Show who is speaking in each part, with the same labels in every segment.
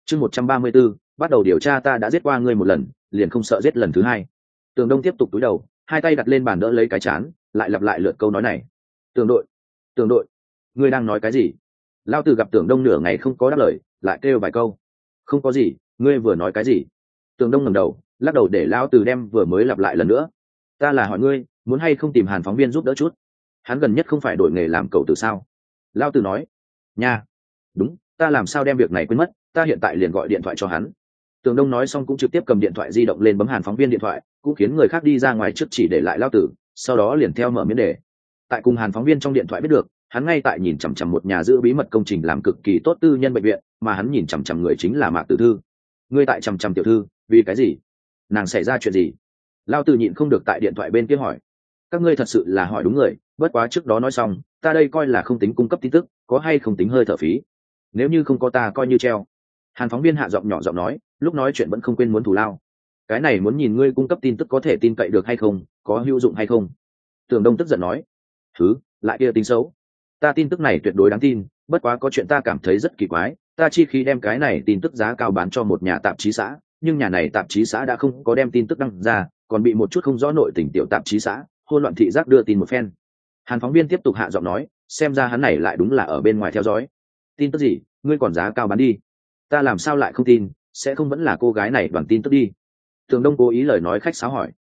Speaker 1: Chương 134, bắt đầu điều tra. Ta đã giết qua ngươi một lần, liền không sợ giết lần thứ hai. Tường Đông tiếp tục cúi đầu, hai tay đặt lên bàn đỡ lấy cái chán, lại lặp lại lượt câu nói này. Tường đội, Tường đội, ngươi đang nói cái gì? Lao Tử gặp Tường Đông nửa ngày không có đáp lời, lại kêu vài câu. Không có gì, ngươi vừa nói cái gì? Tường Đông ngẩng đầu, lắc đầu để Lao Tử đem vừa mới lặp lại lần nữa. Ta là hỏi ngươi, muốn hay không tìm Hàn phóng viên giúp đỡ chút? Hắn gần nhất không phải đổi nghề làm cậu tử sao? Lao Tử nói. Nha, đúng, ta làm sao đem việc này quên mất, ta hiện tại liền gọi điện thoại cho hắn. Tường Đông nói xong cũng trực tiếp cầm điện thoại di động lên bấm Hàn phóng viên điện thoại, cũng khiến người khác đi ra ngoài trước chỉ để lại Lao Tử, sau đó liền theo mở miễn đề. Tại cùng Hàn phóng viên trong điện thoại biết được, hắn ngay tại nhìn chằm chằm một nhà giữ bí mật công trình làm cực kỳ tốt tư nhân bệnh viện, mà hắn nhìn chằm chằm người chính là Mạc Tử Thư. Ngươi tại chằm chằm tiểu thư, vì cái gì? Nàng xảy ra chuyện gì? Lao Tử nhịn không được tại điện thoại bên kia hỏi. Các ngươi thật sự là hỏi đúng người, bất quá trước đó nói xong, ta đây coi là không tính cung cấp tin tức, có hay không tính hơi thở phí. Nếu như không có ta coi như treo. Hàn phóng viên hạ giọng nhỏ giọng nói, lúc nói chuyện vẫn không quên muốn thù lao. Cái này muốn nhìn ngươi cung cấp tin tức có thể tin cậy được hay không, có hữu dụng hay không. Tường Đông tức giận nói. Thứ, lại kia tính xấu. Ta tin tức này tuyệt đối đáng tin, bất quá có chuyện ta cảm thấy rất kỳ quái, ta chi khi đem cái này tin tức giá cao bán cho một nhà tạp chí xã, nhưng nhà này tạp chí xã đã không có đem tin tức đăng ra, còn bị một chút không rõ nội tình tiểu tạp chí xã hôn loạn thị giác đưa tin một phen. Hàn phóng viên tiếp tục hạ giọng nói, xem ra hắn này lại đúng là ở bên ngoài theo dõi. Tin tức gì, ngươi còn giá cao bán đi? Ta làm sao lại không tin, sẽ không vẫn là cô gái này đoàn tin tức đi? Tường Đông cố ý lời nói khách sáo hỏi.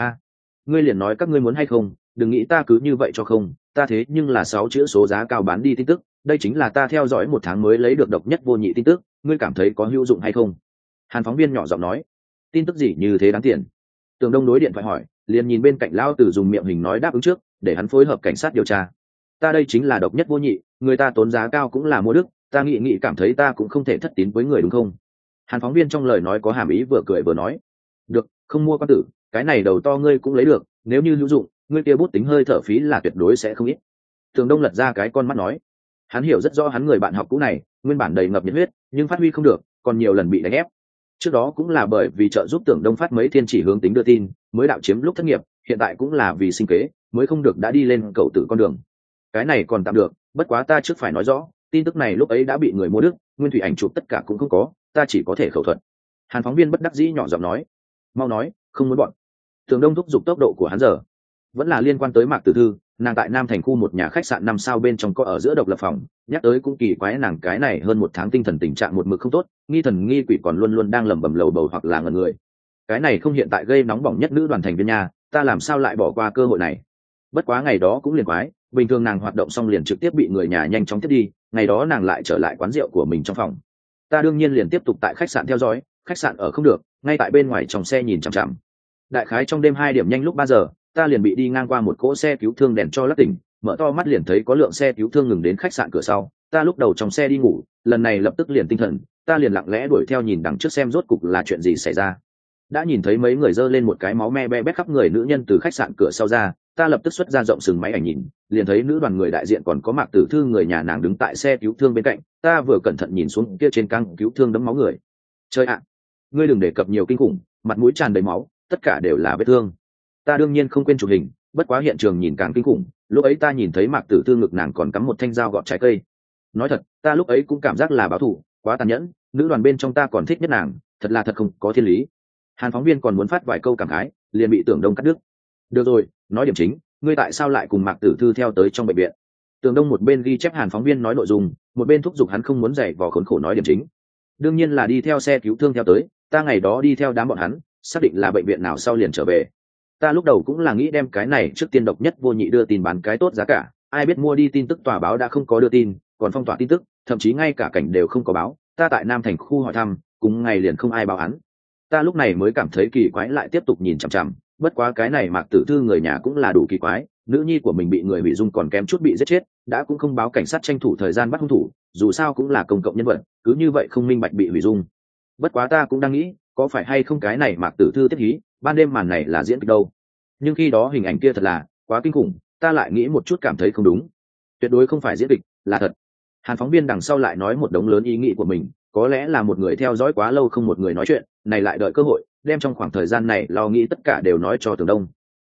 Speaker 1: Ngươi liền nói các ngươi muốn hay không, đừng nghĩ ta cứ như vậy cho không, ta thế nhưng là 6 chữ số giá cao bán đi tin tức, đây chính là ta theo dõi 1 tháng mới lấy được độc nhất vô nhị tin tức, ngươi cảm thấy có hữu dụng hay không? Hàn phóng viên nhỏ giọng nói. Tin tức gì như thế đáng tiền? Tường Đông đối điện thoại hỏi, liền nhìn bên cạnh Lao Tử dùng miệng hình nói đáp ứng trước, để hắn phối hợp cảnh sát điều tra. Ta đây chính là độc nhất vô nhị, người ta tốn giá cao cũng là mua đức, ta nghĩ cảm thấy ta cũng không thể thất tín với người đúng không? Hàn phóng viên trong lời nói có hàm ý vừa cười vừa nói. Được, không mua quan tử, cái này đầu to ngươi cũng lấy được, nếu như hữu dụng, ngươi kia bút tính hơi thở phí là tuyệt đối sẽ không ít. Tường Đông lật ra cái con mắt nói. Hắn hiểu rất rõ hắn người bạn học cũ này, nguyên bản đầy ngập nhiệt huyết, nhưng phát huy không được, còn nhiều lần bị đánh ép. Trước đó cũng là bởi vì trợ giúp Tưởng Đông phát mấy thiên chỉ hướng tính đưa tin, mới đạo chiếm lúc thất nghiệp, hiện tại cũng là vì sinh kế, mới không được đã đi lên cầu tử con đường. Cái này còn tạm được, bất quá ta trước phải nói rõ, tin tức này lúc ấy đã bị người mua đức, nguyên thủy ảnh chụp tất cả cũng không có, ta chỉ có thể khẩu thuật. Hàn phóng viên bất đắc dĩ nhỏ giọng nói. Mau nói, không muốn bọn. Tường Đông thúc giục tốc độ của hắn giờ. Vẫn là liên quan tới Mạc Tử Thư, nàng tại Nam Thành khu một nhà khách sạn 5 sao bên trong có ở giữa độc lập phòng, nhắc tới cũng kỳ quái, nàng cái này hơn 1 tháng tinh thần tình trạng một mực không tốt, nghi thần nghi quỷ còn luôn luôn đang lẩm bẩm lầu bầu hoặc là ngẩn người. Cái này không hiện tại gây nóng bỏng nhất nữ đoàn thành viên nhà, ta làm sao lại bỏ qua cơ hội này? Bất quá ngày đó cũng liền quái, bình thường nàng hoạt động xong liền trực tiếp bị người nhà nhanh chóng tiếp đi, ngày đó nàng lại trở lại quán rượu của mình trong phòng. Ta đương nhiên liền tiếp tục tại khách sạn theo dõi, khách sạn ở không được, ngay tại bên ngoài trong xe nhìn chằm chằm. Đại khái trong đêm 2 điểm nhanh lúc 3 giờ, ta liền bị đi ngang qua một cỗ xe cứu thương đèn cho lắc tỉnh, mở to mắt liền thấy có lượng xe cứu thương ngừng đến khách sạn cửa sau, ta lúc đầu trong xe đi ngủ, lần này lập tức liền tinh thần, ta liền lặng lẽ đuổi theo nhìn đằng trước xem rốt cục là chuyện gì xảy ra. Đã nhìn thấy mấy người giơ lên một cái máu me be bét khắp người nữ nhân từ khách sạn cửa sau ra, ta lập tức xuất ra rộng sừng máy ảnh nhìn, liền thấy nữ đoàn người đại diện còn có Mạc Tử Thư người nhà nàng đứng tại xe cứu thương bên cạnh, ta vừa cẩn thận nhìn xuống kia trên căng cứu thương đẫm máu người. Trời ạ, ngươi đừng đề cập nhiều kinh khủng, mặt mũi tràn đầy máu, tất cả đều là vết thương. Ta đương nhiên không quên chụp hình, bất quá hiện trường nhìn càng kinh khủng, lúc ấy ta nhìn thấy Mạc Tử Thư ngực nàng còn cắm một thanh dao gọt trái cây. Nói thật, ta lúc ấy cũng cảm giác là báo thù, quá tàn nhẫn, nữ đoàn bên trong ta còn thích nhất nàng, thật là thật không có thiên lý. Hàn phóng viên còn muốn phát vài câu cảm khái, liền bị Tưởng Đông cắt đứt. Được rồi, nói điểm chính, ngươi tại sao lại cùng Mạc Tử Thư theo tới trong bệnh viện? Tưởng Đông một bên ghi chép Hàn phóng viên nói nội dung, một bên thúc giục hắn không muốn dày vò khốn khổ nói điểm chính. Đương nhiên là đi theo xe cứu thương theo tới, ta ngày đó đi theo đám bọn hắn, xác định là bệnh viện nào sau liền trở về. Ta lúc đầu cũng là nghĩ đem cái này trước tiên độc nhất vô nhị đưa tin bán cái tốt giá cả, ai biết mua đi tin tức tòa báo đã không có đưa tin, còn phong tỏa tin tức, thậm chí ngay cả cảnh đều không có báo. Ta tại Nam Thành khu hỏi thăm, cùng ngày liền không ai báo án. Ta lúc này mới cảm thấy kỳ quái, lại tiếp tục nhìn chằm chằm. Bất quá cái này Mạc Tử Thư người nhà cũng là đủ kỳ quái, nữ nhi của mình bị người hủy dung còn kém chút bị giết chết, đã cũng không báo cảnh sát tranh thủ thời gian bắt hung thủ, dù sao cũng là công cộng nhân vật, cứ như vậy không minh bạch bị hủy dung. Bất quá ta cũng đang nghĩ, có phải hay không cái này Mạc Tử Thư tiếp hí, ban đêm màn này là diễn kịch đâu. Nhưng khi đó hình ảnh kia thật là quá kinh khủng, ta lại nghĩ một chút cảm thấy không đúng, tuyệt đối không phải diễn kịch, là thật. Hàn phóng viên đằng sau lại nói một đống lớn ý nghĩ của mình, có lẽ là một người theo dõi quá lâu không một người nói chuyện, này lại đợi cơ hội, đem trong khoảng thời gian này lo nghĩ tất cả đều nói cho Tường Đông.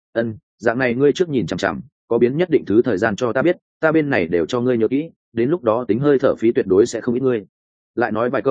Speaker 1: Dạng này ngươi trước nhìn chằm chằm, có biến nhất định thứ thời gian cho ta biết, ta bên này đều cho ngươi nhớ kỹ, đến lúc đó tính hơi thở phí tuyệt đối sẽ không ít ngươi. Lại nói vài câu,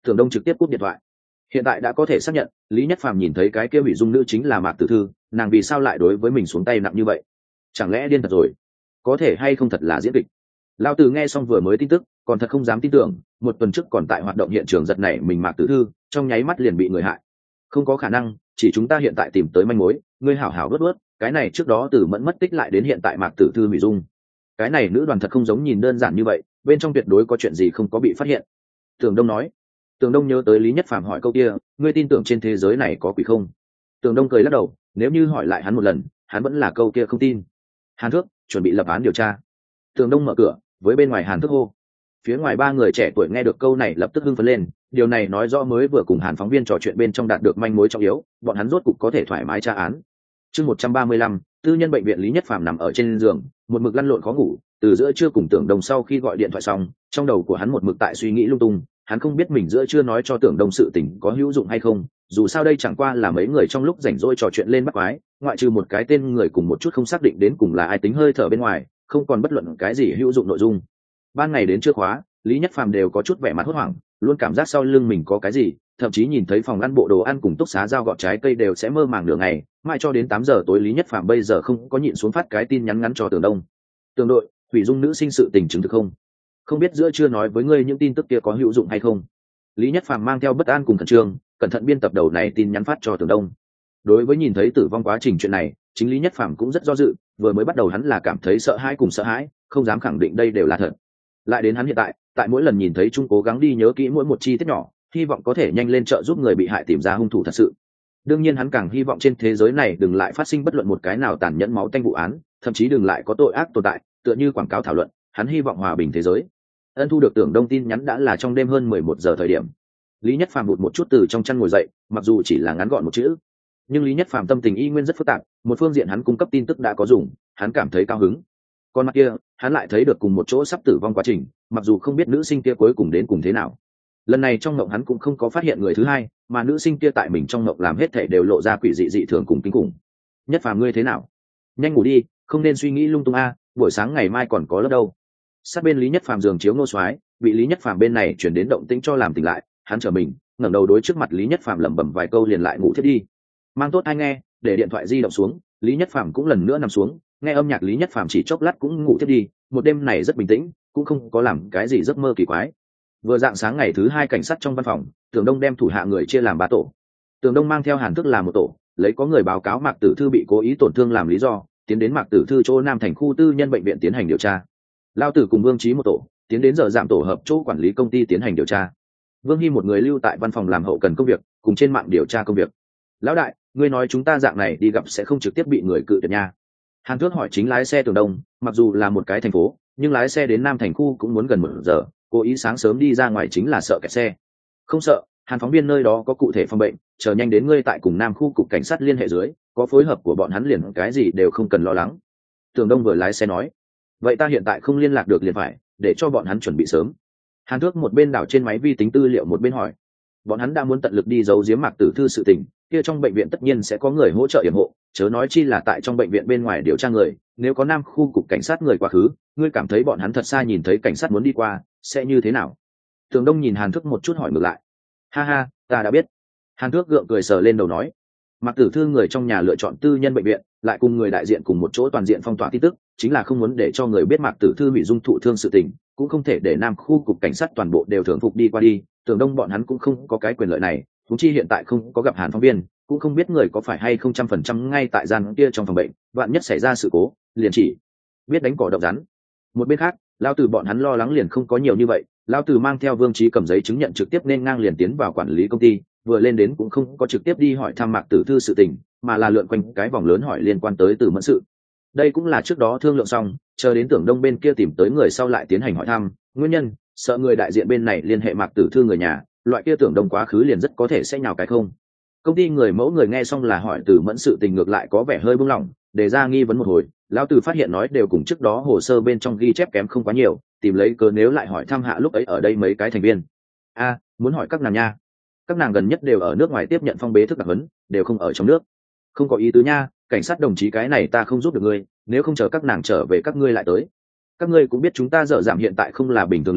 Speaker 1: Tưởng Đông trực tiếp cúp điện thoại. Hiện tại đã có thể xác nhận Lý Nhất Phàm nhìn thấy cái kia hủy dung nữ chính là Mạc Tử Thư, nàng vì sao lại đối với mình xuống tay nặng như vậy? Chẳng lẽ điên thật rồi? Có thể hay không thật là diễn kịch? Lão Tử nghe xong vừa mới tin tức còn thật không dám tin tưởng, một tuần trước còn tại hoạt động hiện trường giật này mình Mạc Tử Thư trong nháy mắt liền bị người hại. Không có khả năng, chỉ chúng ta hiện tại tìm tới manh mối, ngươi hảo hảo đốt, cái này trước đó từ Mẫn mất tích lại đến hiện tại Mạc Tử Thư hủy dung, cái này nữ đoàn thật không giống nhìn đơn giản như vậy, bên trong tuyệt đối có chuyện gì không có bị phát hiện. Tưởng Đông nói. Tưởng Đông nhớ tới Lý Nhất Phàm hỏi câu kia, ngươi tin tưởng trên thế giới này có quỷ không? Tưởng Đông cười lắc đầu, nếu như hỏi lại hắn một lần, hắn vẫn là câu kia không tin. Hàn Thước chuẩn bị lập án điều tra. Tưởng Đông mở cửa, với bên ngoài Hàn Thước hô. Phía ngoài ba người trẻ tuổi nghe được câu này lập tức hưng phấn lên, điều này nói rõ mới vừa cùng Hàn phóng viên trò chuyện bên trong đạt được manh mối trọng yếu, bọn hắn rốt cục có thể thoải mái tra án. Chương 135, tư nhân bệnh viện Lý Nhất Phàm nằm ở trên giường, một mực lăn lộn khó ngủ, từ giữa trưa cùng Tưởng Đông sau khi gọi điện thoại xong, trong đầu của hắn một mực tại suy nghĩ lung tung, hắn không biết mình giữa trưa nói cho Tưởng Đông sự tình có hữu dụng hay không, dù sao đây chẳng qua là mấy người trong lúc rảnh rỗi trò chuyện lên bắt quái, ngoại trừ một cái tên người cùng một chút không xác định đến cùng là ai tính hơi thở bên ngoài, không còn bất luận cái gì hữu dụng nội dung. Ban ngày đến trưa khóa, Lý Nhất Phàm đều có chút vẻ mặt hốt hoảng, luôn cảm giác sau lưng mình có cái gì, thậm chí nhìn thấy phòng ăn bộ đồ ăn cùng túc xá dao gọt trái cây đều sẽ mơ màng nửa ngày, mãi cho đến 8 giờ tối Lý Nhất Phàm bây giờ không có nhịn xuống phát cái tin nhắn ngắn cho Tưởng Đông. Tưởng đội, hủy dung nữ sinh sự tình chứng thực không? Không biết giữa chưa nói với ngươi những tin tức kia có hữu dụng hay không? Lý Nhất Phàm mang theo bất an cùng khẩn trương, cẩn thận biên tập đầu này tin nhắn phát cho Tưởng Đông. Đối với nhìn thấy tử vong quá trình chuyện này, chính Lý Nhất Phàm cũng rất do dự, vừa mới bắt đầu hắn là cảm thấy sợ hãi cùng sợ hãi, không dám khẳng định đây đều là thật. Lại đến hắn hiện tại mỗi lần nhìn thấy Trung cố gắng đi nhớ kỹ mỗi một chi tiết nhỏ, hy vọng có thể nhanh lên trợ giúp người bị hại tìm ra hung thủ thật sự. Đương nhiên hắn càng hy vọng trên thế giới này đừng lại phát sinh bất luận một cái nào tàn nhẫn máu tanh vụ án, thậm chí đừng lại có tội ác tồn tại, tựa như quảng cáo thảo luận, hắn hy vọng hòa bình thế giới. Ân thu được Tưởng Đông tin nhắn đã là trong đêm hơn 11 giờ thời điểm. Lý Nhất Phàm bụt một chút từ trong chăn ngồi dậy, mặc dù chỉ là ngắn gọn một chữ, nhưng Lý Nhất Phàm tâm tình y nguyên rất phức tạp, một phương diện hắn cung cấp tin tức đã có dùng, hắn cảm thấy cao hứng. Còn mặt kia, hắn lại thấy được cùng một chỗ sắp tử vong quá trình, mặc dù không biết nữ sinh kia cuối cùng đến cùng thế nào. Lần này trong mộng hắn cũng không có phát hiện người thứ hai, mà nữ sinh kia tại mình trong mộng làm hết thảy đều lộ ra quỷ dị dị thường cùng kinh khủng. Nhất Phàm ngươi thế nào? Nhanh ngủ đi, không nên suy nghĩ lung tung a, buổi sáng ngày mai còn có lớp đâu. Sát bên Lý Nhất Phàm giường chiếu Ngô Soái, bị Lý Nhất Phàm bên này chuyển đến động tĩnh cho làm tỉnh lại, hắn trở mình, ngẩng đầu đối trước mặt Lý Nhất Phàm lẩm bẩm vài câu liền lại ngủ thiết đi. Mang tốt hay nghe, để điện thoại di động xuống, Lý Nhất Phàm cũng lần nữa nằm xuống, nghe âm nhạc Lý Nhất Phàm chỉ chốc lát cũng ngủ thiết đi, một đêm này rất bình tĩnh, cũng không có làm cái gì giấc mơ kỳ quái. Vừa dạng sáng ngày thứ hai cảnh sát trong văn phòng, Tưởng Đông đem thủ hạ người chia làm 3 tổ. Tưởng Đông mang theo Hàn Thức làm một tổ, lấy có người báo cáo Mạc Tử Thư bị cố ý tổn thương làm lý do, tiến đến Mạc Tử Thư chỗ Nam thành khu tư nhân bệnh viện tiến hành điều tra. Lao Tử cùng Vương Chí một tổ, tiến đến giờ giảm tổ hợp chỗ quản lý công ty tiến hành điều tra. Vương Hy một người lưu tại văn phòng làm hậu cần công việc, cùng trên mạng điều tra công việc. Lão đại, ngươi nói chúng ta dạng này đi gặp sẽ không trực tiếp bị người cự tuyệt nha? Hàn Thước hỏi chính lái xe Tưởng Đông, mặc dù là một cái thành phố, nhưng lái xe đến Nam thành khu cũng muốn gần 1 giờ, cố ý sáng sớm đi ra ngoài chính là sợ kẹt xe. Không sợ, Hàn phóng viên nơi đó có cụ thể phòng bệnh, chờ nhanh đến ngươi tại cùng Nam khu cục cảnh sát liên hệ dưới, có phối hợp của bọn hắn liền cái gì đều không cần lo lắng. Tưởng Đông vừa lái xe nói, vậy ta hiện tại không liên lạc được liền phải, để cho bọn hắn chuẩn bị sớm. Hàn Thước một bên đảo trên máy vi tính tư liệu một bên hỏi, bọn hắn đã muốn tận lực đi giấu giếm Mạc Tử Thư sự tình, kia trong bệnh viện tất nhiên sẽ có người hỗ trợ yểm hộ, chớ nói chi là tại trong bệnh viện bên ngoài điều tra người, nếu có Nam khu cục cảnh sát người quá khứ, ngươi cảm thấy bọn hắn thật xa nhìn thấy cảnh sát muốn đi qua, sẽ như thế nào? Tưởng Đông nhìn Hàn Thước một chút hỏi ngược lại, ha ha, ta đã biết. Hàn Thước gượng cười sờ lên đầu nói, Mạc Tử Thư người trong nhà lựa chọn tư nhân bệnh viện, lại cùng người đại diện cùng một chỗ toàn diện phong tỏa tin tức, chính là không muốn để cho người biết Mạc Tử Thư bị dung thụ thương sự tình, cũng không thể để Nam khu cục cảnh sát toàn bộ đều thưởng phục đi qua đi. Tưởng Đông bọn hắn cũng không có cái quyền lợi này, thúng chi hiện tại không có gặp Hàn phóng viên, cũng không biết người có phải hay không 100% ngay tại gian kia trong phòng bệnh, vạn nhất xảy ra sự cố, liền chỉ biết đánh cỏ độc rắn. Một bên khác, Lao Tử bọn hắn lo lắng liền không có nhiều như vậy, Lao Tử mang theo Vương Chí cầm giấy chứng nhận trực tiếp nên ngang liền tiến vào quản lý công ty, vừa lên đến cũng không có trực tiếp đi hỏi thăm Mạc Tử Thư sự tình, mà là lượn quanh cái vòng lớn hỏi liên quan tới Từ Mẫn sự. Đây cũng là trước đó thương lượng xong, chờ đến Tưởng Đông bên kia tìm tới người sau lại tiến hành hỏi thăm, nguyên nhân, sợ người đại diện bên này liên hệ Mạc Tử Thư người nhà, loại kia Tưởng Đông quá khứ liền rất có thể sẽ nhào cái không. Công ty người mẫu người nghe xong là hỏi Từ Mẫn sự tình ngược lại có vẻ hơi buông lỏng, đề ra nghi vấn một hồi, lão Từ phát hiện nói đều cùng trước đó hồ sơ bên trong ghi chép kém không quá nhiều, tìm lấy cớ nếu lại hỏi thăm hạ lúc ấy ở đây mấy cái thành viên. A, muốn hỏi các nàng nha. Các nàng gần nhất đều ở nước ngoài tiếp nhận phong bế thức đặc huấn, đều không ở trong nước. Không có ý tứ nha, cảnh sát đồng chí cái này ta không giúp được ngươi, nếu không chờ các nàng trở về các ngươi lại tới. Các ngươi cũng biết chúng ta dở giảm hiện tại không là bình thường lửa,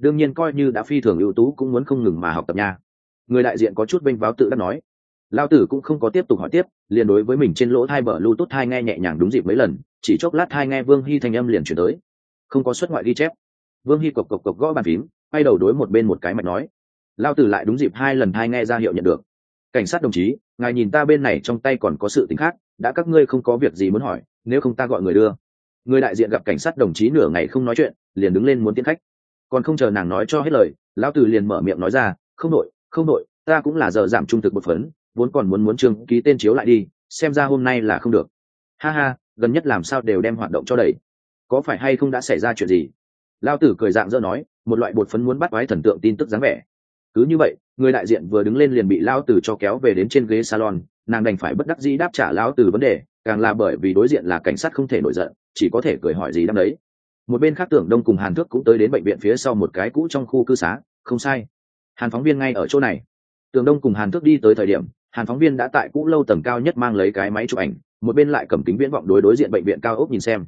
Speaker 1: đương nhiên coi như đã phi thường ưu tú cũng muốn không ngừng mà học tập nha. Người đại diện có chút vênh váo tự đắc nói. Lao tử cũng không có tiếp tục hỏi tiếp, liền đối với mình trên lỗ thai bờ Bluetooth thai nghe nhẹ nhàng đúng dịp mấy lần, chỉ chốc lát thai nghe Vương Hy thanh âm liền chuyển tới. Không có xuất ngoại ghi chép. Vương Hy cộc cộc cộc gõ bàn phím, quay đầu đối một bên một cái mạch nói. Lao tử lại đúng dịp 2 lần thai nghe ra hiệu nhận được. Cảnh sát đồng chí, ngài nhìn ta bên này trong tay còn có sự tình khác, đã các ngươi không có việc gì muốn hỏi, nếu không ta gọi người đưa. Người đại diện gặp cảnh sát đồng chí nửa ngày không nói chuyện, liền đứng lên muốn tiến khách. Còn không chờ nàng nói cho hết lời, lão tử liền mở miệng nói ra, không đội, ta cũng là giờ giảm trung thực một phấn, vốn còn muốn trương ký tên chiếu lại đi, xem ra hôm nay là không được. Ha ha, gần nhất làm sao đều đem hoạt động cho đẩy, có phải hay không đã xảy ra chuyện gì? Lão tử cười dạng dỡ nói, một loại bột phấn muốn bắt quái thần tượng tin tức dáng vẻ. Cứ như vậy, người đại diện vừa đứng lên liền bị lão tử cho kéo về đến trên ghế salon, nàng đành phải bất đắc dĩ đáp trả lão tử vấn đề, càng là bởi vì đối diện là cảnh sát không thể nổi giận, chỉ có thể cười hỏi gì đáp đấy. Một bên khác Tưởng Đông cùng Hàn Thước cũng tới đến bệnh viện phía sau một cái cũ trong khu cư xá, không sai, Hàn phóng viên ngay ở chỗ này. Tưởng Đông cùng Hàn Thước đi tới thời điểm, Hàn phóng viên đã tại cũ lâu tầng cao nhất mang lấy cái máy chụp ảnh, một bên lại cầm kính viễn vọng đối diện bệnh viện cao ốc nhìn xem.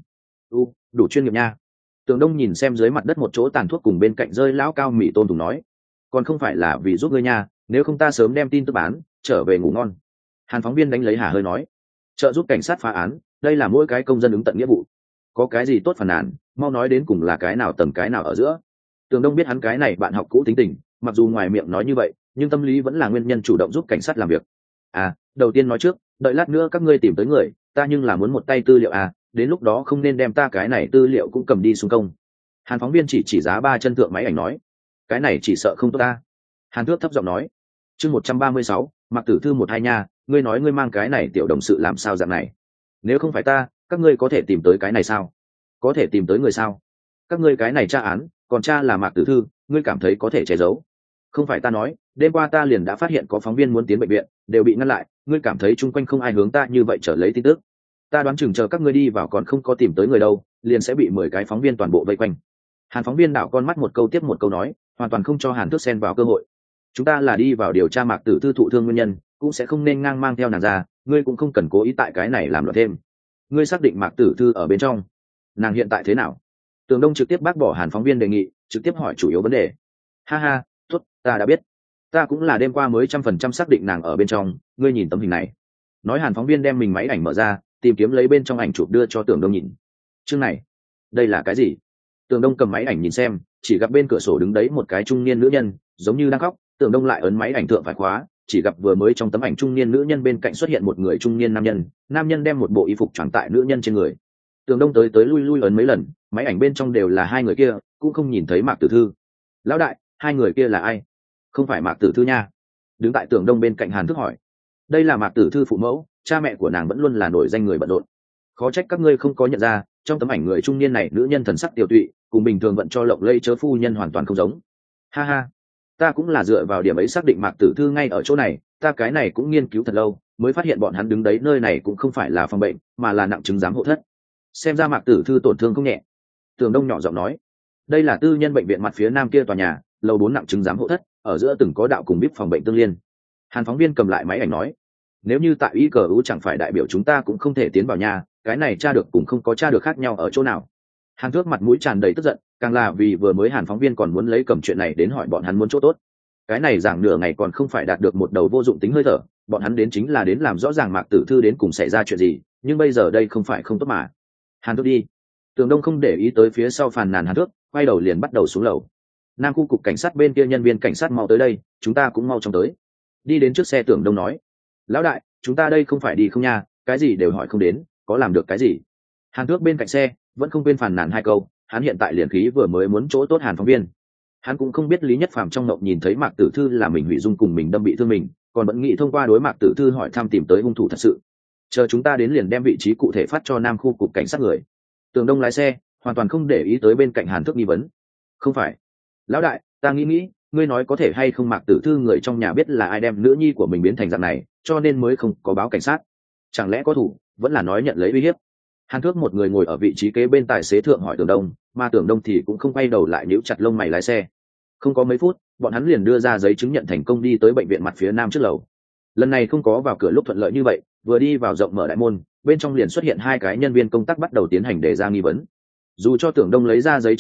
Speaker 1: Đủ chuyên nghiệp nha. Tưởng Đông nhìn xem dưới mặt đất một chỗ tàn thuốc cùng bên cạnh rơi lão cao mị tôn thùng nói, còn không phải là vì giúp ngươi nha, nếu không ta sớm đem tin tức bán, trở về ngủ ngon. Hàn phóng viên đánh lấy hà hơi nói, trợ giúp cảnh sát phá án, đây là mỗi cái công dân ứng tận nghĩa vụ, có cái gì tốt phàn nàn, mau nói đến cùng là cái nào tầm cái nào ở giữa. Tường Đông biết hắn cái này bạn học cũ tính tình, mặc dù ngoài miệng nói như vậy nhưng tâm lý vẫn là nguyên nhân chủ động giúp cảnh sát làm việc. Đầu tiên nói trước, đợi lát nữa các ngươi tìm tới người, ta nhưng là muốn một tay tư liệu đến lúc đó không nên đem ta cái này tư liệu cũng cầm đi xung công. Hàn phóng viên chỉ giá 3 chân thượng máy ảnh nói, cái này chỉ sợ không tốt ta. Hàn Thước thấp giọng nói, chương 136, Mạc Tử Thư 12 nha, ngươi nói ngươi mang cái này tiểu đồng sự làm sao dạng này? Nếu không phải ta, các ngươi có thể tìm tới cái này sao? Có thể tìm tới người sao? Các ngươi cái này tra án, còn tra là Mạc Tử Thư, ngươi cảm thấy có thể che giấu? Không phải ta nói, đêm qua ta liền đã phát hiện có phóng viên muốn tiến bệnh viện, đều bị ngăn lại, ngươi cảm thấy chung quanh không ai hướng ta như vậy trở lấy tin tức. Ta đoán chừng chờ các ngươi đi vào còn không có tìm tới người đâu, liền sẽ bị 10 cái phóng viên toàn bộ vây quanh. Hàn phóng viên đảo con mắt một câu tiếp một câu nói, hoàn toàn không cho Hàn Thước xen vào cơ hội. Chúng ta là đi vào điều tra Mạc Tử Thư thụ thương nguyên nhân, cũng sẽ không nên ngang mang theo nàng ra, ngươi cũng không cần cố ý tại cái này làm loạn thêm. Ngươi xác định Mạc Tử Thư ở bên trong, nàng hiện tại thế nào? Tường Đông trực tiếp bác bỏ Hàn phóng viên đề nghị, trực tiếp hỏi chủ yếu vấn đề. Ha ha, tốt, ta đã biết, ta cũng là đêm qua mới 100% xác định nàng ở bên trong, ngươi nhìn tấm hình này. Nói Hàn phóng viên đem mình máy ảnh mở ra, tìm kiếm lấy bên trong ảnh chụp đưa cho Tường Đông nhìn. Chương này, đây là cái gì? Tường Đông cầm máy ảnh nhìn xem, chỉ gặp bên cửa sổ đứng đấy một cái trung niên nữ nhân, giống như đang khóc. Tường Đông lại ấn máy ảnh thượng phải khóa, chỉ gặp vừa mới trong tấm ảnh trung niên nữ nhân bên cạnh xuất hiện một người trung niên nam nhân đem một bộ y phục choàng tại nữ nhân trên người. Tường Đông tới lui ấn mấy lần, máy ảnh bên trong đều là hai người kia, cũng không nhìn thấy Mạc Tử Thư. Lão đại, hai người kia là ai? Không phải Mạc Tử Thư nha. Đứng tại Tường Đông bên cạnh Hàn Thước hỏi. Đây là Mạc Tử Thư phụ mẫu, cha mẹ của nàng vẫn luôn là nổi danh người bận rộn. Khó trách các ngươi không có nhận ra, trong tấm ảnh người trung niên này nữ nhân thần sắc tiêu tụy, cùng bình thường vận cho lộng lây chớ phu nhân hoàn toàn không giống. Ha ha, ta cũng là dựa vào điểm ấy xác định Mạc Tử Thư ngay ở chỗ này, ta cái này cũng nghiên cứu thật lâu, mới phát hiện bọn hắn đứng đấy nơi này cũng không phải là phòng bệnh, mà là nặng chứng giám hộ thất. Xem ra Mạc Tử Thư tổn thương không nhẹ. Tường Đông nhỏ giọng nói, đây là tư nhân bệnh viện mặt phía nam kia tòa nhà, lầu 4 nặng chứng giám hộ thất, ở giữa từng có đạo cùng bíp phòng bệnh tương liên. Hàn phóng viên cầm lại máy ảnh nói, nếu như tại y cờ u chẳng phải đại biểu chúng ta cũng không thể tiến vào nhà, cái này tra được cũng không có tra được khác nhau ở chỗ nào. Hàn Thước mặt mũi tràn đầy tức giận, càng là vì vừa mới Hàn phóng viên còn muốn lấy cầm chuyện này đến hỏi bọn hắn muốn chỗ tốt. Cái này giảng nửa ngày còn không phải đạt được một đầu vô dụng tính hơi thở, bọn hắn đến chính là đến làm rõ ràng Mạc Tử Thư đến cùng xảy ra chuyện gì, nhưng bây giờ đây không phải không tốt mà. Hàn Thước đi. Tường Đông không để ý tới phía sau phàn nàn Hàn Thước, quay đầu liền bắt đầu xuống lầu. Nam khu cục cảnh sát bên kia nhân viên cảnh sát mau tới đây, chúng ta cũng mau chóng tới. Đi đến trước xe Tường Đông nói, lão đại, chúng ta đây không phải đi không nha, cái gì đều hỏi không đến, có làm được cái gì? Hàn Thước bên cạnh xe vẫn không quên phàn nàn hai câu, hắn hiện tại liền khí vừa mới muốn chỗ tốt Hàn phóng viên. Hắn cũng không biết Lý Nhất Phàm trong mộng nhìn thấy Mạc Tử Thư là mình hủy dung cùng mình đâm bị thương mình, còn vẫn nghĩ thông qua đối Mạc Tử Thư hỏi thăm tìm tới hung thủ thật sự. Chờ chúng ta đến liền đem vị trí cụ thể phát cho Nam khu cục cảnh sát người. Tường Đông lái xe hoàn toàn không để ý tới bên cạnh Hàn Thước nghi vấn. Không phải, lão đại, ta nghĩ, ngươi nói có thể hay không Mạc Tử Thư người trong nhà biết là ai đem nữ nhi của mình biến thành dạng này, cho nên mới không có báo cảnh sát. Chẳng lẽ có thủ, vẫn là nói nhận lấy uy hiếp? Hàn Thước một người ngồi ở vị trí kế bên tài xế thượng hỏi Tường Đông, mà Tường Đông thì cũng không quay đầu lại nhíu chặt lông mày lái xe. Không có mấy phút, bọn hắn liền đưa ra giấy chứng nhận thành công đi tới bệnh viện mặt phía nam trước lầu. Lần này không có vào cửa lúc thuận lợi như vậy, vừa đi vào rộng mở đại môn, bên trong liền xuất hiện hai cái nhân viên công tác bắt đầu tiến hành đề ra nghi vấn. Dù cho Tưởng Đông lấy ra giấy chứng nhận,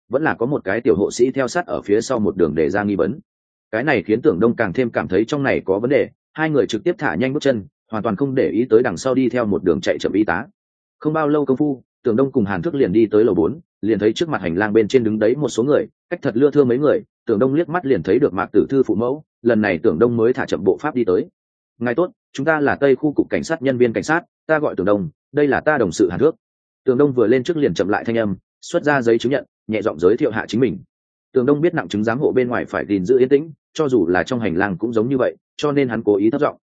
Speaker 1: vẫn là có một cái tiểu hộ sĩ theo sát ở phía sau một đường để ra nghi vấn. Cái này khiến Tưởng Đông càng thêm cảm thấy trong này có vấn đề, hai người trực tiếp thả nhanh bước chân, hoàn toàn không để ý tới đằng sau đi theo một đường chạy chậm y tá. Không bao lâu công phu, Tưởng Đông cùng Hàn Thức liền đi tới lầu 4, liền thấy trước mặt hành lang bên trên đứng đấy một số người, cách thật lưa thưa mấy người, Tưởng Đông liếc mắt liền thấy được Mạc Tử Thư phụ mẫu, lần này Tưởng Đông mới thả chậm bộ pháp đi tới. Ngài tốt, chúng ta là Tây khu cục cảnh sát nhân viên cảnh sát, ta gọi Tưởng Đông, đây là ta đồng sự Hàn Thước. Tưởng Đông vừa lên trước liền chậm lại thanh âm, xuất ra giấy chứng nhận, nhẹ giọng giới thiệu hạ chính mình. Tưởng Đông biết nặng chứng giám hộ bên ngoài phải gìn giữ yên tĩnh, cho dù là trong hành lang cũng giống như vậy, cho nên hắn cố ý thấp giọng.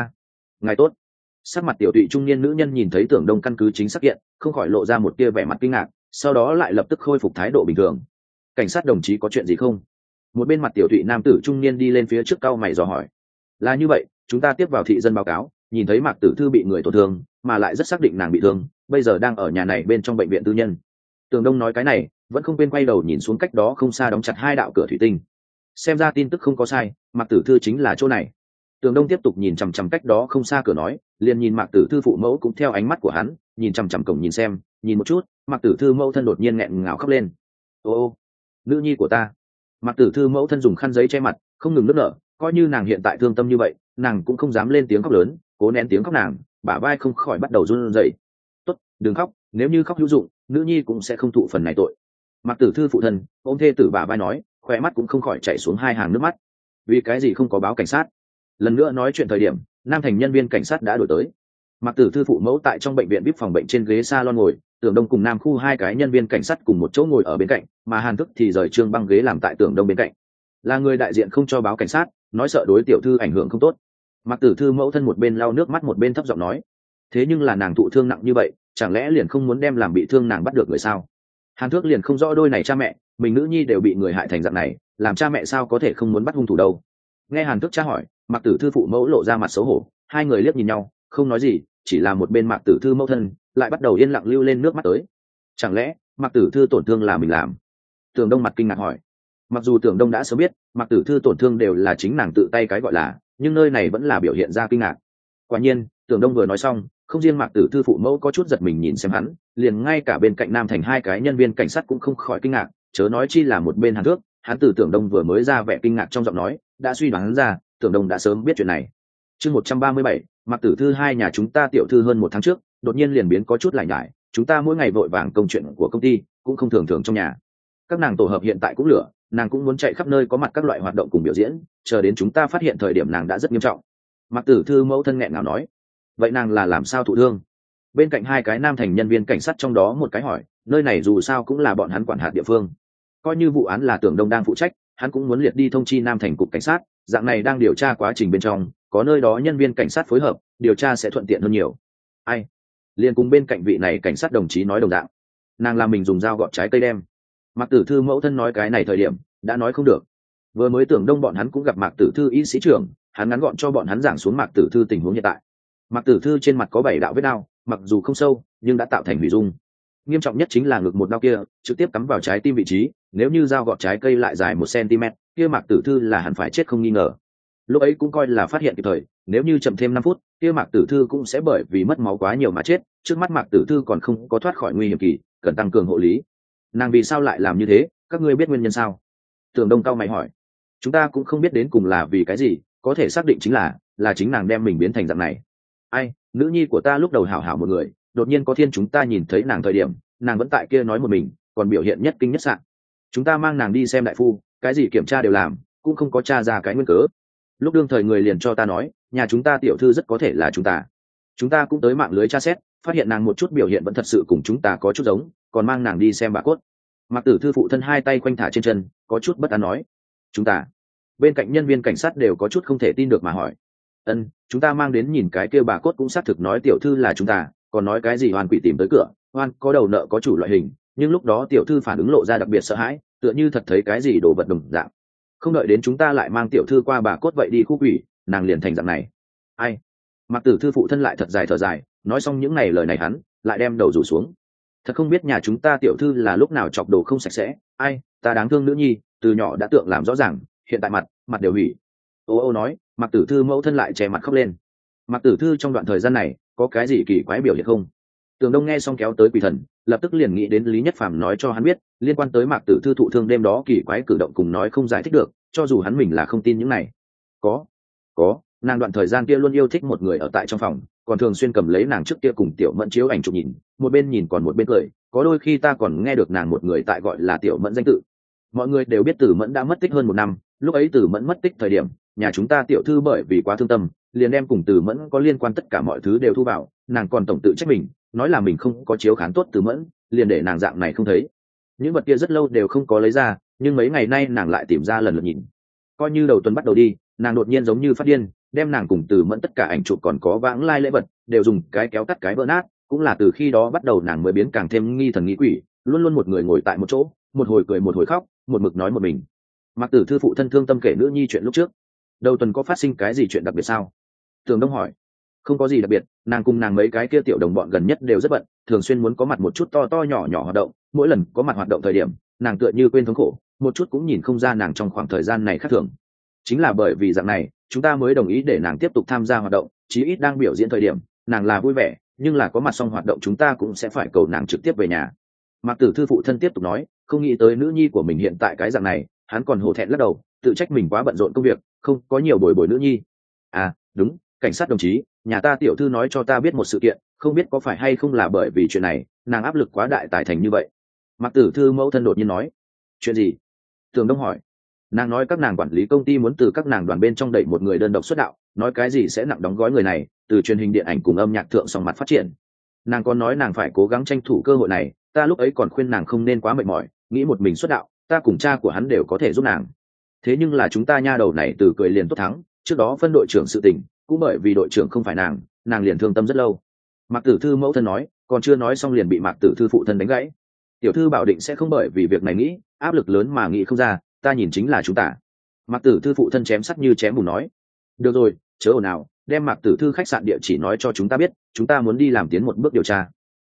Speaker 1: Ngài tốt. Sắc mặt tiểu tụy trung niên nữ nhân nhìn thấy Tưởng Đông căn cứ chính xác hiện, không khỏi lộ ra một tia vẻ mặt kinh ngạc, sau đó lại lập tức khôi phục thái độ bình thường. Cảnh sát đồng chí có chuyện gì không? Một bên mặt tiểu tụy nam tử trung niên đi lên phía trước cau mày dò hỏi. Là như vậy, chúng ta tiếp vào thị dân báo cáo, nhìn thấy Mạc Tử Thư bị người tổn thương, mà lại rất xác định nàng bị thương, bây giờ đang ở nhà này bên trong bệnh viện tư nhân. Tưởng Đông nói cái này, vẫn không quên quay đầu nhìn xuống cách đó không xa đóng chặt hai đạo cửa thủy tinh. Xem ra tin tức không có sai, Mạc Tử Thư chính là chỗ này. Tưởng Đông tiếp tục nhìn chằm chằm cách đó không xa cửa nói, liền nhìn Mạc Tử Thư phụ mẫu cũng theo ánh mắt của hắn, nhìn chằm chằm cổng nhìn xem, nhìn một chút, Mạc Tử Thư mẫu thân đột nhiên nghẹn ngào khóc lên. Ô, nữ nhi của ta. Mạc Tử Thư mẫu thân dùng khăn giấy che mặt, không ngừng nức nở, coi như nàng hiện tại thương tâm như vậy, nàng cũng không dám lên tiếng khóc lớn, cố nén tiếng khóc nàng, bả vai không khỏi bắt đầu run rẩy. Tốt, đừng khóc, nếu như khóc hữu dụng, nữ nhi cũng sẽ không thụ phần này tội. Mạc Tử Thư phụ thân ôm thê tử bả vai nói, khóe mắt cũng không khỏi chảy xuống hai hàng nước mắt. Vì cái gì không có báo cảnh sát? Lần nữa nói chuyện thời điểm, nam thành nhân viên cảnh sát đã đổi tới. Mạc Tử Thư phụ mẫu tại trong bệnh viện VIP phòng bệnh trên ghế salon ngồi, Tưởng Đông cùng Nam khu hai cái nhân viên cảnh sát cùng một chỗ ngồi ở bên cạnh, mà Hàn Thức thì rời trương băng ghế làm tại Tưởng Đông bên cạnh. Là người đại diện không cho báo cảnh sát, nói sợ đối tiểu thư ảnh hưởng không tốt. Mạc Tử Thư mẫu thân một bên lau nước mắt một bên thấp giọng nói, thế nhưng là nàng thụ thương nặng như vậy, chẳng lẽ liền không muốn đem làm bị thương nàng bắt được người sao? Hàn Thước liền không rõ đôi này cha mẹ, mình nữ nhi đều bị người hại thành dạng này, làm cha mẹ sao có thể không muốn bắt hung thủ đâu? Nghe Hàn Thước tra hỏi, Mạc Tử Thư phụ mẫu lộ ra mặt xấu hổ, hai người liếc nhìn nhau, không nói gì, chỉ là một bên Mạc Tử Thư mẫu thân lại bắt đầu yên lặng lưu lên nước mắt tới. Chẳng lẽ Mạc Tử Thư tổn thương là mình làm? Tưởng Đông mặt kinh ngạc hỏi. Mặc dù Tưởng Đông đã sớm biết Mạc Tử Thư tổn thương đều là chính nàng tự tay cái gọi là, nhưng nơi này vẫn là biểu hiện ra kinh ngạc. Quả nhiên, Tưởng Đông vừa nói xong, không riêng Mạc Tử Thư phụ mẫu có chút giật mình nhìn xem hắn, liền ngay cả bên cạnh Nam thành hai cái nhân viên cảnh sát cũng không khỏi kinh ngạc, chớ nói chi là một bên Hàn Thước, hắn từ Tưởng Đông vừa mới ra vẻ kinh ngạc trong giọng nói, đã suy đoán ra, Tưởng Đông đã sớm biết chuyện này. Chương 137, Mạc Tử Thư hai nhà chúng ta tiểu thư hơn 1 tháng trước, đột nhiên liền biến có chút lải nhải, chúng ta mỗi ngày vội vàng công chuyện của công ty, cũng không thường thường trong nhà. Các nàng tổ hợp hiện tại cũng lửa, nàng cũng muốn chạy khắp nơi có mặt các loại hoạt động cùng biểu diễn, chờ đến chúng ta phát hiện thời điểm nàng đã rất nghiêm trọng. Mạc Tử Thư mẫu thân nghẹn ngào nói, vậy nàng là làm sao thụ thương? Bên cạnh hai cái nam thành nhân viên cảnh sát trong đó một cái hỏi, nơi này dù sao cũng là bọn hắn quản hạt địa phương, coi như vụ án là Tưởng Đông đang phụ trách, hắn cũng muốn liệt đi thông chi nam thành cục cảnh sát, dạng này đang điều tra quá trình bên trong, có nơi đó nhân viên cảnh sát phối hợp, điều tra sẽ thuận tiện hơn nhiều. Ai? Liên cùng bên cạnh vị này cảnh sát đồng chí nói đồng dạng, nàng làm mình dùng dao gọt trái cây đem. Mạc Tử Thư mẫu thân nói cái này thời điểm đã nói không được. Vừa mới Tưởng Đông bọn hắn cũng gặp Mạc Tử Thư y sĩ trưởng, hắn ngắn gọn cho bọn hắn giảng xuống Mạc Tử Thư tình huống hiện tại. Mạc Tử Thư trên mặt có 7 đạo vết đao, mặc dù không sâu nhưng đã tạo thành hủy dung. Nghiêm trọng nhất chính là ngực một đao kia trực tiếp cắm vào trái tim vị trí, nếu như dao gọt trái cây lại dài 1 cm, kia Mạc Tử Thư là hẳn phải chết không nghi ngờ. Lúc ấy cũng coi là phát hiện kịp thời, nếu như chậm thêm 5 phút, kia Mạc Tử Thư cũng sẽ bởi vì mất máu quá nhiều mà chết, trước mắt Mạc Tử Thư còn không có thoát khỏi nguy hiểm kỳ, cần tăng cường hộ lý. Nàng vì sao lại làm như thế, các ngươi biết nguyên nhân sao? Tưởng Đông cao mày hỏi. Chúng ta cũng không biết đến cùng là vì cái gì, có thể xác định chính là chính nàng đem mình biến thành dạng này. Ai, nữ nhi của ta lúc đầu hảo hảo một người, đột nhiên có thiên chúng ta nhìn thấy nàng thời điểm, nàng vẫn tại kia nói một mình, còn biểu hiện nhất kinh nhất sạn. Chúng ta mang nàng đi xem đại phu, cái gì kiểm tra đều làm, cũng không có tra ra cái nguyên cớ. Lúc đương thời người liền cho ta nói, nhà chúng ta tiểu thư rất có thể là chúng ta cũng tới mạng lưới tra xét, phát hiện nàng một chút biểu hiện vẫn thật sự cùng chúng ta có chút giống, còn mang nàng đi xem bà cốt. Mạc Tử Thư phụ thân hai tay quanh thả trên chân, có chút bất an nói, chúng ta. Bên cạnh nhân viên cảnh sát đều có chút không thể tin được mà hỏi, chúng ta mang đến nhìn cái kia bà cốt cũng xác thực nói tiểu thư là chúng ta, còn nói cái gì oan quỷ tìm tới cửa, oan có đầu nợ có chủ loại hình, nhưng lúc đó tiểu thư phản ứng lộ ra đặc biệt sợ hãi, tựa như thật thấy cái gì đồ vật đồng dạng. Không đợi đến chúng ta lại mang tiểu thư qua bà cốt vậy đi khu quỷ, nàng liền thành dạng này. Ai? Mạc Tử Thư phụ thân lại thật dài thở dài, nói xong những lời này hắn lại đem đầu rủ xuống. Thật không biết nhà chúng ta tiểu thư là lúc nào chọc đồ không sạch sẽ, ai, ta đáng thương nữ nhi, từ nhỏ đã tượng làm rõ ràng, hiện tại mặt đều hủy. Ô nói, Mạc Tử Thư mẫu thân lại che mặt khóc lên. Mạc Tử Thư trong đoạn thời gian này có cái gì kỳ quái biểu hiện không? Tường Đông nghe xong kéo tới quỷ thần, lập tức liền nghĩ đến Lý Nhất Phàm nói cho hắn biết liên quan tới Mạc Tử Thư thụ thương đêm đó kỳ quái cử động cùng nói không giải thích được, cho dù hắn mình là không tin những này. Có, nàng đoạn thời gian kia luôn yêu thích một người ở tại trong phòng, còn thường xuyên cầm lấy nàng trước kia cùng Tiểu Mẫn chiếu ảnh chụp nhìn, một bên nhìn còn một bên cười, có đôi khi ta còn nghe được nàng một người tại gọi là Tiểu Mẫn danh tự. Mọi người đều biết Tử Mẫn đã mất tích hơn 1 năm, lúc ấy Tử Mẫn mất tích thời điểm, nhà chúng ta tiểu thư bởi vì quá thương tâm, liền đem cùng Tử Mẫn có liên quan tất cả mọi thứ đều thu vào, nàng còn tổng tự trách mình, nói là mình không có chiếu khán tốt Tử Mẫn, liền để nàng dạng này không thấy. Những vật kia rất lâu đều không có lấy ra, nhưng mấy ngày nay nàng lại tìm ra lần lượt nhìn. Coi như đầu tuần bắt đầu đi, nàng đột nhiên giống như phát điên, đem nàng cùng Tử Mẫn tất cả ảnh chụp còn có vãng lai lễ vật đều dùng cái kéo cắt cái vỡ nát, cũng là từ khi đó bắt đầu nàng mới biến càng thêm nghi thần nghi quỷ, luôn luôn một người ngồi tại một chỗ, một hồi cười một hồi khóc, một mực nói một mình. Mạc Tử Thư phụ thân thương tâm kể nữ nhi chuyện lúc trước. Đầu tuần có phát sinh cái gì chuyện đặc biệt sao? Tường Đông hỏi. Không có gì đặc biệt, nàng cùng nàng mấy cái kia tiểu đồng bọn gần nhất đều rất bận, thường xuyên muốn có mặt một chút to to nhỏ nhỏ hoạt động, mỗi lần có mặt hoạt động thời điểm nàng tựa như quên thống khổ, một chút cũng nhìn không ra nàng trong khoảng thời gian này khác thường. Chính là bởi vì dạng này chúng ta mới đồng ý để nàng tiếp tục tham gia hoạt động, chí ít đang biểu diễn thời điểm nàng là vui vẻ, nhưng là có mặt xong hoạt động chúng ta cũng sẽ phải cầu nàng trực tiếp về nhà. Mạc Tử Thư phụ thân tiếp tục nói, không nghĩ tới nữ nhi của mình hiện tại cái dạng này, hắn còn hổ thẹn lắc đầu, tự trách mình quá bận rộn công việc, không có nhiều bồi nữ nhi. À đúng, cảnh sát đồng chí, nhà ta tiểu thư nói cho ta biết một sự kiện, không biết có phải hay không là bởi vì chuyện này nàng áp lực quá đại tài thành như vậy. Mạc Tử Thư mẫu thân đột nhiên nói. Chuyện gì? Tường Đông hỏi. Nàng nói các nàng quản lý công ty muốn từ các nàng đoàn bên trong đẩy một người đơn độc xuất đạo, nói cái gì sẽ nặng đóng gói người này từ truyền hình điện ảnh cùng âm nhạc thượng song mặt phát triển. Nàng còn nói nàng phải cố gắng tranh thủ cơ hội này, ta lúc ấy còn khuyên nàng không nên quá mệt mỏi, nghĩ một mình xuất đạo, ta cùng cha của hắn đều có thể giúp nàng. Thế nhưng là chúng ta nha đầu này từ cười liền tốt thắng, trước đó phân đội trưởng sự tình cũng bởi vì đội trưởng không phải nàng liền thương tâm rất lâu. Mạc Tử Thư mẫu thân nói, còn chưa nói xong liền bị Mạc Tử Thư phụ thân đánh gãy. Tiểu thư bảo định sẽ không bởi vì việc này nghĩ áp lực lớn mà nghĩ không ra, ta nhìn chính là chúng ta. Mạc Tử Thư phụ thân chém sắt như chém bùn nói. Được rồi, chớ ồn ào, đem Mạc Tử Thư khách sạn địa chỉ nói cho chúng ta biết, chúng ta muốn đi làm tiến một bước điều tra.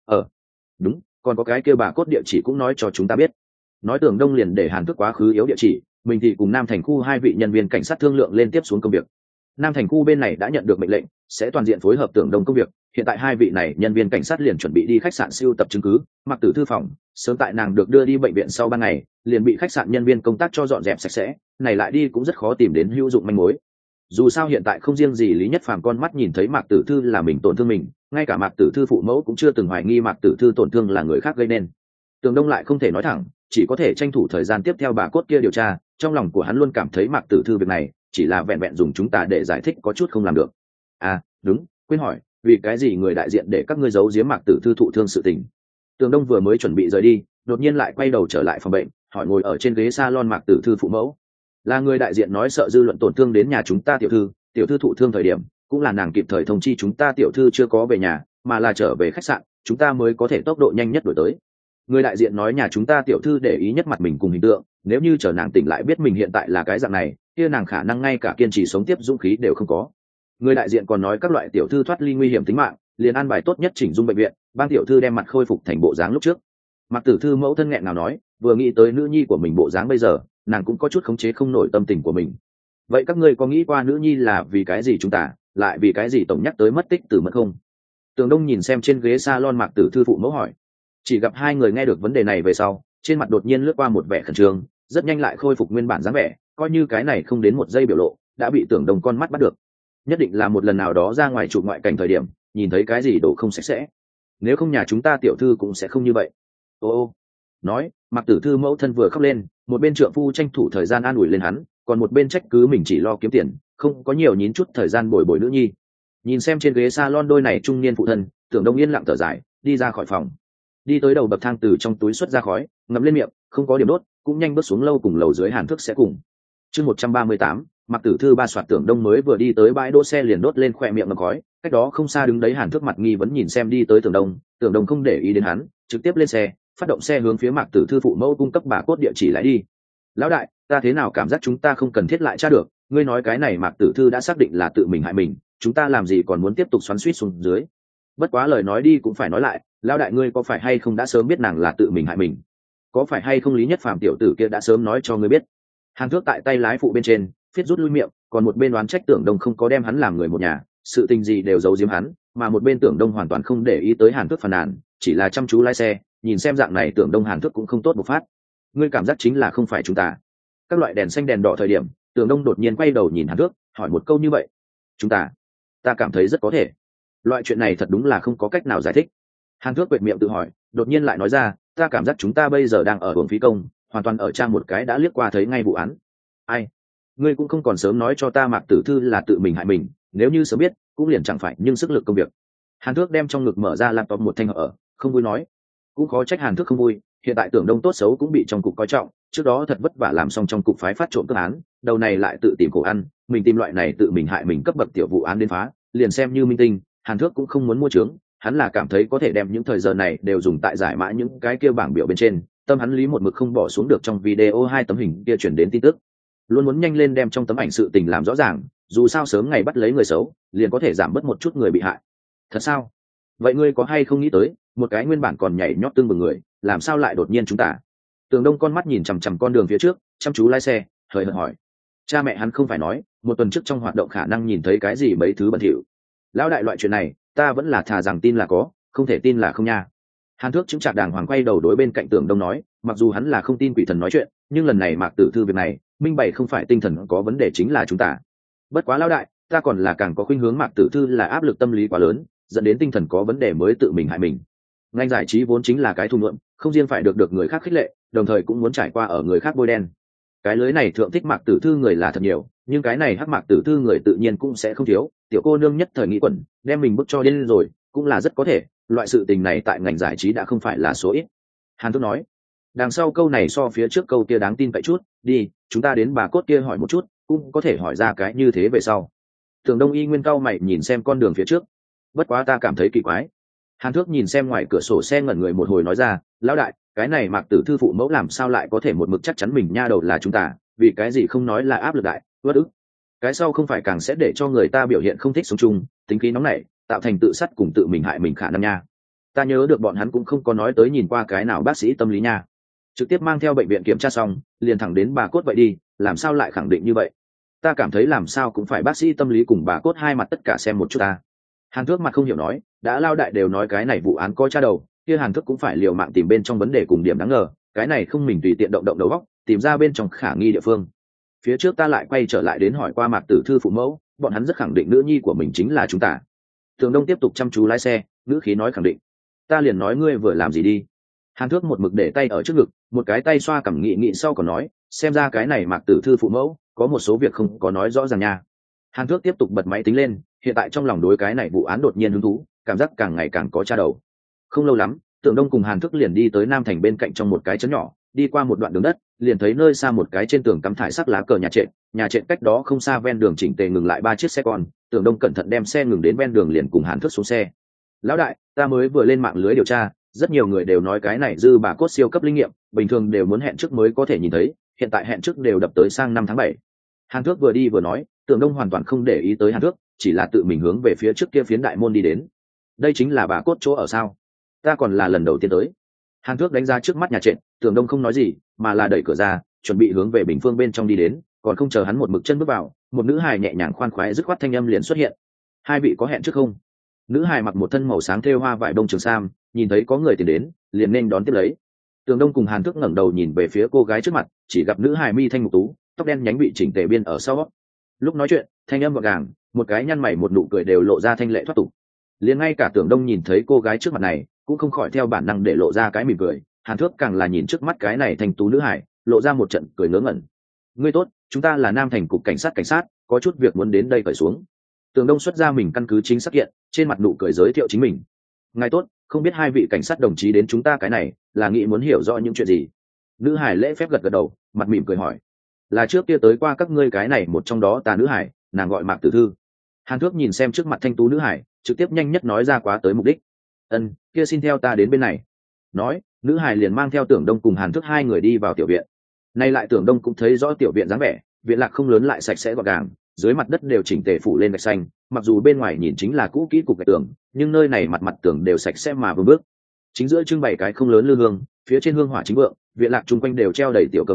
Speaker 1: Đúng, còn có cái kêu bà cốt địa chỉ cũng nói cho chúng ta biết. Nói Tưởng Đông liền để Hàn Thức quá khứ yếu địa chỉ, mình thì cùng Nam Thành khu 2 vị nhân viên cảnh sát thương lượng lên tiếp xuống công việc. Nam Thành khu bên này đã nhận được mệnh lệnh, sẽ toàn diện phối hợp Tưởng Đông công việc, hiện tại 2 vị này nhân viên cảnh sát liền chuẩn bị đi khách sạn siêu tập chứng cứ. Mạc Tử Thư phòng sớm tại nàng được đưa đi bệnh viện sau 3 ngày liền bị khách sạn nhân viên công tác cho dọn dẹp sạch sẽ, này lại đi cũng rất khó tìm đến hữu dụng manh mối. Dù sao hiện tại không riêng gì Lý Nhất Phàm con mắt nhìn thấy Mạc Tử Thư là mình tổn thương mình, ngay cả Mạc Tử Thư phụ mẫu cũng chưa từng hoài nghi Mạc Tử Thư tổn thương là người khác gây nên. Tường Đông lại không thể nói thẳng, chỉ có thể tranh thủ thời gian tiếp theo bà cốt kia điều tra, trong lòng của hắn luôn cảm thấy Mạc Tử Thư việc này chỉ là vẹn vẹn dùng chúng ta để giải thích có chút không làm được. À đúng, quên hỏi, vì cái gì người đại diện để các ngươi giấu giếm Mạc Tử Thư thụ thương sự tình? Tường Đông vừa mới chuẩn bị rời đi, đột nhiên lại quay đầu trở lại phòng bệnh, hỏi ngồi ở trên ghế salon Mạc Tử Thư phụ mẫu. Là người đại diện nói sợ dư luận tổn thương đến nhà chúng ta tiểu thư thụ thương thời điểm, cũng là nàng kịp thời thông chi chúng ta tiểu thư chưa có về nhà, mà là trở về khách sạn, chúng ta mới có thể tốc độ nhanh nhất đổi tới. Người đại diện nói nhà chúng ta tiểu thư để ý nhất mặt mình cùng hình tượng, nếu như chờ nàng tỉnh lại biết mình hiện tại là cái dạng này, kia nàng khả năng ngay cả kiên trì sống tiếp dũng khí đều không có. Người đại diện còn nói các loại tiểu thư thoát ly nguy hiểm tính mạng, liền an bài tốt nhất chỉnh dung bệnh viện, ban tiểu thư đem mặt khôi phục thành bộ dáng lúc trước. Mạc Tử Thư mẫu thân nghẹn nào nói, vừa nghĩ tới nữ nhi của mình bộ dáng bây giờ, nàng cũng có chút khống chế không nổi tâm tình của mình. Vậy các ngươi có nghĩ qua nữ nhi là vì cái gì chúng ta, lại vì cái gì tổng nhắc tới mất tích từ mất không? Tường Đông nhìn xem trên ghế salon Mạc Tử Thư phụ mẫu hỏi. Chỉ gặp hai người nghe được vấn đề này về sau, trên mặt đột nhiên lướt qua một vẻ khẩn trương, rất nhanh lại khôi phục nguyên bản dáng vẻ, coi như cái này không đến một giây biểu lộ, đã bị Tưởng Đông con mắt bắt được. Nhất định là một lần nào đó ra ngoài chụp ngoại cảnh thời điểm, nhìn thấy cái gì đồ không sạch sẽ. Nếu không nhà chúng ta tiểu thư cũng sẽ không như vậy. Ô, nói, Mạc Tử Thư mẫu thân vừa khóc lên, một bên trượng phu tranh thủ thời gian an ủi lên hắn, còn một bên trách cứ mình chỉ lo kiếm tiền, không có nhiều nhín chút thời gian bồi bồi nữ nhi. Nhìn xem trên ghế salon đôi này trung niên phụ thân, Tưởng Đông yên lặng thở dài, đi ra khỏi phòng, đi tới đầu bậc thang, từ trong túi xuất ra khói, ngậm lên miệng, không có điểm đốt, cũng nhanh bước xuống lâu cùng lầu dưới Hàn Thức sẽ cùng. Chương 138, Mạc Tử Thư ba soạt. Tưởng Đông mới vừa đi tới bãi đỗ xe liền đốt lên khóe miệng ngậm khói, cách đó không xa đứng đấy Hàn Thức mặt nghi vẫn nhìn xem đi tới Tưởng Đông không để ý đến hắn, trực tiếp lên xe, phát động xe hướng phía Mạc Tử Thư phụ mẫu cung cấp bà cốt địa chỉ lại đi. Lão đại, ta thế nào cảm giác chúng ta không cần thiết lại tra được, ngươi nói cái này Mạc Tử Thư đã xác định là tự mình hại mình, chúng ta làm gì còn muốn tiếp tục xoắn xuýt xuống dưới. Bất quá lời nói đi cũng phải nói lại, lão đại ngươi có phải hay không đã sớm biết nàng là tự mình hại mình? Có phải hay không Lý Nhất Phàm tiểu tử kia đã sớm nói cho ngươi biết? Hàn Thước tại tay lái phụ bên trên phiết rút lui miệng, còn một bên đoán trách Tưởng Đông không có đem hắn làm người một nhà, sự tình gì đều giấu giếm hắn, mà một bên Tưởng Đông hoàn toàn không để ý tới Hàn Thước phàn nàn, chỉ là chăm chú lái xe, nhìn xem dạng này Tưởng Đông Hàn Thước cũng không tốt một phát. Ngươi cảm giác chính là không phải chúng ta. Các loại đèn xanh đèn đỏ thời điểm, Tưởng Đông đột nhiên quay đầu nhìn Hàn Thước, hỏi một câu như vậy. Chúng ta cảm thấy rất có thể. Loại chuyện này thật đúng là không có cách nào giải thích. Hàn Thước quệt miệng tự hỏi, đột nhiên lại nói ra, ta cảm giác chúng ta bây giờ đang ở hưởng phí công, hoàn toàn ở trang một cái đã liếc qua thấy ngay vụ án. Ai? Ngươi cũng không còn sớm nói cho ta Mạc Tử Thư là tự mình hại mình, nếu như sớm biết cũng liền chẳng phải nhưng sức lực công việc. Hàn Thước đem trong ngực mở ra laptop một thanh ở, không vui nói. Cũng khó trách Hàn Thước không vui, hiện tại Tưởng Đông tốt xấu cũng bị trong cục coi trọng, trước đó thật vất vả làm xong trong cục phái phát trộm cướp án, đầu này lại tự tìm khổ ăn, mình tìm loại này tự mình hại mình cấp bậc tiểu vụ án đến phá, liền xem như minh tinh, Hàn Thước cũng không muốn mua trướng, hắn là cảm thấy có thể đem những thời giờ này đều dùng tại giải mã những cái kia bảng biểu bên trên, tâm hắn lý một mực không bỏ xuống được trong video 2 tấm hình kia chuyển đến tin tức, luôn muốn nhanh lên đem trong tấm ảnh sự tình làm rõ ràng, dù sao sớm ngày bắt lấy người xấu liền có thể giảm bớt một chút người bị hại. Thật sao? Vậy ngươi có hay không nghĩ tới, một cái nguyên bản còn nhảy nhót tương bừng người, làm sao lại đột nhiên chúng ta? Tường Đông con mắt nhìn chằm chằm con đường phía trước, chăm chú lái xe, hời hợt hỏi. Cha mẹ hắn không phải nói, một tuần trước trong hoạt động khả năng nhìn thấy cái gì mấy thứ bẩn thỉu. Lão đại loại chuyện này, ta vẫn là thà rằng tin là có, không thể tin là không nha. Hàn Thước chứng chặt đàng hoàng quay đầu đối bên cạnh Tường Đông nói, mặc dù hắn là không tin quỷ thần nói chuyện, nhưng lần này Mạc Tử Thư việc này, minh bày không phải tinh thần có vấn đề chính là chúng ta. Bất quá lão đại, ta còn là càng có khuynh hướng Mạc Tử Thư là áp lực tâm lý quá lớn, dẫn đến tinh thần có vấn đề mới tự mình hại mình. Ngành giải trí vốn chính là cái thu lượm, không riêng phải được người khác khích lệ, đồng thời cũng muốn trải qua ở người khác bôi đen. Cái lưới này thượng thích Mạc Tử Thư người là thật nhiều, nhưng cái này hắc Mạc Tử Thư người tự nhiên cũng sẽ không thiếu, tiểu cô nương nhất thời nghĩ quẩn, đem mình bức cho điên rồi, cũng là rất có thể, loại sự tình này tại ngành giải trí đã không phải là số ít. Hàn Thước nói, đằng sau câu này so phía trước câu kia đáng tin cậy chút, đi, chúng ta đến bà cốt kia hỏi một chút, cũng có thể hỏi ra cái như thế về sau. Tưởng Đông y nguyên cau mày nhìn xem con đường phía trước, bất quá ta cảm thấy kỳ quái. Hàn Thước nhìn xem ngoài cửa sổ xe ngẩn người một hồi nói ra, lão đại, cái này Mạc Tử Thư phụ mẫu làm sao lại có thể một mực chắc chắn mình nha đầu là chúng ta, vì cái gì không nói là áp lực đại, uất ức. Cái sau không phải càng sẽ để cho người ta biểu hiện không thích sống chung, tính khí nóng nảy, tạo thành tự sát cùng tự mình hại mình khả năng nha. Ta nhớ được bọn hắn cũng không có nói tới nhìn qua cái nào bác sĩ tâm lý nha. Trực tiếp mang theo bệnh viện kiểm tra xong, liền thẳng đến bà cốt vậy đi, làm sao lại khẳng định như vậy? Ta cảm thấy làm sao cũng phải bác sĩ tâm lý cùng bà cốt hai mặt tất cả xem một chút ta. Hàn Thước mặt không hiểu nói, đã lao đại đều nói cái này vụ án có tra đầu, kia Hàn Thước cũng phải liều mạng tìm bên trong vấn đề cùng điểm đáng ngờ, cái này không mình tùy tiện động động đầu óc, tìm ra bên trong khả nghi địa phương. Phía trước ta lại quay trở lại đến hỏi qua Mạc Tử Thư phụ mẫu, bọn hắn rất khẳng định nữ nhi của mình chính là chúng ta. Tường Đông tiếp tục chăm chú lái xe, ngữ khí nói khẳng định. Ta liền nói ngươi vừa làm gì đi. Hàn Thước một mực để tay ở trước ngực, một cái tay xoa cằm nghị sau còn nói, xem ra cái này Mạc Tử Thư phụ mẫu có một số việc không có nói rõ ràng nha. Hàn Thước tiếp tục bật máy tính lên, hiện tại trong lòng đối cái này vụ án đột nhiên hứng thú, cảm giác càng ngày càng có tra đầu. Không lâu lắm, Tưởng Đông cùng Hàn Thước liền đi tới Nam Thành bên cạnh trong một cái trấn nhỏ, đi qua một đoạn đường đất, liền thấy nơi xa một cái trên tường cắm thải sắc lá cờ nhà trệt cách đó không xa ven đường chỉnh tề ngừng lại 3 chiếc xe con. Tưởng Đông cẩn thận đem xe ngừng đến ven đường liền cùng Hàn Thước xuống xe. Lão đại, ta mới vừa lên mạng lưới điều tra, rất nhiều người đều nói cái này dư bà cốt siêu cấp linh nghiệm, bình thường đều muốn hẹn trước mới có thể nhìn thấy, hiện tại hẹn trước đều đập tới sang năm tháng 7. Hàn Thước vừa đi vừa nói, Tưởng Đông hoàn toàn không để ý tới Hàn Thước, chỉ là tự mình hướng về phía trước kia phiến đại môn đi đến. Đây chính là bà cốt chỗ ở sao? Ta còn là lần đầu tiên tới. Hàn Thước đánh ra trước mắt nhà trệt, Tưởng Đông không nói gì, mà là đẩy cửa ra, chuẩn bị hướng về bình phương bên trong đi đến, còn không chờ hắn một bước chân bước vào, một nữ hài nhẹ nhàng khoan khoái dứt khoát thanh âm liền xuất hiện. Hai vị có hẹn trước không? Nữ hài mặc một thân màu sáng thêu hoa vải đông trường sam, nhìn thấy có người tiến đến, liền nên đón tiếp lấy. Tưởng Đông cùng Hàn Thước ngẩng đầu nhìn về phía cô gái trước mặt, chỉ gặp nữ hài mi thanh mục tú, tóc đen nhánh bị chỉnh tề biên ở sau. Lúc nói chuyện, thanh âm gọn gàng, một cái nhăn mày một nụ cười đều lộ ra thanh lệ thoát tục. Liền ngay cả Tưởng Đông nhìn thấy cô gái trước mặt này, cũng không khỏi theo bản năng để lộ ra cái mỉm cười. Hàn Thước càng là nhìn trước mắt cái này thanh tú nữ hải, lộ ra một trận cười ngớ ngẩn. Ngươi tốt, chúng ta là Nam Thành cục cảnh sát, có chút việc muốn đến đây cởi xuống. Tưởng Đông xuất ra mình căn cứ chính xác kiện, trên mặt nụ cười giới thiệu chính mình. Ngài tốt, không biết hai vị cảnh sát đồng chí đến chúng ta cái này là nghĩ muốn hiểu rõ những chuyện gì? Nữ hải lễ phép gật gật đầu, mặt mỉm cười hỏi. Là trước kia tới qua các ngươi cái này một trong đó ta nữ hải, nàng gọi Mạc Tử Thư. Hàn Thước nhìn xem trước mặt thanh tú nữ hải, trực tiếp nhanh nhất nói ra quá tới mục đích. Kia xin theo ta đến bên này. Nói, nữ hải liền mang theo Tưởng Đông cùng Hàn Thước hai người đi vào tiểu viện. Nay lại Tưởng Đông cũng thấy rõ tiểu viện dáng vẻ, viện lạc không lớn lại sạch sẽ gọn gàng, dưới mặt đất đều chỉnh tề phủ lên gạch xanh, mặc dù bên ngoài nhìn chính là cũ kỹ cục gạch tường, nhưng nơi này mặt tường đều sạch sẽ mà vương bước. Chính giữa trưng bày cái không lớn lư hương, phía trên hương hỏa chính vượng, viện lạc chung quanh đều treo đầy tiểu cờ màu,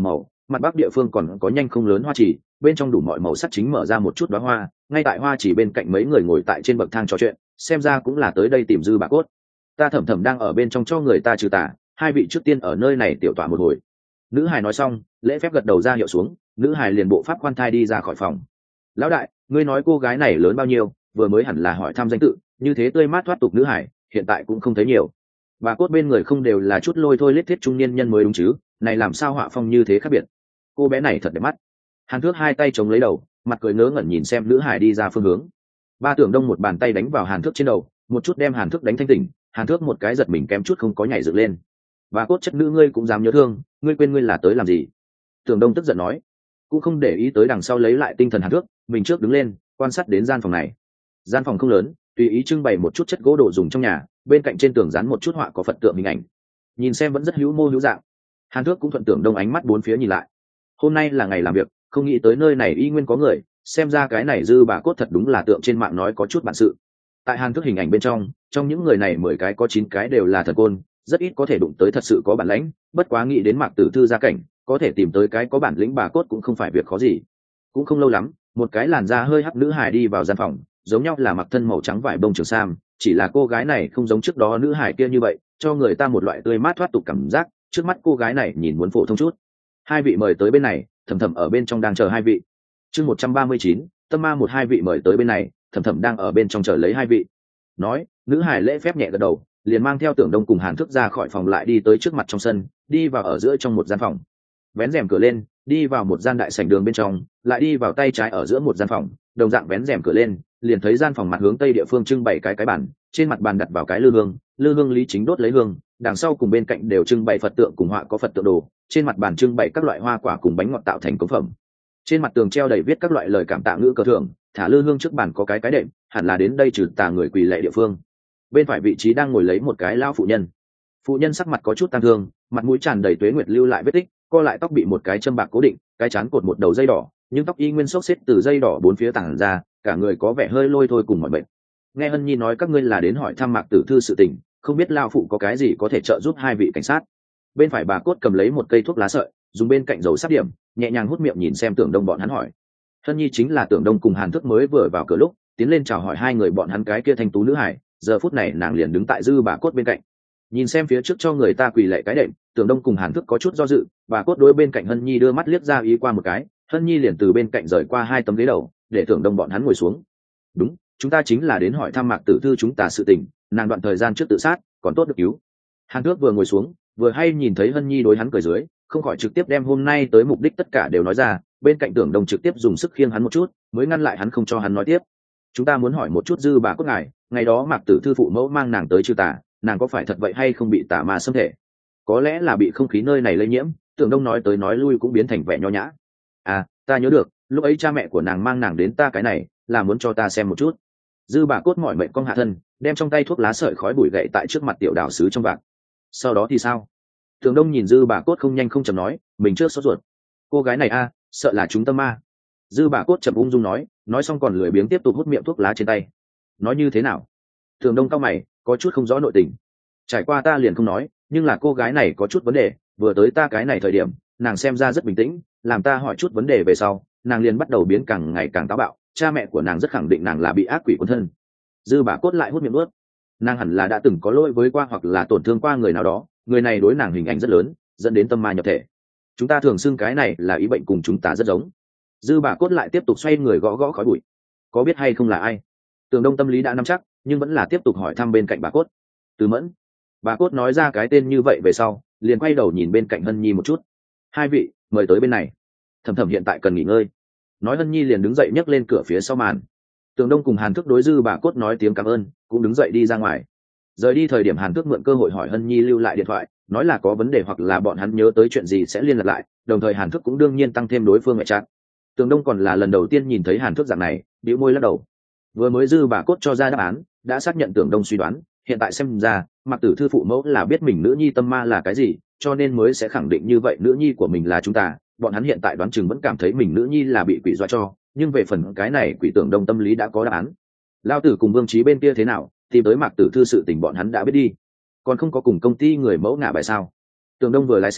Speaker 1: mặt bắc địa phương còn có nhanh không lớn hoa chỉ, bên trong đủ mọi màu sắc chính mở ra một chút đóa hoa, ngay tại hoa chỉ bên cạnh mấy người ngồi tại trên bậc thang trò chuyện, xem ra cũng là tới đây tìm Dư Bà Cốt. Ta Thẩm Thẩm đang ở bên trong cho người ta trừ tà, hai vị trước tiên ở nơi này tiểu tọa một hồi. Nữ hài nói xong, lễ phép gật đầu ra hiệu xuống, nữ hài liền bộ pháp khoan thai đi ra khỏi phòng. Lão đại, ngươi nói cô gái này lớn bao nhiêu? Vừa mới hẳn là hỏi thăm danh tự, như thế tươi mát thoát tục nữ hài, hiện tại cũng không thấy nhiều. Bà Cốt bên người không đều là chút lôi thôi lết thiết trung niên nhân mới đúng chứ, này làm sao họa phong như thế khác biệt. Cô bé này thật đẹp mắt. Hàn Thước hai tay chống lấy đầu, mặt cười ngớ ngẩn nhìn xem nữ hài đi ra phương hướng. Ba Tưởng Đông một bàn tay đánh vào Hàn Thước trên đầu, một chút đem Hàn Thước đánh thanh tỉnh. Hàn Thước một cái giật mình kém chút không có nhảy dựng lên. Bà Cốt chất nữ ngươi cũng dám nhớ thương, ngươi quên ngươi là tới làm gì? Tưởng Đông tức giận nói, cũng không để ý tới đằng sau lấy lại tinh thần Hàn Thước, mình trước đứng lên quan sát đến gian phòng này. Gian phòng không lớn, tùy ý trưng bày một chút chất gỗ đồ dùng trong nhà, bên cạnh trên tường dán một chút họa có Phật tượng hình ảnh, nhìn xem vẫn rất hữu mô hữu dạng. Hàn Thước cũng thuận Tưởng Đông ánh mắt bốn phía nhìn lại. Hôm nay là ngày làm việc, không nghĩ tới nơi này y nguyên có người, xem ra cái này Dư Bà Cốt thật đúng là tượng trên mạng nói có chút bản sự. Tại Hàn Thước hình ảnh bên trong những người này 10 cái có 9 cái đều là thần côn, rất ít có thể đụng tới thật sự có bản lĩnh, bất quá nghĩ đến Mạc Tử Thư gia cảnh, có thể tìm tới cái có bản lĩnh Bà Cốt cũng không phải việc khó gì. Cũng không lâu lắm, một cái làn da hơi hắc nữ hài đi vào gian phòng, giống nhau là mặc thân màu trắng vải bông trường sam, chỉ là cô gái này không giống trước đó nữ hài kia như vậy, cho người ta một loại tươi mát thoát tục cảm giác. Trước mắt cô gái này nhìn muốn phổ thông chút. Hai vị mời tới bên này, Thẩm Thẩm ở bên trong đang chờ hai vị. Chương 139, Tâm Ma một hai vị mời tới bên này, Thẩm Thẩm đang ở bên trong chờ lấy hai vị. Nói, nữ hài lễ phép nhẹ gật đầu, liền mang theo Tưởng Đông cùng Hàn Thước ra khỏi phòng lại đi tới trước mặt trong sân, đi vào ở giữa trong một gian phòng. Vén rèm cửa lên, đi vào một gian đại sảnh đường bên trong, lại đi vào tay trái ở giữa một gian phòng, đồng dạng vén rèm cửa lên, liền thấy gian phòng mặt hướng tây địa phương trưng bày cái bàn, trên mặt bàn đặt vào cái lư hương Lý Chính đốt lấy hương, đằng sau cùng bên cạnh đều trưng bày Phật tượng cùng họa có Phật tượng đồ, trên mặt bàn trưng bày các loại hoa quả cùng bánh ngọt tạo thành cống phẩm. Trên mặt tường treo đầy viết các loại lời cảm tạ ngữ cờ thưởng, thả lư hương trước bàn có cái đệm, hẳn là đến đây trừ tà người quỳ lạy địa phương. Bên phải vị trí đang ngồi lấy một cái lão phụ nhân. Phụ nhân sắc mặt có chút tang thương, mặt mũi tràn đầy tuế nguyệt lưu lại vết tích, co lại tóc bị một cái châm bạc cố định, cái trán cột một đầu dây đỏ, nhưng tóc y nguyên xốc xếp từ dây đỏ bốn phía tản ra, cả người có vẻ hơi lôi thôi cùng mọi bệnh. Nghe Hân Nhi nói các ngươi là đến hỏi thăm Mạc Tử Thư sự tình, không biết lão phụ có cái gì có thể trợ giúp hai vị cảnh sát. Bên phải bà Cốt cầm lấy một cây thuốc lá sợi, dùng bên cạnh dầu sáp điểm, nhẹ nhàng hút miệng nhìn xem Tưởng Đông bọn hắn hỏi. Hân Nhi chính là Tưởng Đông cùng Hàn Thước mới vừa vào cửa lúc tiến lên chào hỏi hai người bọn hắn cái kia thanh tú nữ hải, giờ phút này nàng liền đứng tại Dư Bà Cốt bên cạnh, nhìn xem phía trước cho người ta quỳ lạy cái đệm. Tưởng Đông cùng Hàn Thước có chút do dự, bà Cốt đối bên cạnh Hân Nhi đưa mắt liếc ra ý qua một cái, Hân Nhi liền từ bên cạnh rời qua hai tấm ghế đầu, để Tưởng Đông bọn hắn ngồi xuống. Đúng, chúng ta chính là đến hỏi thăm Mạc Tử Thư chúng ta sự tình, nàng đoạn thời gian trước tự sát, còn tốt được cứu. Hàn Thước vừa ngồi xuống, vừa hay nhìn thấy Hân Nhi đối hắn cười dưới, không khỏi trực tiếp đem hôm nay tới mục đích tất cả đều nói ra. Bên cạnh Tưởng Đông trực tiếp dùng sức khiêng hắn một chút, mới ngăn lại hắn không cho hắn nói tiếp. Chúng ta muốn hỏi một chút Dư Bà Cốt ngài, ngày đó Mạc Tử Thư phụ mẫu mang nàng tới trừ tà, nàng có phải thật vậy hay không bị tà ma xâm thể? Có lẽ là bị không khí nơi này lây nhiễm. Tưởng Đông nói tới nói lui cũng biến thành vẻ nho nhã. À, ta nhớ được, lúc ấy cha mẹ của nàng mang nàng đến ta cái này, là muốn cho ta xem một chút. Dư Bà Cốt mỏi mệt cong hạ thân, đem trong tay thuốc lá sợi khói bụi gậy tại trước mặt tiểu đào sứ trong vạc. Sau đó thì sao? Tưởng Đông nhìn Dư Bà Cốt không nhanh không chậm nói, mình trước sốt ruột. Cô gái này a, sợ là chúng tâm ma. Dư Bà Cốt chậm ung dung nói xong còn lười biếng tiếp tục hút miệng thuốc lá trên tay. Nói như thế nào? Tưởng Đông cau mày, có chút không rõ nội tình. Trải qua ta liền không nói, nhưng là cô gái này có chút vấn đề, vừa tới ta cái này thời điểm, nàng xem ra rất bình tĩnh, làm ta hỏi chút vấn đề về sau, nàng liền bắt đầu biến càng ngày càng táo bạo, cha mẹ của nàng rất khẳng định nàng là bị ác quỷ cuốn thân. Dư Bà Cốt lại hút miệng nuốt. Nàng hẳn là đã từng có lỗi với qua hoặc là tổn thương qua người nào đó, người này đối nàng hình ảnh rất lớn, dẫn đến tâm ma nhập thể. Chúng ta thường xưng cái này là ý bệnh cùng chúng ta rất giống. Dư Bà Cốt lại tiếp tục xoay người gõ gõ khói bụi. Có biết hay không là ai? Tưởng Đông tâm lý đã nắm chắc, nhưng vẫn là tiếp tục hỏi thăm bên cạnh bà Cốt. Từ Mẫn. Bà Cốt nói ra cái tên như vậy về sau, liền quay đầu nhìn bên cạnh Hân Nhi một chút. Hai vị, mời tới bên này. Thẩm Thẩm hiện tại cần nghỉ ngơi. Nói Hân Nhi liền đứng dậy nhấc lên cửa phía sau màn. Tưởng Đông cùng Hàn Thước đối Dư Bà Cốt nói tiếng cảm ơn, cũng đứng dậy đi ra ngoài. Rời đi thời điểm Hàn Thước mượn cơ hội hỏi Hân Nhi lưu lại điện thoại, nói là có vấn đề hoặc là bọn hắn nhớ tới chuyện gì sẽ liên lạc lại, đồng thời Hàn Thước cũng đương nhiên tăng thêm đối phương mẹ chat. Tưởng Đông còn là lần đầu tiên nhìn thấy Hàn Thước dạng này, bĩu môi lắc đầu. Vừa mới Dư Bà Cốt cho ra đáp án, đã xác nhận Tưởng Đông suy đoán, hiện tại xem ra, Mạc Tử Thư phụ mẫu là biết mình nữ nhi tâm ma là cái gì, cho nên mới sẽ khẳng định như vậy nữ nhi của mình là chúng ta. Bọn hắn hiện tại đoán chừng vẫn cảm thấy mình nữ nhi là bị quỷ dọa cho, nhưng về phần cái này quỷ Tưởng Đông tâm lý đã có đáp án. Lao Tử cùng Vương Chí bên kia thế nào, tìm tới Mạc Tử Thư sự tình bọn hắn đã biết đi, còn không có cùng công ty người mẫu ngả bài sao? Tưởng Đông vừa lái xe,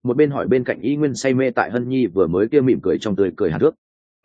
Speaker 1: một bên hỏi bên cạnh y nguyên say mê tại Hân Nhi vừa mới kia mỉm cười trong tươi cười hàn thước.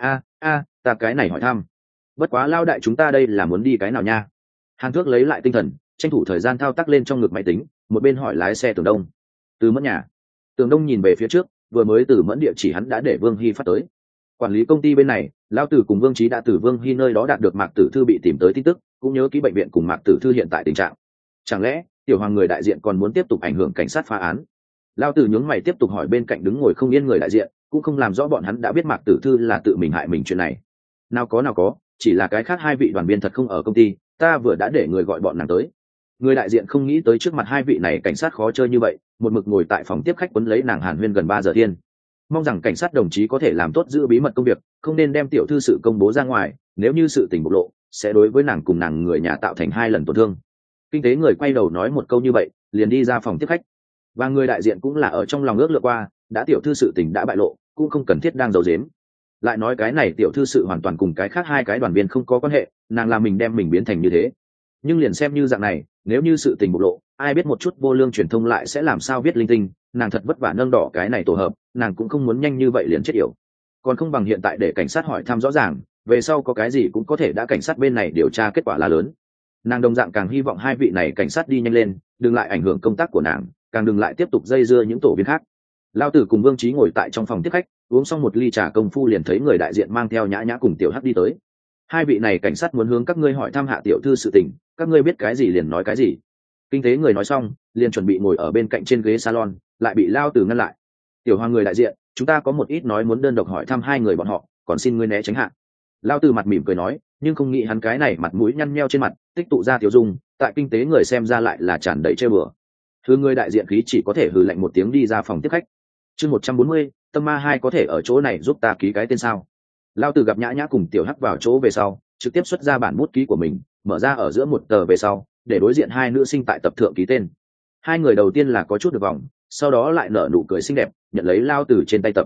Speaker 1: Ta cái này hỏi thăm, bất quá lao đại chúng ta đây là muốn đi cái nào nha? Hàn thước lấy lại tinh thần, tranh thủ thời gian thao tác lên trong ngực máy tính, một bên hỏi lái xe Tường Đông. Từ Mẫn nhà. Tường Đông nhìn về phía trước, vừa mới Từ Mẫn địa chỉ hắn đã để Vương Hy phát tới. Quản lý công ty bên này, Lao Tử cùng Vương Trí đã từ Vương Hy nơi đó đạt được Mạc Tử Thư bị tìm tới tin tức, cũng nhớ kỹ bệnh viện cùng Mạc Tử Thư hiện tại tình trạng. Chẳng lẽ Tiểu Hoàng người đại diện còn muốn tiếp tục ảnh hưởng cảnh sát phá án? Lao Tử nhướng mày tiếp tục hỏi bên cạnh đứng ngồi không yên người đại diện, cũng không làm rõ bọn hắn đã biết Mạc Tử Thư là tự mình hại mình chuyện này. Nào có, chỉ là cái khác hai vị đoàn viên thật không ở công ty, ta vừa đã để người gọi bọn nàng tới. Người đại diện không nghĩ tới trước mặt hai vị này cảnh sát khó chơi như vậy, một mực ngồi tại phòng tiếp khách quấn lấy nàng hàn huyên gần 3 giờ thiên. Mong rằng cảnh sát đồng chí có thể làm tốt giữ bí mật công việc, không nên đem tiểu thư sự công bố ra ngoài, nếu như sự tình bộc lộ sẽ đối với nàng cùng nàng người nhà tạo thành 2 lần tổn thương. Kinh tế người quay đầu nói một câu như vậy, liền đi ra phòng tiếp khách. Và người đại diện cũng là ở trong lòng ước lượng qua, đã tiểu thư sự tình đã bại lộ, cũng không cần thiết đang giấu giếm. Lại nói cái này tiểu thư sự hoàn toàn cùng cái khác hai cái đoàn viên không có quan hệ, nàng làm mình đem mình biến thành như thế. Nhưng liền xem như dạng này, nếu như sự tình bộc lộ, ai biết một chút vô lương truyền thông lại sẽ làm sao viết linh tinh, nàng thật vất vả nâng đỏ cái này tổ hợp, nàng cũng không muốn nhanh như vậy liền chết yểu. Còn không bằng hiện tại để cảnh sát hỏi thăm rõ ràng, về sau có cái gì cũng có thể đã cảnh sát bên này điều tra kết quả là lớn. Nàng đồng dạng càng hy vọng hai vị này cảnh sát đi nhanh lên, đừng lại ảnh hưởng công tác của nàng, càng đừng lại tiếp tục dây dưa những tổ viên khác. Lao Tử cùng Vương Trí ngồi tại trong phòng tiếp khách, uống xong một ly trà công phu liền thấy người đại diện mang theo Nhã Nhã cùng Tiểu Hắc đi tới. Hai vị này cảnh sát muốn hướng các ngươi hỏi thăm hạ tiểu thư sự tình, các ngươi biết cái gì liền nói cái gì. Kinh tế người nói xong, liền chuẩn bị ngồi ở bên cạnh trên ghế salon, lại bị Lao Tử ngăn lại. Tiểu Hoàng người đại diện, chúng ta có một ít nói muốn đơn độc hỏi thăm hai người bọn họ, còn xin ngươi né tránh hạ. Lao Tử mặt mỉm cười nói, nhưng không nghĩ hắn cái này mặt mũi nhăn nheo trên mặt, tích tụ ra tiểu dung, tại kinh tế người xem ra lại là tràn đầy trêu bừa. Thứ người đại diện khí chỉ có thể hừ lạnh một tiếng đi ra phòng tiếp khách. Chương 140, Tâm Ma 2 có thể ở chỗ này giúp ta ký cái tên sao? Lao Tử gặp Nhã Nhã cùng Tiểu Hắc vào chỗ về sau, trực tiếp xuất ra bản bút ký của mình, mở ra ở giữa một tờ về sau, để đối diện hai nữ sinh tại tập thượng ký tên. Hai người đầu tiên là có chút được vòng, sau đó lại nở nụ cười xinh đẹp, nhận lấy Lao Tử trên tay tập.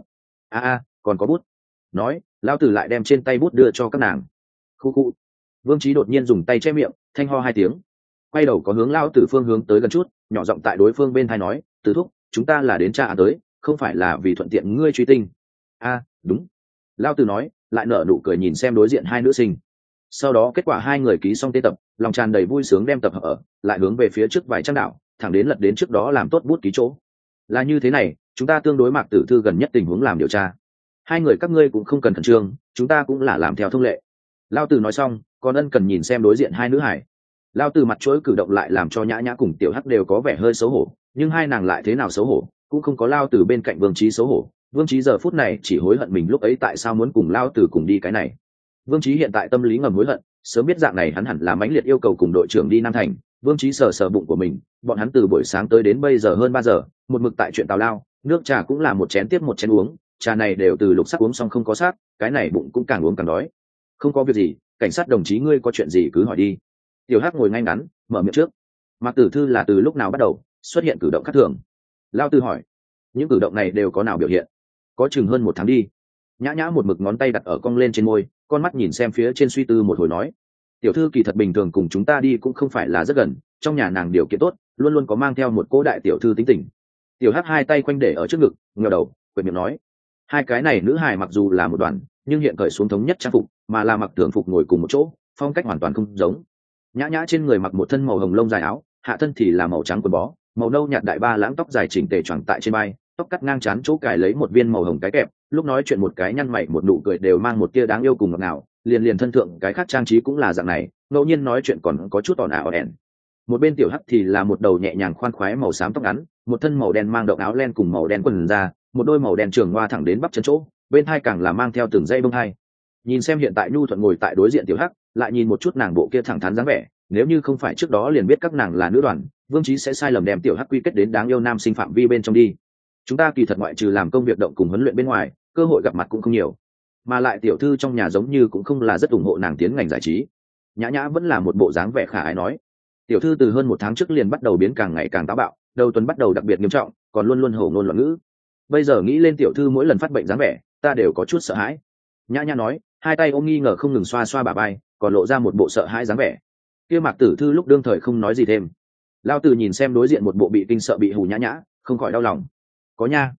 Speaker 1: Còn có bút. Nói, Lao Tử lại đem trên tay bút đưa cho các nàng. Khu. Vương Trí đột nhiên dùng tay che miệng, thanh ho 2 tiếng. Quay đầu có hướng Lao Tử phương hướng tới gần chút, nhỏ giọng tại đối phương bên tai nói, "Tử thúc, chúng ta là đến tra án tới, không phải là vì thuận tiện ngươi truy tinh." Đúng. Lao Tử nói, lại nở nụ cười nhìn xem đối diện hai nữ sinh. Sau đó kết quả hai người ký xong tên tập, lòng tràn đầy vui sướng đem tập hợp ở, lại hướng về phía trước vài trang đạo, thẳng đến lật đến trước đó làm tốt bút ký chỗ. Là như thế này, chúng ta tương đối Mạc Tử Thư gần nhất tình huống làm điều tra. Hai người các ngươi cũng không cần khẩn trương, chúng ta cũng là làm theo thông lệ. Lao Tử nói xong, còn ân cần nhìn xem đối diện hai nữ hải. Lao Tử mặt chuỗi cử động lại làm cho Nhã Nhã cùng Tiểu Hắc đều có vẻ hơi xấu hổ, nhưng hai nàng lại thế nào xấu hổ, cũng không có Lao Tử bên cạnh Vương Trí xấu hổ. Vương Trí giờ phút này chỉ hối hận mình lúc ấy tại sao muốn cùng Lao Tử cùng đi cái này. Vương Trí hiện tại tâm lý ngầm hối hận, sớm biết dạng này hắn hẳn là mãnh liệt yêu cầu cùng đội trưởng đi Nam Thành. Vương Trí sờ sờ bụng của mình, bọn hắn từ buổi sáng tới đến bây giờ hơn 3 giờ, một mực tại chuyện tào lao, nước trà cũng là một chén tiếp một chén uống, trà này đều từ lục sắc uống xong không có sát, cái này bụng cũng càng uống càng đói. Không có việc gì, cảnh sát đồng chí ngươi có chuyện gì cứ hỏi đi. Tiểu Hắc ngồi ngay ngắn, mở miệng trước. Mạc Tử Thư là từ lúc nào bắt đầu xuất hiện cử động khác thường? Lao Tử hỏi. Những cử động này đều có nào biểu hiện? Có chừng hơn 1 tháng đi. Nhã Nhã một mực ngón tay đặt ở cong lên trên môi, con mắt nhìn xem phía trên suy tư một hồi nói. Tiểu thư kỳ thật bình thường cùng chúng ta đi cũng không phải là rất gần, trong nhà nàng điều kiện tốt, luôn luôn có mang theo một cô đại tiểu thư tính tình. Tiểu Hắc hai tay quanh để ở trước ngực, ngẩng đầu, quệt miệng nói. Hai cái này nữ hài mặc dù là một đoàn, nhưng hiện cởi xuống thống nhất trang phục, mà là mặc thường phục ngồi cùng một chỗ, phong cách hoàn toàn không giống. Nhã Nhã trên người mặc một thân màu hồng lông dài áo, hạ thân thì là màu trắng quần bó, màu nâu nhạt đại ba lãng tóc dài chỉnh tề choàng tại trên vai, tóc cắt ngang trán chỗ cài lấy một viên màu hồng cái kẹp, lúc nói chuyện một cái nhăn mày một nụ cười đều mang một tia đáng yêu cùng ngọt ngào, liền thân thượng cái khác trang trí cũng là dạng này, ngẫu nhiên nói chuyện còn có chút ỏn ào ẻn. Một bên Tiểu Hắc thì là một đầu nhẹ nhàng khoan khoái màu xám tóc ngắn, một thân màu đen mang động áo len cùng màu đen quần da, một đôi màu đen trường hoa thẳng đến bắp chân chỗ, bên thai càng là mang theo từng dây bông hai. Nhìn xem hiện tại nhu thuận ngồi tại đối diện Tiểu Hắc, lại nhìn một chút nàng bộ kia thẳng thắn dáng vẻ, nếu như không phải trước đó liền biết các nàng là nữ đoàn, Vương Trí sẽ sai lầm đem Tiểu Hắc quy kết đến đáng yêu nam sinh phạm vi bên trong đi. Chúng ta kỳ thật ngoại trừ làm công việc động cùng huấn luyện bên ngoài, cơ hội gặp mặt cũng không nhiều, mà lại tiểu thư trong nhà giống như cũng không là rất ủng hộ nàng tiến ngành giải trí. Nhã Nhã vẫn là một bộ dáng vẻ khả ái nói. Tiểu thư từ hơn 1 tháng trước liền bắt đầu biến càng ngày càng táo bạo, đầu tuần bắt đầu đặc biệt nghiêm trọng, còn luôn luôn hổ ngôn loạn ngữ. Bây giờ nghĩ lên tiểu thư mỗi lần phát bệnh dáng vẻ, ta đều có chút sợ hãi. Nhã Nhã nói, hai tay ôm nghi ngờ không ngừng xoa xoa bả vai, còn lộ ra một bộ sợ hãi dáng vẻ. Kia Mạc Tử Thư lúc đương thời không nói gì thêm. Lao Tử nhìn xem đối diện một bộ bị kinh sợ bị hù Nhã Nhã, không khỏi đau lòng. Có nha,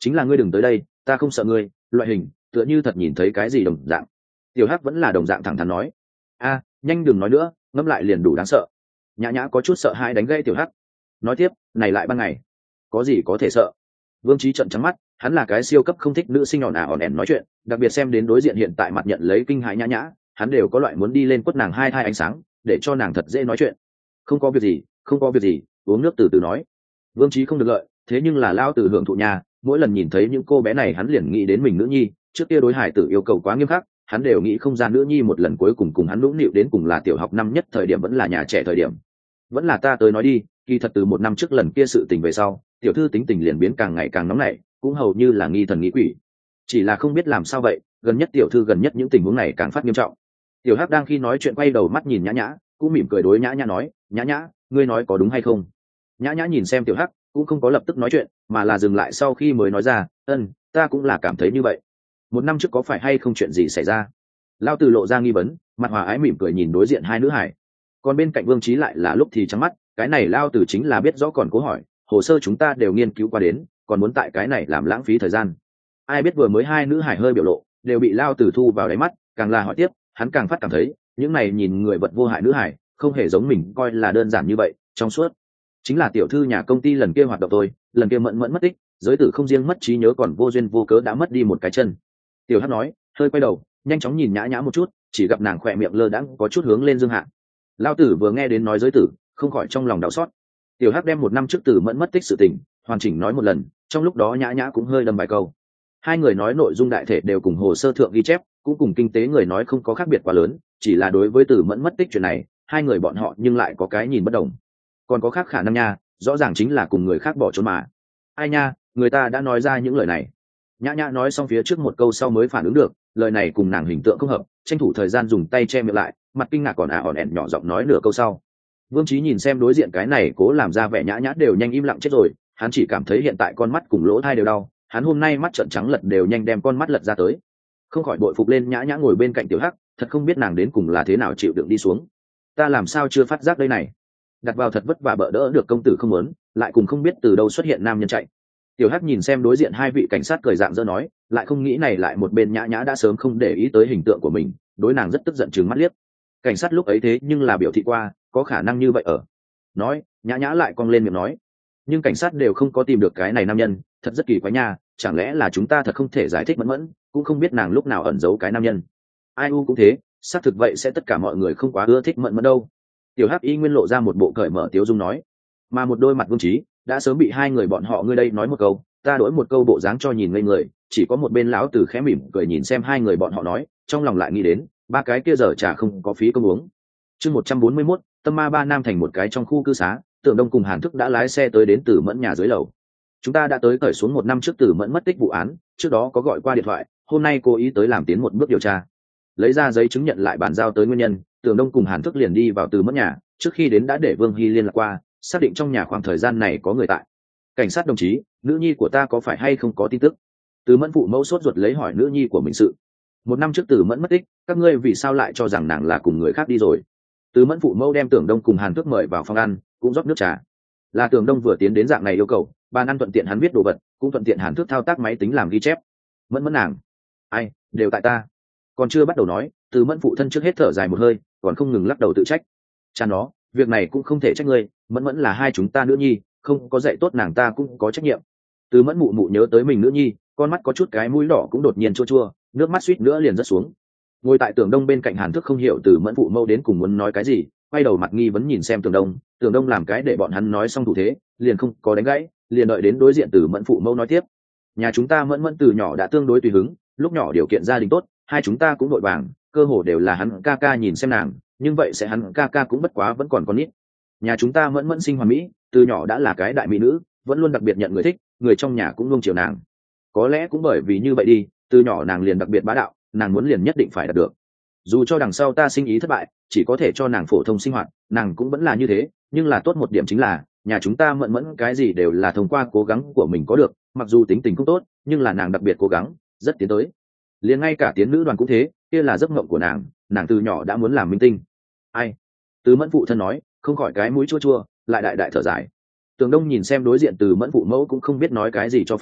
Speaker 1: chính là ngươi đừng tới đây, ta không sợ ngươi, loại hình tựa như thật nhìn thấy cái gì đồng dạng. Tiểu Hắc vẫn là đồng dạng thẳng thắn nói. A, nhanh đừng nói nữa, ngẫm lại liền đủ đáng sợ. Nhã Nhã có chút sợ hãi đánh gây Tiểu Hắc. Nói tiếp, này lại ban ngày, có gì có thể sợ? Vương Chí trợn trắng mắt, hắn là cái siêu cấp không thích nữ sinh ỏn ẻn nói chuyện, đặc biệt xem đến đối diện hiện tại mặt nhận lấy kinh hãi Nhã Nhã, hắn đều có loại muốn đi lên quất nàng hai ánh sáng, để cho nàng thật dễ nói chuyện. Không có việc gì, không có việc gì, uống nước từ từ nói. Vương Chí không được lợi, thế nhưng là lao từ hưởng thụ nhà, mỗi lần nhìn thấy những cô bé này hắn liền nghĩ đến mình nữ nhi, trước kia đối hải tử yêu cầu quá nghiêm khắc, hắn đều nghĩ không ra nữ nhi một lần cuối cùng hắn nũng nịu đến cùng là tiểu học năm nhất thời điểm vẫn là nhà trẻ thời điểm. Vẫn là ta tới nói đi, kỳ thật từ một năm trước lần kia sự tình về sau, tiểu thư tính tình liền biến càng ngày càng nóng nảy, cũng hầu như là nghi thần nghĩ quỷ. Chỉ là không biết làm sao vậy, gần nhất tiểu thư gần nhất những tình huống này càng phát nghiêm trọng. Tiểu Hắc đang khi nói chuyện quay đầu mắt nhìn Nhã Nhã, cũng mỉm cười đối Nhã Nhã nói, Nhã Nhã, ngươi nói có đúng hay không? Nhã Nhã nhìn xem Tiểu Hắc, cũng không có lập tức nói chuyện, mà là dừng lại sau khi mới nói ra, ta cũng là cảm thấy như vậy. Một năm trước có phải hay không chuyện gì xảy ra? Lao Từ lộ ra nghi vấn, mặt hòa ái mỉm cười nhìn đối diện hai nữ hải. Còn bên cạnh Vương Chí lại là lúc thì trắng mắt, cái này Lao Từ chính là biết rõ còn cố hỏi, hồ sơ chúng ta đều nghiên cứu qua đến, còn muốn tại cái này làm lãng phí thời gian. Ai biết vừa mới hai nữ hải hơi biểu lộ, đều bị Lao Từ thu vào đáy mắt, càng là hỏi tiếp, hắn càng phát cảm thấy, những này nhìn người vật vô hại nữ hải, không hề giống mình coi là đơn giản như vậy, trong suốt. Chính là tiểu thư nhà công ty lần kia hoạt động tôi, lần kia mẫn mất tích, giới tử không riêng mất trí nhớ còn vô duyên vô cớ đã mất đi một cái chân. Tiểu Hắc nói, hơi quay đầu, nhanh chóng nhìn Nhã Nhã một chút, chỉ gặp nàng khỏe miệng lơ đãng có chút hướng lên dương hạ. Lao Tử vừa nghe đến nói giới tử, không khỏi trong lòng đau xót. Tiểu Hắc đem một năm trước tử mẫn mất tích sự tình hoàn chỉnh nói một lần, trong lúc đó Nhã Nhã cũng hơi đâm vài câu. Hai người nói nội dung đại thể đều cùng hồ sơ thượng ghi chép, cũng cùng kinh tế người nói không có khác biệt quá lớn, chỉ là đối với tử mẫn mất tích chuyện này, hai người bọn họ nhưng lại có cái nhìn bất đồng. Còn có khác khả năng nha, rõ ràng chính là cùng người khác bỏ trốn mà. Ai nha, người ta đã nói ra những lời này. Nhã Nhã nói xong phía trước một câu sau mới phản ứng được, lời này cùng nàng hình tượng không hợp, tranh thủ thời gian dùng tay che miệng lại, mặt kinh ngạc còn ỏn ẻn nhỏ giọng nói nửa câu sau. Vương Chí nhìn xem đối diện cái này cố làm ra vẻ Nhã Nhã đều nhanh im lặng chết rồi, hắn chỉ cảm thấy hiện tại con mắt cùng lỗ tai đều đau, hắn hôm nay mắt trợn trắng lật đều nhanh đem con mắt lật ra tới. Không khỏi bội phục lên Nhã Nhã ngồi bên cạnh Tiểu Hắc, thật không biết nàng đến cùng là thế nào chịu đựng đi xuống. Ta làm sao chưa phát giác đây này? Đặt vào thật vất vả bỡ đỡ được công tử không muốn, lại cùng không biết từ đâu xuất hiện nam nhân chạy. Tiểu Hắc nhìn xem đối diện hai vị cảnh sát cười dạng dỡ nói, lại không nghĩ này lại một bên Nhã Nhã đã sớm không để ý tới hình tượng của mình, đối nàng rất tức giận trừng mắt liếc. Cảnh sát lúc ấy thế nhưng là biểu thị qua, có khả năng như vậy ở. Nói, Nhã Nhã lại cong lên miệng nói, nhưng cảnh sát đều không có tìm được cái này nam nhân, thật rất kỳ quái nha, chẳng lẽ là chúng ta thật không thể giải thích mẫn, cũng không biết nàng lúc nào ẩn giấu cái nam nhân. Ai u cũng thế, xác thực vậy sẽ tất cả mọi người không quá ưa thích mẫn đâu. Tiểu Hắc y nguyên lộ ra một bộ cởi mở tiếu dung nói, mà một đôi mặt Vương Chí đã sớm bị hai người bọn họ ngươi đây nói một câu, ta đổi một câu bộ dáng cho nhìn ngây người, chỉ có một bên lão Từ khẽ mỉm cười nhìn xem hai người bọn họ nói, trong lòng lại nghĩ đến, ba cái kia giờ chả không có phí công uống. Chương 141, Tâm Ma Ba Nam thành một cái trong khu cư xá, Tưởng Đông cùng Hàn Thức đã lái xe tới đến Tử Mẫn nhà dưới lầu. Chúng ta đã tới cởi xuống một năm trước Tử Mẫn mất tích vụ án, trước đó có gọi qua điện thoại, hôm nay cố ý tới làm tiến một bước điều tra. Lấy ra giấy chứng nhận lại bàn giao tới nguyên nhân, Tưởng Đông cùng Hàn Thức liền đi vào Tử Mẫn nhà, trước khi đến đã để Vương Hy liên lạc qua, xác định trong nhà khoảng thời gian này có người tại. Cảnh sát đồng chí, nữ nhi của ta có phải hay không có tin tức? Từ Mẫn phụ mẫu sốt ruột lấy hỏi nữ nhi của mình sự. Một năm trước Từ Mẫn mất tích, các ngươi vì sao lại cho rằng nàng là cùng người khác đi rồi? Từ Mẫn phụ mẫu đem Tưởng Đông cùng Hàn Thức mời vào phòng ăn, cũng rót nước trà. Là Tưởng Đông vừa tiến đến dạng này yêu cầu, bàn ăn thuận tiện hắn viết đồ vật, cũng thuận tiện Hàn Thức thao tác máy tính làm ghi chép. Mẫn nàng, ai, đều tại ta. Còn chưa bắt đầu nói, Từ Mẫn phụ thân trước hết thở dài một hơi, còn không ngừng lắc đầu tự trách. Cha nó, việc này cũng không thể trách ngươi, Mẫn là hai chúng ta nữ nhi, không có dạy tốt nàng ta cũng có trách nhiệm. Từ Mẫn mụ mụ nhớ tới mình nữ nhi, con mắt có chút cái mũi đỏ cũng đột nhiên chua chua, nước mắt suýt nữa liền rớt xuống. Ngồi tại Tưởng Đông bên cạnh Hàn Thức không hiểu Từ Mẫn phụ mẫu đến cùng muốn nói cái gì, quay đầu mặt nghi vấn nhìn xem Tưởng Đông làm cái để bọn hắn nói xong thủ thế, liền không có đánh gãy, liền đợi đến đối diện Từ Mẫn phụ mẫu nói tiếp. Nhà chúng ta Mẫn từ nhỏ đã tương đối tùy hứng, lúc nhỏ điều kiện gia đình tốt, hai chúng ta cũng vội vàng, cơ hồ đều là hắn ca ca nhìn xem nàng, nhưng vậy sẽ hắn ca ca cũng bất quá vẫn còn con nít. Nhà chúng ta Mẫn sinh hoàn mỹ, từ nhỏ đã là cái đại mỹ nữ, vẫn luôn đặc biệt nhận người thích, người trong nhà cũng nuông chiều nàng. Có lẽ cũng bởi vì như vậy đi, từ nhỏ nàng liền đặc biệt bá đạo, nàng muốn liền nhất định phải đạt được. Dù cho đằng sau ta sinh ý thất bại, chỉ có thể cho nàng phổ thông sinh hoạt, nàng cũng vẫn là như thế, nhưng là tốt một điểm chính là nhà chúng ta Mẫn cái gì đều là thông qua cố gắng của mình có được, mặc dù tính tình không tốt, nhưng là nàng đặc biệt cố gắng, rất tiến tới. Liền ngay cả tiến nữ đoàn cũng thế, kia là giấc mộng của nàng từ nhỏ đã muốn làm minh tinh. Ai? Từ Mẫn phụ thân nói, không khỏi cái mũi chua chua, lại đại đại thở dài. Tường Đông nhìn xem đối diện Từ Mẫn phụ mẫu cũng không biết nói cái gì cho phải,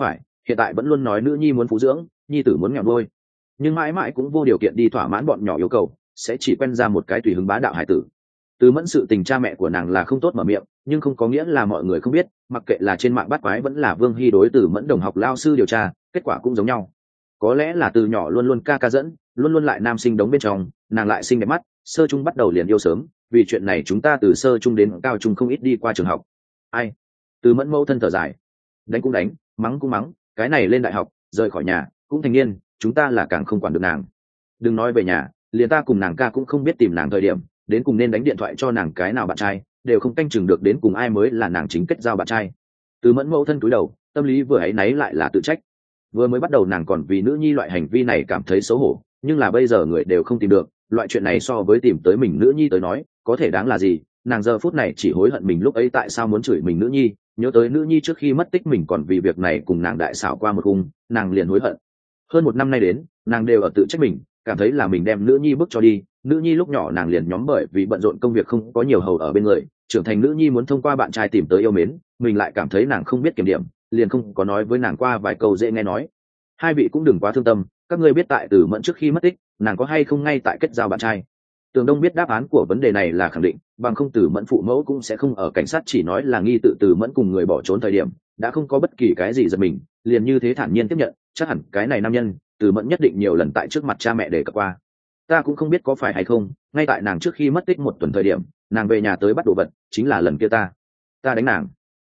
Speaker 1: hiện tại vẫn luôn nói nữ nhi muốn phú dưỡng, nhi tử muốn nghèo nuôi, nhưng mãi mãi cũng vô điều kiện đi thỏa mãn bọn nhỏ yêu cầu, sẽ chỉ quen ra một cái tùy hứng bá đạo hải tử. Từ Mẫn sự tình cha mẹ của nàng là không tốt mở miệng, nhưng không có nghĩa là mọi người không biết, mặc kệ là trên mạng bắt quái vẫn là Vương Hy đối Từ Mẫn đồng học lao sư điều tra, kết quả cũng giống nhau. Có lẽ là từ nhỏ luôn luôn ca ca dẫn, luôn luôn lại nam sinh đống bên trong, nàng lại xinh đẹp mắt, sơ trung bắt đầu liền yêu sớm, vì chuyện này chúng ta từ sơ trung đến cao trung không ít đi qua trường học. Ai? Từ Mẫn mẫu thân thở dài, đánh cũng đánh, mắng cũng mắng, cái này lên đại học, rời khỏi nhà, cũng thành niên, chúng ta là càng không quản được nàng. Đừng nói về nhà, liền ta cùng nàng ca cũng không biết tìm nàng thời điểm, đến cùng nên đánh điện thoại cho nàng cái nào bạn trai, đều không canh chừng được đến cùng ai mới là nàng chính kết giao bạn trai. Từ Mẫn mẫu thân cúi đầu, tâm lý vừa áy náy lại là tự trách. Vừa mới bắt đầu nàng còn vì nữ nhi loại hành vi này cảm thấy xấu hổ, nhưng là bây giờ người đều không tìm được, loại chuyện này so với tìm tới mình nữ nhi tới nói, có thể đáng là gì? Nàng giờ phút này chỉ hối hận mình lúc ấy tại sao muốn chửi mình nữ nhi, nhớ tới nữ nhi trước khi mất tích mình còn vì việc này cùng nàng đại xảo qua một khung, nàng liền hối hận. Hơn một năm nay đến, nàng đều ở tự trách mình, cảm thấy là mình đem nữ nhi bước cho đi. Nữ nhi lúc nhỏ nàng liền nhóm bởi vì bận rộn công việc không có nhiều hầu ở bên người, trưởng thành nữ nhi muốn thông qua bạn trai tìm tới yêu mến, mình lại cảm thấy nàng không biết kiểm điểm, liền không có nói với nàng qua vài câu dễ nghe nói. Hai vị cũng đừng quá thương tâm, các ngươi biết tại Từ Mẫn trước khi mất tích, nàng có hay không ngay tại kết giao bạn trai? Tường Đông biết đáp án của vấn đề này là khẳng định, bằng không Từ Mẫn phụ mẫu cũng sẽ không ở cảnh sát chỉ nói là nghi tự Từ Mẫn cùng người bỏ trốn thời điểm, đã không có bất kỳ cái gì giật mình, liền như thế thản nhiên tiếp nhận, chắc hẳn cái này nam nhân, Từ Mẫn nhất định nhiều lần tại trước mặt cha mẹ đề cập qua. Ta cũng không biết có phải hay không, ngay tại nàng trước khi mất tích một tuần thời điểm, nàng về nhà tới bắt đồ vật, chính là lần kia ta đánh nàng.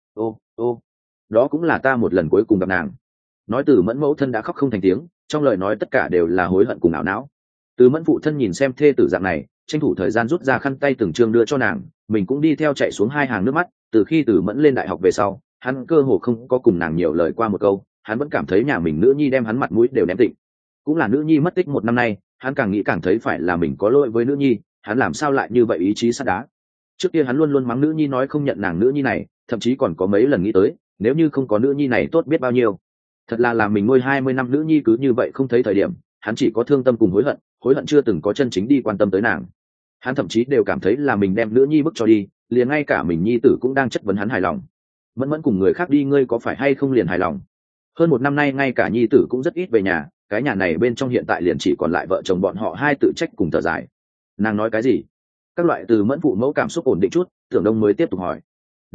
Speaker 1: Ô, đó cũng là ta một lần cuối cùng gặp nàng. Nói Từ Mẫn mẫu thân đã khóc không thành tiếng, trong lời nói tất cả đều là hối hận cùng ảo não. Từ Mẫn phụ thân nhìn xem thê tử dạng này, tranh thủ thời gian rút ra khăn tay từng chương đưa cho nàng, mình cũng đi theo chạy xuống hai hàng nước mắt. Từ khi Từ Mẫn lên đại học về sau, hắn cơ hồ không có cùng nàng nhiều lời qua một câu, hắn vẫn cảm thấy nhà mình nữ nhi đem hắn mặt mũi đều ném tịnh. Cũng là nữ nhi mất tích một năm nay, hắn càng nghĩ càng thấy phải là mình có lỗi với nữ nhi, hắn làm sao lại như vậy ý chí sắt đá. Trước kia hắn luôn luôn mắng nữ nhi nói không nhận nàng nữ nhi này, thậm chí còn có mấy lần nghĩ tới, nếu như không có nữ nhi này tốt biết bao nhiêu. Thật là làm mình nuôi 20 năm nữ nhi cứ như vậy không thấy thời điểm, hắn chỉ có thương tâm cùng hối hận chưa từng có chân chính đi quan tâm tới nàng. Hắn thậm chí đều cảm thấy là mình đem nữ nhi bức cho đi, liền ngay cả mình nhi tử cũng đang chất vấn hắn hài lòng. Mẫn Mẫn cùng người khác đi ngươi có phải hay không liền hài lòng? Hơn một năm nay ngay cả nhi tử cũng rất ít về nhà, cái nhà này bên trong hiện tại liền chỉ còn lại vợ chồng bọn họ hai tự trách cùng thở dài. Nàng nói cái gì? Các loại Từ Mẫn phụ mẫu cảm xúc ổn định chút, Tưởng Đông mới tiếp tục hỏi.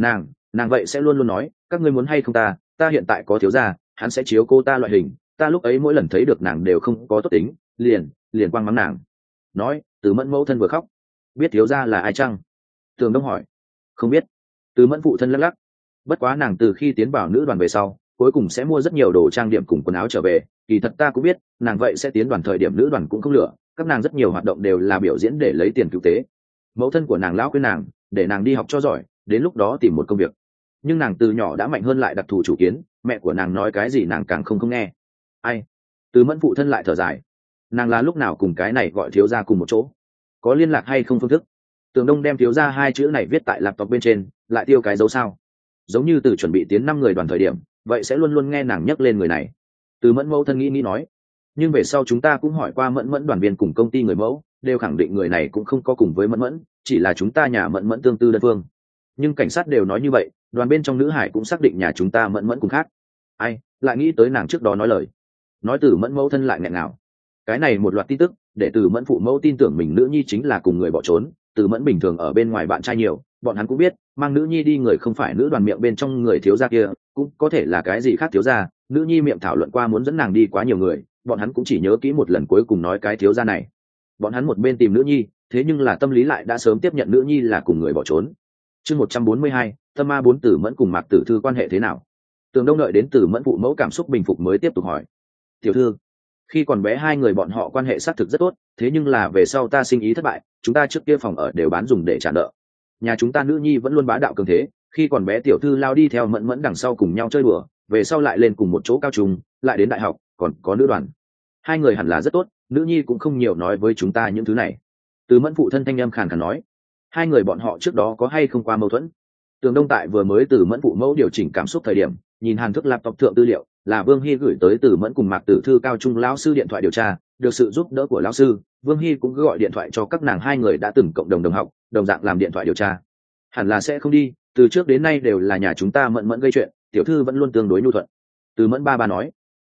Speaker 1: Nàng vậy sẽ luôn luôn nói, các ngươi muốn hay không ta hiện tại có thiếu gia, hắn sẽ chiếu cô ta loại hình, ta lúc ấy mỗi lần thấy được nàng đều không có tốt tính, liền quăng mắng nàng. Nói, Từ Mẫn mẫu thân vừa khóc. Biết thiếu gia là ai chăng? Tưởng Đông hỏi. Không biết. Từ Mẫn phụ thân lắc lắc. Bất quá nàng từ khi tiến vào nữ đoàn về sau, cuối cùng sẽ mua rất nhiều đồ trang điểm cùng quần áo trở về, kỳ thật ta cũng biết, nàng vậy sẽ tiến đoàn thời điểm nữ đoàn cũng không lựa, các nàng rất nhiều hoạt động đều là biểu diễn để lấy tiền cứu tế. Mẫu thân của nàng lão khuyên nàng, để nàng đi học cho giỏi, đến lúc đó tìm một công việc. Nhưng nàng từ nhỏ đã mạnh hơn lại đặc thù chủ kiến, mẹ của nàng nói cái gì nàng càng không nghe. Ai? Từ Mẫn phụ thân lại thở dài. Nàng là lúc nào cùng cái này gọi thiếu gia cùng một chỗ? Có liên lạc hay không phương thức? Tường Đông đem thiếu gia hai chữ này viết tại laptop bên trên, lại tiêu cái dấu sao. Giống như từ chuẩn bị tiến 5 người đoàn thời điểm, vậy sẽ luôn luôn nghe nàng nhắc lên người này. Từ Mẫn mẫu thân nghĩ nói. Nhưng về sau chúng ta cũng hỏi qua Mẫn đoàn viên cùng công ty người mẫu, đều khẳng định người này cũng không có cùng với Mẫn, chỉ là chúng ta nhà Mẫn tương tư đơn phương. Nhưng cảnh sát đều nói như vậy, đoàn bên trong nữ hải cũng xác định nhà chúng ta Mẫn cùng khác. Ai lại nghĩ tới nàng trước đó nói lời. Nói Từ Mẫn mẫu thân lại nghẹn ngào. Cái này một loạt tin tức để Từ Mẫn phụ mẫu tin tưởng mình nữ nhi chính là cùng người bỏ trốn. Từ Mẫn bình thường ở bên ngoài bạn trai nhiều, bọn hắn cũng biết mang nữ nhi đi người không phải nữ đoàn miệng bên trong người thiếu gia kia, cũng có thể là cái gì khác thiếu gia. Nữ nhi miệng thảo luận qua muốn dẫn nàng đi quá nhiều người, bọn hắn cũng chỉ nhớ kỹ một lần cuối cùng nói cái thiếu gia này. Bọn hắn một bên tìm nữ nhi, thế nhưng là tâm lý lại đã sớm tiếp nhận nữ nhi là cùng người bỏ trốn. Chương 142, Tâm Ma 4 Từ Mẫn cùng Mạc Tử Thư quan hệ thế nào? Tường Đông đợi đến Từ Mẫn phụ mẫu cảm xúc bình phục mới tiếp tục hỏi. Tiểu thư, khi còn bé hai người bọn họ quan hệ xác thực rất tốt, thế nhưng là về sau ta sinh ý thất bại, chúng ta trước kia phòng ở đều bán dùng để trả nợ. Nhà chúng ta nữ nhi vẫn luôn bá đạo cường thế, khi còn bé tiểu thư lao đi theo Mẫn đằng sau cùng nhau chơi đùa, về sau lại lên cùng một chỗ cao trung, lại đến đại học, còn có nữ đoàn. Hai người hẳn là rất tốt, nữ nhi cũng không nhiều nói với chúng ta những thứ này. Từ Mẫn phụ thân thanh âm khàn khàn nói. Hai người bọn họ trước đó có hay không qua mâu thuẫn? Tường Đông tại vừa mới Từ Mẫn phụ mẫu điều chỉnh cảm xúc thời điểm, nhìn hàn thức laptop thượng tư liệu, là Vương Hy gửi tới Từ Mẫn cùng Mạc Tử Thư cao trung lão sư điện thoại điều tra, được sự giúp đỡ của lão sư, Vương Hy cũng gọi điện thoại cho các nàng hai người đã từng cộng đồng đồng học, đồng dạng làm điện thoại điều tra. Hẳn là sẽ không đi, từ trước đến nay đều là nhà chúng ta Mẫn gây chuyện, tiểu thư vẫn luôn tương đối nhu thuận. Từ Mẫn ba nói.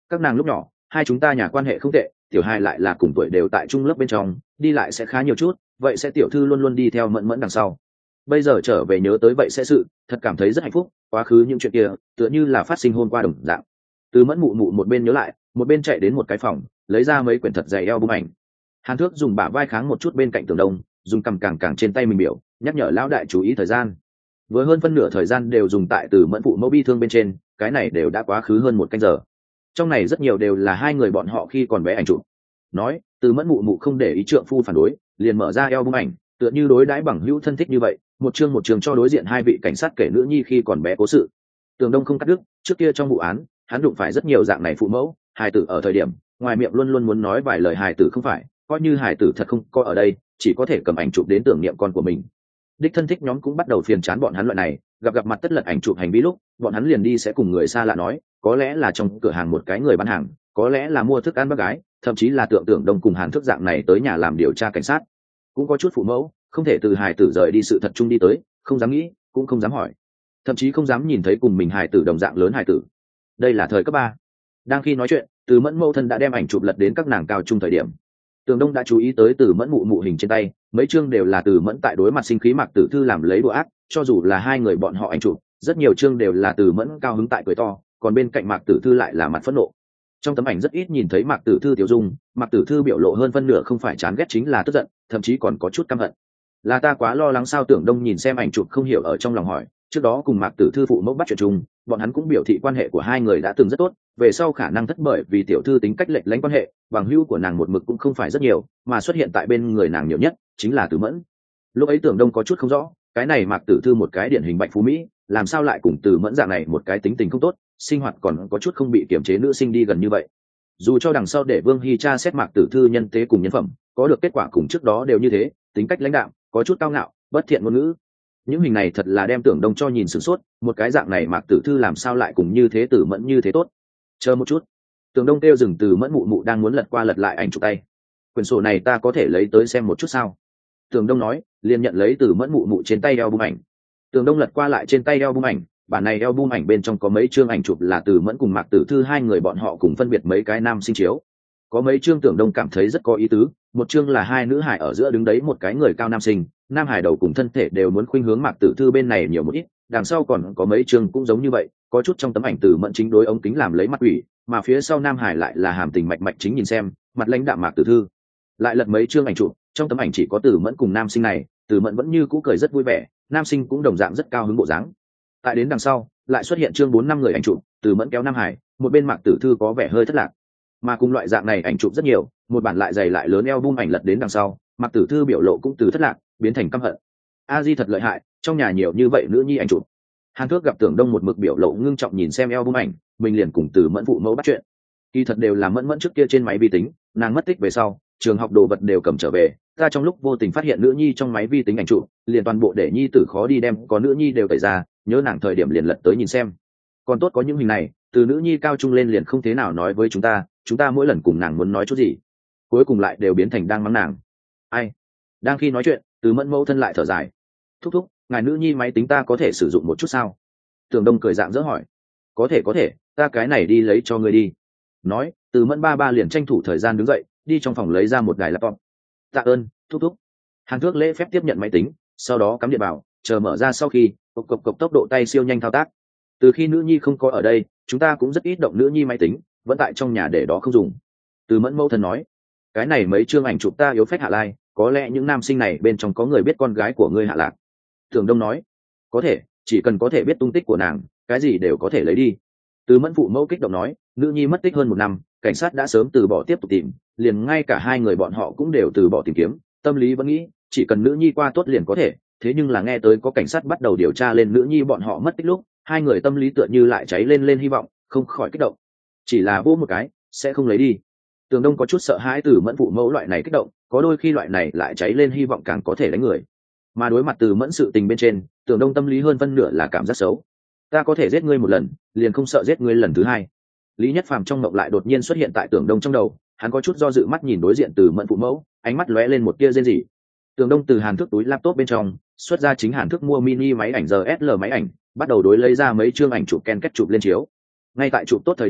Speaker 1: các nàng lúc nhỏ hai chúng ta nhà quan hệ không tệ, tiểu hai lại là cùng tuổi đều tại chung lớp bên trong, đi lại sẽ khá nhiều chút, vậy sẽ tiểu thư luôn luôn đi theo Mẫn Mẫn đằng sau. Bây giờ trở về nhớ tới vậy sẽ sự, thật cảm thấy rất hạnh phúc, quá khứ những chuyện kia tựa như là phát sinh hôm qua đồng dạng. Từ Mẫn mụ mụ một bên nhớ lại, một bên chạy đến một cái phòng, lấy ra mấy quyển thật dày album ảnh. Hàn Thước dùng bả vai kháng một chút bên cạnh tường đông, dùng cầm càng trên tay mình biểu, nhắc nhở lão đại chú ý thời gian. Với hơn phân nửa thời gian đều dùng tại Từ Mẫn phụ mẫu bi thương bên trên, cái này đều đã quá khứ hơn một canh giờ. Trong này rất nhiều đều là hai người bọn họ khi còn bé ảnh chụp. Nói, Từ Mẫn mụ mụ không để ý trượng phu phản đối, liền mở ra album ảnh, tựa như đối đãi bằng hữu thân thích như vậy, một chương cho đối diện hai vị cảnh sát kể nữ nhi khi còn bé cố sự. Tường Đông không cắt đứt, trước kia trong vụ án, hắn đụng phải rất nhiều dạng này phụ mẫu, hài tử ở thời điểm, ngoài miệng luôn luôn muốn nói vài lời hài tử không phải, coi như hài tử thật không có ở đây, chỉ có thể cầm ảnh chụp đến tưởng niệm con của mình. Đích thân thích nhóm cũng bắt đầu phiền chán bọn hắn loại này, gặp mặt tất lật ảnh chụp hành vi lúc, bọn hắn liền đi sẽ cùng người xa lạ nói, có lẽ là trong cửa hàng một cái người bán hàng, có lẽ là mua thức ăn bác gái, thậm chí là Tưởng Đông cùng Hàn Thức dạng này tới nhà làm điều tra cảnh sát. Cũng có chút phụ mẫu không thể từ hài tử rời đi sự thật chung đi tới, không dám nghĩ, cũng không dám hỏi, thậm chí không dám nhìn thấy cùng mình hài tử đồng dạng lớn hài tử. Đây là thời cấp 3. Đang khi nói chuyện, Từ Mẫn mẫu thân đã đem ảnh chụp lật đến các nàng cao trung thời điểm. Tường Đông đã chú ý tới Từ Mẫn mụ hình trên tay, mấy chương đều là Từ Mẫn tại đối mặt sinh khí Mạc Tử Thư làm lấy đùa ác, cho dù là hai người bọn họ ảnh chụp, rất nhiều chương đều là Từ Mẫn cao hứng tại cười to, còn bên cạnh Mạc Tử Thư lại là mặt phẫn nộ. Trong tấm ảnh rất ít nhìn thấy Mạc Tử Thư tiểu dung, Mạc Tử Thư biểu lộ hơn phân nửa không phải chán ghét chính là tức giận, thậm chí còn có chút căm hận. Là ta quá lo lắng sao? Tưởng Đông nhìn xem ảnh chụp không hiểu ở trong lòng hỏi, trước đó cùng Mạc Tử Thư phụ mẫu bắt chuyện chung, bọn hắn cũng biểu thị quan hệ của hai người đã từng rất tốt, về sau khả năng thất bởi vì tiểu thư tính cách lệch lánh quan hệ, bằng hữu của nàng một mực cũng không phải rất nhiều, mà xuất hiện tại bên người nàng nhiều nhất chính là Từ Mẫn. Lúc ấy Tưởng Đông có chút không rõ, cái này Mạc Tử Thư một cái điển hình bạch phú mỹ, làm sao lại cùng Từ Mẫn dạng này một cái tính tình không tốt, sinh hoạt còn có chút không bị kiềm chế nữ sinh đi gần như vậy. Dù cho đằng sau để Vương Hy tra xét Mạc Tử Thư nhân tế cùng nhân phẩm, có được kết quả cùng trước đó đều như thế, tính cách lãnh đạm, có chút cao ngạo, bất thiện ngôn ngữ. Những hình này thật là đem Tưởng Đông cho nhìn sửng sốt, một cái dạng này Mạc Tử Thư làm sao lại cùng như thế Từ Mẫn như thế tốt. Chờ một chút. Tưởng Đông kêu dừng Từ Mẫn mụ đang muốn lật qua lật lại ảnh chụp tay. Quyển sổ này ta có thể lấy tới xem một chút sao? Tưởng Đông nói, liền nhận lấy Từ Mẫn mụ trên tay album ảnh. Tưởng Đông lật qua lại trên tay album ảnh, bản này album ảnh bên trong có mấy chương ảnh chụp là Từ Mẫn cùng Mạc Tử Thư hai người bọn họ cùng phân biệt mấy cái nam sinh chiếu. Có mấy chương Tưởng Đông cảm thấy rất có ý tứ, một chương là hai nữ hải ở giữa đứng đấy một cái người cao nam sinh, nam hải đầu cùng thân thể đều muốn khuynh hướng Mạc Tử Thư bên này nhiều một ít, đằng sau còn có mấy chương cũng giống như vậy, có chút trong tấm ảnh Từ Mẫn chính đối ống kính làm lấy mặt ủy, mà phía sau nam hải lại là hàm tình mạch chính nhìn xem, mặt lãnh đạm Mạc Tử Thư. Lại lật mấy chương ảnh chụp, trong tấm ảnh chỉ có Từ Mẫn cùng nam sinh này, Từ Mẫn vẫn như cũ cười rất vui vẻ, nam sinh cũng đồng dạng rất cao hứng bộ dáng. Tại đến đằng sau, lại xuất hiện chương 4-5 người ảnh chụp, Từ Mẫn kéo nam hải, một bên Mạc Tử Thư có vẻ hơi thất lạc. Mà cùng loại dạng này ảnh chụp rất nhiều, một bản lại dày lại lớn album ảnh lật đến đằng sau, Mạc Tử Thư biểu lộ cũng từ thất lạc biến thành căm hận. A Di thật lợi hại, trong nhà nhiều như vậy nữ nhi ảnh chụp. Hàn Thước gặp Tưởng Đông một mực biểu lộ ngưng trọng nhìn xem album ảnh, mình liền cùng Từ Mẫn phụ mẫu bắt chuyện. Kỳ thật đều là Mẫn trước kia trên máy vi tính, nàng mất tích về sau, trường học đồ vật đều cầm trở về, ta trong lúc vô tình phát hiện nữ nhi trong máy vi tính ảnh chụp, liền toàn bộ để nhi tử khó đi đem, có nữ nhi đều tẩy ra, nhớ nàng thời điểm liền lật tới nhìn xem. Còn tốt có những hình này, từ nữ nhi cao trung lên liền không thế nào nói với chúng ta mỗi lần cùng nàng muốn nói chút gì, cuối cùng lại đều biến thành đang mắng nàng. Ai? Đang khi nói chuyện, Từ Mẫn mẫu thân lại thở dài. Thúc, ngài nữ nhi máy tính ta có thể sử dụng một chút sao? Tưởng Đông cười dạng dỡ hỏi. Có thể, ta cái này đi lấy cho ngươi đi. Nói, Từ Mẫn ba liền tranh thủ thời gian đứng dậy, đi trong phòng lấy ra một đài laptop. Tạ ơn, thúc. Hàn Thước lễ phép tiếp nhận máy tính, sau đó cắm điện vào, chờ mở ra sau khi, cộc tốc độ tay siêu nhanh thao tác. Từ khi nữ nhi không có ở đây, chúng ta cũng rất ít động nữ nhi máy tính, vẫn tại trong nhà để đó không dùng. Từ Mẫn mẫu thân nói, cái này mấy chương ảnh chụp ta yếu phách hạ lai, có lẽ những nam sinh này bên trong có người biết con gái của ngươi hạ lạc. Tưởng Đông nói, có thể, chỉ cần có thể biết tung tích của nàng, cái gì đều có thể lấy đi. Từ Mẫn phụ mẫu kích động nói, nữ nhi mất tích hơn 1 năm, cảnh sát đã sớm từ bỏ tiếp tục tìm, liền ngay cả hai người bọn họ cũng đều từ bỏ tìm kiếm, tâm lý vẫn nghĩ chỉ cần nữ nhi qua tốt liền có thể, thế nhưng là nghe tới có cảnh sát bắt đầu điều tra lên nữ nhi bọn họ mất tích lúc, hai người tâm lý tựa như lại cháy lên hy vọng, không khỏi kích động. Chỉ là vô một cái, sẽ không lấy đi. Tường Đông có chút sợ hãi Từ Mẫn phụ mẫu loại này kích động, có đôi khi loại này lại cháy lên hy vọng càng có thể đánh người. Mà đối mặt Từ Mẫn sự tình bên trên, Tường Đông tâm lý hơn phân nửa là cảm giác xấu. Ta có thể giết ngươi một lần, liền không sợ giết ngươi lần thứ hai. Lý Nhất Phàm trong mộng lại đột nhiên xuất hiện tại Tường Đông trong đầu, hắn có chút do dự mắt nhìn đối diện Từ Mẫn phụ mẫu, ánh mắt lóe lên một tia rên rỉ. Tường Đông từ Hàn Thước túi laptop bên trong xuất ra chính Hàn Thước mua mini máy ảnh DSLR máy ảnh, bắt đầu đối lấy ra mấy chương ảnh chụp ken kết chụp lên chiếu. Ngay tại chụp tốt thời điểm,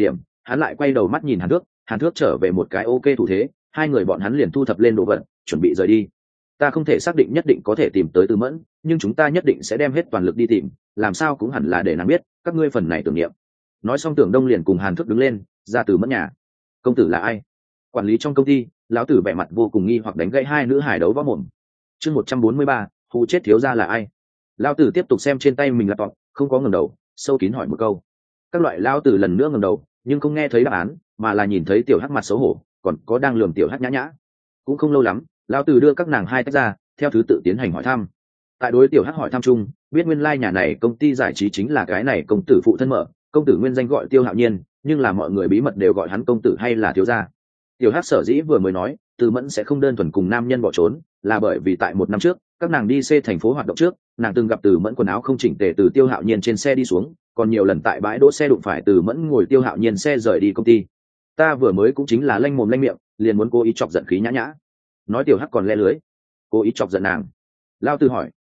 Speaker 1: hắn lại quay đầu mắt nhìn Hàn Thước trở về một cái ok thủ thế, hai người bọn hắn liền thu thập lên đồ vật chuẩn bị rời đi. Ta không thể xác định nhất định có thể tìm tới Từ Mẫn, nhưng chúng ta nhất định sẽ đem hết toàn lực đi tìm, làm sao cũng hẳn là để nàng biết các ngươi phần này tưởng niệm. Nói xong Tưởng Đông liền cùng Hàn Thước đứng lên ra Từ Mẫn nhà. Công tử là ai? Quản lý trong công ty. Lão tử vẻ mặt vô cùng nghi hoặc đánh gãy hai nữ hài đấu võ mồm. Chương 143, hù chết thiếu gia là ai? Lão tử tiếp tục xem trên tay mình laptop, không có ngẩng đầu, sâu kín hỏi một câu. Các loại lão tử lần nữa ngẩng đầu, nhưng không nghe thấy đáp án, mà là nhìn thấy tiểu hắc mặt xấu hổ, còn có đang lườm tiểu hắc nhã nhã. Cũng không lâu lắm, lão tử đưa các nàng hai tách ra, theo thứ tự tiến hành hỏi thăm. Tại đối tiểu hắc hỏi thăm chung, biết nguyên lai nhà này công ty giải trí chính là cái này công tử phụ thân mở, công tử nguyên danh gọi Tiêu Hạo Nhiên, nhưng là mọi người bí mật đều gọi hắn công tử hay là thiếu gia. Tiểu hắc sở dĩ vừa mới nói Từ Mẫn sẽ không đơn thuần cùng nam nhân bỏ trốn, là bởi vì tại một năm trước các nàng đi xe thành phố hoạt động trước, nàng từng gặp Từ Mẫn quần áo không chỉnh tề từ Tiêu Hạo Nhiên trên xe đi xuống, còn nhiều lần tại bãi đỗ xe đụng phải Từ Mẫn ngồi Tiêu Hạo Nhiên xe rời đi công ty. Ta vừa mới cũng chính là lanh mồm lanh miệng, liền muốn cố ý chọc giận khí nhã nhã. Nói tiểu hắc còn le lưới, cố ý chọc giận nàng. Lao Tư hỏi,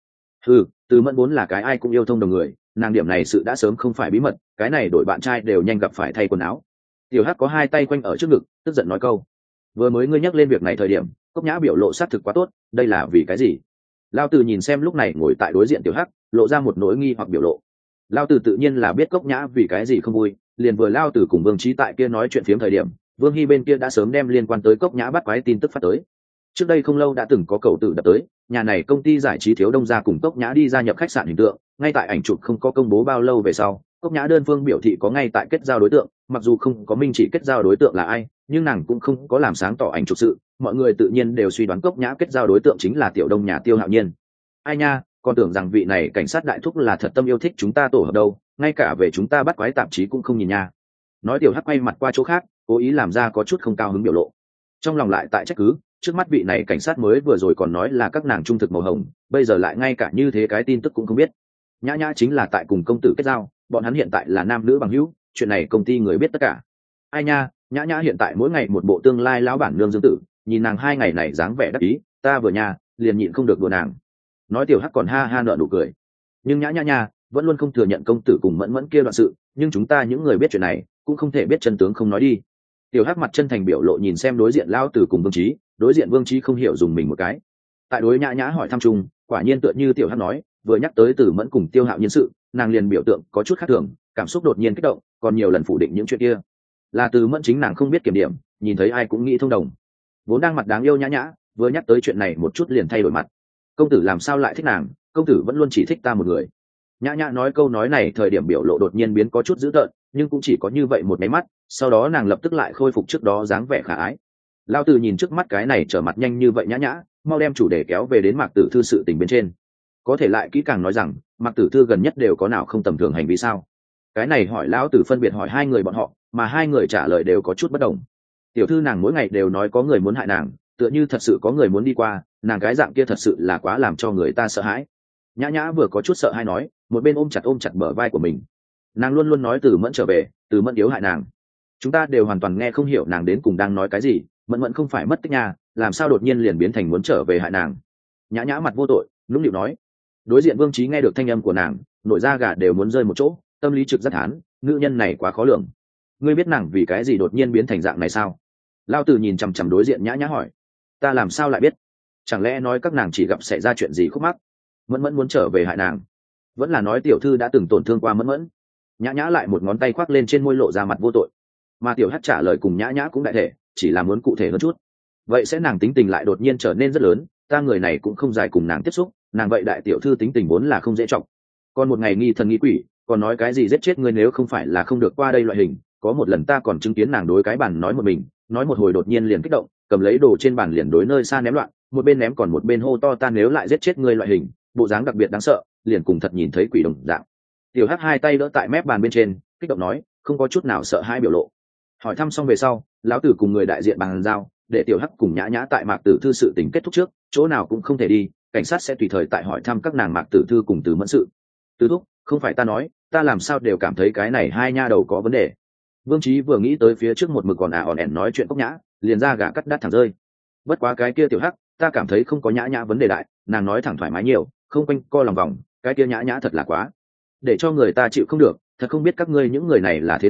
Speaker 1: Từ Mẫn vốn là cái ai cũng yêu thông đồng người, nàng điểm này sự đã sớm không phải bí mật, cái này đổi bạn trai đều nhanh gặp phải thay quần áo. Tiểu hắc có hai tay quanh ở trước ngực, tức giận nói câu, vừa mới ngươi nhắc lên việc này thời điểm Cốc Nhã biểu lộ xác thực quá tốt, đây là vì cái gì? Lao Tử nhìn xem lúc này ngồi tại đối diện tiểu hắc, lộ ra một nỗi nghi hoặc biểu lộ. Lao Tử tự nhiên là biết Cốc Nhã vì cái gì không vui, liền vừa Lao Tử cùng Vương Trí tại kia nói chuyện phiếm thời điểm, Vương Hy bên kia đã sớm đem liên quan tới Cốc Nhã bắt quái tin tức phát tới. Trước đây không lâu đã từng có cầu tử đập tới, nhà này công ty giải trí Thiếu Đông gia cùng Cốc Nhã đi gia nhập khách sạn hình tượng, ngay tại ảnh chụp không có công bố bao lâu về sau, Cốc Nhã đơn phương biểu thị có ngay tại kết giao đối tượng, mặc dù không có minh chỉ kết giao đối tượng là ai, nhưng nàng cũng không có làm sáng tỏ ảnh chụp sự, mọi người tự nhiên đều suy đoán Cốc Nhã kết giao đối tượng chính là tiểu đông nhà Tiêu Hạo Nhiên. Ai nha, còn tưởng rằng vị này cảnh sát đại thúc là thật tâm yêu thích chúng ta tổ hợp đâu, ngay cả về chúng ta bắt quái tạp chí cũng không nhìn nha. Nói tiểu hắc quay mặt qua chỗ khác, cố ý làm ra có chút không cao hứng biểu lộ. Trong lòng lại tại trách cứ, trước mắt vị này cảnh sát mới vừa rồi còn nói là các nàng trung thực màu hồng, bây giờ lại ngay cả như thế cái tin tức cũng không biết. Nhã nhã chính là tại cùng công tử kết giao, bọn hắn hiện tại là nam nữ bằng hữu, chuyện này công ty người biết tất cả. Ai nha, nhã nhã hiện tại mỗi ngày một bộ tương lai lão bản nương dương tử, nhìn nàng hai ngày này dáng vẻ đắc ý, ta vừa nhà liền nhịn không được đùa nàng. Nói tiểu hắc còn ha ha nợ nụ cười. Nhưng nhã nhã nha vẫn luôn không thừa nhận công tử cùng mẫn mẫn kia đoạn sự, nhưng chúng ta những người biết chuyện này cũng không thể biết chân tướng không nói đi. Tiểu hắc mặt chân thành biểu lộ nhìn xem đối diện lão tử cùng Vương Trí, đối diện Vương Trí không hiểu dùng mình một cái. Tại đối nhã nhã hỏi thăm chung, quả nhiên tựa như tiểu hắc nói, vừa nhắc tới Từ Mẫn cùng Tiêu Hạo Nhiên sự, nàng liền biểu tượng có chút khác thường, cảm xúc đột nhiên kích động, còn nhiều lần phủ định những chuyện kia. Là Từ Mẫn chính nàng không biết kiểm điểm, nhìn thấy ai cũng nghĩ thông đồng. Vốn đang mặt đáng yêu nhã nhã, vừa nhắc tới chuyện này một chút liền thay đổi mặt. Công tử làm sao lại thích nàng, công tử vẫn luôn chỉ thích ta một người. Nhã nhã nói câu nói này thời điểm biểu lộ đột nhiên biến có chút dữ tợn, nhưng cũng chỉ có như vậy một máy mắt, sau đó nàng lập tức lại khôi phục trước đó dáng vẻ khả ái. Lao Tử nhìn trước mắt cái này trở mặt nhanh như vậy nhã nhã, mau đem chủ đề kéo về đến Mạc Tử Thư sự tình bên trên. Có thể lại kỹ càng nói rằng Mạc Tử Thư gần nhất đều có nào không tầm thường hành vi sao? Cái này hỏi lão tử phân biệt hỏi hai người bọn họ, mà hai người trả lời đều có chút bất đồng. Tiểu thư nàng mỗi ngày đều nói có người muốn hại nàng, tựa như thật sự có người muốn đi qua, nàng cái dạng kia thật sự là quá làm cho người ta sợ hãi. Nhã nhã vừa có chút sợ hay nói, một bên ôm chặt bờ vai của mình. Nàng luôn luôn nói Từ Mẫn trở về, Từ Mẫn yếu hại nàng. Chúng ta đều hoàn toàn nghe không hiểu nàng đến cùng đang nói cái gì, Mẫn Mẫn không phải mất tích nhà, làm sao đột nhiên liền biến thành muốn trở về hại nàng. Nhã nhã mặt vô tội, nũng nịu nói. Đối diện Vương Trí nghe được thanh âm của nàng, nổi da gà đều muốn rơi một chỗ, tâm lý trực rất thán, nữ nhân này quá khó lường. Ngươi biết nàng vì cái gì đột nhiên biến thành dạng này sao? Lao Tử nhìn chằm chằm đối diện nhã nhã hỏi. Ta làm sao lại biết? Chẳng lẽ nói các nàng chỉ gặp xảy ra chuyện gì khúc mắc? Mẫn Mẫn muốn trở về hại nàng, vẫn là nói tiểu thư đã từng tổn thương qua Mẫn Mẫn? Nhã nhã lại một ngón tay khoác lên trên môi lộ ra mặt vô tội. Mà tiểu hắc trả lời cùng nhã nhã cũng đại thể, chỉ là muốn cụ thể hơn chút. Vậy sẽ nàng tính tình lại đột nhiên trở nên rất lớn, ta người này cũng không dài cùng nàng tiếp xúc, nàng vậy đại tiểu thư tính tình vốn là không dễ trọng. Còn một ngày nghi thần nghi quỷ, còn nói cái gì giết chết ngươi nếu không phải là không được qua đây loại hình. Có một lần ta còn chứng kiến nàng đối cái bàn nói một mình, nói một hồi đột nhiên liền kích động, cầm lấy đồ trên bàn liền đối nơi xa ném loạn, một bên ném còn một bên hô to ta nếu lại giết chết ngươi loại hình, bộ dáng đặc biệt đáng sợ, liền cùng thật nhìn thấy quỷ đồng dạng. Tiểu hắc hai tay đỡ tại mép bàn bên trên, kích động nói, không có chút nào sợ hãi biểu lộ. Hỏi thăm xong về sau, lão tử cùng người đại diện bàn giao, để tiểu hắc cùng nhã nhã tại Mạc Tử Thư sự tình kết thúc trước, chỗ nào cũng không thể đi, cảnh sát sẽ tùy thời tại hỏi thăm các nàng Mạc Tử Thư cùng Từ Mẫn sự. Từ thúc, không phải ta nói, ta làm sao đều cảm thấy cái này hai nha đầu có vấn đề. Vương Trí vừa nghĩ tới phía trước một mực còn òn ẻn nói chuyện Cốc Nhã, liền ra gà cắt đắt thẳng rơi. Bất quá cái kia tiểu hắc, ta cảm thấy không có nhã nhã vấn đề đại, nàng nói thẳng thoải mái nhiều, không quanh co lòng vòng, cái kia nhã nhã thật là quá để cho người ta chịu không được, thật không biết các ngươi những người này là thế nào,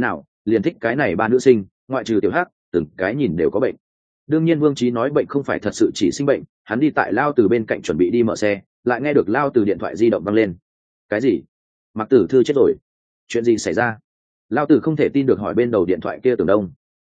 Speaker 1: liền thích cái này ba nữ sinh, ngoại trừ tiểu hắc từng cái nhìn đều có bệnh. Đương nhiên Vương Chí nói bệnh không phải thật sự chỉ sinh bệnh, hắn đi tại Lao Từ bên cạnh chuẩn bị đi mở xe, lại nghe được Lao Từ điện thoại di động vang lên. Cái gì? Mạc Tử Thư chết rồi? Chuyện gì xảy ra? Lao Từ không thể tin được hỏi bên đầu điện thoại kia Tưởng Đông.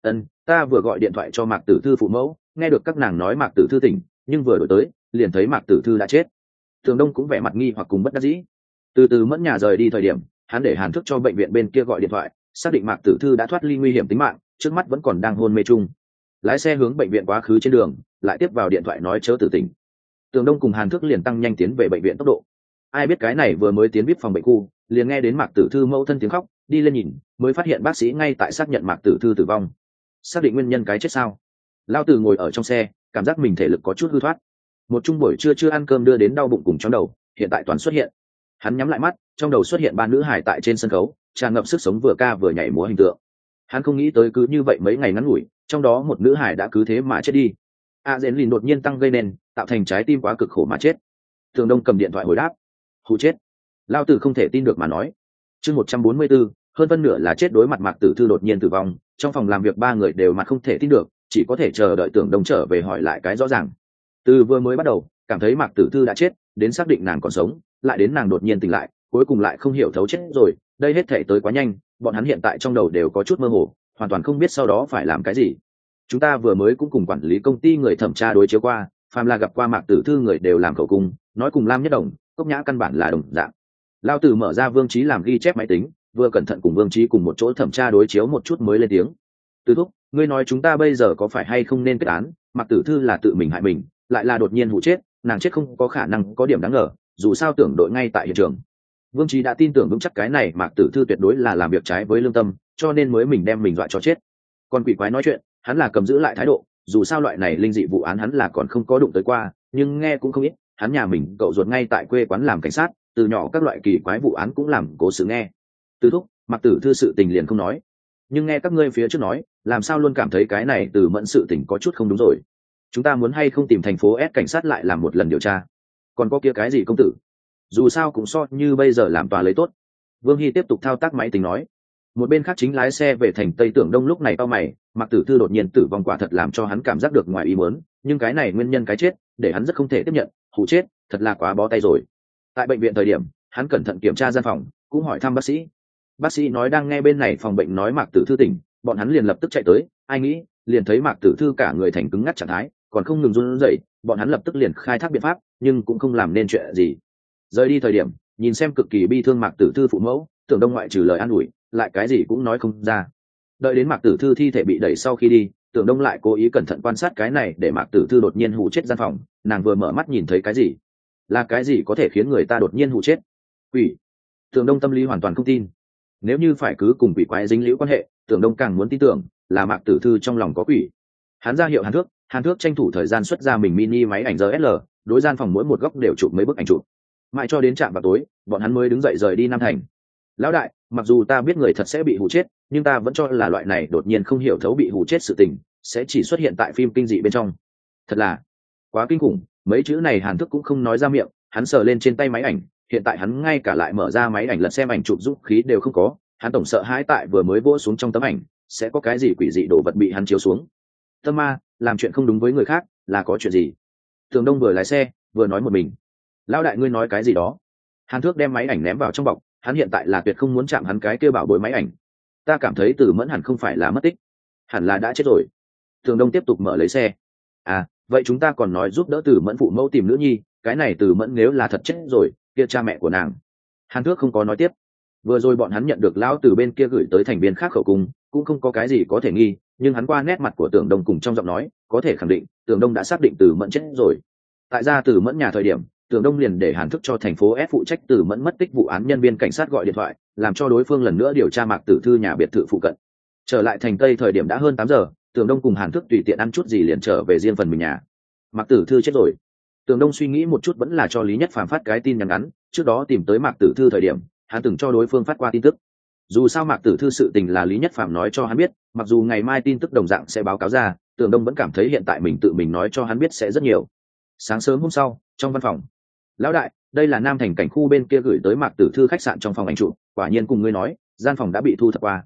Speaker 1: Ta vừa gọi điện thoại cho Mạc Tử Thư phụ mẫu, nghe được các nàng nói Mạc Tử Thư tỉnh, nhưng vừa đổi tới, liền thấy Mạc Tử Thư đã chết. Tưởng Đông cũng vẻ mặt nghi hoặc cùng bất đắc dĩ. Từ từ Mẫn nhà rời đi thời điểm, hắn để Hàn Thức cho bệnh viện bên kia gọi điện thoại, xác định Mạc Tử Thư đã thoát ly nguy hiểm tính mạng, trước mắt vẫn còn đang hôn mê chung. Lái xe hướng bệnh viện quá khứ trên đường, lại tiếp vào điện thoại nói chớ tử tỉnh. Tưởng Đông cùng Hàn Thức liền tăng nhanh tiến về bệnh viện tốc độ. Ai biết cái này vừa mới tiến vip phòng bệnh khu, liền nghe đến Mạc Tử Thư mẫu thân tiếng khóc, đi lên nhìn, mới phát hiện bác sĩ ngay tại xác nhận Mạc Tử Thư tử vong. Xác định nguyên nhân cái chết sao? Lao Tử ngồi ở trong xe, cảm giác mình thể lực có chút hư thoát. Một chung buổi trưa chưa ăn cơm đưa đến đau bụng cùng chóng đầu, hiện tại toàn xuất hiện. Hắn nhắm lại mắt, trong đầu xuất hiện ba nữ hài tại trên sân khấu, tràn ngập sức sống vừa ca vừa nhảy múa hình tượng. Hắn không nghĩ tới cứ như vậy mấy ngày ngắn ngủi, trong đó một nữ hài đã cứ thế mà chết đi. Adrenaline đột nhiên tăng gây nên, tạo thành trái tim quá cực khổ mà chết. Thường Đông cầm điện thoại hồi đáp, hù chết. Lao Tử không thể tin được mà nói. Chương 144, hơn phân nửa là chết đối mặt Mạc Tử Thư đột nhiên tử vong, trong phòng làm việc ba người đều mặt không thể tin được, chỉ có thể chờ đợi Tưởng Đông trở về hỏi lại cái rõ ràng. Từ vừa mới bắt đầu, cảm thấy Mạc Tử Thư đã chết, đến xác định nàng còn sống, lại đến nàng đột nhiên tỉnh lại, cuối cùng lại không hiểu thấu chết rồi, đây hết thể tới quá nhanh, bọn hắn hiện tại trong đầu đều có chút mơ hồ, hoàn toàn không biết sau đó phải làm cái gì. Chúng ta vừa mới cũng cùng quản lý công ty người thẩm tra đối chiếu qua, phàm là gặp qua Mạc Tử Thư người đều làm khẩu cung, nói cùng Lam Nhất Đồng, Cốc Nhã căn bản là đồng dạng. Lao Tử mở ra Vương Chí làm ghi chép máy tính, vừa cẩn thận cùng Vương Chí cùng một chỗ thẩm tra đối chiếu một chút mới lên tiếng. Từ thúc, ngươi nói chúng ta bây giờ có phải hay không nên kết án? Mạc Tử Thư là tự mình hại mình, lại là đột nhiên hụ chết, nàng chết không có khả năng có điểm đáng ngờ, dù sao tưởng đội ngay tại hiện trường. Vương Chí đã tin tưởng vững chắc cái này Mạc Tử Thư tuyệt đối là làm việc trái với lương tâm, cho nên mới mình đem mình dọa cho chết. Còn quỷ quái nói chuyện, hắn là cầm giữ lại thái độ, dù sao loại này linh dị vụ án hắn là còn không có đụng tới qua, nhưng nghe cũng không ít, hắn nhà mình cậu ruột ngay tại quê quán làm cảnh sát, từ nhỏ các loại kỳ quái vụ án cũng làm cố sự nghe. Từ thúc, Mạc Tử Thư sự tình liền không nói, nhưng nghe các ngươi phía trước nói, làm sao luôn cảm thấy cái này từ Mẫn sự tình có chút không đúng rồi. Chúng ta muốn hay không tìm thành phố S cảnh sát lại làm một lần điều tra? Còn có kia cái gì công tử? Dù sao cũng so như bây giờ làm tòa lấy tốt. Vương Hy tiếp tục thao tác máy tính nói. Một bên khác chính lái xe về thành Tây Tưởng Đông lúc này tao mày, Mạc Tử Thư đột nhiên tử vong quả thật làm cho hắn cảm giác được ngoài ý muốn, nhưng cái này nguyên nhân cái chết, để hắn rất không thể tiếp nhận, hù chết, thật là quá bó tay rồi. Tại bệnh viện thời điểm, hắn cẩn thận kiểm tra gian phòng, cũng hỏi thăm bác sĩ. Bác sĩ nói đang nghe bên này phòng bệnh nói Mạc Tử Thư tỉnh, bọn hắn liền lập tức chạy tới, ai nghĩ, liền thấy Mạc Tử Thư cả người thành cứng ngắc trạng thái, còn không ngừng run rẩy, bọn hắn lập tức liền khai thác biện pháp, nhưng cũng không làm nên chuyện gì. Rời đi thời điểm, nhìn xem cực kỳ bi thương Mạc Tử Thư phụ mẫu, Tưởng Đông ngoại trừ lời an ủi, lại cái gì cũng nói không ra. Đợi đến Mạc Tử Thư thi thể bị đẩy sau khi đi, Tưởng Đông lại cố ý cẩn thận quan sát cái này để Mạc Tử Thư đột nhiên hù chết gian phòng, nàng vừa mở mắt nhìn thấy cái gì? Là cái gì có thể khiến người ta đột nhiên hù chết? Quỷ. Tưởng Đông tâm lý hoàn toàn không tin. Nếu như phải cứ cùng quỷ quái dính liễu quan hệ, Tưởng Đông càng muốn tin tưởng là Mạc Tử Thư trong lòng có quỷ. Hắn ra hiệu Hàn Thước tranh thủ thời gian xuất ra mình mini máy ảnh DSL, đối gian phòng mỗi một góc đều chụp mấy bức ảnh chụp. Mãi cho đến trạm vào tối, bọn hắn mới đứng dậy rời đi Nam Thành. Lão đại, mặc dù ta biết người thật sẽ bị hù chết, nhưng ta vẫn cho là loại này đột nhiên không hiểu thấu bị hù chết sự tình sẽ chỉ xuất hiện tại phim kinh dị bên trong. Thật là quá kinh khủng, mấy chữ này Hàn Thước cũng không nói ra miệng, hắn sờ lên trên tay máy ảnh, hiện tại hắn ngay cả lại mở ra máy ảnh lật xem ảnh chụp dũng khí đều không có, hắn tổng sợ hãi tại vừa mới vỗ xuống trong tấm ảnh sẽ có cái gì quỷ dị đồ vật bị hắn chiếu xuống. Tâm ma, làm chuyện không đúng với người khác là có chuyện gì? Thường Đông vừa lái xe vừa nói một mình. Lão đại ngươi nói cái gì đó? Hàn Thước đem máy ảnh ném vào trong bọc, hắn hiện tại là tuyệt không muốn chạm hắn cái kia bảo bối máy ảnh. Ta cảm thấy Từ Mẫn hẳn không phải là mất tích, hẳn là đã chết rồi. Thường Đông tiếp tục mở lấy xe. À, vậy chúng ta còn nói giúp đỡ Từ Mẫn phụ mẫu tìm nữ nhi, cái này Từ Mẫn nếu là thật chết rồi, kia cha mẹ của nàng. Hàn Thước không có nói tiếp. Vừa rồi bọn hắn nhận được lão từ bên kia gửi tới thành viên khác khẩu cung, cũng không có cái gì có thể nghi, nhưng hắn qua nét mặt của Tưởng Đông cùng trong giọng nói, có thể khẳng định, Tưởng Đông đã xác định Từ Mẫn chết rồi. Tại ra Từ Mẫn nhà thời điểm, Tưởng Đông liền để Hàn Thức cho thành phố S phụ trách Từ Mẫn mất tích vụ án nhân viên cảnh sát gọi điện thoại, làm cho đối phương lần nữa điều tra Mạc Tử Thư nhà biệt thự phụ cận. Trở lại thành Tây thời điểm đã hơn 8 giờ, Tưởng Đông cùng Hàn Thức tùy tiện ăn chút gì liền trở về riêng phần mình nhà. Mạc Tử Thư chết rồi. Tưởng Đông suy nghĩ một chút vẫn là cho Lý Nhất Phàm phát cái tin nhắn ngắn, trước đó tìm tới Mạc Tử Thư thời điểm, hắn từng cho đối phương phát qua tin tức. Dù sao Mạc Tử Thư sự tình là Lý Nhất Phàm nói cho hắn biết, mặc dù ngày mai tin tức đồng dạng sẽ báo cáo ra, Tưởng Đông vẫn cảm thấy hiện tại mình tự mình nói cho hắn biết sẽ rất nhiều. Sáng sớm hôm sau, trong văn phòng, lão đại, đây là Nam Thành cảnh khu bên kia gửi tới Mạc Tử Thư khách sạn trong phòng ảnh chụp, quả nhiên cùng ngươi nói, gian phòng đã bị thu thập qua.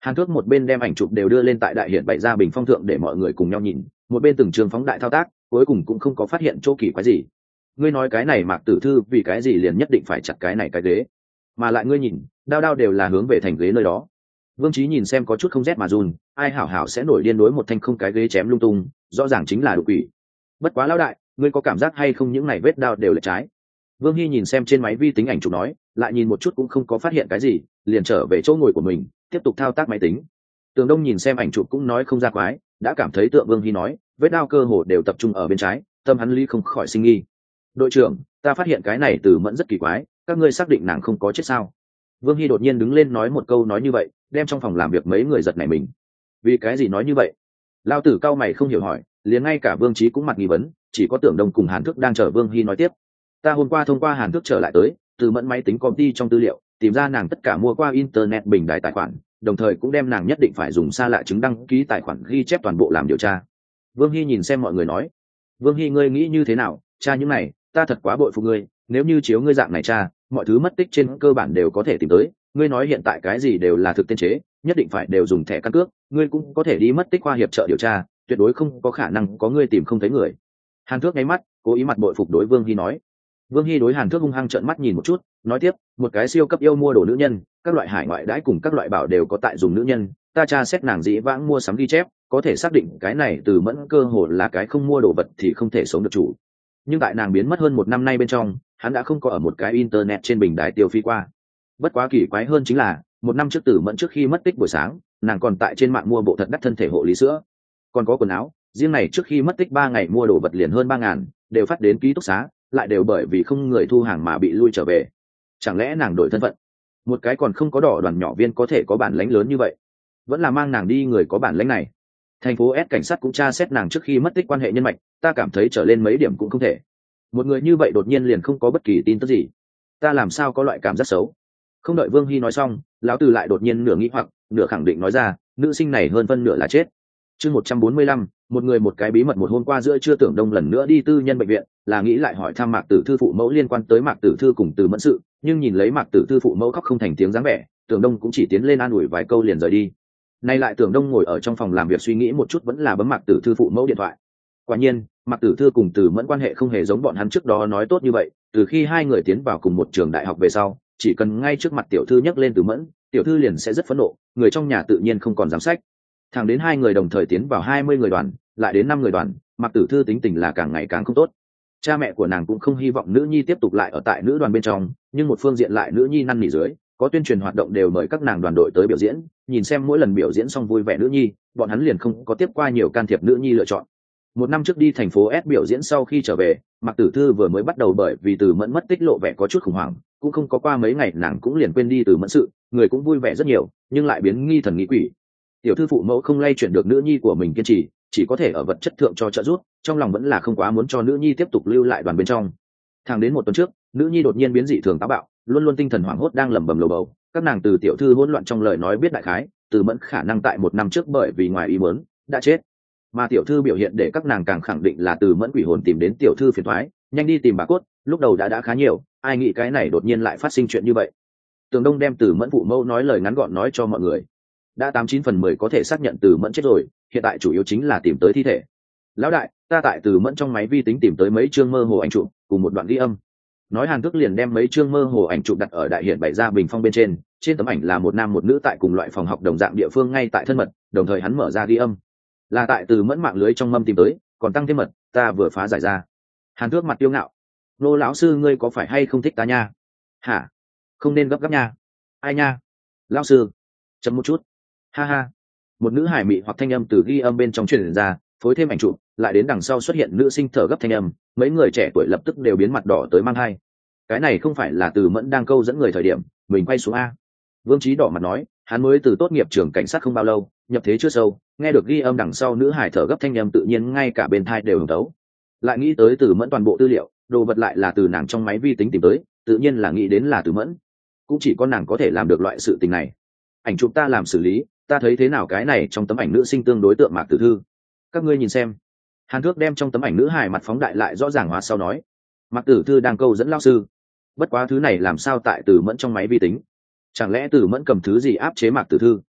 Speaker 1: Hàn Thước một bên đem ảnh chụp đều đưa lên tại đại hiện bày ra bình phong thượng để mọi người cùng nhau nhìn, một bên từng trường phóng đại thao tác, cuối cùng cũng không có phát hiện chỗ kỳ quái gì. Ngươi nói cái này Mạc Tử Thư vì cái gì liền nhất định phải chặt cái này cái ghế, mà lại ngươi nhìn, đao đao đều là hướng về thành ghế nơi đó. Vương Chí nhìn xem có chút không rét mà run, ai hảo hảo sẽ nổi điên đối một thanh không cái ghế chém lung tung, rõ ràng chính là đục quỷ. Bất quá lão đại, ngươi có cảm giác hay không những này vết đao đều là trái? Vương Hy nhìn xem trên máy vi tính ảnh chụp nói, lại nhìn một chút cũng không có phát hiện cái gì, liền trở về chỗ ngồi của mình, tiếp tục thao tác máy tính. Tường Đông nhìn xem ảnh chụp cũng nói không ra quái, đã cảm thấy tượng Vương Hy nói, vết đao cơ hồ đều tập trung ở bên trái, tâm hắn lý không khỏi sinh nghi. Đội trưởng, ta phát hiện cái này Từ Mẫn rất kỳ quái, các ngươi xác định nàng không có chết sao? Vương Hy đột nhiên đứng lên nói một câu nói như vậy, đem trong phòng làm việc mấy người giật nảy mình. Vì cái gì nói như vậy? Lao tử cao mày không hiểu hỏi, liền ngay cả Vương Chí cũng mặt nghi vấn, chỉ có Tưởng Đông cùng Hàn Thức đang chờ Vương Hy nói tiếp. Ta hôm qua thông qua Hàn Thức trở lại tới, Từ Mẫn máy tính công ty trong tư liệu, tìm ra nàng tất cả mua qua internet bình đài tài khoản, đồng thời cũng đem nàng nhất định phải dùng xa lạ chứng đăng ký tài khoản ghi chép toàn bộ làm điều tra. Vương Hy nhìn xem mọi người nói, Vương Hy ngươi nghĩ như thế nào? Cha những này, ta thật quá bội phục ngươi, nếu như chiếu ngươi dạng này cha, mọi thứ mất tích trên cơ bản đều có thể tìm tới. Ngươi nói hiện tại cái gì đều là thực tên chế, nhất định phải đều dùng thẻ căn cước, ngươi cũng có thể đi mất tích khoa hiệp trợ điều tra, tuyệt đối không có khả năng có ngươi tìm không thấy người. Hàn Thước nháy mắt, cố ý mặt bội phục đối Vương Hy nói. Vương Hy đối Hàn Thước hung hăng trợn mắt nhìn một chút, nói tiếp, một cái siêu cấp yêu mua đồ nữ nhân, các loại hải ngoại đãi cùng các loại bảo đều có tại dùng nữ nhân, ta tra xét nàng dĩ vãng mua sắm ghi chép, có thể xác định cái này Từ Mẫn cơ hồ là cái không mua đồ vật thì không thể sống được chủ. Nhưng tại nàng biến mất hơn một năm nay bên trong, hắn đã không có ở một cái internet trên bình đài tiêu phí qua. Bất quá kỳ quái hơn chính là, một năm trước Từ Mẫn trước khi mất tích buổi sáng, nàng còn tại trên mạng mua bộ thật đắt thân thể hộ lý sữa, còn có quần áo, riêng này trước khi mất tích 3 ngày mua đồ vật liền hơn 3.000, đều phát đến ký túc xá, lại đều bởi vì không người thu hàng mà bị lui trở về. Chẳng lẽ nàng đổi thân phận? Một cái còn không có đỏ đoàn nhỏ viên có thể có bản lãnh lớn như vậy, vẫn là mang nàng đi người có bản lãnh này. Thành phố S cảnh sát cũng tra xét nàng trước khi mất tích quan hệ nhân mạch, ta cảm thấy trở lên mấy điểm cũng không thể. Một người như vậy đột nhiên liền không có bất kỳ tin tức gì, ta làm sao có loại cảm giác xấu. Không đợi Vương Hy nói xong, lão Từ lại đột nhiên nửa nghĩ hoặc nửa khẳng định nói ra, nữ sinh này hơn phân nửa là chết. Chương 145, một người một cái bí mật. Một hôm qua giữa trưa Tưởng Đông lần nữa đi tư nhân bệnh viện, là nghĩ lại hỏi thăm Mạc Tử Thư phụ mẫu liên quan tới Mạc Tử Thư cùng Từ Mẫn sự, nhưng nhìn lấy Mạc Tử Thư phụ mẫu khóc không thành tiếng dáng vẻ, Tưởng Đông cũng chỉ tiến lên an ủi vài câu liền rời đi. Nay lại Tưởng Đông ngồi ở trong phòng làm việc suy nghĩ một chút vẫn là bấm Mạc Tử Thư phụ mẫu điện thoại. Quả nhiên, Mạc Tử Thư cùng Từ Mẫn quan hệ không hề giống bọn hắn trước đó nói tốt như vậy, từ khi hai người tiến vào cùng một trường đại học về sau, chỉ cần ngay trước mặt tiểu thư nhắc lên Từ Mẫn, tiểu thư liền sẽ rất phẫn nộ, người trong nhà tự nhiên không còn dám sách. Thẳng đến hai người đồng thời tiến vào 20 người đoàn, lại đến 5 người đoàn, Mạc Tử Thư tính tình là càng ngày càng không tốt. Cha mẹ của nàng cũng không hy vọng nữ nhi tiếp tục lại ở tại nữ đoàn bên trong, nhưng một phương diện lại nữ nhi năn nỉ dưới, có tuyên truyền hoạt động đều mời các nàng đoàn đội tới biểu diễn, nhìn xem mỗi lần biểu diễn xong vui vẻ nữ nhi, bọn hắn liền không có tiếp qua nhiều can thiệp nữ nhi lựa chọn. Một năm trước đi thành phố S biểu diễn sau khi trở về, Mạc Tử Thư vừa mới bắt đầu bởi vì Từ Mẫn mất tích lộ vẻ có chút khủng hoảng, cũng không có qua mấy ngày nàng cũng liền quên đi Từ Mẫn sự, người cũng vui vẻ rất nhiều, nhưng lại biến nghi thần nghi quỷ. Tiểu thư phụ mẫu không lay chuyển được nữ nhi của mình kiên trì, chỉ có thể ở vật chất thượng cho trợ giúp, trong lòng vẫn là không quá muốn cho nữ nhi tiếp tục lưu lại đoàn bên trong. Thẳng đến một tuần trước, nữ nhi đột nhiên biến dị thường táo bạo, luôn luôn tinh thần hoảng hốt đang lẩm bẩm lầu bầu, các nàng từ tiểu thư hỗn loạn trong lời nói biết đại khái, Từ Mẫn khả năng tại một năm trước bởi vì ngoài ý muốn đã chết. Mà tiểu thư biểu hiện để các nàng càng khẳng định là Từ Mẫn quỷ hồn tìm đến tiểu thư phiền toái, nhanh đi tìm bà cốt, lúc đầu đã khá nhiều, ai nghĩ cái này đột nhiên lại phát sinh chuyện như vậy. Tường Đông đem Từ Mẫn phụ mẫu nói lời ngắn gọn nói cho mọi người. Đã 89/10 có thể xác nhận Từ Mẫn chết rồi, hiện tại chủ yếu chính là tìm tới thi thể. Lão đại, ta tại Từ Mẫn trong máy vi tính tìm tới mấy chương mơ hồ ảnh chụp cùng một đoạn ghi âm. Nói Hàn Thức liền đem mấy chương mơ hồ ảnh chụp đặt ở đại hiện bày ra bình phong bên trên, trên tấm ảnh là một nam một nữ tại cùng loại phòng học đồng dạng địa phương ngay tại thân mật, đồng thời hắn mở ra ghi âm. Là tại Từ Mẫn mạng lưới trong mâm tìm tới, còn tăng thêm mật, ta vừa phá giải ra. Hàn Thức mặt tiêu ngạo, nô lão sư ngươi có phải hay không thích ta nha? Hả? Không nên gấp gáp nha. Ai nha? Lão sư, chấm một chút. Ha ha. Một nữ hải mị hoặc thanh âm từ ghi âm bên trong truyền ra, phối thêm ảnh chụp, lại đến đằng sau xuất hiện nữ sinh thở gấp thanh âm, mấy người trẻ tuổi lập tức đều biến mặt đỏ tới mang hai. Cái này không phải là Từ Mẫn đang câu dẫn người thời điểm, mình quay xuống a. Vương Chí đỏ mặt nói, hắn mới từ tốt nghiệp trường cảnh sát không bao lâu, nhập thế chưa sâu, nghe được ghi âm đằng sau nữ hải thở gấp thanh âm tự nhiên ngay cả bên thai đều hưởng tấu. Lại nghĩ tới Từ Mẫn toàn bộ tư liệu, đồ vật lại là từ nàng trong máy vi tính tìm tới, tự nhiên là nghĩ đến là Từ Mẫn. Cũng chỉ có nàng có thể làm được loại sự tình này. Ảnh chụp ta làm xử lý, ta thấy thế nào cái này trong tấm ảnh nữ sinh tương đối tượng Mạc Tử Thư. Các ngươi nhìn xem. Hàn Thước đem trong tấm ảnh nữ hài mặt phóng đại lại rõ ràng hóa sau nói, Mạc Tử Thư đang câu dẫn lao sư. Bất quá thứ này làm sao tại Từ Mẫn trong máy vi tính? Chẳng lẽ Từ Mẫn cầm thứ gì áp chế Mạc Tử Thư?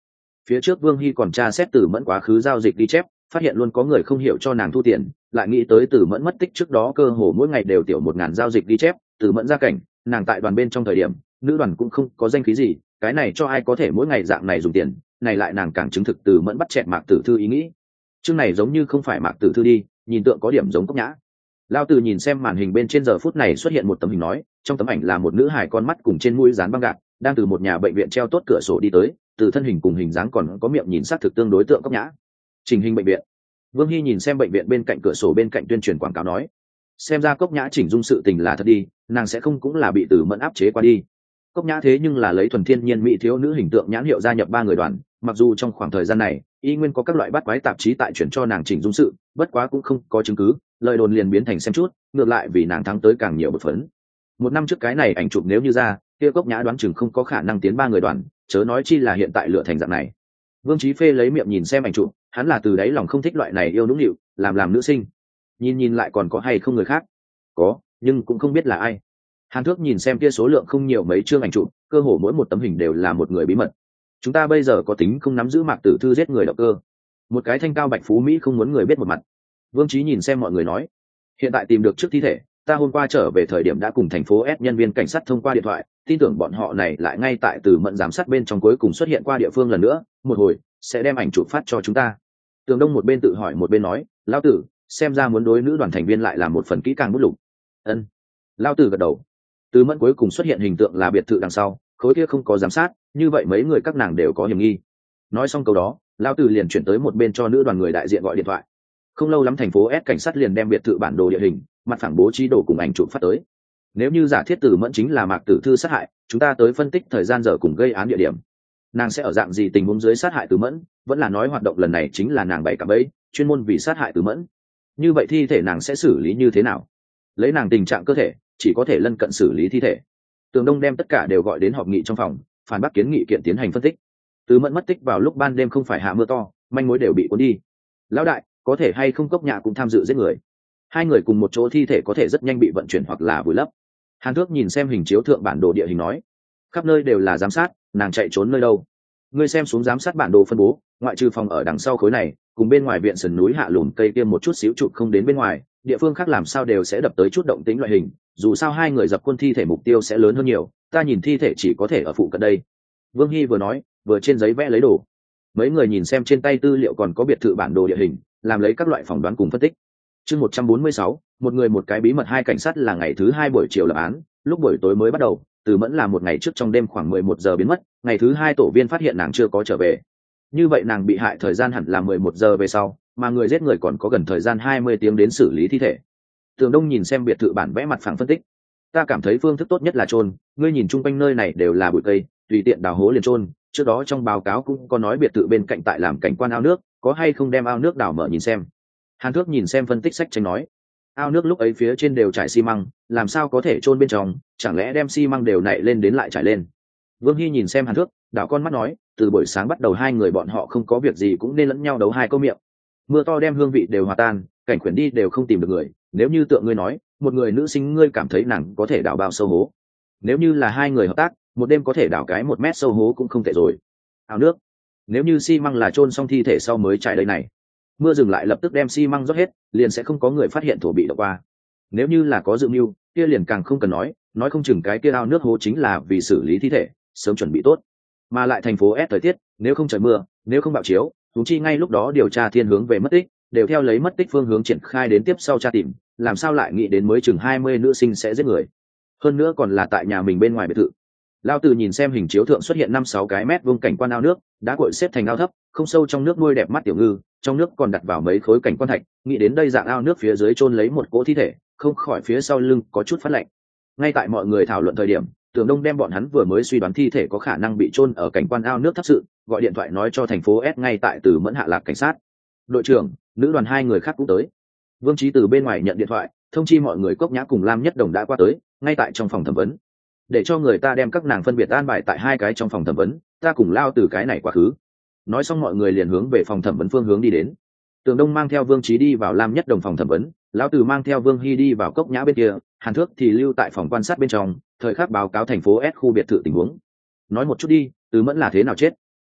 Speaker 1: Phía trước Vương Hy còn tra xét Từ Mẫn quá khứ giao dịch ghi chép, phát hiện luôn có người không hiểu cho nàng thu tiền, lại nghĩ tới Từ Mẫn mất tích trước đó cơ hồ mỗi ngày đều tiểu 1.000 giao dịch ghi chép, Từ Mẫn gia cảnh, nàng tại đoàn bên trong thời điểm, nữ đoàn cũng không có danh khí gì, cái này cho ai có thể mỗi ngày dạng này dùng tiền, này lại nàng càng chứng thực Từ Mẫn bắt chẹt Mạc Tử Thư ý nghĩ. Chương này giống như không phải Mạc Tử Thư đi, nhìn tượng có điểm giống Cốc Nhã. Lao Từ nhìn xem màn hình bên trên giờ phút này xuất hiện một tấm hình nói, trong tấm ảnh là một nữ hài con mắt cùng trên mũi dán băng gạc, đang từ một nhà bệnh viện treo tốt cửa sổ đi tới, từ thân hình cùng hình dáng còn có miệng nhìn xác thực tương đối tượng Cốc Nhã. Trình hình bệnh viện. Vương Hy nhìn xem bệnh viện bên cạnh cửa sổ bên cạnh tuyên truyền quảng cáo nói, xem ra Cốc Nhã chỉnh dung sự tình là thật đi, nàng sẽ không cũng là bị Từ Mẫn áp chế qua đi. Cốc Nhã thế nhưng là lấy thuần thiên nhiên mỹ thiếu nữ hình tượng nhãn hiệu gia nhập 3 người đoàn, mặc dù trong khoảng thời gian này y nguyên có các loại bắt quái tạp chí tại chuyển cho nàng chỉnh dung sự, bất quá cũng không có chứng cứ, lời đồn liền biến thành xem chút, ngược lại vì nàng thắng tới càng nhiều bột phấn. Một năm trước cái này ảnh chụp nếu như ra, kia Cốc Nhã đoán chừng không có khả năng tiến 3 người đoàn, chớ nói chi là hiện tại lựa thành dạng này. Vương Chí Phê lấy miệng nhìn xem ảnh chụp, hắn là từ đáy lòng không thích loại này yêu nũng nịu, làm nữ sinh. Nhìn lại còn có hay không người khác? Có, nhưng cũng không biết là ai. Hàn Thước nhìn xem kia số lượng không nhiều mấy chương ảnh chụp, cơ hồ mỗi một tấm hình đều là một người bí mật. Chúng ta bây giờ có tính không nắm giữ Mạc Tử Thư giết người động cơ. Một cái thanh cao bạch phú mỹ không muốn người biết một mặt. Vương Chí nhìn xem mọi người nói, hiện tại tìm được trước thi thể, ta hôm qua trở về thời điểm đã cùng thành phố S nhân viên cảnh sát thông qua điện thoại, tin tưởng bọn họ này lại ngay tại Từ Mẫn giám sát bên trong cuối cùng xuất hiện qua địa phương lần nữa, một hồi sẽ đem ảnh chụp phát cho chúng ta. Tường Đông một bên tự hỏi một bên nói, lão tử, xem ra muốn đối nữ đoàn thành viên lại làm một phần kỹ càng bút lục. Ân. Lão tử gật đầu. Từ Mẫn cuối cùng xuất hiện hình tượng là biệt thự đằng sau, khối kia không có giám sát, như vậy mấy người các nàng đều có hiểm nghi. Nói xong câu đó, lão tử liền chuyển tới một bên cho nữ đoàn người đại diện gọi điện thoại. Không lâu lắm thành phố S cảnh sát liền đem biệt thự bản đồ địa hình, mặt phẳng bố trí đồ cùng ảnh chụp phát tới. Nếu như giả thiết Từ Mẫn chính là Mạc Tử Thư sát hại, chúng ta tới phân tích thời gian giờ cùng gây án địa điểm. Nàng sẽ ở dạng gì tình huống dưới sát hại Từ Mẫn, vẫn là nói hoạt động lần này chính là nàng bày cả bẫy, chuyên môn vì sát hại Từ Mẫn. Như vậy thi thể nàng sẽ xử lý như thế nào? Lấy nàng tình trạng cơ thể, chỉ có thể lân cận xử lý thi thể. Tường Đông đem tất cả đều gọi đến họp nghị trong phòng, phản bác kiến nghị kiện tiến hành phân tích. Từ Mẫn mất tích vào lúc ban đêm không phải hạ mưa to, manh mối đều bị cuốn đi. Lão đại, có thể hay không Cốc Nhã cũng tham dự giết người? Hai người cùng một chỗ thi thể có thể rất nhanh bị vận chuyển hoặc là vùi lấp. Hàn Thước nhìn xem hình chiếu thượng bản đồ địa hình nói, khắp nơi đều là giám sát, nàng chạy trốn nơi đâu? Ngươi xem xuống giám sát bản đồ phân bố, ngoại trừ phòng ở đằng sau khối này, cùng bên ngoài viện sườn núi hạ lùm cây kia một chút xíu chụp không đến bên ngoài, địa phương khác làm sao đều sẽ đập tới chút động tĩnh loại hình, dù sao hai người dập quân thi thể mục tiêu sẽ lớn hơn nhiều, ta nhìn thi thể chỉ có thể ở phụ cận đây. Vương Hy vừa nói, vừa trên giấy vẽ lấy đồ. Mấy người nhìn xem trên tay tư liệu còn có biệt thự bản đồ địa hình, làm lấy các loại phỏng đoán cùng phân tích. Chương 146, một người một cái bí mật. Hai cảnh sát là ngày thứ 2 buổi chiều lập án, lúc buổi tối mới bắt đầu, Từ Mẫn là một ngày trước trong đêm khoảng 11 giờ biến mất, ngày thứ 2 tổ viên phát hiện nàng chưa có trở về. Như vậy nàng bị hại thời gian hẳn là 11 giờ về sau, mà người giết người còn có gần thời gian 20 tiếng đến xử lý thi thể. Tường Đông nhìn xem biệt thự bản vẽ mặt phẳng phân tích, ta cảm thấy phương thức tốt nhất là chôn, ngươi nhìn chung quanh nơi này đều là bụi cây, tùy tiện đào hố liền chôn. Trước đó trong báo cáo cũng có nói biệt thự bên cạnh tại làm cảnh quan ao nước, có hay không đem ao nước đào mở nhìn xem. Hàn Thước nhìn xem phân tích sách tranh nói, ao nước lúc ấy phía trên đều trải xi măng, làm sao có thể chôn bên trong, chẳng lẽ đem xi măng đều nảy lên đến lại trải lên. Vương Hy nhìn xem Hàn Thước, đảo con mắt nói, từ buổi sáng bắt đầu hai người bọn họ không có việc gì cũng nên lẫn nhau đấu hai câu miệng. Mưa to đem hương vị đều hòa tan, cảnh khuyển đi đều không tìm được người, nếu như tượng ngươi nói, một người nữ sinh ngươi cảm thấy nàng có thể đào bao sâu hố? Nếu như là hai người hợp tác, một đêm có thể đào cái 1 mét sâu hố cũng không tệ rồi. Ao nước, nếu như xi măng là chôn xong thi thể sau mới trải đây này, mưa dừng lại lập tức đem xi măng rót hết, liền sẽ không có người phát hiện thổ bị đậu qua. Nếu như là có dự mưu, kia liền càng không cần nói không chừng cái kia ao nước hố chính là vì xử lý thi thể, sớm chuẩn bị tốt. Mà lại thành phố S thời tiết, nếu không trời mưa, nếu không bạo chiếu, chúng chi ngay lúc đó điều tra thiên hướng về mất tích, đều theo lấy mất tích phương hướng triển khai đến tiếp sau tra tìm, làm sao lại nghĩ đến mới chừng 20 nữ sinh sẽ giết người, hơn nữa còn là tại nhà mình bên ngoài biệt thự. Lao Từ nhìn xem hình chiếu thượng xuất hiện 5-6 cái mét vuông cảnh quan ao nước, đã cội xếp thành ao thấp, không sâu trong nước nuôi đẹp mắt tiểu ngư, trong nước còn đặt vào mấy khối cảnh quan thạch, nghĩ đến đây dạng ao nước phía dưới chôn lấy một cỗ thi thể, không khỏi phía sau lưng có chút phát lạnh. Ngay tại mọi người thảo luận thời điểm, Tường Đông đem bọn hắn vừa mới suy đoán thi thể có khả năng bị chôn ở cảnh quan ao nước thấp sự, gọi điện thoại nói cho thành phố S ngay tại Từ Mẫn hạ lạc cảnh sát. Đội trưởng, nữ đoàn 2 người khác cũng tới. Vương Chí từ bên ngoài nhận điện thoại, thông chi mọi người Cốc Nhã cùng Lam Nhất Đồng đã qua tới, ngay tại trong phòng thẩm vấn. Để cho người ta đem các nàng phân biệt an bài tại 2 cái trong phòng thẩm vấn, ta cùng lao từ cái này quá khứ. Nói xong mọi người liền hướng về phòng thẩm vấn phương hướng đi đến. Tường Đông mang theo Vương Chí đi vào Lam Nhất Đồng phòng thẩm vấn, lão từ mang theo Vương Hy đi vào Cốc Nhã bên kia, Hàn Thước thì lưu tại phòng quan sát bên trong, thời khắc báo cáo thành phố S khu biệt thự tình huống. Nói một chút đi, Từ Mẫn là thế nào chết?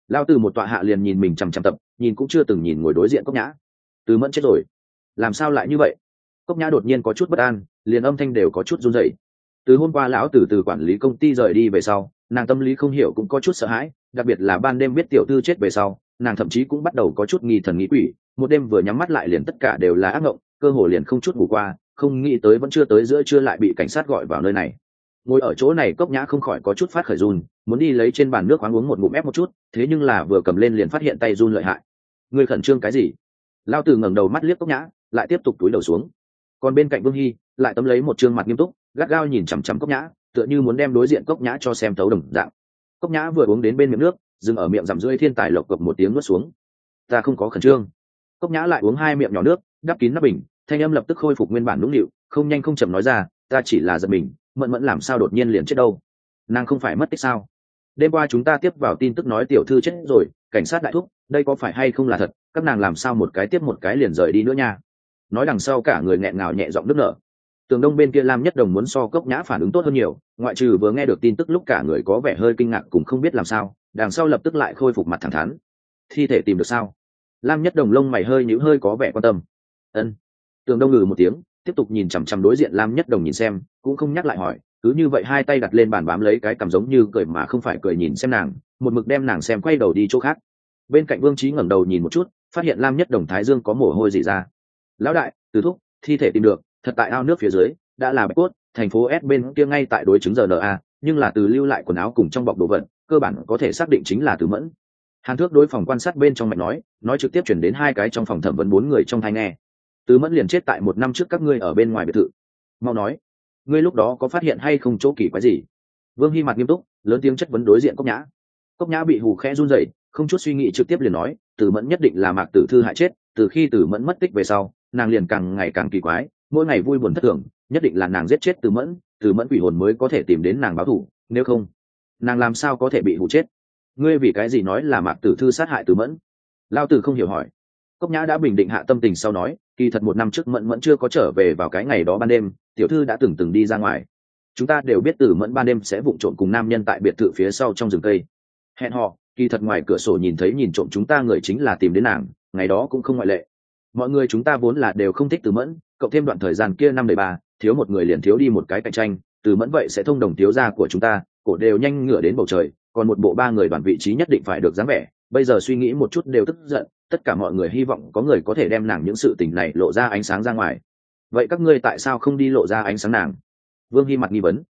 Speaker 1: Lao Từ một tọa hạ liền nhìn mình chằm chằm tập, nhìn cũng chưa từng nhìn ngồi đối diện Cốc Nhã. Từ Mẫn chết rồi, làm sao lại như vậy? Cốc Nhã đột nhiên có chút bất an, liền âm thanh đều có chút run rẩy. Từ hôm qua lão từ quản lý công ty rời đi về sau, nàng tâm lý không hiểu cũng có chút sợ hãi, đặc biệt là ban đêm biết tiểu thư chết về sau, nàng thậm chí cũng bắt đầu có chút nghi thần nghĩ quỷ, một đêm vừa nhắm mắt lại liền tất cả đều là ác mộng, cơ hồ liền không chút ngủ qua, không nghĩ tới vẫn chưa tới giữa trưa lại bị cảnh sát gọi vào nơi này. Ngồi ở chỗ này Cốc Nhã không khỏi có chút phát khởi run, muốn đi lấy trên bàn nước khoáng uống một ngụm ép một chút, thế nhưng là vừa cầm lên liền phát hiện tay run lợi hại. Ngươi khẩn trương cái gì? Lao Từ ngẩng đầu mắt liếc Cốc Nhã, lại tiếp tục túi đầu xuống. Còn bên cạnh Vương Hy lại tấm lấy một trương mặt nghiêm túc, gắt gao nhìn chằm chằm Cốc Nhã, tựa như muốn đem đối diện Cốc Nhã cho xem thấu đồng dạng. Cốc Nhã vừa uống đến bên miệng nước, dừng ở miệng giảm rưỡi thiên tài lộc cộc một tiếng nuốt xuống. Ta không có khẩn trương. Cốc Nhã lại uống hai miệng nhỏ nước, đắp kín nắp bình, thanh âm lập tức khôi phục nguyên bản nũng nịu, không nhanh không chậm nói ra, ta chỉ là giật mình, Mẫn Mẫn làm sao đột nhiên liền chết đâu? Nàng không phải mất tích sao? Đêm qua chúng ta tiếp vào tin tức nói tiểu thư chết rồi, cảnh sát đại thúc, đây có phải hay không là thật? Các nàng làm sao một cái tiếp một cái liền rời đi nữa nha? Nói đằng sau cả người nghẹn ngào nhẹ giọng nức nở. Tường Đông bên kia Lam Nhất Đồng muốn so Cốc Nhã phản ứng tốt hơn nhiều, ngoại trừ vừa nghe được tin tức lúc cả người có vẻ hơi kinh ngạc cùng không biết làm sao, đằng sau lập tức lại khôi phục mặt thẳng thắn. Thi thể tìm được sao? Lam Nhất Đồng lông mày hơi nhíu hơi có vẻ quan tâm. Ân. Tường Đông ngừ một tiếng, tiếp tục nhìn chằm chằm đối diện Lam Nhất Đồng nhìn xem, cũng không nhắc lại hỏi, cứ như vậy hai tay đặt lên bàn bám lấy cái cằm giống như cười mà không phải cười nhìn xem nàng, một mực đem nàng xem quay đầu đi chỗ khác. Bên cạnh Vương Chí ngẩng đầu nhìn một chút, phát hiện Lam Nhất Đồng thái dương có mồ hôi rỉ ra. Lão đại, Từ thúc, thi thể tìm được, thật tại ao nước phía dưới, đã là bạch cốt, thành phố S bên kia ngay tại đối chứng RNA, nhưng là từ lưu lại quần áo cùng trong bọc đồ vật, cơ bản có thể xác định chính là Từ Mẫn. Hàn Thước đối phòng quan sát bên trong mạch nói trực tiếp chuyển đến hai cái trong phòng thẩm vấn bốn người trong thai nghe. Từ Mẫn liền chết tại một năm trước các ngươi ở bên ngoài biệt thự. Mau nói, ngươi lúc đó có phát hiện hay không chỗ kỳ quái gì? Vương Hy mặt nghiêm túc, lớn tiếng chất vấn đối diện Cốc Nhã. Cốc Nhã bị hù khẽ run rẩy, không chút suy nghĩ trực tiếp liền nói, Từ Mẫn nhất định là Mạc Tử Thư hại chết, từ khi Từ Mẫn mất tích về sau, nàng liền càng ngày càng kỳ quái, mỗi ngày vui buồn thất thường, nhất định là nàng giết chết Từ Mẫn quỷ hồn mới có thể tìm đến nàng báo thù, nếu không, nàng làm sao có thể bị hù chết? Ngươi vì cái gì nói là Mạc Tử Thư sát hại Từ Mẫn? Lao Tử không hiểu hỏi. Cốc Nhã đã bình định hạ tâm tình sau nói, kỳ thật một năm trước Mẫn chưa có trở về vào cái ngày đó ban đêm, tiểu thư đã từng đi ra ngoài. Chúng ta đều biết Từ Mẫn ban đêm sẽ vụng trộm cùng nam nhân tại biệt thự phía sau trong rừng cây hẹn hò, kỳ thật ngoài cửa sổ nhìn trộm chúng ta người chính là tìm đến nàng, ngày đó cũng không ngoại lệ. Mọi người chúng ta vốn là đều không thích Từ Mẫn, cộng thêm đoạn thời gian kia năm đời ba, thiếu một người liền thiếu đi một cái cạnh tranh, Từ Mẫn vậy sẽ thông đồng thiếu gia của chúng ta, cổ đều nhanh ngửa đến bầu trời, còn một bộ ba người đoàn vị trí nhất định phải được dáng vẻ. Bây giờ suy nghĩ một chút đều tức giận, tất cả mọi người hy vọng có người có thể đem nàng những sự tình này lộ ra ánh sáng ra ngoài. Vậy các ngươi tại sao không đi lộ ra ánh sáng nàng? Vương Hy mặt nghi vấn.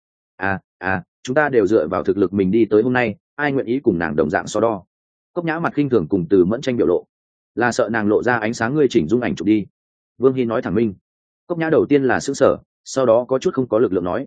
Speaker 1: Chúng ta đều dựa vào thực lực mình đi tới hôm nay, ai nguyện ý cùng nàng đồng dạng so đo? Cốc Nhã mặt khinh thường cùng Từ Mẫn tranh biểu lộ, là sợ nàng lộ ra ánh sáng, ngươi chỉnh dung ảnh chụp đi. Vương Hy nói thẳng minh. Cốc Nhã đầu tiên là sững sờ, sau đó có chút không có lực lượng nói,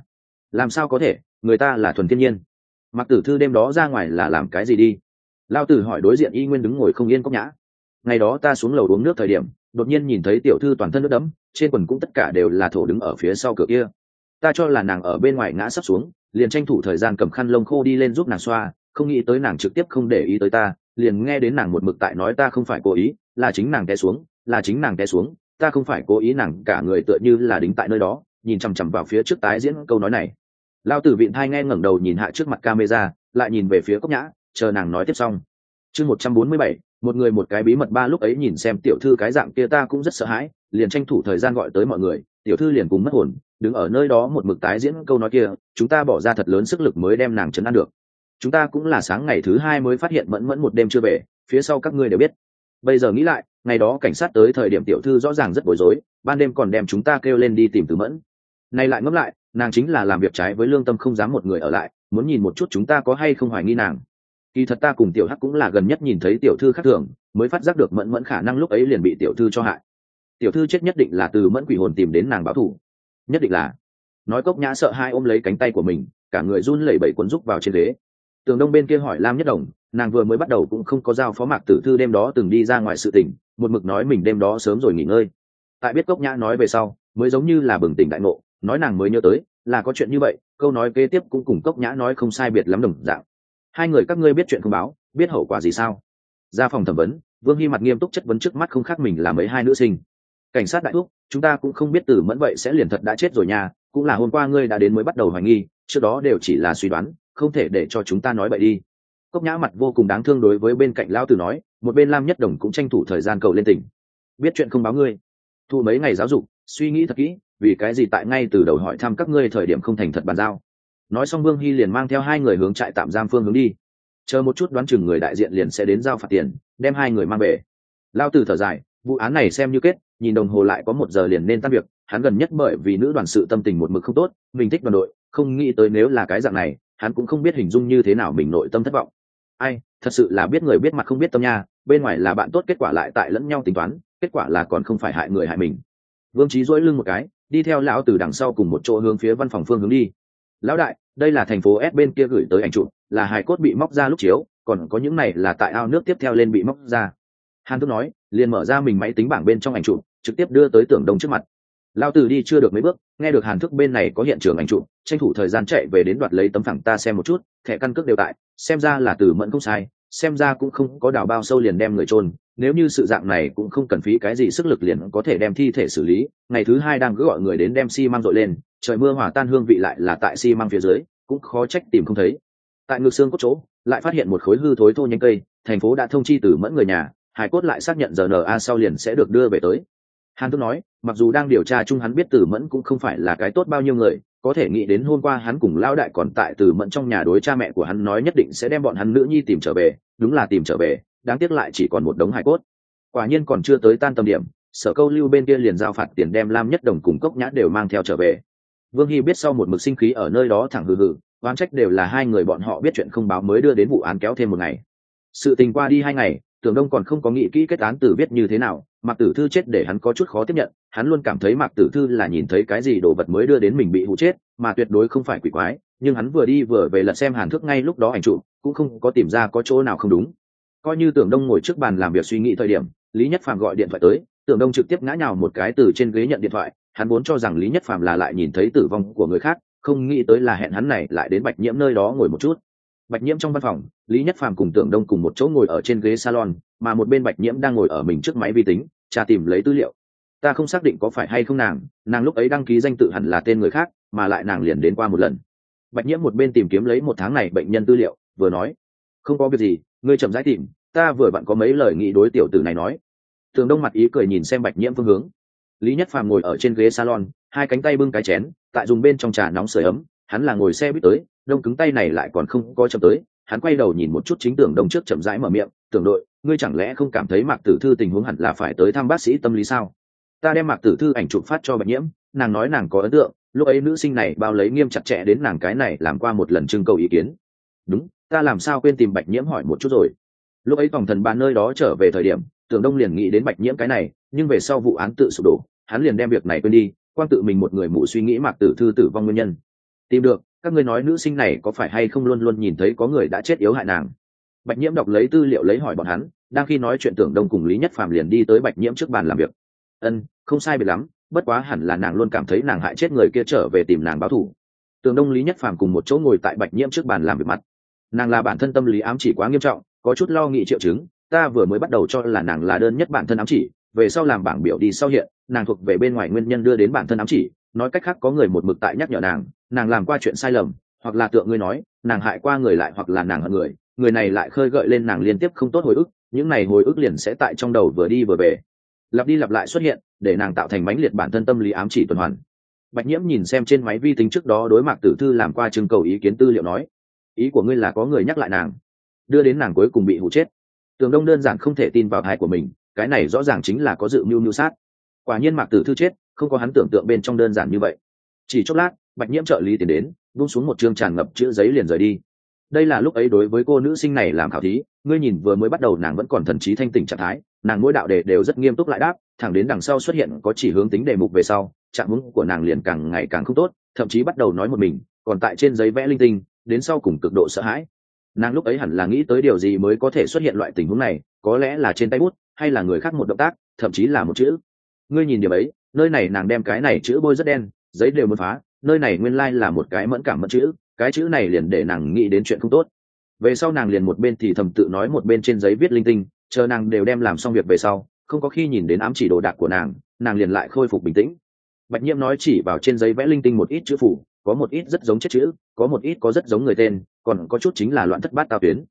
Speaker 1: làm sao có thể, người ta là thuần thiên nhiên. Mạc Tử Thư đêm đó ra ngoài là làm cái gì đi? Lao Tử hỏi đối diện y nguyên đứng ngồi không yên Cốc Nhã. Ngày đó ta xuống lầu uống nước thời điểm, đột nhiên nhìn thấy tiểu thư toàn thân nước đẫm, trên quần cũng tất cả đều là thổ đứng ở phía sau cửa kia. Ta cho là nàng ở bên ngoài ngã sắp xuống, liền tranh thủ thời gian cầm khăn lông khô đi lên giúp nàng xoa, không nghĩ tới nàng trực tiếp không để ý tới ta, liền nghe đến nàng một mực tại nói ta không phải cố ý, là chính nàng té xuống, ta không phải cố ý, nàng cả người tựa như là đính tại nơi đó, nhìn chằm chằm vào phía trước tái diễn câu nói này. Lao Tử vịn thai nghe ngẩng đầu nhìn hạ trước mặt camera, lại nhìn về phía Cốc Nhã, chờ nàng nói tiếp xong. Chương 147, một người một cái bí mật ba. Lúc ấy nhìn xem tiểu thư cái dạng kia ta cũng rất sợ hãi, liền tranh thủ thời gian gọi tới mọi người, tiểu thư liền cùng mất hồn, đứng ở nơi đó một mực tái diễn câu nói kia, chúng ta bỏ ra thật lớn sức lực mới đem nàng trấn an được. Chúng ta cũng là sáng ngày thứ hai mới phát hiện Mẫn một đêm chưa về, phía sau các ngươi đều biết. Bây giờ nghĩ lại, ngày đó cảnh sát tới thời điểm tiểu thư rõ ràng rất bối rối, ban đêm còn đem chúng ta kêu lên đi tìm Từ Mẫn. Nay lại ngẫm lại, nàng chính là làm việc trái với lương tâm, không dám một người ở lại, muốn nhìn một chút chúng ta có hay không hoài nghi nàng. Kỳ thật ta cùng tiểu Hắc cũng là gần nhất nhìn thấy tiểu thư khác thường, mới phát giác được Mẫn khả năng lúc ấy liền bị tiểu thư cho hại. Tiểu thư chết nhất định là Từ Mẫn quỷ hồn tìm đến nàng báo thù, nhất định là. Nói Cốc Nhã sợ hai ôm lấy cánh tay của mình, cả người run lẩy bẩy cuốn rúc vào trên ghế. Tường Đông bên kia hỏi Lam Nhất Đồng, nàng vừa mới bắt đầu cũng không có giao phó Mạc Tử Thư đêm đó từng đi ra ngoài sự tình, một mực nói mình đêm đó sớm rồi nghỉ ngơi. Tại biết Cốc Nhã nói về sau, mới giống như là bừng tỉnh đại ngộ, nói nàng mới nhớ tới là có chuyện như vậy, câu nói kế tiếp cũng cùng Cốc Nhã nói không sai biệt lắm đồng dạng. Hai người các ngươi biết chuyện không báo, biết hậu quả gì sao? Ra phòng thẩm vấn, Vương Hy mặt nghiêm túc chất vấn trước mắt không khác mình là mấy hai nữ sinh. Cảnh sát đại thúc, chúng ta cũng không biết Từ Mẫn vậy sẽ liền thật đã chết rồi nha, cũng là hôm qua ngươi đã đến mới bắt đầu hoài nghi, trước đó đều chỉ là suy đoán, không thể để cho chúng ta nói vậy đi. Cốc Nhã mặt vô cùng đáng thương đối với bên cạnh Lão Tử nói, một bên Lam Nhất Đồng cũng tranh thủ thời gian cầu lên tỉnh. Biết chuyện không báo ngươi, thu mấy ngày giáo dục, suy nghĩ thật kỹ, vì cái gì tại ngay từ đầu hỏi thăm các ngươi thời điểm không thành thật bàn giao. Nói xong Vương Hy liền mang theo hai người hướng trại tạm giam phương hướng đi. Chờ một chút đoán chừng người đại diện liền sẽ đến giao phạt tiền, đem hai người mang về. Lão Tử thở dài, vụ án này xem như kết, nhìn đồng hồ lại có 1 giờ liền nên tan việc. Hắn gần nhất bởi vì nữ đoàn sự tâm tình một mực không tốt, mình thích đoàn đội, không nghĩ tới nếu là cái dạng này, hắn cũng không biết hình dung như thế nào mình nội tâm thất vọng. Ai, thật sự là biết người biết mặt không biết tâm nha, bên ngoài là bạn tốt kết quả lại tại lẫn nhau tính toán, kết quả là còn không phải hại người hại mình. Vương Chí duỗi lưng một cái, đi theo lão Tử đằng sau cùng một chỗ hướng phía văn phòng phương hướng đi. Lão đại, đây là thành phố S bên kia gửi tới ảnh chụp, là hài cốt bị móc ra lúc chiếu, còn có những này là tại ao nước tiếp theo lên bị móc ra. Hàn Tước nói, liền mở ra mình máy tính bảng bên trong ảnh chụp, trực tiếp đưa tới Tưởng Đông trước mặt. Lão Tử đi chưa được mấy bước, nghe được Hàn Tước bên này có hiện trường ảnh chụp, tranh thủ thời gian chạy về đến đoạt lấy tấm phẳng ta xem một chút, thẻ căn cước đều tại, xem ra là Tử Mẫn không sai, xem ra cũng không có đào bao sâu liền đem người chôn, nếu như sự dạng này cũng không cần phí cái gì sức lực liền có thể đem thi thể xử lý. Ngày thứ hai đang cứ gọi người đến đem xi măng dội lên, trời mưa hòa tan hương vị lại là tại xi măng phía dưới, cũng khó trách tìm không thấy. Tại ngực xương cốt chỗ lại phát hiện một khối hư thối thô nhánh cây, thành phố đã thông chi Tử Mẫn người nhà, hải cốt lại xác nhận RNA sau liền sẽ được đưa về tới. Hàn Tước nói, mặc dù đang điều tra chung hắn biết Tử Mẫn cũng không phải là cái tốt bao nhiêu người, có thể nghĩ đến hôm qua hắn cùng lão đại còn tại Tử Mẫn trong nhà đối cha mẹ của hắn nói nhất định sẽ đem bọn hắn nữ nhi tìm trở về, đúng là tìm trở về, đáng tiếc lại chỉ còn một đống hải cốt. Quả nhiên còn chưa tới tan tầm điểm, Sở Câu Lưu bên kia liền giao phạt tiền đem Lam Nhất Đồng cùng Cốc Nhã đều mang theo trở về. Vương Hy biết sau một mực sinh khí ở nơi đó thẳng hừ hừ, oán trách đều là hai người bọn họ biết chuyện không báo mới đưa đến vụ án kéo thêm một ngày. Sự tình qua đi 2 ngày, Tưởng Đông còn không có nghĩ kỹ kết án tử viết như thế nào, Mạc Tử Thư chết để hắn có chút khó tiếp nhận, hắn luôn cảm thấy Mạc Tử Thư là nhìn thấy cái gì đồ vật mới đưa đến mình bị hụ chết, mà tuyệt đối không phải quỷ quái, nhưng hắn vừa đi vừa về lật xem Hàn Thước ngay lúc đó ảnh chụp, cũng không có tìm ra có chỗ nào không đúng. Coi như Tưởng Đông ngồi trước bàn làm việc suy nghĩ thời điểm, Lý Nhất Phàm gọi điện thoại tới, Tưởng Đông trực tiếp ngã nhào một cái từ trên ghế nhận điện thoại, hắn vốn cho rằng Lý Nhất Phàm là lại nhìn thấy tử vong của người khác, không nghĩ tới là hẹn hắn này lại đến Bạch Nhiễm nơi đó ngồi một chút. Bạch Nhiễm trong văn phòng, Lý Nhất Phàm cùng Tưởng Đông cùng một chỗ ngồi ở trên ghế salon, mà một bên Bạch Nhiễm đang ngồi ở mình trước máy vi tính, tra tìm lấy tư liệu. Ta không xác định có phải hay không nàng lúc ấy đăng ký danh tự hẳn là tên người khác, mà lại nàng liền đến qua một lần. Bạch Nhiễm một bên tìm kiếm lấy 1 tháng này bệnh nhân tư liệu, vừa nói, không có việc gì, ngươi chậm rãi tìm, ta vừa vặn có mấy lời nghị đối tiểu tử này nói. Tưởng Đông mặt ý cười nhìn xem Bạch Nhiễm phương hướng. Lý Nhất Phàm ngồi ở trên ghế salon, hai cánh tay bưng cái chén, tại dùng bên trong trà nóng sưởi ấm, hắn là ngồi xe buýt tới, đông cứng tay này lại còn không có chậm tới, hắn quay đầu nhìn một chút chính Tưởng Đông trước chậm rãi mở miệng, "Tưởng đội, ngươi chẳng lẽ không cảm thấy Mạc Tử Thư tình huống hẳn là phải tới thăm bác sĩ tâm lý sao?" Ta đem Mạc Tử Thư ảnh chụp phát cho Bạch Nhiễm, nàng nói nàng có ấn tượng, lúc ấy nữ sinh này bao lấy nghiêm chặt chẽ đến nàng cái này làm qua một lần trưng cầu ý kiến. Đúng, ta làm sao quên tìm Bạch Nhiễm hỏi một chút rồi. Lúc ấy phòng thần ban nơi đó trở về thời điểm, Tưởng Đông liền nghĩ đến Bạch Nhiễm cái này, nhưng về sau vụ án tự sụp đổ, hắn liền đem việc này quên đi, quang tự mình một người mù suy nghĩ Mạc Tử Thư tử vong nguyên nhân. Tìm được, các ngươi nói nữ sinh này có phải hay không luôn luôn nhìn thấy có người đã chết yếu hại nàng. Bạch Nhiễm đọc lấy tư liệu lấy hỏi bọn hắn, đang khi nói chuyện Tưởng Đông cùng Lý Nhất Phàm liền đi tới Bạch Nhiễm trước bàn làm việc. Không sai biệt lắm, bất quá hẳn là nàng luôn cảm thấy nàng hại chết người kia trở về tìm nàng báo thù. Tưởng Đông Lý Nhất Phàm cùng một chỗ ngồi tại Bạch Nhiễm trước bàn làm việc mặt. Nàng là bản thân tâm lý ám chỉ quá nghiêm trọng, có chút lo nghĩ triệu chứng, ta vừa mới bắt đầu cho là nàng là đơn nhất bản thân ám chỉ, về sau làm bảng biểu đi sau hiện, nàng thuộc về bên ngoài nguyên nhân đưa đến bản thân ám chỉ, nói cách khác có người một mực tại nhắc nhở nàng làm qua chuyện sai lầm, hoặc là tượng ngươi nói, nàng hại qua người lại hoặc là nàng hận người, người này lại khơi gợi lên nàng liên tiếp không tốt hồi ức, những này hồi ức liền sẽ tại trong đầu vừa đi vừa về, lặp đi lặp lại xuất hiện, để nàng tạo thành mãnh liệt bản thân tâm lý ám chỉ tuần hoàn. Bạch Nhiễm nhìn xem trên máy vi tính trước đó đối Mạc Tử Thư làm qua trưng cầu ý kiến tư liệu nói, ý của ngươi là có người nhắc lại nàng, đưa đến nàng cuối cùng bị hụ chết. Tưởng Đông đơn giản không thể tin vào tai của mình, cái này rõ ràng chính là có dự mưu mưu sát. Quả nhiên Mạc Tử Thư chết, không có hắn tưởng tượng bên trong đơn giản như vậy. Chỉ chốc lát, Bạch Nhiễm trợ lý tiến đến, buông xuống một chương tràn ngập chữ giấy liền rời đi. Đây là lúc ấy đối với cô nữ sinh này làm khảo thí, ngươi nhìn vừa mới bắt đầu nàng vẫn còn thần trí thanh tỉnh trạng thái, nàng mỗi đạo đề đều rất nghiêm túc lại đáp, thẳng đến đằng sau xuất hiện có chỉ hướng tính đề mục về sau, trạng huống của nàng liền càng ngày càng không tốt, thậm chí bắt đầu nói một mình, còn tại trên giấy vẽ linh tinh, đến sau cùng cực độ sợ hãi. Nàng lúc ấy hẳn là nghĩ tới điều gì mới có thể xuất hiện loại tình huống này, có lẽ là trên tay bút, hay là người khác một động tác, thậm chí là một chữ. Ngươi nhìn điểm ấy, nơi này nàng đem cái này chữ bôi rất đen, giấy đều muốn phá, nơi này nguyên lai là một cái mẫn cảm mẫn chữ, cái chữ này liền để nàng nghĩ đến chuyện không tốt. Về sau nàng liền một bên thì thầm tự nói một bên trên giấy viết linh tinh, chờ nàng đều đem làm xong việc về sau, không có khi nhìn đến ám chỉ đồ đạc của nàng liền lại khôi phục bình tĩnh. Bạch Nhiễm nói chỉ vào trên giấy vẽ linh tinh một ít chữ phủ, có một ít rất giống chết chữ, có một ít có rất giống người tên, còn có chút chính là loạn thất bát tao tuyến.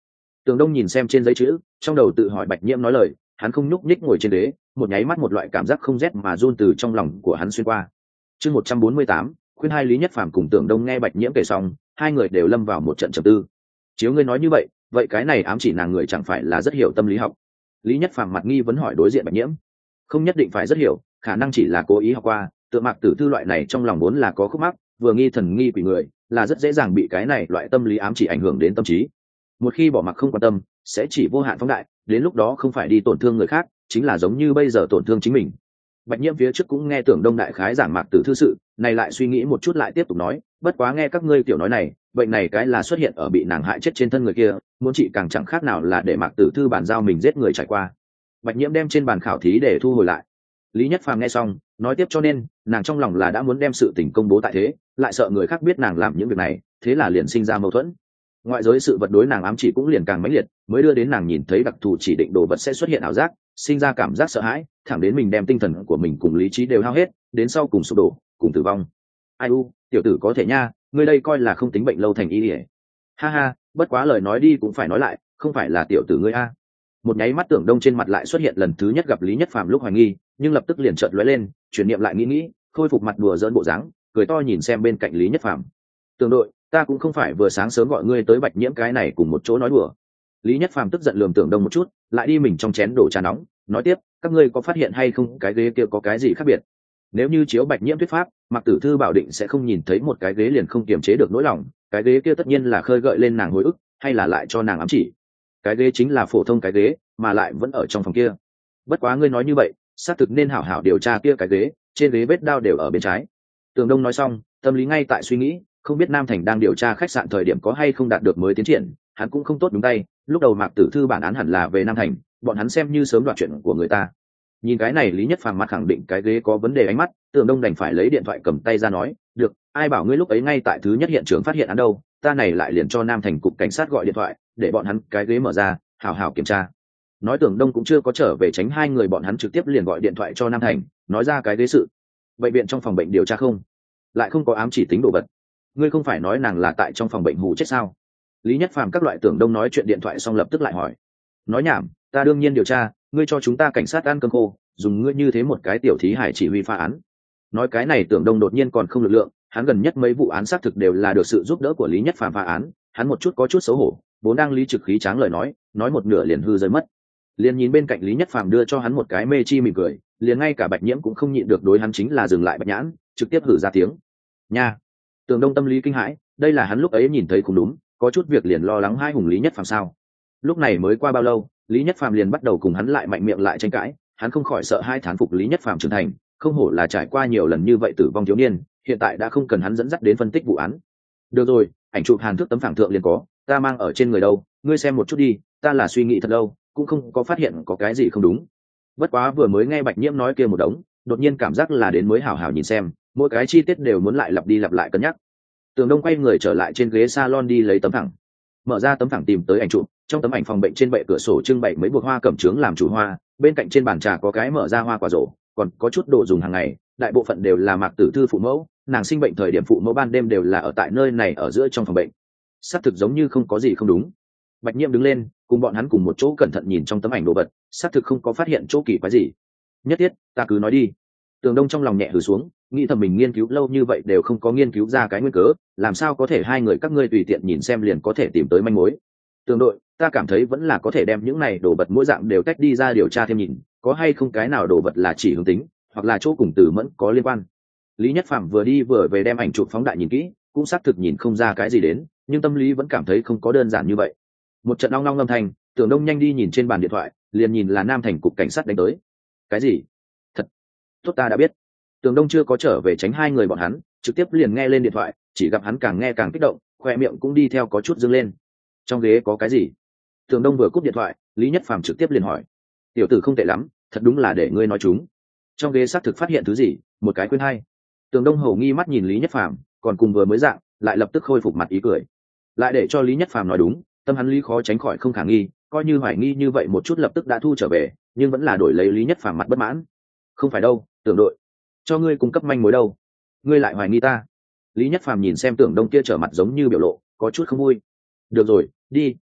Speaker 1: Tường Đông nhìn xem trên giấy chữ, trong đầu tự hỏi Bạch Nhiễm nói lời, hắn không nhúc nhích ngồi trên ghế, một nháy mắt một loại cảm giác không rét mà run từ trong lòng của hắn xuyên qua. Chương 148, khuyên hai Lý Nhất Phàm cùng Tưởng Đông nghe Bạch Nhiễm kể xong, hai người đều lâm vào một trận trầm tư. Chiếu ngươi nói như vậy cái này ám chỉ nàng người chẳng phải là rất hiểu tâm lý học? Lý Nhất Phàm mặt nghi vấn hỏi đối diện Bạch Nhiễm. Không nhất định phải rất hiểu, khả năng chỉ là cố ý học qua, tượng Mạc Tử Thư loại này trong lòng vốn là có khúc mắc, vừa nghi thần nghi quỷ người, là rất dễ dàng bị cái này loại tâm lý ám chỉ ảnh hưởng đến tâm trí. Một khi bỏ mặc không quan tâm, sẽ chỉ vô hạn phóng đại, đến lúc đó không phải đi tổn thương người khác, chính là giống như bây giờ tổn thương chính mình. Bạch Nhiễm phía trước cũng nghe Tưởng Đông đại khái giảng Mạc Tử Thư sự, này lại suy nghĩ một chút lại tiếp tục nói, bất quá nghe các ngươi tiểu nói này, bệnh này cái là xuất hiện ở bị nàng hại chết trên thân người kia, muốn trị càng chẳng khác nào là để Mạc Tử Thư bàn giao mình giết người trải qua. Bạch Nhiễm đem trên bàn khảo thí để thu hồi lại. Lý Nhất Phàm nghe xong, nói tiếp cho nên, nàng trong lòng là đã muốn đem sự tình công bố tại thế, lại sợ người khác biết nàng làm những việc này, thế là liền sinh ra mâu thuẫn. Ngoại giới sự vật đối nàng ám chỉ cũng liền càng mãnh liệt, mới đưa đến nàng nhìn thấy đặc thù chỉ định đồ vật sẽ xuất hiện ảo giác, sinh ra cảm giác sợ hãi, thẳng đến mình đem tinh thần của mình cùng lý trí đều hao hết, đến sau cùng sụp đổ, cùng tử vong. Ai u, tiểu tử có thể nha, ngươi đây coi là không tính bệnh lâu thành y liễu. Ha ha, bất quá lời nói đi cũng phải nói lại, không phải là tiểu tử ngươi a. Một nháy mắt Tưởng Đông trên mặt lại xuất hiện lần thứ nhất gặp Lý Nhất Phàm lúc hoài nghi, nhưng lập tức liền chợt lóe lên, chuyển niệm lại nghĩ, khôi phục mặt đùa giỡn bộ dáng, cười to nhìn xem bên cạnh Lý Nhất Phàm. Tưởng đội, ta cũng không phải vừa sáng sớm gọi ngươi tới Bạch Nhiễm cái này cùng một chỗ nói đùa. Lý Nhất Phàm tức giận lườm Tưởng Đông một chút, lại đi mình trong chén đổ trà nóng, nói tiếp, các ngươi có phát hiện hay không cái ghế kia có cái gì khác biệt? Nếu như chiếu Bạch Nhiễm thuyết pháp, Mạc Tử Thư bảo định sẽ không nhìn thấy một cái ghế liền không kiềm chế được nỗi lòng, cái ghế kia tất nhiên là khơi gợi lên nàng hồi ức, hay là lại cho nàng ám chỉ. Cái ghế chính là phổ thông cái ghế, mà lại vẫn ở trong phòng kia. Bất quá ngươi nói như vậy, xác thực nên hảo hảo điều tra kia cái ghế, trên ghế vết đao đều ở bên trái. Tường Đông nói xong, tâm lý ngay tại suy nghĩ, không biết Nam Thành đang điều tra khách sạn thời điểm có hay không đạt được mới tiến triển, hắn cũng không tốt đúng tay, lúc đầu Mạc Tử Thư bản án hẳn là về Nam Thành, bọn hắn xem như sớm đoạt chuyện của người ta. Nhìn cái này Lý Nhất Phàm mặt khẳng định cái ghế có vấn đề ánh mắt, Tường Đông đành phải lấy điện thoại cầm tay ra nói, được, ai bảo ngươi lúc ấy ngay tại thứ nhất hiện trường phát hiện án đâu, ta này lại liền cho Nam Thành cục cảnh sát gọi điện thoại, để bọn hắn cái ghế mở ra, hảo hảo kiểm tra. Nói Tưởng Đông cũng chưa có trở về tránh hai người bọn hắn trực tiếp liền gọi điện thoại cho Nam Thành, nói ra cái ghế sự. Bệnh viện trong phòng bệnh điều tra không? Lại không có ám chỉ tính đồ vật. Ngươi không phải nói nàng là tại trong phòng bệnh hù chết sao? Lý Nhất Phàm các loại Tưởng Đông nói chuyện điện thoại xong lập tức lại hỏi. Nói nhảm, ta đương nhiên điều tra, ngươi cho chúng ta cảnh sát ăn cơm khô, dùng ngươi như thế một cái tiểu thí hải chỉ huy phá án. Nói cái này Tưởng Đông đột nhiên còn không lực lượng, hắn gần nhất mấy vụ án xác thực đều là được sự giúp đỡ của Lý Nhất Phàm phá án, hắn một chút có chút xấu hổ, vốn đang lý trực khí tráng lời nói một nửa liền hư rơi mất. Liền nhìn bên cạnh Lý Nhất Phàm đưa cho hắn một cái mê chi mỉm cười, liền ngay cả Bạch Nhiễm cũng không nhịn được đối hắn chính là dừng lại bạch nhãn, trực tiếp hử ra tiếng. Nha. Tưởng Đông tâm lý kinh hãi, đây là hắn lúc ấy nhìn thấy không đúng, có chút việc liền lo lắng hai hùng Lý Nhất Phàm sao? Lúc này mới qua bao lâu, Lý Nhất Phàm liền bắt đầu cùng hắn lại mạnh miệng lại tranh cãi, hắn không khỏi sợ hai thán phục Lý Nhất Phàm trưởng thành, không hổ là trải qua nhiều lần như vậy tử vong thiếu niên, hiện tại đã không cần hắn dẫn dắt đến phân tích vụ án. Được rồi, ảnh chụp Hàn Thước tấm phẳng thượng liền có, ta mang ở trên người đâu, ngươi xem một chút đi, ta là suy nghĩ thật lâu, cũng không có phát hiện có cái gì không đúng. Bất quá vừa mới nghe Bạch Nhiễm nói kia một đống, đột nhiên cảm giác là đến mới hảo hảo nhìn xem, mỗi cái chi tiết đều muốn lại lặp đi lặp lại cân nhắc. Tường Đông quay người trở lại trên ghế salon đi lấy tấm thẳng, mở ra tấm thẳng tìm tới ảnh chụp, trong tấm ảnh phòng bệnh trên bệ cửa sổ trưng bày mấy buộc hoa cẩm trướng làm chủ hoa, bên cạnh trên bàn trà có cái mở ra hoa quả rổ, còn có chút đồ dùng hàng ngày, đại bộ phận đều là Mạc Tử Thư phụ mẫu, nàng sinh bệnh thời điểm phụ mẫu ban đêm đều là ở tại nơi này ở giữa trong phòng bệnh. Xác thực giống như không có gì không đúng. Bạch Nhiễm đứng lên, cùng bọn hắn cùng một chỗ cẩn thận nhìn trong tấm ảnh đồ vật, xác thực không có phát hiện chỗ kỳ quái gì. Nhất thiết, ta cứ nói đi. Tường Đông trong lòng nhẹ hừ xuống, nghĩ thầm mình nghiên cứu lâu như vậy đều không có nghiên cứu ra cái nguyên cớ, làm sao có thể hai người các ngươi tùy tiện nhìn xem liền có thể tìm tới manh mối. Tường đội, ta cảm thấy vẫn là có thể đem những này đồ vật mỗi dạng đều tách đi ra điều tra thêm nhìn, có hay không cái nào đồ vật là chỉ hướng tính, hoặc là chỗ cùng từ mẫn có liên quan. Lý Nhất Phàm vừa đi vừa về đem ảnh chụp phóng đại nhìn kỹ, cũng xác thực nhìn không ra cái gì đến, nhưng tâm lý vẫn cảm thấy không có đơn giản như vậy. Một trận long long âm thanh, Tưởng Đông nhanh đi nhìn trên bàn điện thoại, liền nhìn là Nam Thành cục cảnh sát đánh tới. Cái gì? Thật tốt, ta đã biết. Tưởng Đông chưa có trở về tránh hai người bọn hắn, trực tiếp liền nghe lên điện thoại, chỉ gặp hắn càng nghe càng kích động, khoe miệng cũng đi theo có chút dương lên. Trong ghế có cái gì? Tưởng Đông vừa cúp điện thoại, Lý Nhất Phàm trực tiếp liền hỏi. Tiểu tử không tệ lắm, thật đúng là để ngươi nói chúng. Trong ghế xác thực phát hiện thứ gì, một cái khuyên hay. Tưởng Đông hầu nghi mắt nhìn Lý Nhất Phàm, còn cùng vừa mới dạng, lại lập tức khôi phục mặt ý cười. Lại để cho Lý Nhất Phàm nói đúng, tâm hắn lý khó tránh khỏi không khả nghi, coi như hoài nghi như vậy một chút lập tức đã thu trở về, nhưng vẫn là đổi lấy Lý Nhất Phàm mặt bất mãn. Không phải đâu, Tưởng đội, cho ngươi cung cấp manh mối đâu, ngươi lại hoài nghi ta. Lý Nhất Phàm nhìn xem Tưởng Đông kia trở mặt giống như biểu lộ, có chút không vui. Được rồi, đi,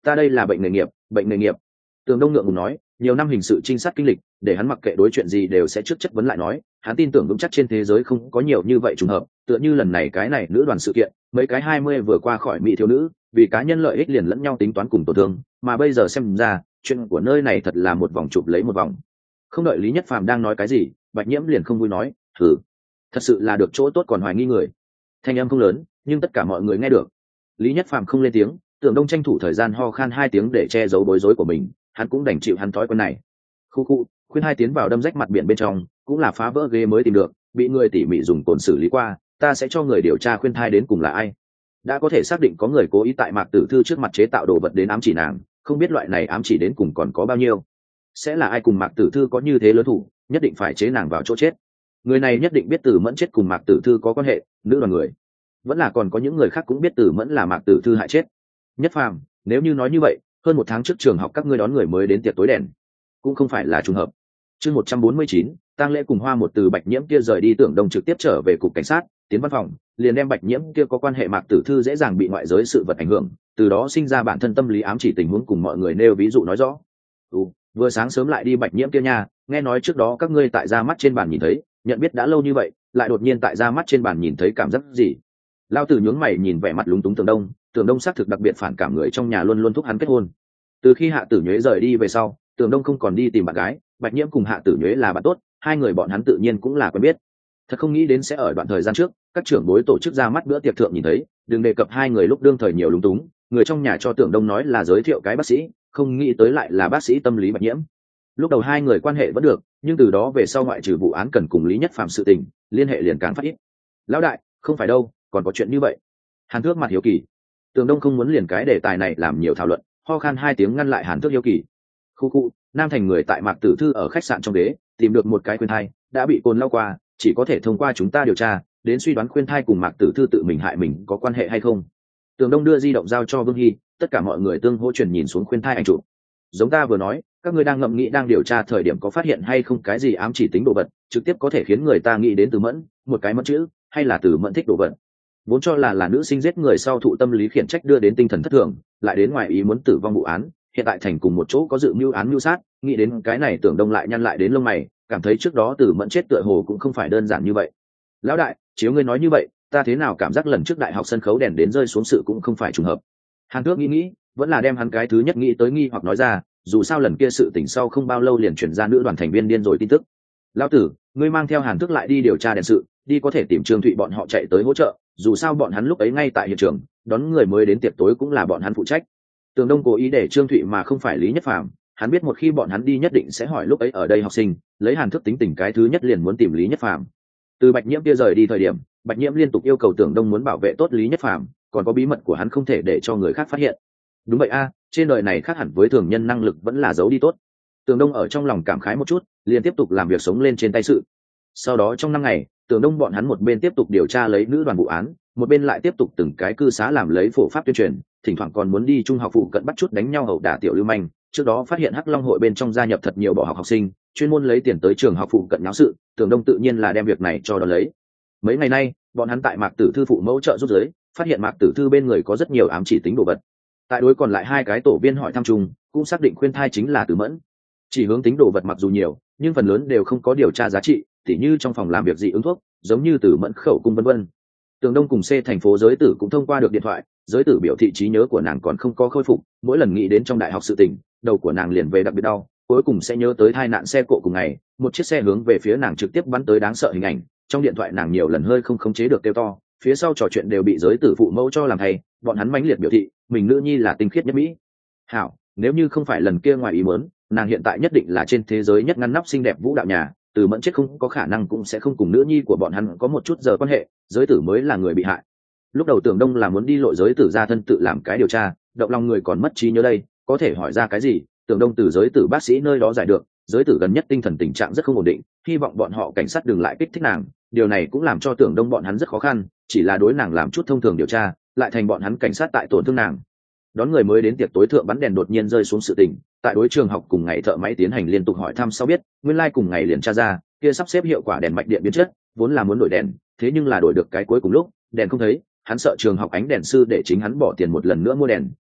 Speaker 1: ta đây là bệnh nghề nghiệp, bệnh nghề nghiệp. Tường Đông ngượng ngùng nói, nhiều năm hình sự trinh sát kinh lịch để hắn mặc kệ đối chuyện gì đều sẽ trước chất vấn lại nói, hắn tin tưởng vững chắc trên thế giới không có nhiều như vậy trùng hợp, tựa như lần này cái này nữ đoàn sự kiện, mấy cái 20 vừa qua khỏi mỹ thiếu nữ vì cá nhân lợi ích liền lẫn nhau tính toán cùng tổn thương, mà bây giờ xem ra chuyện của nơi này thật là một vòng chụp lấy một vòng. Không đợi Lý Nhất Phàm đang nói cái gì, Bạch Nhiễm liền không vui nói, thử, thật sự là được chỗ tốt còn hoài nghi người. Thanh âm không lớn nhưng tất cả mọi người nghe được. Lý Nhất Phàm không lên tiếng, Tưởng Đông tranh thủ thời gian ho khan 2 tiếng để che giấu bối rối của mình, hắn cũng đành chịu hắn thói quen này. Khu khu, khuyên 2 tiến vào đâm rách mặt biển bên trong, cũng là phá vỡ ghế mới tìm được, bị người tỉ mỉ dùng cồn xử lý qua, ta sẽ cho người điều tra khuyên thai đến cùng là ai. Đã có thể xác định có người cố ý tại Mạc Tử Thư trước mặt chế tạo đồ vật đến ám chỉ nàng, không biết loại này ám chỉ đến cùng còn có bao nhiêu. Sẽ là ai cùng Mạc Tử Thư có như thế lớn thủ, nhất định phải chế nàng vào chỗ chết. Người này nhất định biết Tử Mẫn chết cùng Mạc Tử Thư có quan hệ, nữ đoàn người. Vẫn là còn có những người khác cũng biết Tử Mẫn là Mạc Tử Thư hại chết. Nhất Phàm, nếu như nói như vậy, hơn 1 tháng trước trường học các ngươi đón người mới đến tiệc tối đèn, cũng không phải là trùng hợp. Chương 149, tang lễ cùng Hoa Một từ Bạch Nhiễm kia rời đi, Tưởng Đông trực tiếp trở về cục cảnh sát, tiến văn phòng, liền đem Bạch Nhiễm kia có quan hệ Mạc Tử Thư dễ dàng bị ngoại giới sự vật ảnh hưởng, từ đó sinh ra bản thân tâm lý ám chỉ tình huống cùng mọi người nêu ví dụ nói rõ. Vừa sáng sớm lại đi Bạch Nhiễm kia nha, nghe nói trước đó các ngươi tại ra mắt trên bàn nhìn thấy, nhận biết đã lâu như vậy, lại đột nhiên tại ra mắt trên bàn nhìn thấy cảm giác gì? Lao Tử nhướng mày nhìn vẻ mặt lúng túng Tưởng Đông xác thực đặc biệt phản cảm người trong nhà luôn luôn thúc hắn kết hôn. Từ khi Hạ Tử Nhuế rời đi về sau, Tưởng Đông không còn đi tìm bạn gái, Bạch Nhiễm cùng Hạ Tử Nhuế là bạn tốt, 2 người bọn hắn tự nhiên cũng là quen biết. Thật không nghĩ đến sẽ ở đoạn thời gian trước, các trưởng bối tổ chức ra mắt bữa tiệc thượng nhìn thấy, đừng đề cập 2 người lúc đương thời nhiều lúng túng, người trong nhà cho Tưởng Đông nói là giới thiệu cái bác sĩ, không nghĩ tới lại là bác sĩ tâm lý Bạch Nhiễm. Lúc đầu 2 người quan hệ vẫn được, nhưng từ đó về sau ngoại trừ vụ án cần cùng Lý Nhất Phàm sự tình, liên hệ liền càng phát ít. Lão đại, không phải đâu, còn có chuyện như vậy. Hàn Thước mặt hiếu kỳ. Tưởng Đông không muốn liền cái đề tài này làm nhiều thảo luận, ho khan 2 tiếng ngăn lại Hàn Thước hiếu kỳ. Khu, Nam Thành người tại Mạc Tử Thư ở khách sạn trong đế, tìm được một cái khuyên thai, đã bị cồn lao qua, chỉ có thể thông qua chúng ta điều tra, đến suy đoán khuyên thai cùng Mạc Tử Thư tự mình hại mình có quan hệ hay không. Tưởng Đông đưa di động giao cho Vương Hy, tất cả mọi người tương hỗ truyền nhìn xuống khuyên thai ảnh chụp. Giống ta vừa nói, các ngươi đang ngẫm nghĩ đang điều tra thời điểm có phát hiện hay không cái gì ám chỉ tính đồ vật, trực tiếp có thể khiến người ta nghĩ đến Từ Mẫn, một cái mẫn chữ, hay là Từ Mẫn thích đồ vật. Vốn cho là nữ sinh giết người sau thụ tâm lý khiển trách đưa đến tinh thần thất thường, lại đến ngoài ý muốn tử vong vụ án, hiện tại thành cùng một chỗ có dự mưu án mưu sát, nghĩ đến cái này Tưởng Đông lại nhăn lại đến lông mày, cảm thấy trước đó Từ Mẫn chết tựa hồ cũng không phải đơn giản như vậy. Lão đại, chiếu ngươi nói như vậy, ta thế nào cảm giác lần trước đại học sân khấu đèn đến rơi xuống sự cũng không phải trùng hợp. Hàn Thước nghĩ, vẫn là đem hắn cái thứ nhất nghĩ tới nghi hoặc nói ra, dù sao lần kia sự tình sau không bao lâu liền chuyển ra nữ đoàn thành viên điên rồi tin tức. Lão tử, ngươi mang theo Hàn Thước lại đi điều tra đèn sự, đi có thể tìm Trương Thụy bọn họ chạy tới hỗ trợ, dù sao bọn hắn lúc ấy ngay tại hiện trường, đón người mới đến tiệc tối cũng là bọn hắn phụ trách. Tường Đông cố ý để Trương Thụy mà không phải Lý Nhất Phàm, hắn biết một khi bọn hắn đi nhất định sẽ hỏi lúc ấy ở đây học sinh, lấy Hàn Thước tính tình cái thứ nhất liền muốn tìm Lý Nhất Phàm. Từ Bạch Nhiễm kia rời đi thời điểm, Bạch Nhiễm liên tục yêu cầu Tưởng Đông muốn bảo vệ tốt Lý Nhất Phàm, còn có bí mật của hắn không thể để cho người khác phát hiện. Đúng vậy a, trên đời này khác hẳn với thường nhân năng lực vẫn là giấu đi tốt. Tưởng Đông ở trong lòng cảm khái một chút, liền tiếp tục làm việc sống lên trên tay sự. Sau đó trong 5 ngày, Tưởng Đông bọn hắn một bên tiếp tục điều tra lấy nữ đoàn vụ án, một bên lại tiếp tục từng cái cư xá làm lấy phổ pháp tuyên truyền, thỉnh thoảng còn muốn đi trung học phụ cận bắt chút đánh nhau ẩu đả tiểu lưu manh. Trước đó phát hiện Hắc Long hội bên trong gia nhập thật nhiều bỏ học học sinh, chuyên môn lấy tiền tới trường học phụ cận náo sự, Tưởng Đông tự nhiên là đem việc này cho đón lấy. Mấy ngày nay, bọn hắn tại Mạc Tử Thư phụ mẫu trợ giúp giới, phát hiện Mạc Tử Thư bên người có rất nhiều ám chỉ tính đồ vật. Tại đối còn lại 2 cái tổ viên hỏi thăm chung, cũng xác định khuyên thai chính là Từ Mẫn. Chỉ hướng tính đồ vật mặc dù nhiều, nhưng phần lớn đều không có điều tra giá trị, tỉ như trong phòng làm việc dị ứng thuốc, giống như Từ Mẫn khẩu cung vân vân. Tường Đông cùng C thành phố giới tử cũng thông qua được điện thoại, giới tử biểu thị trí nhớ của nàng còn không có khôi phục, mỗi lần nghĩ đến trong đại học sự tình, đầu của nàng liền về đặc biệt đau, cuối cùng sẽ nhớ tới tai nạn xe cộ cùng ngày, một chiếc xe hướng về phía nàng trực tiếp bắn tới đáng sợ hình ảnh, trong điện thoại nàng nhiều lần hơi không khống chế được kêu to, phía sau trò chuyện đều bị giới tử phụ mẫu cho làm thay, bọn hắn mãnh liệt biểu thị, mình nữ nhi là tinh khiết nhất mỹ. Hảo, nếu như không phải lần kia ngoài ý muốn, nàng hiện tại nhất định là trên thế giới nhất ngăn nắp xinh đẹp vũ đạo nhà, Từ Mẫn chết không có khả năng cũng sẽ không cùng nữ nhi của bọn hắn có một chút giờ quan hệ, giới tử mới là người bị hại. Lúc đầu Tưởng Đông là muốn đi lộ giới tử ra thân tự làm cái điều tra, động lòng người còn mất trí nhớ đây, có thể hỏi ra cái gì, Tưởng Đông từ giới tử bác sĩ nơi đó giải được, giới tử gần nhất tinh thần tình trạng rất không ổn định, hy vọng bọn họ cảnh sát đừng lại kích thích nàng, điều này cũng làm cho Tưởng Đông bọn hắn rất khó khăn, chỉ là đối nàng làm chút thông thường điều tra, lại thành bọn hắn cảnh sát tại tổn thương nàng. Đón người mới đến tiệc tối thượng bắn đèn đột nhiên rơi xuống sự tình, tại đối trường học cùng ngày thợ máy tiến hành liên tục hỏi thăm sau biết, nguyên lai cùng ngày liền tra ra, kia sắp xếp hiệu quả đèn mạch điện biến chất, vốn là muốn đổi đèn, thế nhưng là đổi được cái cuối cùng lúc, đèn không thấy, hắn sợ trường học ánh đèn sư để chính hắn bỏ tiền một lần nữa mua đèn,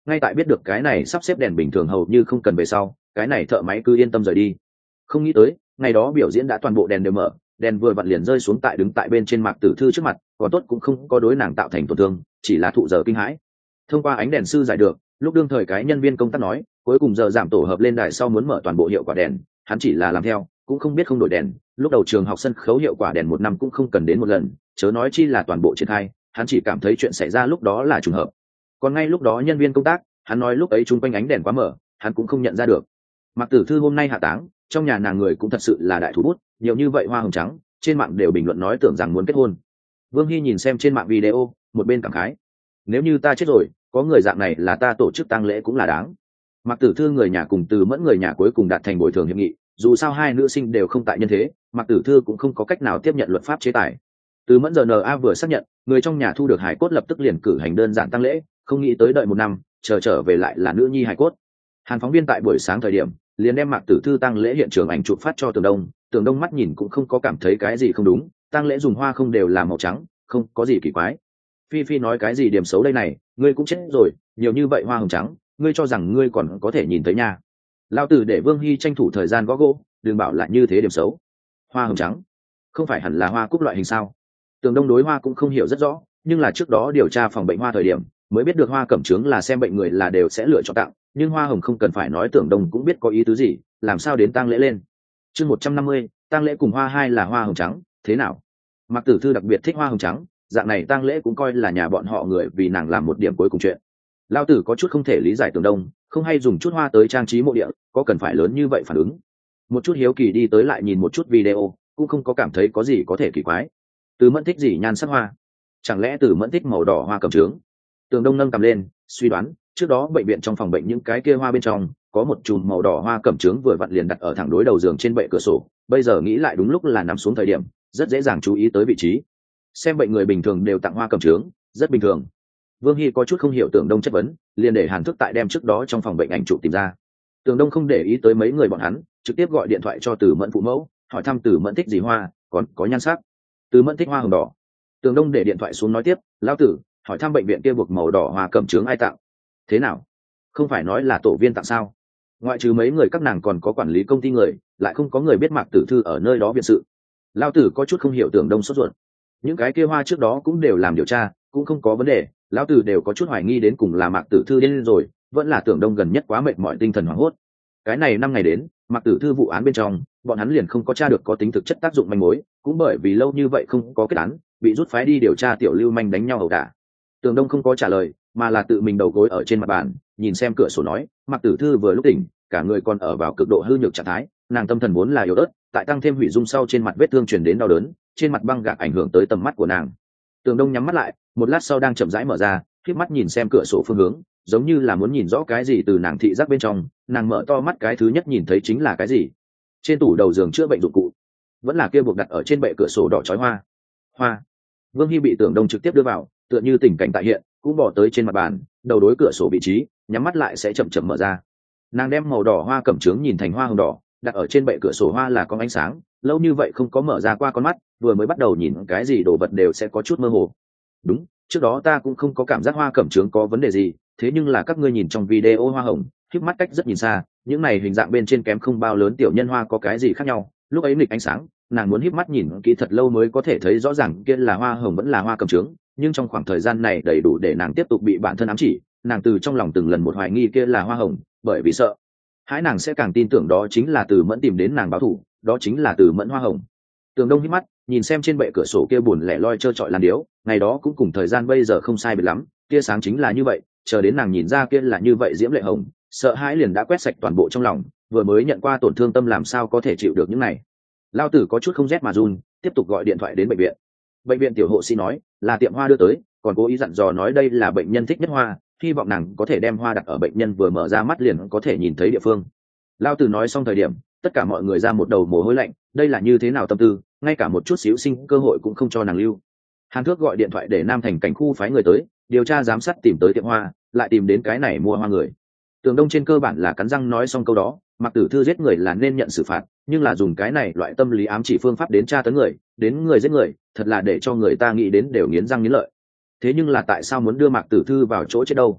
Speaker 1: ngay tại biết được cái này sắp xếp đèn bình thường hầu như không cần về sau, cái này thợ máy cứ yên tâm rời đi. Không nghĩ tới ngày đó biểu diễn đã toàn bộ đèn đều mở, đèn vừa vặn liền rơi xuống tại đứng tại bên trên Mạc Tử Thư trước mặt, còn tốt cũng không có đối nàng tạo thành tổn thương, chỉ là thụ giờ kinh hãi. Thông qua ánh đèn sư giải được, lúc đương thời cái nhân viên công tác nói cuối cùng giờ giảm tổ hợp lên đài sau muốn mở toàn bộ hiệu quả đèn, hắn chỉ là làm theo cũng không biết không đổi đèn. Lúc đầu trường học sân khấu hiệu quả đèn một năm cũng không cần đến một lần, chớ nói chi là toàn bộ triển khai, hắn chỉ cảm thấy chuyện xảy ra lúc đó là trùng hợp. Còn ngay lúc đó nhân viên công tác, hắn nói lúc ấy chung quanh ánh đèn quá mở, hắn cũng không nhận ra được. Mạc Tử Thư hôm nay hạ táng, trong nhà nàng người cũng thật sự là đại thủ bút, nhiều như vậy hoa hồng trắng, trên mạng đều bình luận nói tưởng rằng muốn kết hôn. Vương Hy nhìn xem trên mạng video, một bên cảm khái, nếu như ta chết rồi, có người dạng này là ta tổ chức tang lễ cũng là đáng. Mạc Tử Thư người nhà cùng Từ Mẫn người nhà cuối cùng đạt thành bồi thường hiệp nghị, dù sao hai nữ sinh đều không tại nhân thế, Mạc Tử Thư cũng không có cách nào tiếp nhận luật pháp chế tài. Từ Mẫn RNA vừa xác nhận, người trong nhà thu được hải cốt lập tức liền cử hành đơn giản tang lễ, không nghĩ tới đợi một năm, trở về lại là nữ nhi hải cốt. Hàn phóng viên tại buổi sáng thời điểm, liền đem Mạc Tử Thư tang lễ hiện trường ảnh chụp phát cho Tường Đông mắt nhìn cũng không có cảm thấy cái gì không đúng, tang lễ dùng hoa không đều là màu trắng, không có gì kỳ quái. Phi Phi nói cái gì điểm xấu đây này, ngươi cũng chết rồi, nhiều như vậy hoa hồng trắng, ngươi cho rằng ngươi còn có thể nhìn thấy nha. Lao tử để Vương Hy tranh thủ thời gian gõ gỗ, đừng bảo là như thế điểm xấu. Hoa hồng trắng, không phải hẳn là hoa cúc loại hình sao? Tường Đông đối hoa cũng không hiểu rất rõ, nhưng là trước đó điều tra phòng bệnh hoa thời điểm, mới biết được hoa cẩm trướng là xem bệnh người là đều sẽ lựa chọn tặng, nhưng hoa hồng không cần phải nói, Tường Đông cũng biết có ý tứ gì, làm sao đến tang lễ lên. Chương 150, tang lễ cùng hoa hai là hoa hồng trắng, thế nào? Mạc Tử Thư đặc biệt thích hoa hồng trắng, dạng này tang lễ cũng coi là nhà bọn họ người vì nàng làm một điểm cuối cùng chuyện. Lao tử có chút không thể lý giải Tường Đông, không hay dùng chút hoa tới trang trí mộ địa, có cần phải lớn như vậy phản ứng. Một chút hiếu kỳ đi tới lại nhìn một chút video, cũng không có cảm thấy có gì có thể kỳ quái. Từ Mẫn thích gì nhan sắc hoa? Chẳng lẽ Từ Mẫn thích màu đỏ hoa cẩm trướng? Tường Đông nâng cầm lên, suy đoán, trước đó bệnh viện trong phòng bệnh những cái kia hoa bên trong, có một chùm màu đỏ hoa cẩm trướng vừa vặn liền đặt ở thẳng đối đầu giường trên bệ cửa sổ, bây giờ nghĩ lại đúng lúc là nằm xuống thời điểm, rất dễ dàng chú ý tới vị trí. Xem bệnh người bình thường đều tặng hoa cẩm trướng, rất bình thường. Vương Hy có chút không hiểu Tường Đông chất vấn, liền để Hàn Thức tại đem trước đó trong phòng bệnh ảnh chụp tìm ra. Tường Đông không để ý tới mấy người bọn hắn, trực tiếp gọi điện thoại cho Từ Mẫn phụ mẫu, hỏi thăm Từ Mẫn thích gì hoa, còn có nhan sắc. Từ Mẫn thích hoa hồng đỏ. Tường Đông để điện thoại xuống nói tiếp, lão tử, hỏi thăm bệnh viện kia buộc màu đỏ hoa cẩm trướng ai tặng? Thế nào? Không phải nói là tổ viên tặng sao? Ngoại trừ mấy người các nàng còn có quản lý công ty người, lại không có người biết Mạc Tử Thư ở nơi đó viện sự. Lão tử có chút không hiểu Tường Đông sốt ruột. Những cái kia hoa trước đó cũng đều làm điều tra, cũng không có vấn đề, lão tử đều có chút hoài nghi đến cùng là Mạc Tử Thư điên rồi, vẫn là Tường Đông gần nhất quá mệt mỏi tinh thần hoảng hốt. Cái này 5 ngày đến, Mạc Tử Thư vụ án bên trong, bọn hắn liền không có tra được có tính thực chất tác dụng manh mối, cũng bởi vì lâu như vậy không có kết án, bị rút phái đi điều tra tiểu lưu manh đánh nhau ẩu đả. Tường Đông không có trả lời, mà là tự mình đầu gối ở trên mặt bàn, nhìn xem cửa sổ nói, Mạc Tử Thư vừa lúc tỉnh, cả người còn ở vào cực độ hư nhược trạng thái, nàng tâm thần vốn là yếu ớt, tại tăng thêm hủy dung sau trên mặt vết thương truyền đến đau đớn, trên mặt băng gạc ảnh hưởng tới tầm mắt của nàng. Tường Đông nhắm mắt lại, một lát sau đang chậm rãi mở ra, khép mắt nhìn xem cửa sổ phương hướng, giống như là muốn nhìn rõ cái gì từ nàng thị giác bên trong. Nàng mở to mắt, cái thứ nhất nhìn thấy chính là cái gì? Trên tủ đầu giường chữa bệnh dụng cụ, vẫn là kia buộc đặt ở trên bệ cửa sổ đỏ chói hoa. Hoa. Vương Hy bị Tường Đông trực tiếp đưa vào, tựa như tình cảnh tại hiện, cũng bỏ tới trên mặt bàn, đầu đối cửa sổ vị trí, nhắm mắt lại sẽ chậm chậm mở ra. Nàng đem màu đỏ hoa cẩm trướng nhìn thành hoa hồng đỏ, đặt ở trên bệ cửa sổ hoa là có ánh sáng, lâu như vậy không có mở ra qua con mắt, vừa mới bắt đầu nhìn cái gì đồ vật đều sẽ có chút mơ hồ. Đúng, trước đó ta cũng không có cảm giác hoa cẩm trướng có vấn đề gì, thế nhưng là các ngươi nhìn trong video hoa hồng, khép mắt cách rất nhìn xa, những này hình dạng bên trên kém không bao lớn tiểu nhân hoa có cái gì khác nhau. Lúc ấy nghịch ánh sáng, nàng muốn híp mắt nhìn kỹ thật lâu mới có thể thấy rõ ràng kia là hoa hồng vẫn là hoa cẩm trướng, nhưng trong khoảng thời gian này đầy đủ để nàng tiếp tục bị bản thân ám chỉ. Nàng từ trong lòng từng lần một hoài nghi kia là hoa hồng, bởi vì sợ hãi nàng sẽ càng tin tưởng đó chính là Từ Mẫn tìm đến nàng báo thù, đó chính là Từ Mẫn hoa hồng. Tường Đông hít mắt, nhìn xem trên bệ cửa sổ kia buồn lẻ loi trơ trọi làn điếu, ngày đó cũng cùng thời gian bây giờ không sai biệt lắm, tia sáng chính là như vậy, chờ đến nàng nhìn ra kia là như vậy diễm lệ hồng, sợ hãi liền đã quét sạch toàn bộ trong lòng, vừa mới nhận qua tổn thương tâm làm sao có thể chịu được những này. Lao tử có chút không rét mà run, tiếp tục gọi điện thoại đến bệnh viện. Bệnh viện tiểu hộ sĩ nói là tiệm hoa đưa tới, còn cố ý dặn dò nói đây là bệnh nhân thích nhất hoa, hy vọng nàng có thể đem hoa đặt ở bệnh nhân vừa mở ra mắt liền có thể nhìn thấy địa phương. Lao tử nói xong thời điểm, tất cả mọi người ra một đầu mồ hôi lạnh, đây là như thế nào tâm tư, ngay cả một chút xíu sinh cơ hội cũng không cho nàng lưu. Hàn Thước gọi điện thoại để Nam Thành cảnh khu phái người tới điều tra giám sát, tìm tới tiệm hoa, lại tìm đến cái này mua hoa người. Tường Đông trên cơ bản là cắn răng nói xong câu đó, Mạc Tử Thư giết người là nên nhận xử phạt, nhưng là dùng cái này loại tâm lý ám chỉ phương pháp đến tra tấn người, đến người giết người, thật là để cho người ta nghĩ đến đều nghiến răng nghiến lợi. Thế nhưng là tại sao muốn đưa Mạc Tử Thư vào chỗ chết đâu?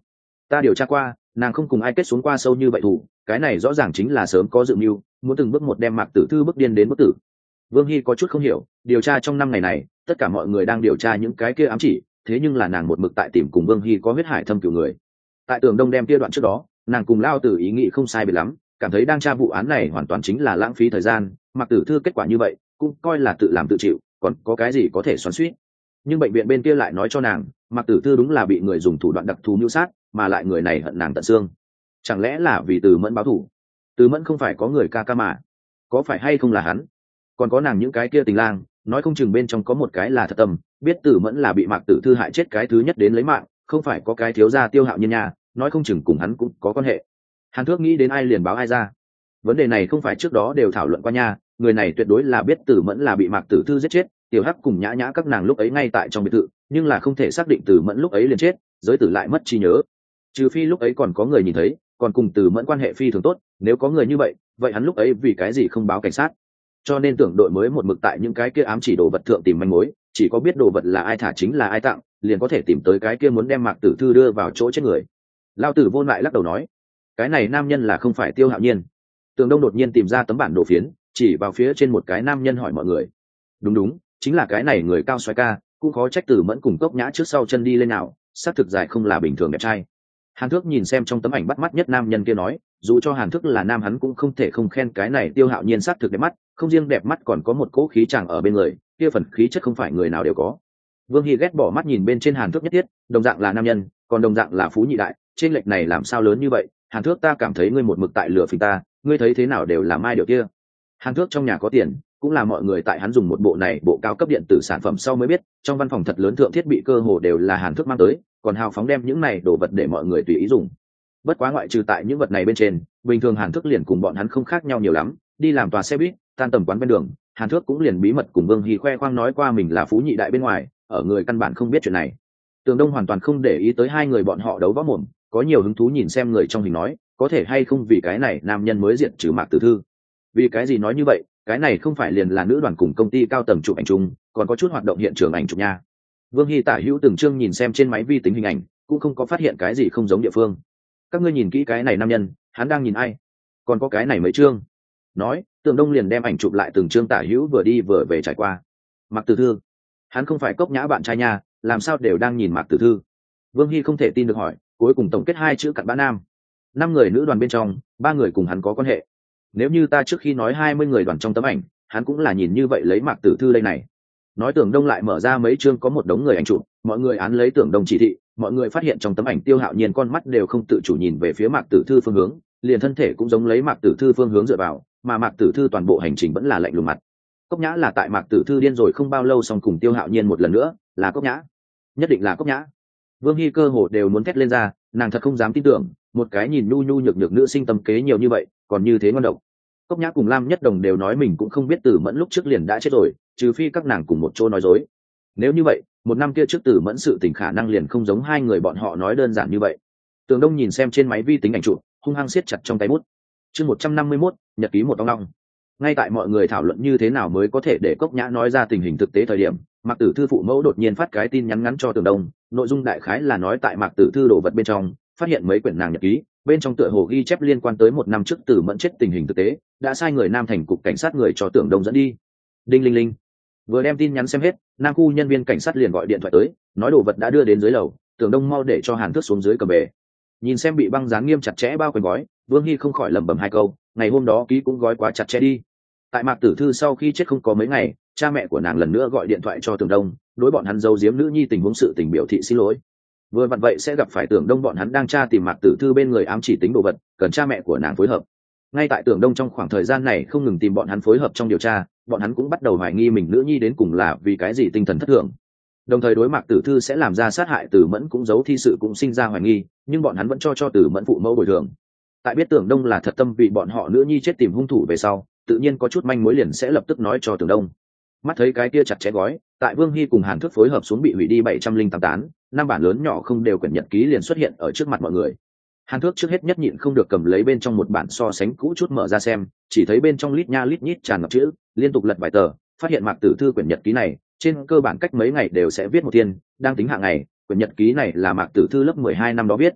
Speaker 1: Ta điều tra qua, nàng không cùng ai kết xuống qua sâu như vậy thủ, cái này rõ ràng chính là sớm có dự mưu, muốn từng bước một đem Mạc Tử Thư bước điên đến bất tử. Vương Hy có chút không hiểu, điều tra trong năm ngày này, tất cả mọi người đang điều tra những cái kia ám chỉ, thế nhưng là nàng một mực tại tìm cùng Vương Hy có huyết hải thâm cửu người. Tại Tường Đông đem kia đoạn trước đó, nàng cùng Lao Tử ý nghĩ không sai biệt lắm, cảm thấy đang tra vụ án này hoàn toàn chính là lãng phí thời gian, Mạc Tử Thư kết quả như vậy, cũng coi là tự làm tự chịu, còn có cái gì có thể xoắn xuýt. Nhưng bệnh viện bên kia lại nói cho nàng, Mạc Tử Thư đúng là bị người dùng thủ đoạn đặc thù mưu sát, mà lại người này hận nàng tận xương. Chẳng lẽ là vì Từ Mẫn báo thù? Từ Mẫn không phải có người ca ca mà, có phải hay không là hắn? Còn có nàng những cái kia tình lang, nói không chừng bên trong có một cái là thật tâm, biết Từ Mẫn là bị Mạc Tử Thư hại chết cái thứ nhất đến lấy mạng, không phải có cái thiếu gia Tiêu Hạo Nhiên nha, nói không chừng cùng hắn cũng có quan hệ. Hàn Thước nghĩ đến ai liền báo ai ra. Vấn đề này không phải trước đó đều thảo luận qua nha, người này tuyệt đối là biết Từ Mẫn là bị Mạc Tử Thư giết chết, Tiểu Hắc cùng Nhã Nhã các nàng lúc ấy ngay tại trong biệt thự, nhưng là không thể xác định Từ Mẫn lúc ấy liền chết, giới tử lại mất trí nhớ. Trừ phi lúc ấy còn có người nhìn thấy, còn cùng Từ Mẫn quan hệ phi thường tốt, nếu có người như vậy, vậy hắn lúc ấy vì cái gì không báo cảnh sát? Cho nên tưởng đội mới một mực tại những cái kia ám chỉ đồ vật thượng tìm manh mối, chỉ có biết đồ vật là ai thả chính là ai tặng, liền có thể tìm tới cái kia muốn đem Mạc Tử Thư đưa vào chỗ chết người. Lao Tử Vô lại lắc đầu nói, cái này nam nhân là không phải Tiêu Hạo Nhiên. Tường Đông đột nhiên tìm ra tấm bản đồ phiến, chỉ vào phía trên một cái nam nhân hỏi mọi người. Đúng, chính là cái này người cao xoái ca, cũng khó trách Tử Mẫn cùng Cốc Nhã trước sau chân đi lên nào, xác thực dài không là bình thường đẹp trai. Hàn Thước nhìn xem trong tấm ảnh bắt mắt nhất nam nhân kia nói, dù cho Hàn Thước là nam hắn cũng không thể không khen cái này Tiêu Hạo Nhiên xác thực đẹp mắt, không riêng đẹp mắt còn có một cỗ khí chàng ở bên người, kia phần khí chất không phải người nào đều có. Vương Hy ghét bỏ mắt nhìn bên trên Hàn Thước nhất thiết, đồng dạng là nam nhân, còn đồng dạng là phú nhị đại, trên lệch này làm sao lớn như vậy? Hàn Thước, ta cảm thấy ngươi một mực tại lừa phỉnh ta, ngươi thấy thế nào đều là mai điều kia. Hàn Thước trong nhà có tiền, cũng là mọi người tại hắn dùng một bộ này bộ cao cấp điện tử sản phẩm sau mới biết, trong văn phòng thật lớn thượng thiết bị cơ hồ đều là Hàn Thước mang tới, còn hào phóng đem những này đồ vật để mọi người tùy ý dùng. Bất quá ngoại trừ tại những vật này bên trên, bình thường Hàn Thước liền cùng bọn hắn không khác nhau nhiều lắm, đi làm tòa xe buýt, tan tầm quán bên đường, Hàn Thước cũng liền bí mật cùng Vương Hy khoe khoang nói qua mình là phú nhị đại bên ngoài, ở người căn bản không biết chuyện này. Tường Đông hoàn toàn không để ý tới hai người bọn họ đấu võ mồm, có nhiều hứng thú nhìn xem người trong hình nói, có thể hay không vì cái này nam nhân mới diệt trừ Mạc Tử Thư. Vì cái gì nói như vậy, cái này không phải liền là nữ đoàn cùng công ty cao tầng chụp ảnh chung, còn có chút hoạt động hiện trường ảnh chụp nha. Vương Hy tả hữu từng chương nhìn xem trên máy vi tính hình ảnh, cũng không có phát hiện cái gì không giống địa phương. Các ngươi nhìn kỹ cái này nam nhân, hắn đang nhìn ai? Còn có cái này mấy chương. Nói, Tường Đông liền đem ảnh chụp lại từng chương tả hữu vừa đi vừa về trải qua. Mạc Tử Thư, hắn không phải Cốc Nhã bạn trai nha, làm sao đều đang nhìn Mạc Tử Thư? Vương Hy không thể tin được hỏi, cuối cùng tổng kết hai chữ cặn bã nam. 5 người nữ đoàn bên trong, 3 người cùng hắn có quan hệ. Nếu như ta trước khi nói 20 người đoàn trong tấm ảnh, hắn cũng là nhìn như vậy lấy Mạc Tử Thư đây này. Nói Tưởng Đông lại mở ra mấy chương có một đống người ảnh chụp, mọi người án lấy Tưởng Đông chỉ thị, mọi người phát hiện trong tấm ảnh Tiêu Hạo Nhiên con mắt đều không tự chủ nhìn về phía Mạc Tử Thư phương hướng, liền thân thể cũng giống lấy Mạc Tử Thư phương hướng dựa vào, mà Mạc Tử Thư toàn bộ hành trình vẫn là lạnh lùng mặt. Cốc Nhã là tại Mạc Tử Thư điên rồi không bao lâu xong cùng Tiêu Hạo Nhiên một lần nữa, là Cốc Nhã, nhất định là Cốc Nhã. Vương Hy cơ hồ đều muốn thét lên ra, nàng thật không dám tin tưởng, một cái nhìn nhu nhu nhược nhược nữ sinh tâm kế nhiều như vậy, còn như thế ngon độc. Cốc Nhã cùng Lam Nhất Đồng đều nói mình cũng không biết Tử Mẫn lúc trước liền đã chết rồi, trừ phi các nàng cùng một chỗ nói dối. Nếu như vậy, một năm kia trước Tử Mẫn sự tình khả năng liền không giống hai người bọn họ nói đơn giản như vậy. Tường Đông nhìn xem trên máy vi tính ảnh chụp, hung hăng siết chặt trong tay bút. Chương 151, nhật ký một ong long. Ngay tại mọi người thảo luận như thế nào mới có thể để Cốc Nhã nói ra tình hình thực tế thời điểm, Mạc Tử Thư phụ mẫu đột nhiên phát cái tin nhắn ngắn cho Tường Đông, nội dung đại khái là nói tại Mạc Tử Thư đồ vật bên trong, phát hiện mấy quyển nàng nhật ký, bên trong tựa hồ ghi chép liên quan tới một năm trước Tử Mẫn chết tình hình thực tế, đã sai người Nam Thành cục cảnh sát người cho Tưởng Đông dẫn đi. Đinh linh linh. Vừa đem tin nhắn xem hết, Nam khu nhân viên cảnh sát liền gọi điện thoại tới, nói đồ vật đã đưa đến dưới lầu, Tưởng Đông mau để cho Hàn Thước xuống dưới cầm bể. Nhìn xem bị băng dán nghiêm chặt chẽ bao quanh gói, Vương Hy không khỏi lẩm bẩm hai câu, ngày hôm đó ký cũng gói quá chặt chẽ đi. Tại Mạc Tử Thư sau khi chết không có mấy ngày, cha mẹ của nàng lần nữa gọi điện thoại cho Tưởng Đông, đối bọn hắn giấu giếm nữ nhi tình huống sự tình biểu thị xin lỗi. Vừa vặn vậy sẽ gặp phải Tưởng Đông bọn hắn đang tra tìm Mạc Tử Thư bên người ám chỉ tính đồ vật, cần cha mẹ của nàng phối hợp. Ngay tại Tưởng Đông trong khoảng thời gian này không ngừng tìm bọn hắn phối hợp trong điều tra, bọn hắn cũng bắt đầu hoài nghi mình nữ nhi đến cùng là vì cái gì tinh thần thất thường. Đồng thời đối Mạc Tử Thư sẽ làm ra sát hại Tử Mẫn cũng giấu thi sự cũng sinh ra hoài nghi, nhưng bọn hắn vẫn cho Tử Mẫn phụ mẫu bồi thường. Tại biết Tưởng Đông là thật tâm vì bọn họ nữ nhi chết tìm hung thủ về sau, tự nhiên có chút manh mối liền sẽ lập tức nói cho Tưởng Đông. Mắt thấy cái kia chặt chẽ gói, tại Vương Hy cùng Hàn Thước phối hợp xuống bị hủy đi 708 tán, 5 bản lớn nhỏ không đều quyển nhật ký liền xuất hiện ở trước mặt mọi người. Hàn Thước trước hết nhất nhịn không được cầm lấy bên trong một bản so sánh cũ chút mở ra xem, chỉ thấy bên trong lít nha lít nhít tràn ngập chữ, liên tục lật vài tờ, phát hiện Mạc Tử Thư quyển nhật ký này, trên cơ bản cách mấy ngày đều sẽ viết một thiên, đang tính hạng ngày, quyển nhật ký này là Mạc Tử Thư lớp 12 năm đó viết.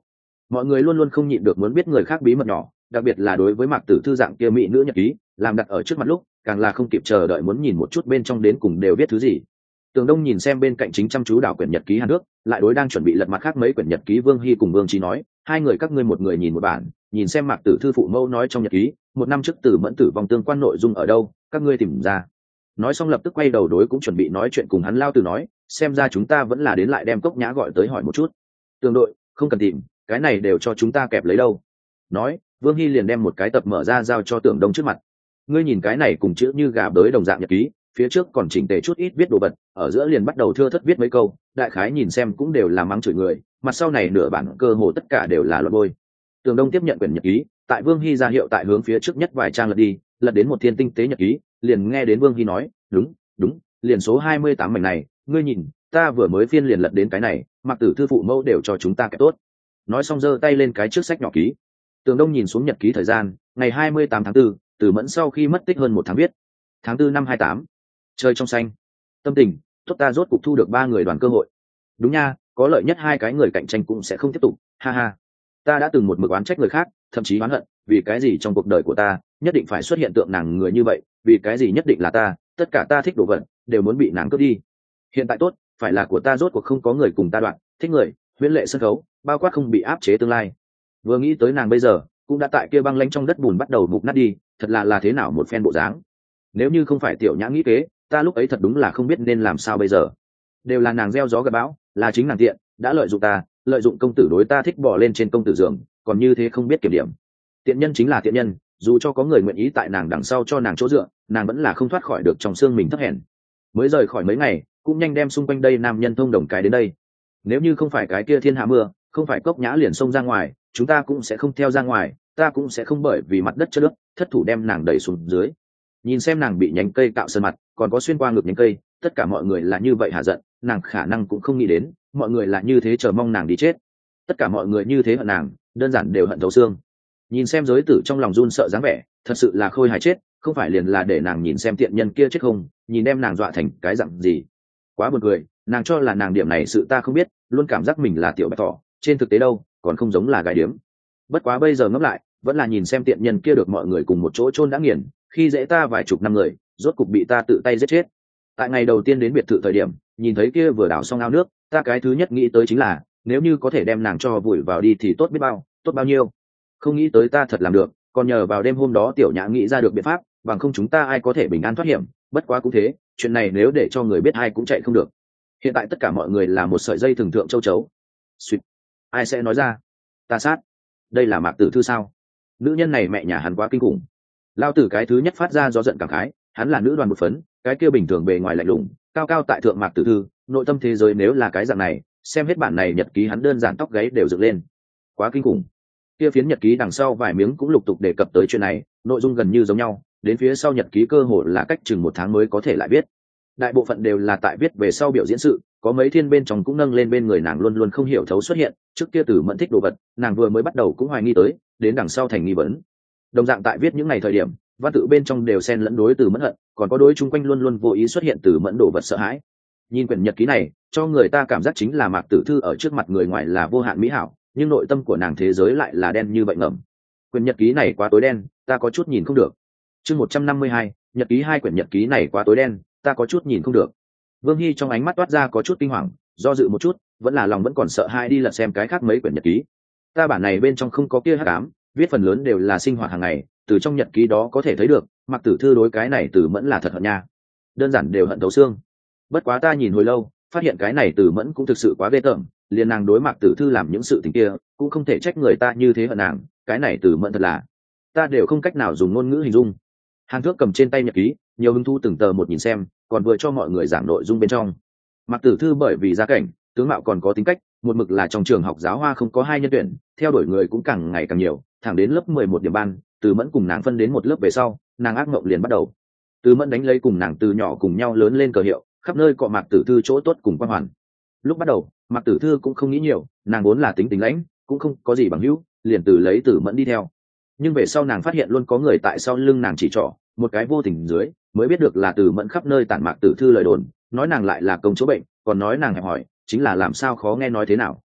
Speaker 1: mọi người luôn luôn không nhịn được muốn biết người khác bí mật nhỏ, đặc biệt là đối với Mạc Tử Thư dạng kia mỹ nữ nhật ký làm đặt ở trước mặt lúc càng là không kịp chờ đợi muốn nhìn một chút bên trong đến cùng đều viết thứ gì. Tường Đông nhìn xem bên cạnh chính chăm chú đảo quyển nhật ký Hàn Nước, lại đối đang chuẩn bị lật mặt khác mấy quyển nhật ký Vương Hy cùng Vương Trí nói, hai người các ngươi một người nhìn một bản, nhìn xem Mạc Tử Thư phụ mẫu nói trong nhật ký, một năm trước Tử Mẫn tử vong tương quan nội dung ở đâu, các ngươi tìm ra. Nói xong lập tức quay đầu đối cũng chuẩn bị nói chuyện cùng hắn Lao Tử nói, xem ra chúng ta vẫn là đến lại đem Cốc Nhã gọi tới hỏi một chút. Tường đội, không cần tìm, cái này đều cho chúng ta kẹp lấy đâu. Nói, Vương Hy liền đem một cái tập mở ra giao cho Tưởng Đông trước mặt. Ngươi nhìn cái này cùng chữ như gà bới đồng dạng nhật ký, phía trước còn chỉnh tề chút ít viết đồ vật, ở giữa liền bắt đầu thưa thất viết mấy câu, đại khái nhìn xem cũng đều là mắng chửi người, mặt sau này nửa bản cơ hồ tất cả đều là luận bôi. Tường Đông tiếp nhận quyển nhật ký, tại Vương Hy ra hiệu tại hướng phía trước nhất vài trang lật đi, lật đến một thiên tinh tế nhật ký, liền nghe đến Vương Hy nói, đúng, đúng, liền số 28 mảnh này, ngươi nhìn, ta vừa mới phiên liền lật đến cái này, Mạc Tử Thư phụ mẫu đều cho chúng ta cái tốt. Nói xong giơ tay lên cái trước sách nhỏ ký. Tường Đông nhìn xuống nhật ký thời gian, ngày 28 tháng 4, Từ Mẫn sau khi mất tích hơn một tháng viết. Tháng 4 năm 28. Chơi trong xanh. Tâm tình, tốt ta rốt cục thu được 3 người đoàn cơ hội. Đúng nha, có lợi nhất 2 cái người cạnh tranh cũng sẽ không tiếp tục, ha ha. Ta đã từng một mực oán trách người khác, thậm chí oán hận, vì cái gì trong cuộc đời của ta nhất định phải xuất hiện tượng nàng người như vậy, vì cái gì nhất định là ta, tất cả ta thích đồ vật đều muốn bị nàng cướp đi. Hiện tại tốt, phải là của ta rốt cuộc không có người cùng ta đoạn, thích người, huyễn lệ sân khấu, bao quát không bị áp chế tương lai. Vừa nghĩ tới nàng bây giờ cũng đã tại kia băng lanh trong đất bùn bắt đầu mục nát đi, thật là thế nào một phen bộ dáng. Nếu như không phải Tiểu Nhã nghĩ kế, ta lúc ấy thật đúng là không biết nên làm sao bây giờ. Đều là nàng gieo gió gặt bão, là chính nàng tiện, đã lợi dụng ta, lợi dụng công tử đối ta thích bỏ lên trên công tử giường, còn như thế không biết kiểm điểm. Tiện nhân chính là tiện nhân, dù cho có người nguyện ý tại nàng đằng sau cho nàng chỗ dựa, nàng vẫn là không thoát khỏi được trong xương mình thấp hèn. Mới rời khỏi mấy ngày, cũng nhanh đem xung quanh đây nam nhân thông đồng cái đến đây. Nếu như không phải cái kia thiên hạ mưa, không phải Cốc Nhã liền xông ra ngoài, chúng ta cũng sẽ không theo ra ngoài, ta cũng sẽ không bởi vì mặt đất chất nước thất thủ đem nàng đẩy xuống dưới. Nhìn xem nàng bị nhánh cây cạo sơn mặt, còn có xuyên qua ngực nhánh cây, tất cả mọi người là như vậy hạ giận, nàng khả năng cũng không nghĩ đến, mọi người là như thế chờ mong nàng đi chết. Tất cả mọi người như thế hận nàng, đơn giản đều hận thấu xương. Nhìn xem giới tử trong lòng run sợ dáng vẻ, thật sự là khôi hài chết, không phải liền là để nàng nhìn xem tiện nhân kia chết không, nhìn đem nàng dọa thành cái dặn gì. Quá buồn cười, nàng cho là nàng điểm này sự ta không biết, luôn cảm giác mình là tiểu bạch thỏ, trên thực tế đâu, còn không giống là gái điếm. Bất quá bây giờ ngẫm lại, vẫn là nhìn xem tiện nhân kia được mọi người cùng một chỗ chôn đã nghiền, khi dễ ta vài chục năm người, rốt cục bị ta tự tay giết chết. Tại ngày đầu tiên đến biệt thự thời điểm, nhìn thấy kia vừa đào xong ao nước, ta cái thứ nhất nghĩ tới chính là, nếu như có thể đem nàng cho vùi vào đi thì tốt biết bao, tốt bao nhiêu. Không nghĩ tới ta thật làm được, còn nhờ vào đêm hôm đó Tiểu Nhã nghĩ ra được biện pháp, bằng không chúng ta ai có thể bình an thoát hiểm. Bất quá cũng thế, chuyện này nếu để cho người biết ai cũng chạy không được. Hiện tại tất cả mọi người là một sợi dây thường thượng châu chấu. Xuyệt. Ai sẽ nói ra? Ta sát. Đây là Mạc Tử Thư sao? Nữ nhân này mẹ nhà hắn quá kinh khủng. Lao Tử cái thứ nhất phát ra do giận cảm khái, hắn là nữ đoàn một phấn, cái kia bình thường bề ngoài lạnh lùng, cao cao tại thượng Mạc Tử Thư, nội tâm thế giới nếu là cái dạng này, xem hết bản này nhật ký hắn đơn giản tóc gáy đều dựng lên. Quá kinh khủng. Kia phiến nhật ký đằng sau vài miếng cũng lục tục đề cập tới chuyện này, nội dung gần như giống nhau, đến phía sau nhật ký cơ hồ là cách chừng 1 tháng mới có thể lại viết. Đại bộ phận đều là tại viết về sau biểu diễn sự, có mấy thiên bên trong cũng nâng lên bên người nàng luôn luôn không hiểu thấu xuất hiện, trước kia Tử Mẫn thích đồ vật, nàng vừa mới bắt đầu cũng hoài nghi tới, đến đằng sau thành nghi vấn. Đồng dạng tại viết những ngày thời điểm, văn tự bên trong đều xen lẫn đối Tử Mẫn hận, còn có đối chung quanh luôn luôn vô ý xuất hiện Tử Mẫn đồ vật sợ hãi. Nhìn quyển nhật ký này, cho người ta cảm giác chính là Mạc Tử Thư ở trước mặt người ngoài là vô hạn mỹ hảo, nhưng nội tâm của nàng thế giới lại là đen như vậy ngầm. Quyển nhật ký này quá tối đen, ta có chút nhìn không được. Chương 152, nhật ký 2 quyển nhật ký này quá tối đen, ta có chút nhìn không được. Vương Hy trong ánh mắt toát ra có chút kinh hoàng, do dự một chút, vẫn là lòng vẫn còn sợ hãi đi lật xem cái khác mấy quyển nhật ký. Ta bản này bên trong không có kia hắc ám, viết phần lớn đều là sinh hoạt hàng ngày, từ trong nhật ký đó có thể thấy được, Mạc Tử Thư đối cái này Tử Mẫn là thật hận nha. Đơn giản đều hận thấu xương. Bất quá ta nhìn hồi lâu, phát hiện cái này Tử Mẫn cũng thực sự quá ghê tởm, liền nàng đối Mạc Tử Thư làm những sự tình kia, cũng không thể trách người ta như thế hận nàng, cái này Tử Mẫn thật là, ta đều không cách nào dùng ngôn ngữ hình dung. Hàn Thước cầm trên tay nhật ký, nhiều hứng thú từng tờ một nhìn xem, còn vừa cho mọi người giảng nội dung bên trong. Mạc Tử Thư bởi vì gia cảnh, tướng mạo còn có tính cách, một mực là trong trường học giáo hoa không có 2 nhân tuyển, theo đuổi người cũng càng ngày càng nhiều, thẳng đến lớp 11 điểm ban, Từ Mẫn cùng nàng phân đến một lớp về sau, nàng ác mộng liền bắt đầu. Từ Mẫn đánh lấy cùng nàng từ nhỏ cùng nhau lớn lên cờ hiệu, khắp nơi cọ Mạc Tử Thư chỗ tốt cùng quan hoàn. Lúc bắt đầu, Mạc Tử Thư cũng không nghĩ nhiều, nàng vốn là tính tình lãnh, cũng không có gì bằng hữu, liền từ lấy Tử Mẫn đi theo. Nhưng về sau nàng phát hiện luôn có người tại sau lưng nàng chỉ trỏ, một cái vô tình dưới, mới biết được là Tử Mẫn khắp nơi tản Mạc Tử Thư lời đồn, nói nàng lại là công chúa bệnh, còn nói nàng hẹp hỏi, chính là làm sao khó nghe nói thế nào.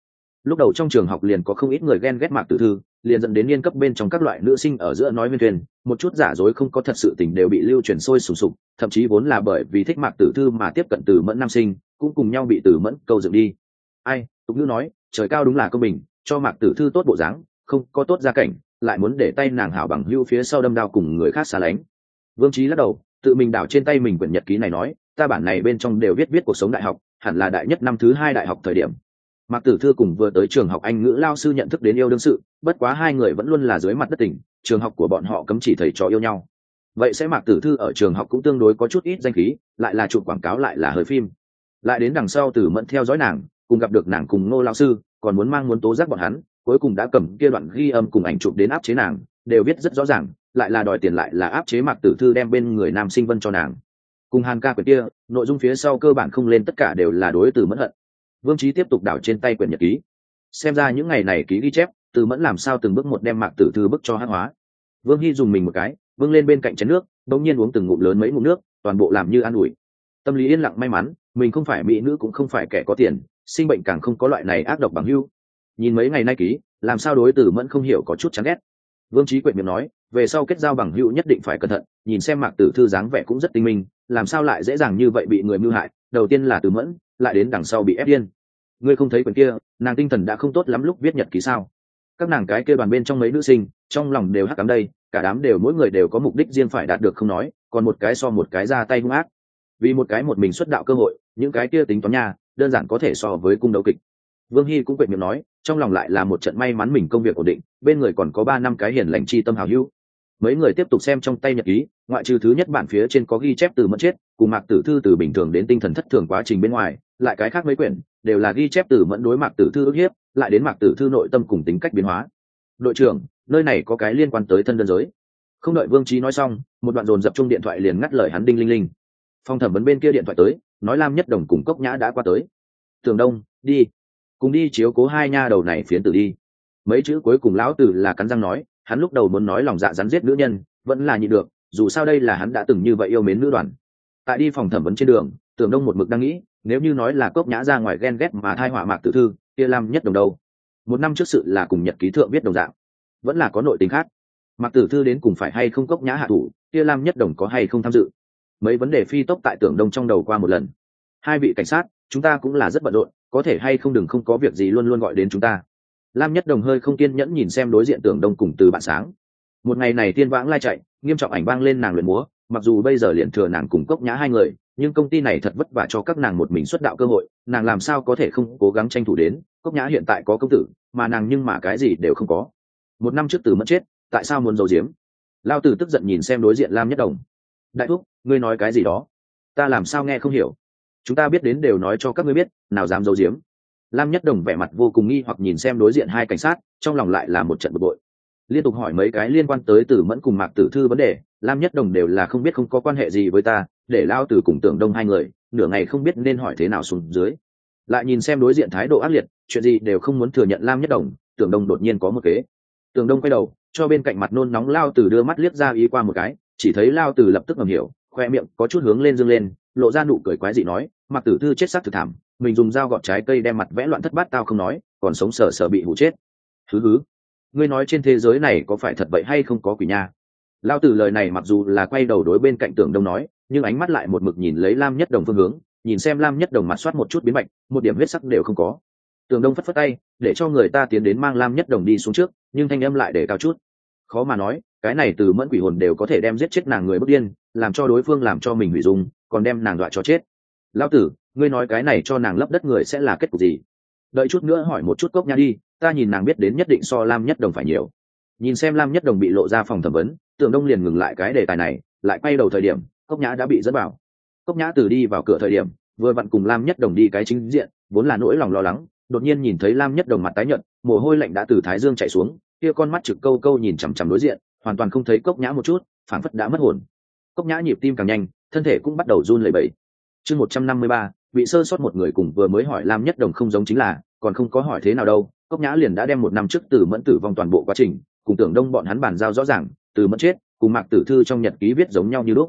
Speaker 1: lúc đầu trong trường học liền có không ít người ghen ghét Mạc Tử Thư, liền dẫn đến niên cấp bên trong các loại nữ sinh ở giữa nói huyên thuyên, một chút giả dối không có thật sự tình đều bị lưu truyền sôi sùng sục, thậm chí vốn là bởi vì thích Mạc Tử Thư mà tiếp cận Từ Mẫn nam sinh cũng cùng nhau bị Từ Mẫn câu dựng đi. Ai, tục ngữ nói trời cao đúng là công bình, cho Mạc Tử Thư tốt bộ dáng, không có tốt gia cảnh, lại muốn để tay nàng hảo bằng hữu phía sau đâm đao cùng người khác xa lánh. Vương Chí lắc đầu, tự mình đảo trên tay mình quyển nhật ký này nói, ta bản này bên trong đều viết cuộc sống đại học, hẳn là đại nhất năm thứ 2 đại học thời điểm. Mạc Tử Thư cùng vừa tới trường học Anh ngữ lao sư nhận thức đến yêu đương sự, bất quá hai người vẫn luôn là dưới mặt đất tình, trường học của bọn họ cấm chỉ thầy trò yêu nhau. Vậy sẽ Mạc Tử Thư ở trường học cũng tương đối có chút ít danh khí, lại là chụp quảng cáo lại là hơi phim. Lại đến đằng sau Từ Mẫn theo dõi nàng, cùng gặp được nàng cùng Ngô lão sư, còn muốn tố giác bọn hắn, cuối cùng đã cầm kia đoạn ghi âm cùng ảnh chụp đến áp chế nàng, đều viết rất rõ ràng, lại là đòi tiền lại là áp chế Mạc Tử Thư đem bên người nam sinh Vân cho nàng. Cùng Hàn Ca quyển kia, nội dung phía sau cơ bản không lên tất cả đều là đối Từ Mẫn hận. Vương Chí tiếp tục đảo trên tay quyển nhật ký, xem ra những ngày này ký ghi chép, Từ Mẫn làm sao từng bước một đem Mạc Tử Thư bức cho hắc hóa. Vương Hy dùng mình một cái, vâng lên bên cạnh chén nước, bỗng nhiên uống từng ngụm lớn mấy ngụm nước, toàn bộ làm như an ủi. Tâm lý yên lặng may mắn, mình không phải mỹ nữ cũng không phải kẻ có tiền, sinh bệnh càng không có loại này ác độc bằng hữu. Nhìn mấy ngày nay ký, làm sao đối Từ Mẫn không hiểu có chút chán ghét. Vương Chí quệt miệng nói, về sau kết giao bằng hữu nhất định phải cẩn thận, nhìn xem Mạc Tử Thư dáng vẻ cũng rất tinh minh, làm sao lại dễ dàng như vậy bị người mưu hại, đầu tiên là Từ Mẫn, lại đến đằng sau bị ép điên. Ngươi không thấy quyển kia, nàng tinh thần đã không tốt lắm lúc viết nhật ký sao? Các nàng cái kia đoàn bên trong mấy nữ sinh, trong lòng đều hắc ám đây, cả đám đều mỗi người đều có mục đích riêng phải đạt được không nói, còn một cái so một cái ra tay hung ác. Vì một cái một mình xuất đạo cơ hội, những cái kia tính toán nha, đơn giản có thể so với cung đấu kịch. Vương Hy cũng quệt miệng nói, trong lòng lại là một trận may mắn mình công việc ổn định, bên người còn có 3 năm cái hiền lành chi tâm hảo hữu. Mấy người tiếp tục xem trong tay nhật ký, ngoại trừ thứ nhất bản phía trên có ghi chép Từ Mẫn chết, cùng Mạc Tử Thư từ bình thường đến tinh thần thất thường quá trình bên ngoài, lại cái khác mấy quyển đều là ghi chép Từ Mẫn đối Mạc Tử Thư ức hiếp, lại đến Mạc Tử Thư nội tâm cùng tính cách biến hóa. Đội trưởng, nơi này có cái liên quan tới thân đơn giới. Không đợi Vương Chí nói xong, một đoạn dồn dập chung điện thoại liền ngắt lời hắn đinh linh linh. Phòng thẩm vấn bên kia điện thoại tới, nói Lam Nhất Đồng cùng Cốc Nhã đã qua tới. Tường Đông, đi, cùng đi chiếu cố hai nha đầu này phiến tử đi. Mấy chữ cuối cùng lão tử là cắn răng nói, hắn lúc đầu muốn nói lòng dạ rắn giết nữ nhân, vẫn là nhịn được, dù sao đây là hắn đã từng như vậy yêu mến nữ đoàn. Tại đi phòng thẩm vấn trên đường, Tường Đông một mực đang nghĩ, nếu như nói là Cốc Nhã ra ngoài ghen ghét mà thai họa Mạc Tử Thư, kia Lam Nhất Đồng đâu? Một năm trước sự là cùng nhật ký thượng viết đồng dạng, vẫn là có nội tình khác. Mạc Tử Thư đến cùng phải hay không Cốc Nhã hạ thủ, kia Lam Nhất Đồng có hay không tham dự? Mấy vấn đề phi tốc tại Tưởng Đông trong đầu qua một lần. Hai vị cảnh sát, chúng ta cũng là rất bận rộn, có thể hay không đừng không có việc gì luôn luôn gọi đến chúng ta. Lam Nhất Đồng hơi không kiên nhẫn nhìn xem đối diện Tưởng Đông cùng Từ Bạn Sáng. Một ngày này tiên vãng lai chạy, nghiêm trọng ảnh vang lên nàng luyện múa, mặc dù bây giờ liền thừa nàng cùng Cốc Nhã hai người, nhưng công ty này thật vất vả cho các nàng một mình xuất đạo cơ hội, nàng làm sao có thể không cố gắng tranh thủ đến. Cốc Nhã hiện tại có công tử, mà nàng nhưng mà cái gì đều không có. Một năm trước Từ Mẫn chết, tại sao muốn giấu giếm? Lao Tử tức giận nhìn xem đối diện Lam Nhất Đồng. Đại thúc, ngươi nói cái gì đó? Ta làm sao nghe không hiểu? Chúng ta biết đến đều nói cho các ngươi biết, nào dám giấu giếm? Lam Nhất Đồng vẻ mặt vô cùng nghi hoặc nhìn xem đối diện hai cảnh sát, trong lòng lại là một trận bực bội. Liên tục hỏi mấy cái liên quan tới Từ Mẫn cùng Mạc Tử Thư vấn đề, Lam Nhất Đồng đều là không biết không có quan hệ gì với ta, để Lao Tử cùng Tưởng Đông hai người, nửa ngày không biết nên hỏi thế nào xuống dưới. Lại nhìn xem đối diện thái độ ác liệt, chuyện gì đều không muốn thừa nhận Lam Nhất Đồng, Tưởng Đông đột nhiên có một kế. Tưởng Đông quay đầu, cho bên cạnh mặt nôn nóng Lao Tử đưa mắt liếc ra ý qua một cái, chỉ thấy Lao Tử lập tức ngầm hiểu, khoe miệng có chút hướng lên dương lên, lộ ra nụ cười quái dị nói, Mạc Tử Thư chết xác thực thảm, mình dùng dao gọt trái cây đem mặt vẽ loạn thất bát tao không nói, còn sống sờ sờ bị hụ chết. Hứ, ngươi nói trên thế giới này có phải thật vậy hay không có quỷ nha? Lao Tử lời này mặc dù là quay đầu đối bên cạnh Tưởng Đông nói, nhưng ánh mắt lại một mực nhìn lấy Lam Nhất Đồng phương hướng, nhìn xem Lam Nhất Đồng mặt soát một chút biến bạch, một điểm huyết sắc đều không có. Tưởng Đông phất phất tay, để cho người ta tiến đến mang Lam Nhất Đồng đi xuống trước, nhưng thanh âm lại để cao chút. Khó mà nói, cái này Từ Mẫn quỷ hồn đều có thể đem giết chết nàng người bức điên, làm cho đối phương làm cho mình hủy dung, còn đem nàng dọa cho chết. Lão Tử, ngươi nói cái này cho nàng lấp đất người sẽ là kết cục gì? Đợi chút nữa hỏi một chút Cốc Nhã đi, ta nhìn nàng biết đến nhất định so Lam Nhất Đồng phải nhiều. Nhìn xem Lam Nhất Đồng bị lộ ra phòng thẩm vấn, Tưởng Đông liền ngừng lại cái đề tài này, lại quay đầu thời điểm, Cốc Nhã đã bị dẫn vào. Cốc Nhã từ đi vào cửa thời điểm, vừa vặn cùng Lam Nhất Đồng đi cái chính diện, vốn là nỗi lòng lo lắng, đột nhiên nhìn thấy Lam Nhất Đồng mặt tái nhợt, mồ hôi lạnh đã từ thái dương chảy xuống, kia con mắt trực câu câu nhìn chằm chằm đối diện, hoàn toàn không thấy Cốc Nhã một chút, phảng phất đã mất hồn. Cốc Nhã nhịp tim càng nhanh, thân thể cũng bắt đầu run lẩy bẩy. Chương 153, bị sơ sót một người cùng vừa mới hỏi Lam Nhất Đồng không giống chính là, còn không có hỏi thế nào đâu, Cốc Nhã liền đã đem một năm trước Từ Mẫn tử vong toàn bộ quá trình, cùng Tưởng Đông bọn hắn bàn giao rõ ràng, Từ Mẫn chết, cùng Mạc Tử Thư trong nhật ký viết giống nhau như lúc.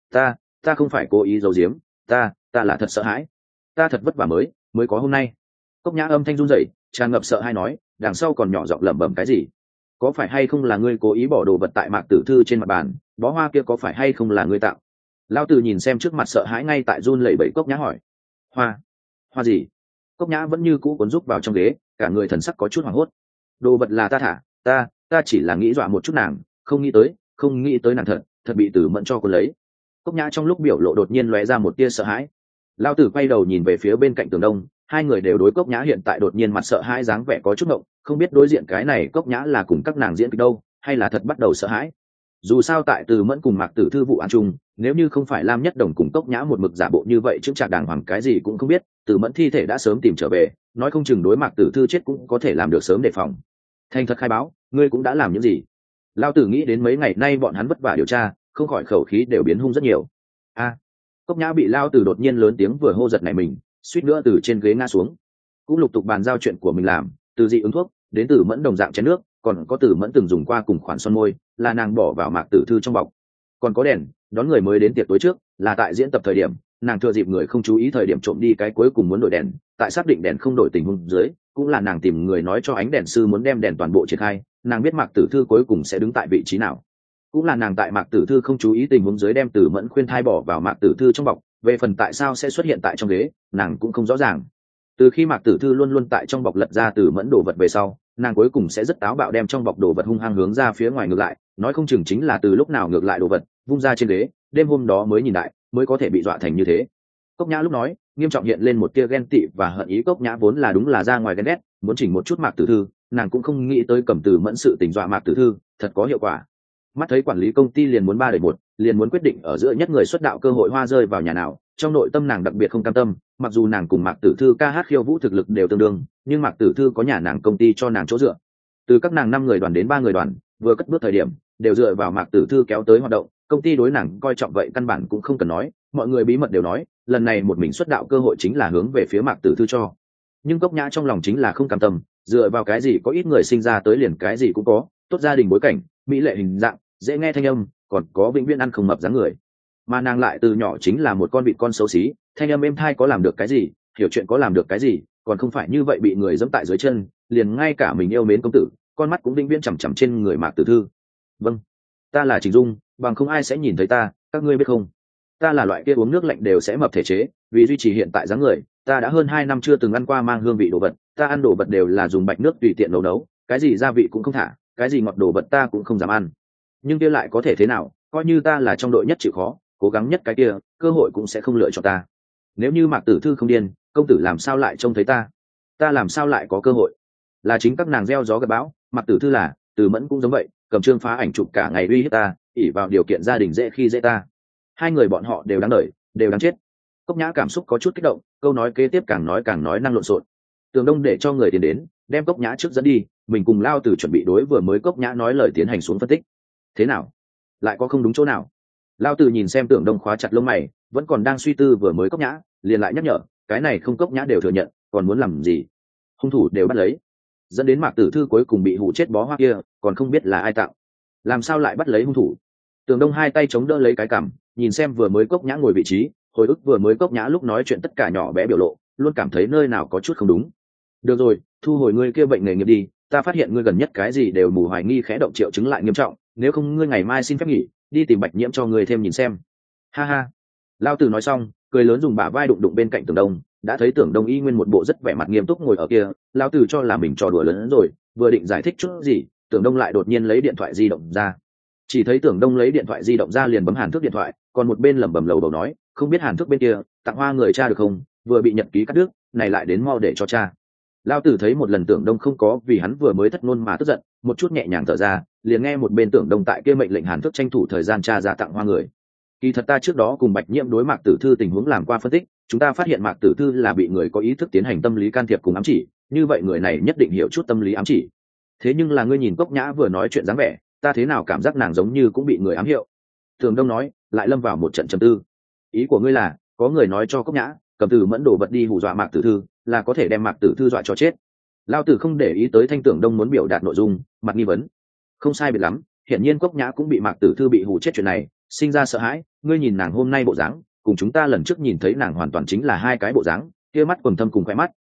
Speaker 1: Ta không phải cố ý giấu giếm, ta là thật sợ hãi, ta thật vất vả mới có hôm nay. Cốc Nhã âm thanh run rẩy, tràn ngập sợ hay nói, đằng sau còn nhỏ giọng lẩm bẩm cái gì. Có phải hay không là ngươi cố ý bỏ đồ vật tại Mạc Tử Thư trên mặt bàn, bó hoa kia có phải hay không là ngươi tạo? Lao Tử nhìn xem trước mặt sợ hãi ngay tại run lẩy bẩy Cốc Nhã hỏi. Hoa gì? Cốc Nhã vẫn như cũ cuốn rúc vào trong ghế, cả người thần sắc có chút hoảng hốt. Đồ vật là ta thả, ta chỉ là nghĩ dọa một chút nàng, không nghĩ tới nàng thật bị Tử Mẫn cho cô lấy. Cốc Nhã trong lúc biểu lộ đột nhiên lóe ra một tia sợ hãi. Lao Tử quay đầu nhìn về phía bên cạnh Tường Đông, hai người đều đối Cốc Nhã hiện tại đột nhiên mặt sợ hãi dáng vẻ có chút ngộng, không biết đối diện cái này Cốc Nhã là cùng các nàng diễn kịch đâu, hay là thật bắt đầu sợ hãi. Dù sao tại Từ Mẫn cùng Mạc Tử Thư vụ án chung, nếu như không phải Lam Nhất Đồng cùng Cốc Nhã một mực giả bộ như vậy chứng trạc đàng hoàng cái gì cũng không biết, Từ Mẫn thi thể đã sớm tìm trở về, nói không chừng đối Mạc Tử Thư chết cũng có thể làm được sớm đề phòng. Thành thật khai báo, ngươi cũng đã làm những gì? Lao Tử nghĩ đến mấy ngày nay bọn hắn vất vả điều tra, không khỏi khẩu khí đều biến hung rất nhiều. Cốc Nhã bị Lao Tử đột nhiên lớn tiếng vừa hô giật này mình, suýt nữa từ trên ghế ngã xuống. Cũng lục tục bàn giao chuyện của mình làm, từ dị ứng thuốc đến Tử Mẫn đồng dạng chén nước, còn có Tử Mẫn từng dùng qua cùng khoản son môi, là nàng bỏ vào Mạc Tử Thư trong bọc. Còn có đèn, đón người mới đến tiệc tối trước, là tại diễn tập thời điểm, nàng thừa dịp người không chú ý thời điểm trộm đi cái cuối cùng muốn đổi đèn, tại xác định đèn không đổi tình huống dưới, cũng là nàng tìm người nói cho ánh đèn sư muốn đem đèn toàn bộ triển khai, nàng biết Mạc Tử Thư cuối cùng sẽ đứng tại vị trí nào. Cũng là nàng tại Mạc Tử Thư không chú ý tình huống dưới đem Tử Mẫn khuyên thai bỏ vào Mạc Tử Thư trong bọc, về phần tại sao sẽ xuất hiện tại trong ghế, nàng cũng không rõ ràng. Từ khi Mạc Tử Thư luôn luôn tại trong bọc lật ra Tử Mẫn đồ vật về sau, nàng cuối cùng sẽ rất táo bạo đem trong bọc đồ vật hung hăng hướng ra phía ngoài ngược lại, nói không chừng chính là từ lúc nào ngược lại đồ vật vung ra trên ghế, đêm hôm đó mới nhìn lại, mới có thể bị dọa thành như thế. Cốc Nhã lúc nói, nghiêm trọng hiện lên một tia ghen tị và hận ý. Cốc Nhã vốn là đúng là ra ngoài ghen ghét, muốn chỉnh một chút Mạc Tử Thư, nàng cũng không nghĩ tới cầm Tử Mẫn sự tình dọa Mạc Tử Thư, thật có hiệu quả. Mắt thấy quản lý công ty liền muốn 3-1, liền muốn quyết định ở giữa nhất người xuất đạo cơ hội hoa rơi vào nhà nào, trong nội tâm nàng đặc biệt không cam tâm, mặc dù nàng cùng Mạc Tử Thư ca hát khiêu vũ thực lực đều tương đương, nhưng Mạc Tử Thư có nhà nàng công ty cho nàng chỗ dựa. Từ các nàng 5 người đoàn đến 3 người đoàn, vừa cất bước thời điểm, đều dựa vào Mạc Tử Thư kéo tới hoạt động, công ty đối nàng coi trọng vậy căn bản cũng không cần nói, mọi người bí mật đều nói, lần này một mình xuất đạo cơ hội chính là hướng về phía Mạc Tử Thư cho. Nhưng Cốc Nhã trong lòng chính là không cam tâm, dựa vào cái gì có ít người sinh ra tới liền cái gì cũng có, tốt gia đình bối cảnh, mỹ lệ hình dạng, dễ nghe thanh âm, còn có vĩnh viễn ăn không mập dáng người. Mà nàng lại từ nhỏ chính là một con vịt con xấu xí, thanh âm êm thai có làm được cái gì, hiểu chuyện có làm được cái gì, còn không phải như vậy bị người dẫm tại dưới chân, liền ngay cả mình yêu mến công tử, con mắt cũng vĩnh viễn chằm chằm trên người Mạc Tử Thư. Vâng, ta là Trình Dung, bằng không ai sẽ nhìn thấy ta, các ngươi biết không? Ta là loại kia uống nước lạnh đều sẽ mập thể chế, vì duy trì hiện tại dáng người, ta đã hơn 2 năm chưa từng ăn qua mang hương vị đồ vật, ta ăn đồ vật đều là dùng bạch nước tùy tiện nấu, cái gì gia vị cũng không thả, cái gì ngọt đồ vật ta cũng không dám ăn. Nhưng kia lại có thể thế nào, coi như ta là trong đội nhất chịu khó, cố gắng nhất cái kia, cơ hội cũng sẽ không lựa chọn ta. Nếu như Mạc Tử Thư không điên, công tử làm sao lại trông thấy ta làm sao lại có cơ hội? Là chính các nàng gieo gió gặt bão, Mạc Tử Thư là, Từ Mẫn cũng giống vậy, cầm trương phá ảnh chụp cả ngày uy hiếp ta, ỷ vào điều kiện gia đình dễ khi dễ ta. Hai người bọn họ đều đáng đợi, đều đáng chết. Cốc Nhã cảm xúc có chút kích động, câu nói kế tiếp càng nói năng lộn xộn. Tường Đông để cho người tiền đến, đem Cốc Nhã trước dẫn đi, mình cùng Lao Tử chuẩn bị đối vừa mới Cốc Nhã nói lời tiến hành xuống phân tích. Thế nào? Lại có không đúng chỗ nào? Lao Tử nhìn xem Tưởng Đông khóa chặt lông mày, vẫn còn đang suy tư vừa mới Cốc Nhã, liền lại nhắc nhở, cái này không Cốc Nhã đều thừa nhận, còn muốn làm gì? Hung thủ đều bắt lấy, dẫn đến Mạc Tử Thư cuối cùng bị hù chết bó hoa kia, còn không biết là ai tạo, làm sao lại bắt lấy hung thủ? Tưởng Đông hai tay chống đỡ lấy cái cằm, nhìn xem vừa mới Cốc Nhã ngồi vị trí, hồi ức vừa mới Cốc Nhã lúc nói chuyện tất cả nhỏ bé biểu lộ, luôn cảm thấy nơi nào có chút không đúng. Được rồi, thu hồi ngươi kia bệnh nghề nghiệp đi, ta phát hiện ngươi gần nhất cái gì đều mù hoài nghi khẽ động triệu chứng lại nghiêm trọng, nếu không ngươi ngày mai xin phép nghỉ, đi tìm Bạch Nhiễm cho ngươi thêm nhìn xem. Ha ha. Lao Tử nói xong, cười lớn dùng bả vai đụng đụng bên cạnh Tưởng Đông, đã thấy Tưởng Đông y nguyên một bộ rất vẻ mặt nghiêm túc ngồi ở kia, Lao Tử cho là mình trò đùa lớn hơn rồi, vừa định giải thích chút gì, Tưởng Đông lại đột nhiên lấy điện thoại di động ra. Chỉ thấy Tưởng Đông lấy điện thoại di động ra liền bấm Hàn Thước điện thoại, còn một bên lẩm bẩm lầu bầu nói, không biết Hàn Thước bên kia tặng hoa người cha được không, vừa bị nhật ký cắt đứt, này lại đến mau để cho cha. Lao Tử thấy một lần Tưởng Đông không có vì hắn vừa mới thất ngôn mà tức giận, một chút nhẹ nhàng thở ra, liền nghe một bên Tưởng Đông tại kia mệnh lệnh Hàn Thước tranh thủ thời gian cha ra tặng hoa người. Kỳ thật ta trước đó cùng Bạch Nhiễm đối Mạc Tử Thư tình huống làm qua phân tích, chúng ta phát hiện Mạc Tử Thư là bị người có ý thức tiến hành tâm lý can thiệp cùng ám chỉ, như vậy người này nhất định hiểu chút tâm lý ám chỉ. Thế nhưng là ngươi nhìn Cốc Nhã vừa nói chuyện dáng vẻ, ta thế nào cảm giác nàng giống như cũng bị người ám hiệu. Tưởng Đông nói, lại lâm vào một trận trầm tư. Ý của ngươi là, có người nói cho Cốc Nhã, cầm Từ Mẫn đổ vật đi hù dọa Mạc Tử Thư, là có thể đem Mạc Tử Thư dọa cho chết. Lao Tử không để ý tới Thanh Tưởng Đông muốn biểu đạt nội dung, mặt nghi vấn. Không sai biệt lắm, hiển nhiên Cốc Nhã cũng bị Mạc Tử Thư bị hù chết chuyện này, sinh ra sợ hãi, ngươi nhìn nàng hôm nay bộ dáng, cùng chúng ta lần trước nhìn thấy nàng hoàn toàn chính là hai cái bộ dáng, kia mắt quầng thâm cùng khóe mắt,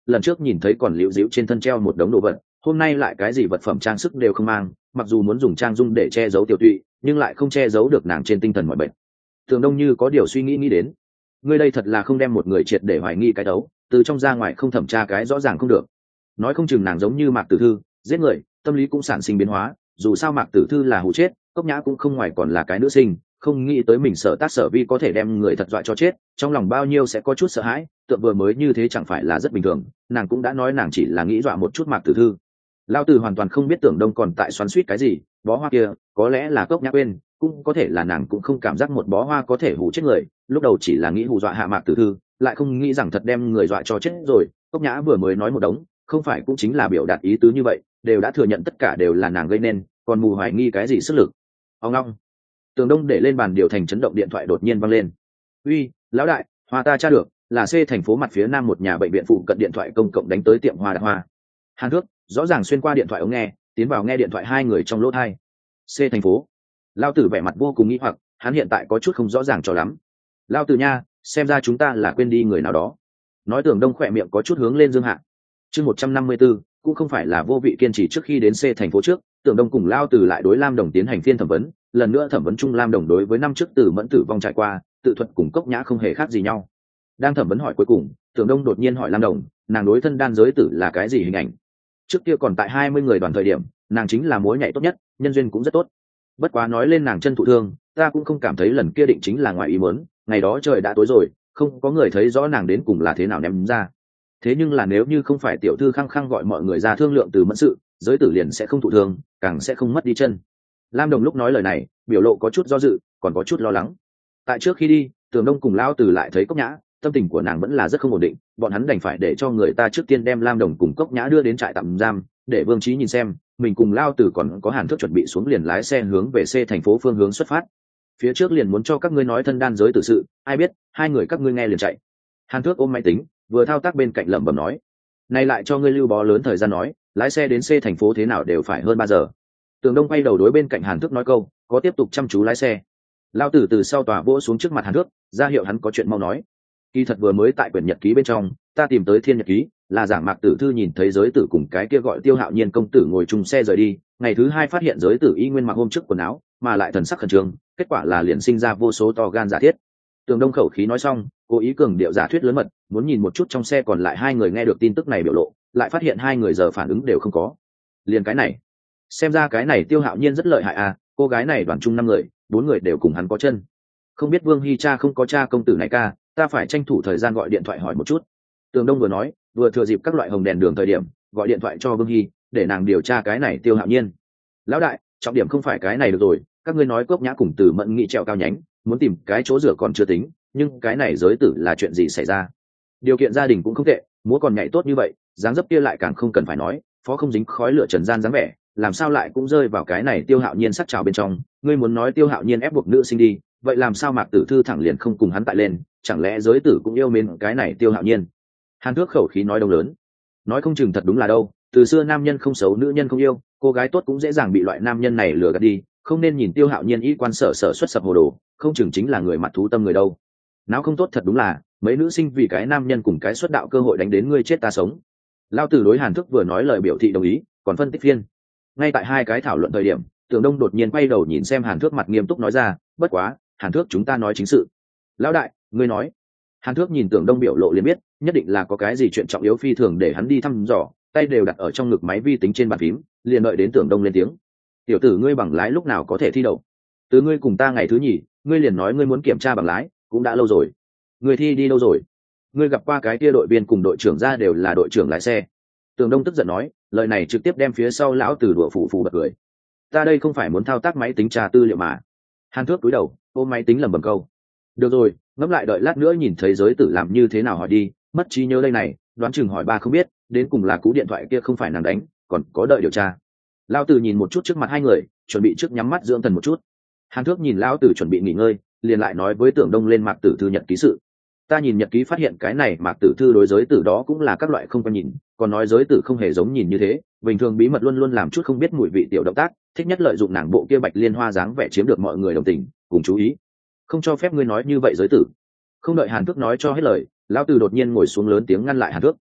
Speaker 1: lần trước nhìn thấy còn liễu díu trên thân treo một đống đồ vật, hôm nay lại cái gì vật phẩm trang sức đều không mang, mặc dù muốn dùng trang dung để che giấu tiểu tụy, nhưng lại không che giấu được nàng trên tinh thần mọi bệnh. Tưởng Đông như có điều suy nghĩ đến, ngươi đây thật là không đem một người triệt để hoài nghi cái đấu, từ trong ra ngoài không thẩm tra cái rõ ràng không được. Nói không chừng nàng giống như Mạc Tử Thư, giết người, tâm lý cũng sản sinh biến hóa, dù sao Mạc Tử Thư là hù chết, Cốc Nhã cũng không ngoài còn là cái nữ sinh, không nghĩ tới mình sở tác sở vi có thể đem người thật dọa cho chết, trong lòng bao nhiêu sẽ có chút sợ hãi, tượng vừa mới như thế chẳng phải là rất bình thường, nàng cũng đã nói nàng chỉ là nghĩ dọa một chút Mạc Tử Thư. Lao Tử hoàn toàn không biết Tưởng Đông còn tại xoắn xuýt cái gì, bó hoa kia, có lẽ là Cốc Nhã quên, cũng có thể là nàng cũng không cảm giác một bó hoa có thể hù chết người, lúc đầu chỉ là nghĩ hù dọa hạ Mạc Tử Thư, lại không nghĩ rằng thật đem người dọa cho chết rồi. Cốc Nhã vừa mới nói một đống, không phải cũng chính là biểu đạt ý tứ như vậy, đều đã thừa nhận tất cả đều là nàng gây nên, còn mù hoài nghi cái gì sức lực. Ông long. Tường Đông để lên bàn điều thành chấn động điện thoại đột nhiên vang lên. Uy, lão đại, hoa ta tra được, là C thành phố mặt phía nam một nhà bệnh viện phụ cận điện thoại công cộng đánh tới tiệm hoa đạp hoa. Hàn Thước rõ ràng xuyên qua điện thoại ống nghe, tiến vào nghe điện thoại hai người trong lỗ tai. C thành phố. Lao Tử vẻ mặt vô cùng nghi hoặc, hắn hiện tại có chút không rõ ràng cho lắm. Lao Tử nha, xem ra chúng ta là quên đi người nào đó. Nói Tưởng Đông khỏe miệng có chút hướng lên dương hạ. Chương 154, cũng không phải là vô vị kiên trì trước khi đến C thành phố trước, Tưởng Đông cùng Lao Tử lại đối Lam Đồng tiến hành phiên thẩm vấn, lần nữa thẩm vấn chung Lam Đồng đối với năm trước Tử Mẫn tử vong trải qua, tự thuật cùng Cốc Nhã không hề khác gì nhau. Đang thẩm vấn hỏi cuối cùng, Tưởng Đông đột nhiên hỏi Lam Đồng, nàng đối thân đan giới tử là cái gì hình ảnh? Trước kia còn tại 20 người đoàn thời điểm, nàng chính là múa nhảy tốt nhất, nhân duyên cũng rất tốt. Bất quá nói lên nàng chân thụ thương, ta cũng không cảm thấy lần kia định chính là ngoài ý muốn, ngày đó trời đã tối rồi, không có người thấy rõ nàng đến cùng là thế nào ném ra. Thế nhưng là nếu như không phải tiểu thư khăng khăng gọi mọi người ra thương lượng từ mẫn sự, giới tử liền sẽ không thụ thương, càng sẽ không mất đi chân. Lam Đồng lúc nói lời này, biểu lộ có chút do dự, còn có chút lo lắng. Tại trước khi đi, Tưởng Đông cùng Lão Tử lại thấy Cốc Nhã, tâm tình của nàng vẫn là rất không ổn định, bọn hắn đành phải để cho người ta trước tiên đem Lam Đồng cùng Cốc Nhã đưa đến trại tạm giam, để Vương Chí nhìn xem, mình cùng Lão Tử còn có Hàn Thước chuẩn bị xuống liền lái xe hướng về C thành phố phương hướng xuất phát. Phía trước liền muốn cho các ngươi nói thân đan giới tử sự, ai biết, hai người các ngươi nghe liền chạy. Hàn Thước ôm máy tính, vừa thao tác bên cạnh lẩm bẩm nói, này lại cho ngươi lưu bó lớn thời gian nói, lái xe đến C thành phố thế nào đều phải hơn 3 giờ. Tường Đông quay đầu đối bên cạnh Hàn Thước nói câu, có tiếp tục chăm chú lái xe. Lao Tử từ sau tòa vỗ xuống trước mặt Hàn Thước, ra hiệu hắn có chuyện mau nói. Kỳ thật vừa mới tại quyển nhật ký bên trong, ta tìm tới thiên nhật ký, là giảng Mạc Tử Thư nhìn thấy giới tử cùng cái kia gọi Tiêu Hạo Nhiên công tử ngồi chung xe rời đi, ngày thứ hai phát hiện giới tử y nguyên mặc hôm trước quần áo, mà lại thần sắc khẩn trương, kết quả là liền sinh ra vô số to gan giả thiết. Tường Đông khẩu khí nói xong, cố ý cường điệu giả thuyết lớn mật, muốn nhìn một chút trong xe còn lại hai người nghe được tin tức này biểu lộ, lại phát hiện hai người giờ phản ứng đều không có. Liền cái này, xem ra cái này Tiêu Hạo Nhiên rất lợi hại à, cô gái này đoàn chung 5 người, 4 người đều cùng hắn có chân. Không biết Vương Hi cha không có cha công tử này ca, ta phải tranh thủ thời gian gọi điện thoại hỏi một chút. Tường Đông vừa nói, vừa thừa dịp các loại hồng đèn đường thời điểm, gọi điện thoại cho Vương Hi, để nàng điều tra cái này Tiêu Hạo Nhiên. Lão đại, trọng điểm không phải cái này được rồi, các ngươi nói Cốc Nhã cùng Từ Mẫn nghị trèo cao nhánh, muốn tìm cái chỗ rửa còn chưa tính, nhưng cái này giới tử là chuyện gì xảy ra? Điều kiện gia đình cũng không tệ, múa còn nhảy tốt như vậy, dáng dấp kia lại càng không cần phải nói, phó không dính khói lửa trần gian dáng vẻ, làm sao lại cũng rơi vào cái này Tiêu Hạo Nhiên sắc trào bên trong? Ngươi muốn nói Tiêu Hạo Nhiên ép buộc nữ sinh đi, vậy làm sao Mạc Tử Thư thẳng liền không cùng hắn tại lên, chẳng lẽ giới tử cũng yêu mến cái này Tiêu Hạo Nhiên? Hàn Thước khẩu khí nói đông lớn, nói không chừng thật đúng là đâu, từ xưa nam nhân không xấu nữ nhân không yêu, cô gái tốt cũng dễ dàng bị loại nam nhân này lừa gạt đi, không nên nhìn Tiêu Hạo Nhiên y quan sở xuất sập hồ đồ, không chừng chính là người mặt thú tâm người đâu. Não không tốt thật đúng là, mấy nữ sinh vì cái nam nhân cùng cái xuất đạo cơ hội đánh đến ngươi chết ta sống. Lao Tử đối Hàn Thước vừa nói lời biểu thị đồng ý, còn phân tích phiên. Ngay tại hai cái thảo luận thời điểm, Tưởng Đông đột nhiên quay đầu nhìn xem Hàn Thước mặt nghiêm túc nói ra, bất quá, Hàn Thước chúng ta nói chính sự. Lão đại, ngươi nói. Hàn Thước nhìn Tưởng Đông biểu lộ liền biết, nhất định là có cái gì chuyện trọng yếu phi thường để hắn đi thăm dò, tay đều đặt ở trong ngực máy vi tính trên bàn phím, liền đợi đến Tưởng Đông lên tiếng. Tiểu tử ngươi bằng lái lúc nào có thể thi đậu? Từ ngươi cùng ta ngày thứ nhì, ngươi liền nói ngươi muốn kiểm tra bằng lái, cũng đã lâu rồi. Ngươi thi đi đâu rồi? Ngươi gặp qua cái kia đội viên cùng đội trưởng ra đều là đội trưởng lái xe. Tưởng Đông tức giận nói, lời này trực tiếp đem phía sau lão Tử đùa phủ bật cười. Ta đây không phải muốn thao tác máy tính tra tư liệu mà. Hàn Thước cúi đầu, ôm máy tính lẩm bẩm câu. Được rồi, ngẫm lại đợi lát nữa nhìn thấy giới tử làm như thế nào hỏi đi, mất trí nhớ đây này, đoán chừng hỏi ba không biết, đến cùng là cú điện thoại kia không phải nàng đánh, còn có đợi điều tra. Lão Tử nhìn một chút trước mặt hai người, chuẩn bị trước nhắm mắt dưỡng thần một chút. Hàn Thước nhìn lão Tử chuẩn bị nghỉ ngơi, liền lại nói với Tưởng Đông lên Mạc Tử Thư nhật ký sự. Ta nhìn nhật ký phát hiện cái này Mạc Tử Thư đối giới tử đó cũng là các loại không có nhìn, còn nói giới tử không hề giống nhìn như thế, bình thường bí mật luôn luôn làm chút không biết mùi vị tiểu động tác, thích nhất lợi dụng nàng bộ kia bạch liên hoa dáng vẻ chiếm được mọi người đồng tình cùng chú ý. Không cho phép ngươi nói như vậy giới tử. Không đợi Hàn Thước nói cho hết lời, lão Tử đột nhiên ngồi xuống lớn tiếng ngăn lại Hàn Thước.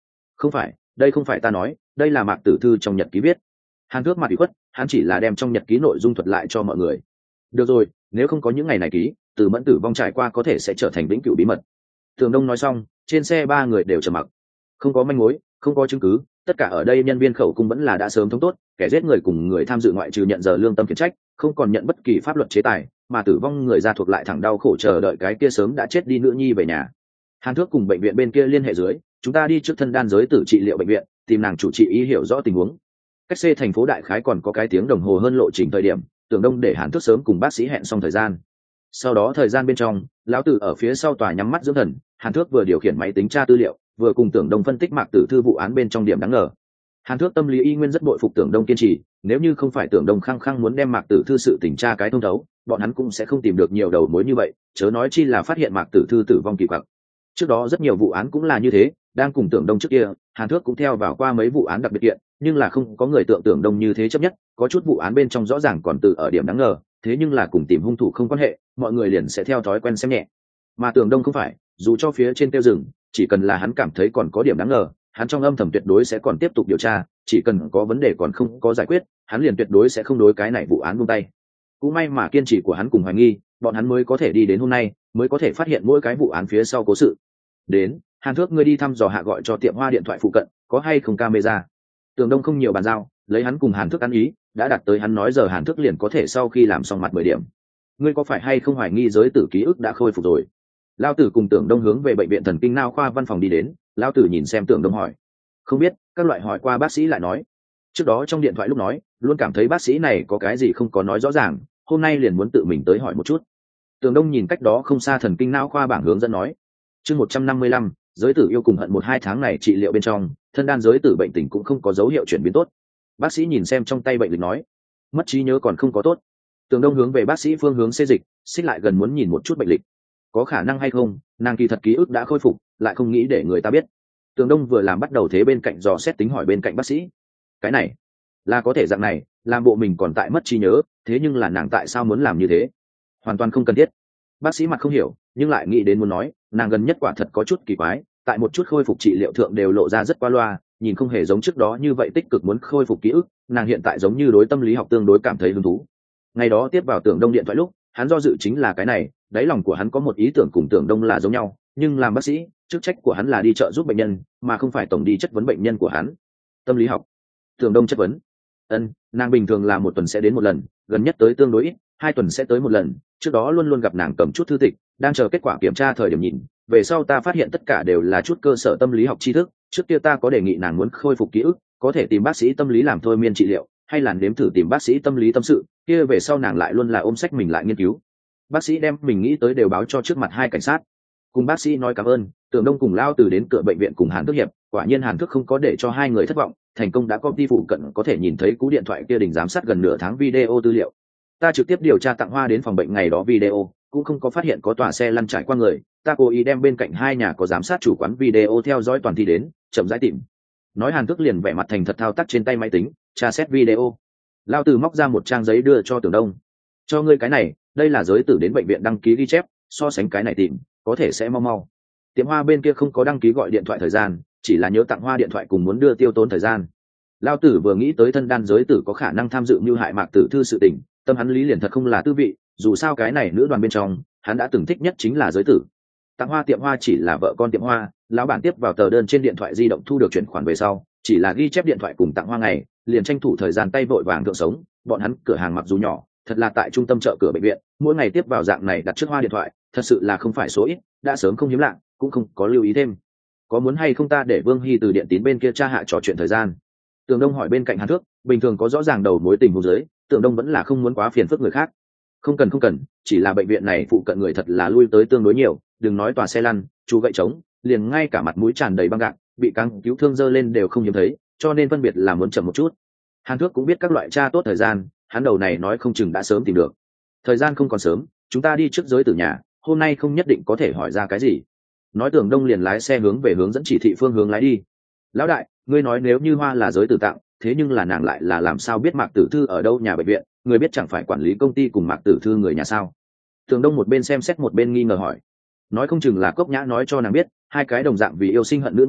Speaker 1: Không phải, đây không phải ta nói, đây là Mạc Tử Thư trong nhật ký viết. Hàn Thước mặt ủy khuất, hắn chỉ là đem trong nhật ký nội dung thuật lại cho mọi người. Được rồi, nếu không có những ngày này ký, Từ Mẫn tử vong trải qua có thể sẽ trở thành vĩnh cửu bí mật. Tường Đông nói xong, trên xe ba người đều trầm mặc. Không có manh mối, không có chứng cứ, tất cả ở đây nhân viên khẩu cung vẫn là đã sớm thống tốt, kẻ giết người cùng người tham dự ngoại trừ nhận giờ lương tâm khiển trách, không còn nhận bất kỳ pháp luật chế tài, mà tử vong người gia thuộc lại thẳng đau khổ chờ đợi cái kia sớm đã chết đi nữ nhi về nhà. Hàn Thước cùng bệnh viện bên kia liên hệ dưới, chúng ta đi trước thân đan giới tử trị liệu bệnh viện, tìm nàng chủ trị y hiểu rõ tình huống. Cách C thành phố đại khái còn có cái tiếng đồng hồ hơn lộ trình thời điểm, Tưởng Đông để Hàn Thước sớm cùng bác sĩ hẹn xong thời gian. Sau đó thời gian bên trong, lão tử ở phía sau tòa nhắm mắt dưỡng thần, Hàn Thước vừa điều khiển máy tính tra tư liệu, vừa cùng Tưởng Đông phân tích Mạc Tử Thư vụ án bên trong điểm đáng ngờ. Hàn Thước tâm lý y nguyên rất bội phục Tưởng Đông kiên trì, nếu như không phải Tưởng Đông khăng khăng muốn đem Mạc Tử Thư sự tình tra cái thông thấu, bọn hắn cũng sẽ không tìm được nhiều đầu mối như vậy, chớ nói chi là phát hiện Mạc Tử Thư tử vong kỳ quặc. Trước đó rất nhiều vụ án cũng là như thế, đang cùng Tưởng Đông trước kia, Hàn Thước cũng theo vào qua mấy vụ án đặc biệt kiện, nhưng là không có người Tưởng Đông như thế chấp nhất, có chút vụ án bên trong rõ ràng còn từ ở điểm đáng ngờ, thế nhưng là cùng tìm hung thủ không quan hệ, mọi người liền sẽ theo thói quen xem nhẹ. Mà Tưởng Đông không phải, dù cho phía trên tiêu rừng, chỉ cần là hắn cảm thấy còn có điểm đáng ngờ, hắn trong âm thầm tuyệt đối sẽ còn tiếp tục điều tra, chỉ cần có vấn đề còn không có giải quyết, hắn liền tuyệt đối sẽ không đối cái này vụ án buông tay. Cũng may mà kiên trì của hắn cùng hoài nghi, bọn hắn mới có thể đi đến hôm nay, mới có thể phát hiện mỗi cái vụ án phía sau cố sự. Đến, Hàn Thước ngươi đi thăm dò hạ gọi cho tiệm hoa điện thoại phụ cận, có hay không camera. Tưởng Đông không nhiều bàn giao, lấy hắn cùng Hàn Thước ăn ý, đã đặt tới hắn nói giờ Hàn Thước liền có thể sau khi làm xong mặt 10 điểm. Ngươi có phải hay không hoài nghi giới tử ký ức đã khôi phục rồi? Lao tử cùng Tưởng Đông hướng về bệnh viện thần kinh não khoa văn phòng đi đến, Lao tử nhìn xem Tưởng Đông hỏi. Không biết, các loại hỏi qua bác sĩ lại nói. Trước đó trong điện thoại lúc nói, luôn cảm thấy bác sĩ này có cái gì không có nói rõ ràng, hôm nay liền muốn tự mình tới hỏi một chút. Tưởng Đông nhìn cách đó không xa thần kinh não khoa bảng hướng dẫn nói. Chương 155, giới tử yêu cùng hận 1-2 tháng này trị liệu bên trong, thân đan giới tử bệnh tình cũng không có dấu hiệu chuyển biến tốt. Bác sĩ nhìn xem trong tay bệnh lịch nói, mất trí nhớ còn không có tốt. Tưởng Đông hướng về bác sĩ phương hướng xê dịch, xích lại gần muốn nhìn một chút bệnh lịch. Có khả năng hay không, nàng kỳ thật ký ức đã khôi phục, lại không nghĩ để người ta biết. Tưởng Đông vừa làm bắt đầu thế bên cạnh dò xét tính hỏi bên cạnh bác sĩ. Cái này, là có thể dạng này, làm bộ mình còn tại mất trí nhớ, thế nhưng là nàng tại sao muốn làm như thế? Hoàn toàn không cần thiết. Bác sĩ mặt không hiểu, nhưng lại nghĩ đến muốn nói, nàng gần nhất quả thật có chút kỳ quái, tại một chút khôi phục trị liệu thượng đều lộ ra rất qua loa, nhìn không hề giống trước đó như vậy tích cực muốn khôi phục ký ức, nàng hiện tại giống như đối tâm lý học tương đối cảm thấy hứng thú. Ngày đó tiếp vào Tưởng Đông điện thoại lúc, hắn do dự chính là cái này, đáy lòng của hắn có một ý tưởng cùng Tưởng Đông là giống nhau, nhưng làm bác sĩ, chức trách của hắn là đi trợ giúp bệnh nhân, mà không phải tổng đi chất vấn bệnh nhân của hắn. Tâm lý học. Tưởng Đông chất vấn. Nàng bình thường là 1 tuần sẽ đến 1 lần, gần nhất tới tương đối ít, 2 tuần sẽ tới 1 lần, trước đó luôn luôn gặp nàng cầm chút thư tịch, đang chờ kết quả kiểm tra thời điểm nhìn, về sau ta phát hiện tất cả đều là chút cơ sở tâm lý học tri thức, trước kia ta có đề nghị nàng muốn khôi phục ký ức, có thể tìm bác sĩ tâm lý làm thôi miên trị liệu, hay là nếm thử tìm bác sĩ tâm lý tâm sự, kia về sau nàng lại luôn là ôm sách mình lại nghiên cứu. Bác sĩ đem mình nghĩ tới đều báo cho trước mặt 2 cảnh sát. Cùng bác sĩ nói cảm ơn, Tưởng Đông cùng Lao Từ đến cửa bệnh viện cùng Hàn Thước hiệp, quả nhiên Hàn Thước không có để cho 2 người thất vọng, thành công đã copy phụ cận có thể nhìn thấy cú điện thoại kia đình giám sát gần nửa tháng video tư liệu. Ta trực tiếp điều tra Tặng Hoa đến phòng bệnh ngày đó video, cũng không có phát hiện có tòa xe lăn trải qua người, ta cố ý đem bên cạnh 2 nhà có giám sát chủ quán video theo dõi toàn thi đến, chậm rãi tìm. Nói Hàn Thước liền vẻ mặt thành thật thao tác trên tay máy tính, tra xét video. Lao Từ móc ra một trang giấy đưa cho Tưởng Đông. Cho ngươi cái này, đây là giới tử đến bệnh viện đăng ký ghi chép, so sánh cái này tìm, có thể sẽ mau. Tiệm hoa bên kia không có đăng ký gọi điện thoại thời gian, chỉ là nhớ Tặng Hoa điện thoại cùng muốn đưa tiêu tốn thời gian. Lao Tử vừa nghĩ tới thân đan giới tử có khả năng tham dự mưu hại Mạc Tử Thư sự tình, tâm hắn lý liền thật không là tư vị, dù sao cái này nữ đoàn bên trong, hắn đã từng thích nhất chính là giới tử. Tặng Hoa tiệm hoa chỉ là vợ con tiệm hoa, lão bản tiếp vào tờ đơn trên điện thoại di động thu được chuyển khoản về sau, chỉ là ghi chép điện thoại cùng Tặng Hoa ngày, liền tranh thủ thời gian tay vội vàng thượng sống, bọn hắn cửa hàng mặc dù nhỏ, thật là tại trung tâm chợ cửa bệnh viện, mỗi ngày tiếp vào dạng này đặt trước hoa điện thoại, thật sự là không phải số ít, đã sớm không hiếm lạ, cũng không có lưu ý thêm. Có muốn hay không ta để Vương Hy từ điện tín bên kia tra hạ trò chuyện thời gian? Tưởng Đông hỏi bên cạnh Hàn Thước, bình thường có rõ ràng đầu mối tình huống dưới, Tưởng Đông vẫn là không muốn quá phiền phức người khác. Không cần, chỉ là bệnh viện này phụ cận người thật là lui tới tương đối nhiều, đừng nói tòa xe lăn, chú gậy trống, liền ngay cả mặt mũi tràn đầy băng gạc, bị căng cứu thương dơ lên đều không hiếm thấy, cho nên phân biệt là muốn chậm một chút. Hàn Thước cũng biết các loại tra tốt thời gian, hắn đầu này nói không chừng đã sớm tìm được. Thời gian không còn sớm, chúng ta đi trước giới tử nhà, hôm nay không nhất định có thể hỏi ra cái gì. Nói Tưởng Đông liền lái xe hướng về hướng dẫn chỉ thị phương hướng lái đi. Lão đại, ngươi nói nếu như hoa là giới tử tặng, thế nhưng là nàng lại là làm sao biết Mạc Tử Thư ở đâu nhà bệnh viện, người biết chẳng phải quản lý công ty cùng Mạc Tử Thư người nhà sao? Tưởng Đông một bên xem xét một bên nghi ngờ hỏi. Nói không chừng là Cốc Nhã nói cho nàng biết, 2 cái đồng dạng vì yêu sinh hận nữ nhân,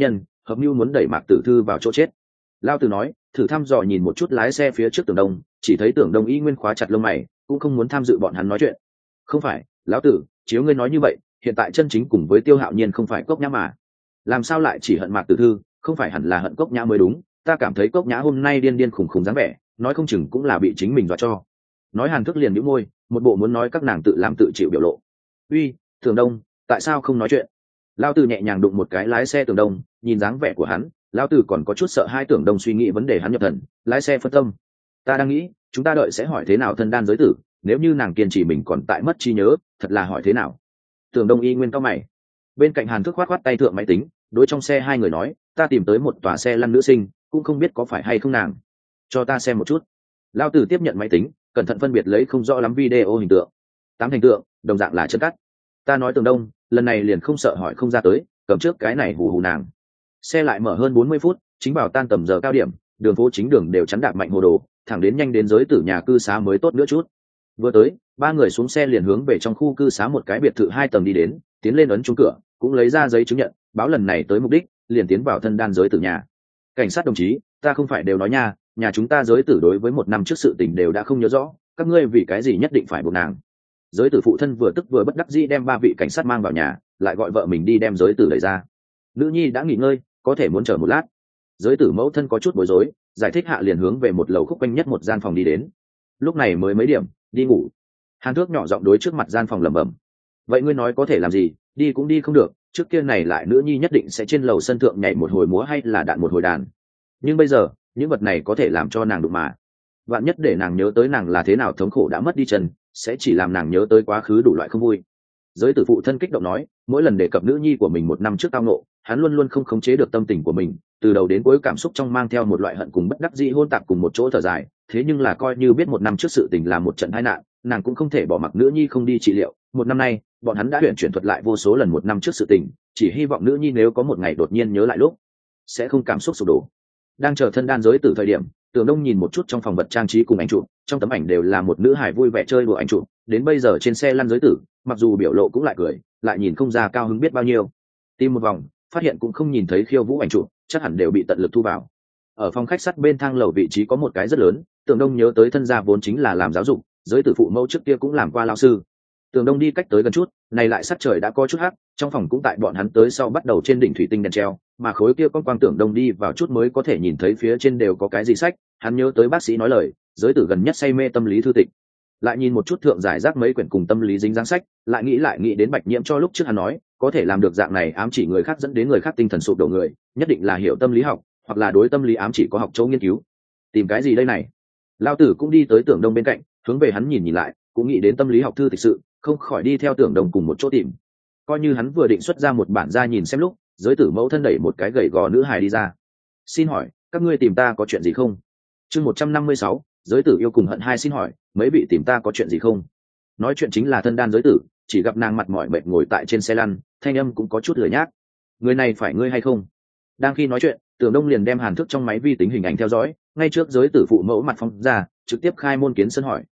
Speaker 1: hợp mưu muốn đẩy Mạc Tử Thư vào chỗ chết. Lao Tử nói, thử thăm dò nhìn một chút lái xe phía trước Tưởng Đông, chỉ thấy Tưởng Đông y nguyên khóa chặt lông mày, cũng không muốn tham dự bọn hắn nói chuyện. Không phải, lão tử, chiếu ngươi nói như vậy, hiện tại chân chính cùng với Tiêu Hạo Nhiên không phải Cốc Nhã mà. Làm sao lại chỉ hận Mạc Tử Thư, không phải hẳn là hận Cốc Nhã mới đúng. Ta cảm thấy Cốc Nhã hôm nay điên điên khủng khủng dáng vẻ, nói không chừng cũng là bị chính mình dọa cho. Nói Hàn Thức liền nhíu môi, một bộ muốn nói các nàng tự làm tự chịu biểu lộ. Uy, Tưởng Đông, tại sao không nói chuyện? Lao Tử nhẹ nhàng đụng một cái lái xe Tưởng Đông, nhìn dáng vẻ của hắn, Lao Tử còn có chút sợ hai Tưởng Đông suy nghĩ vấn đề hắn nhập thần, lái xe phân tâm. Ta đang nghĩ, chúng ta đợi sẽ hỏi thế nào thân đan giới tử, nếu như nàng kiên trì mình còn tại mất trí nhớ, thật là hỏi thế nào? Tưởng Đông y nguyên cao mày. Bên cạnh Hàn Thức khoát tay thượng máy tính, đối trong xe hai người nói, ta tìm tới một tòa xe lăn nữ sinh, cũng không biết có phải hay không nàng. Cho ta xem một chút. Lao Tử tiếp nhận máy tính, cẩn thận phân biệt lấy không rõ lắm video hình tượng. 8 thành tượng, đồng dạng là chân cắt. Ta nói Tưởng Đông, lần này liền không sợ hỏi không ra tới, cầm trước cái này hù hù nàng. Xe lại mở hơn 40 phút, chính vào tan tầm giờ cao điểm, đường phố chính đường đều chắn đạp mạnh hồ đồ, thẳng đến nhanh đến giới tử nhà cư xá mới tốt nữa chút. Vừa tới, ba người xuống xe liền hướng về trong khu cư xá một cái biệt thự 2 tầng đi đến, tiến lên ấn chuông cửa, cũng lấy ra giấy chứng nhận, báo lần này tới mục đích, liền tiến vào thân đan giới tử nhà. Cảnh sát đồng chí, ta không phải đều nói nha, nhà chúng ta giới tử đối với 1 năm trước sự tình đều đã không nhớ rõ, các ngươi vì cái gì nhất định phải buộc nàng? Giới tử phụ thân vừa tức vừa bất đắc dĩ đem 3 vị cảnh sát mang vào nhà, lại gọi vợ mình đi đem giới tử đẩy ra. Nữ nhi đã nghỉ ngơi, có thể muốn chờ một lát. Giới tử mẫu thân có chút bối rối, giải thích hạ liền hướng về một lầu khúc quanh nhất một gian phòng đi đến. Lúc này mới mấy điểm, đi ngủ. Hàn Thước nhỏ giọng đối trước mặt gian phòng lẩm bẩm. Vậy ngươi nói có thể làm gì, đi cũng đi không được, trước kia này lại nữ nhi nhất định sẽ trên lầu sân thượng nhảy một hồi múa hay là đạn một hồi đàn. Nhưng bây giờ, những vật này có thể làm cho nàng đụng mà. Vạn nhất để nàng nhớ tới nàng là thế nào thống khổ đã mất đi chân, sẽ chỉ làm nàng nhớ tới quá khứ đủ loại không vui. Giới tử phụ thân kích động nói, mỗi lần đề cập nữ nhi của mình 1 năm trước tao nộ, hắn luôn luôn không khống chế được tâm tình của mình, từ đầu đến cuối cảm xúc trong mang theo một loại hận cùng bất đắc dĩ hôn tạp cùng một chỗ thở dài. Thế nhưng là coi như biết 1 năm trước sự tình là một trận tai nạn, nàng cũng không thể bỏ mặc nữ nhi không đi trị liệu. 1 năm nay, bọn hắn đã luyện chuyển thuật lại vô số lần 1 năm trước sự tình, chỉ hy vọng nữ nhi nếu có một ngày đột nhiên nhớ lại lúc, sẽ không cảm xúc sụp đổ. Đang chờ thân đan giới tử thời điểm, Tưởng Đông nhìn một chút trong phòng vật trang trí cùng ảnh chụp, trong tấm ảnh đều là một nữ hài vui vẻ chơi đùa ảnh chụp, đến bây giờ trên xe lăn giới tử, mặc dù biểu lộ cũng lại cười, lại nhìn không ra cao hứng biết bao nhiêu. Tìm một vòng, phát hiện cũng không nhìn thấy khiêu vũ ảnh chụp, chắc hẳn đều bị tận lực thu vào. Ở phòng khách sắt bên thang lầu vị trí có một cái rất lớn, Tưởng Đông nhớ tới thân gia vốn chính là làm giáo dục, giới tử phụ mẫu trước kia cũng làm qua lão sư. Tưởng Đông đi cách tới gần chút, này lại sắc trời đã có chút hắc, trong phòng cũng tại bọn hắn tới sau bắt đầu trên đỉnh thủy tinh đèn treo, mà khối kia con quang Tưởng Đông đi vào chút mới có thể nhìn thấy phía trên đều có cái gì sách. Hắn nhớ tới bác sĩ nói lời, giới tử gần nhất say mê tâm lý thư tịch. Lại nhìn một chút thượng giải rác mấy quyển cùng tâm lý dính dáng sách, lại nghĩ đến Bạch Nhiễm cho lúc trước hắn nói, có thể làm được dạng này ám chỉ người khác dẫn đến người khác tinh thần sụp đổ người, nhất định là hiểu tâm lý học, hoặc là đối tâm lý ám chỉ có học châu nghiên cứu. Tìm cái gì đây này? Lão tử cũng đi tới Tưởng Đông bên cạnh, hướng về hắn nhìn lại, cũng nghĩ đến tâm lý học thư thực sự, không khỏi đi theo Tưởng Đông cùng một chỗ tìm. Coi như hắn vừa định xuất ra một bản ra nhìn xem lúc, giới tử mẫu thân đẩy một cái gầy gò nữ hài đi ra. Xin hỏi, các ngươi tìm ta có chuyện gì không? Chương 156, giới tử yêu cùng hận hai, xin hỏi, mấy vị tìm ta có chuyện gì không? Nói chuyện chính là thân đan giới tử, chỉ gặp nàng mặt mỏi mệt ngồi tại trên xe lăn, thanh âm cũng có chút lười nhác. Người này phải ngươi hay không? Đang khi nói chuyện, Tưởng Đông liền đem Hàn Thức trong máy vi tính hình ảnh theo dõi, ngay trước giới tử phụ mẫu mặt phong ra, trực tiếp khai môn kiến sân hỏi.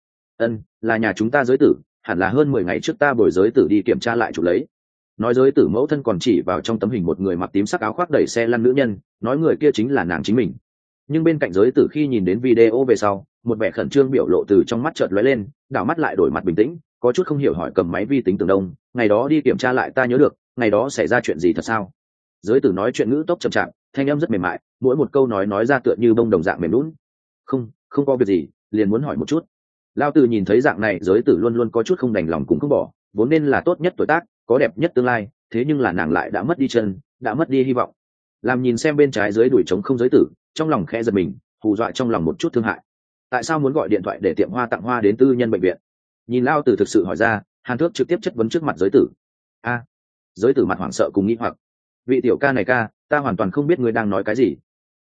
Speaker 1: Là nhà chúng ta giới tử, hẳn là hơn 10 ngày trước ta bồi giới tử đi kiểm tra lại chụp lấy. Nói giới tử mẫu thân còn chỉ vào trong tấm hình một người mặc tím sắc áo khoác đẩy xe lăn nữ nhân, nói người kia chính là nàng chính mình. Nhưng bên cạnh giới tử khi nhìn đến video về sau, một vẻ khẩn trương biểu lộ từ trong mắt chợt lóe lên, đảo mắt lại đổi mặt bình tĩnh, có chút không hiểu hỏi cầm máy vi tính Tưởng Đông, ngày đó đi kiểm tra lại ta nhớ được, ngày đó xảy ra chuyện gì thật sao? Giới tử nói chuyện ngữ tốc chậm chạp, thanh âm rất mềm mại, mỗi một câu nói ra tựa như bông đồng dạng mềm nhũn. Không có việc gì, liền muốn hỏi một chút. Lao Tử nhìn thấy dạng này, giới tử luôn luôn có chút không đành lòng cũng không bỏ, vốn nên là tốt nhất tuổi tác, có đẹp nhất tương lai, thế nhưng là nàng lại đã mất đi chân, đã mất đi hy vọng. Làm nhìn xem bên trái dưới đuổi trống không giới tử, trong lòng khẽ giật mình, hù dọa trong lòng một chút thương hại. Tại sao muốn gọi điện thoại để tiệm hoa tặng hoa đến tư nhân bệnh viện? Nhìn Lao Tử thực sự hỏi ra, Hàn Thước trực tiếp chất vấn trước mặt giới tử. Giới tử mặt hoảng sợ cùng nghi hoặc. Vị tiểu ca này ca, ta hoàn toàn không biết ngươi đang nói cái gì.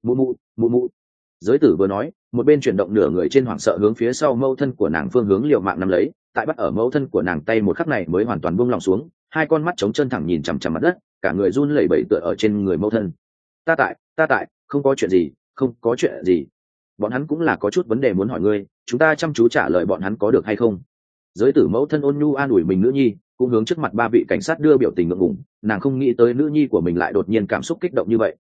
Speaker 1: Mụ. Giới tử vừa nói, một bên chuyển động nửa người trên hoảng sợ hướng phía sau mẫu thân của nàng phương hướng liều mạng nắm lấy, tại bắt ở mẫu thân của nàng tay một khắc này mới hoàn toàn buông lòng xuống, hai con mắt trống chân thẳng nhìn chằm chằm mặt đất, cả người run lẩy bẩy tựa ở trên người mẫu thân. Ta tại, không có chuyện gì. Bọn hắn cũng là có chút vấn đề muốn hỏi ngươi, chúng ta chăm chú trả lời bọn hắn có được hay không? Giới tử mẫu thân ôn nhu an ủi mình nữ nhi, cũng hướng trước mặt 3 vị cảnh sát đưa biểu tình ngượng ngùng, nàng không nghĩ tới nữ nhi của mình lại đột nhiên cảm xúc kích động như vậy.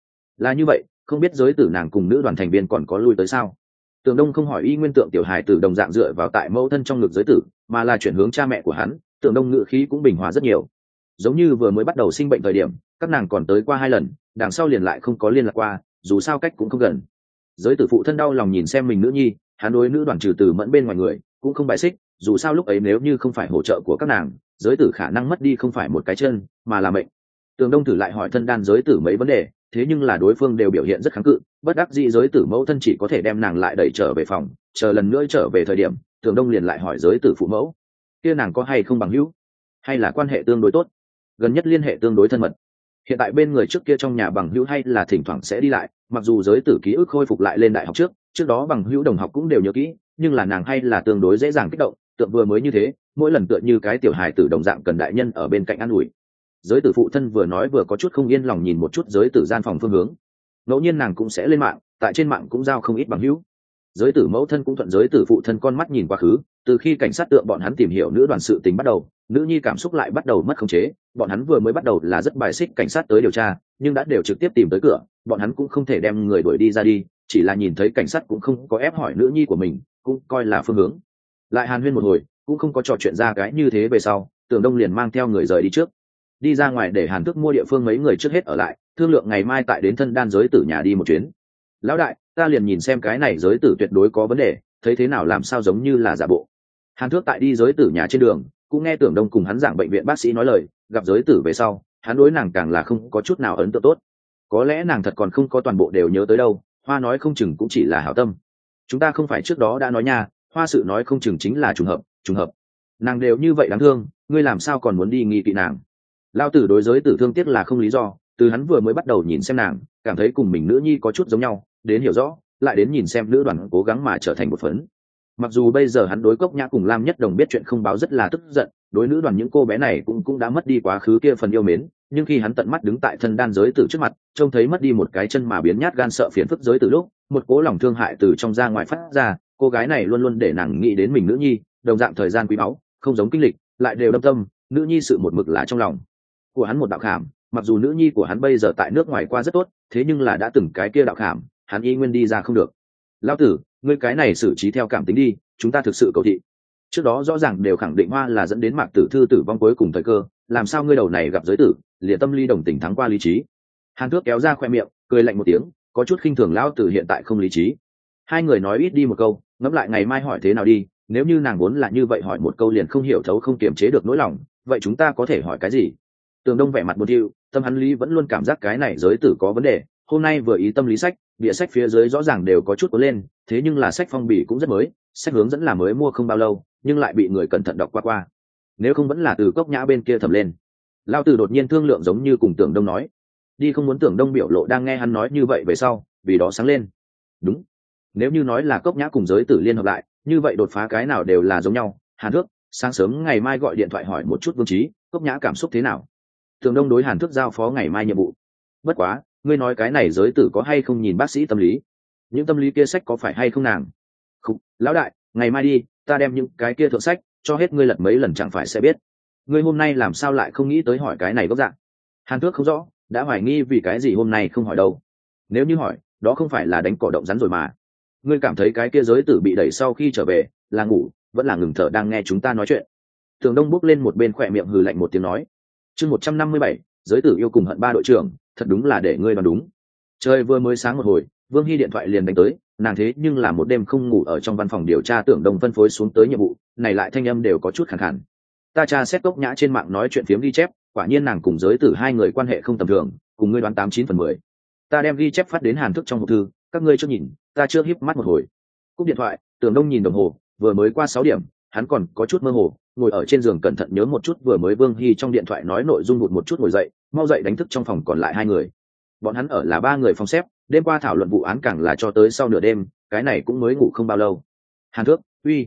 Speaker 1: Là như vậy, không biết giới tử nàng cùng nữ đoàn thành viên còn có lui tới sao? Tường Đông không hỏi y nguyên tượng tiểu hài tử đồng dạng dựa vào tại mẫu thân trong ngực giới tử, mà là chuyển hướng cha mẹ của hắn. Tường Đông ngữ khí cũng bình hòa rất nhiều, giống như vừa mới bắt đầu sinh bệnh thời điểm các nàng còn tới qua 2 lần, đằng sau liền lại không có liên lạc qua, dù sao cách cũng không gần. Giới tử phụ thân đau lòng nhìn xem mình nữ nhi, hắn đối nữ đoàn trừ từ mẫn bên ngoài người cũng không bài xích, dù sao lúc ấy nếu như không phải hỗ trợ của các nàng, giới tử khả năng mất đi không phải một cái chân mà là mệnh. Tường Đông thử lại hỏi thân đan giới tử mấy vấn đề, thế nhưng là đối phương đều biểu hiện rất kháng cự, bất đắc dĩ giới tử mẫu thân chỉ có thể đem nàng lại đẩy trở về phòng, chờ lần nữa trở về thời điểm Tường Đông liền lại hỏi giới tử phụ mẫu, kia nàng có hay không bằng hữu, hay là quan hệ tương đối tốt, gần nhất liên hệ tương đối thân mật. Hiện tại bên người trước kia trong nhà bằng hữu hay là thỉnh thoảng sẽ đi lại, mặc dù giới tử ký ức khôi phục lại lên đại học trước đó bằng hữu đồng học cũng đều nhớ kỹ, nhưng là nàng hay là tương đối dễ dàng kích động, tượng vừa mới như thế, mỗi lần tựa như cái tiểu hài tử đồng dạng cần đại nhân ở bên cạnh an ủi. Giới tử phụ thân vừa nói vừa có chút không yên lòng nhìn một chút giới tử gian phòng phương hướng. Ngẫu nhiên nàng cũng sẽ lên mạng, tại trên mạng cũng giao không ít bằng hữu. Giới tử mẫu thân cũng thuận giới tử phụ thân con mắt nhìn quá khứ, từ khi cảnh sát tượng bọn hắn tìm hiểu nữ đoàn sự tình bắt đầu, nữ nhi cảm xúc lại bắt đầu mất khống chế. Bọn hắn vừa mới bắt đầu là rất bài xích cảnh sát tới điều tra, nhưng đã đều trực tiếp tìm tới cửa, bọn hắn cũng không thể đem người đuổi đi ra đi, chỉ là nhìn thấy cảnh sát cũng không có ép hỏi nữ nhi của mình, cũng coi là phương hướng. Lại hàn huyên một hồi, cũng không có trò chuyện ra cái như thế về sau, Tưởng Đông liền mang theo người rời đi trước, đi ra ngoài để Hàn Thức mua địa phương mấy người trước hết ở lại, thương lượng ngày mai tại đến thân đan giới tử nhà đi một chuyến. Lão đại, ta liền nhìn xem cái này giới tử tuyệt đối có vấn đề, thấy thế nào làm sao giống như là giả bộ. Hàn Thước tại đi giới tử nhà trên đường cũng nghe Tưởng Đông cùng hắn giảng bệnh viện bác sĩ nói lời, gặp giới tử về sau hắn đối nàng càng là không có chút nào ấn tượng tốt. Có lẽ nàng thật còn không có toàn bộ đều nhớ tới đâu, Hoa nói không chừng cũng chỉ là hảo tâm. Chúng ta không phải trước đó đã nói nha, Hoa sự nói không chừng chính là trùng hợp. Nàng đều như vậy đáng thương, ngươi làm sao còn muốn đi nghi kỵ nàng? Lao tử đối giới tử thương tiếc là không lý do, từ hắn vừa mới bắt đầu nhìn xem nàng cảm thấy cùng mình nữ nhi có chút giống nhau, đến hiểu rõ lại đến nhìn xem nữ đoàn cố gắng mà trở thành một phấn. Mặc dù bây giờ hắn đối Cốc Nhã cùng Lam Nhất Đồng biết chuyện không báo rất là tức giận, đối nữ đoàn những cô bé này cũng đã mất đi quá khứ kia phần yêu mến, nhưng khi hắn tận mắt đứng tại thân đan giới tử trước mặt, trông thấy mất đi một cái chân mà biến nhát gan sợ phiền phức giới tử lúc, một cố lòng thương hại từ trong ra ngoài phát ra. Cô gái này luôn luôn để nàng nghĩ đến mình nữ nhi, đồng dạng thời gian quý báu, không giống kinh lịch, lại đều đâm tâm, nữ nhi sự một mực là trong lòng của hắn một đạo khảm. Mặc dù nữ nhi của hắn bây giờ tại nước ngoài qua rất tốt, thế nhưng là đã từng cái kia đạo khảm hắn y nguyên đi ra không được. Lão tử, ngươi cái này xử trí theo cảm tính đi, chúng ta thực sự cầu thị. Trước đó rõ ràng đều khẳng định Hoa là dẫn đến Mạc Tử Thư tử vong cuối cùng thời cơ, làm sao ngươi đầu này gặp giới tử liền tâm lý đồng tình thắng qua lý trí? Hàn Thước kéo ra khoe miệng cười lạnh một tiếng, có chút khinh thường lão tử hiện tại không lý trí. Hai người nói ít đi một câu, ngẫm lại ngày mai hỏi thế nào đi, nếu như nàng vốn là như vậy hỏi một câu liền không hiểu thấu không kiềm chế được nỗi lòng, vậy chúng ta có thể hỏi cái gì? Tường Đông vẻ mặt buồn thiu, tâm hắn lý vẫn luôn cảm giác cái này giới tử có vấn đề, hôm nay vừa ý tâm lý sách, bìa sách phía dưới rõ ràng đều có chút cuốn lên, thế nhưng là sách phong bì cũng rất mới, sách hướng dẫn là mới mua không bao lâu, nhưng lại bị người cẩn thận đọc qua. Nếu không vẫn là từ Cốc Nhã bên kia thẩm lên. Lao Tử đột nhiên thương lượng giống như cùng Tưởng Đông nói, đi không muốn Tưởng Đông biểu lộ đang nghe hắn nói như vậy về sau, vì đó sáng lên. Đúng, nếu như nói là Cốc Nhã cùng giới tử liên hợp lại, như vậy đột phá cái nào đều là giống nhau. Hàn Thước, sáng sớm ngày mai gọi điện thoại hỏi một chút Vương Trí, Cốc Nhã cảm xúc thế nào. Tưởng Đông đối Hàn Thước giao phó ngày mai nhiệm vụ. Bất quá, ngươi nói cái này giới tử có hay không nhìn bác sĩ tâm lý, những tâm lý kia sách có phải hay không nàng? Không, lão đại, ngày mai đi, ta đem những cái kia thượng sách cho hết ngươi lật mấy lần chẳng phải sẽ biết. Ngươi hôm nay làm sao lại không nghĩ tới hỏi cái này gốc dạng? Hàn Thước không rõ, đã hoài nghi vì cái gì hôm nay không hỏi đâu. Nếu như hỏi, đó không phải là đánh cỏ động rắn rồi mà. Ngươi cảm thấy cái kia giới tử bị đẩy sau khi trở về là ngủ vẫn là ngừng thở đang nghe chúng ta nói chuyện? Tường Đông bước lên một bên khỏe miệng hừ lạnh một tiếng nói, chương 157, giới tử yêu cùng hận ba đội trưởng, thật đúng là để ngươi đoán đúng. Trời vừa mới sáng một hồi, Vương Hy điện thoại liền đánh tới, nàng thế nhưng là một đêm không ngủ ở trong văn phòng điều tra Tưởng Đông phân phối xuống tới nhiệm vụ, này lại thanh âm đều có chút khàn khàn. Ta tra xét Cốc Nhã trên mạng nói chuyện phiếm ghi chép, quả nhiên nàng cùng giới tử hai người quan hệ không tầm thường, cùng ngươi đoán 89/10. Ta đem ghi chép phát đến Hàn Thức trong hộp thư, các ngươi chưa nhìn, ta chưa híp mắt một hồi. Cúp điện thoại, Tưởng Đông nhìn đồng hồ, vừa mới qua 6 điểm, hắn còn có chút mơ hồ, ngồi ở trên giường cẩn thận nhớ một chút vừa mới Vương Hy trong điện thoại nói nội dung một chút ngồi dậy, mau dậy đánh thức trong phòng còn lại 2 người. Bọn hắn ở là 3 người phòng xếp, đêm qua thảo luận vụ án càng là cho tới sau nửa đêm, cái này cũng mới ngủ không bao lâu. Hàn Thước,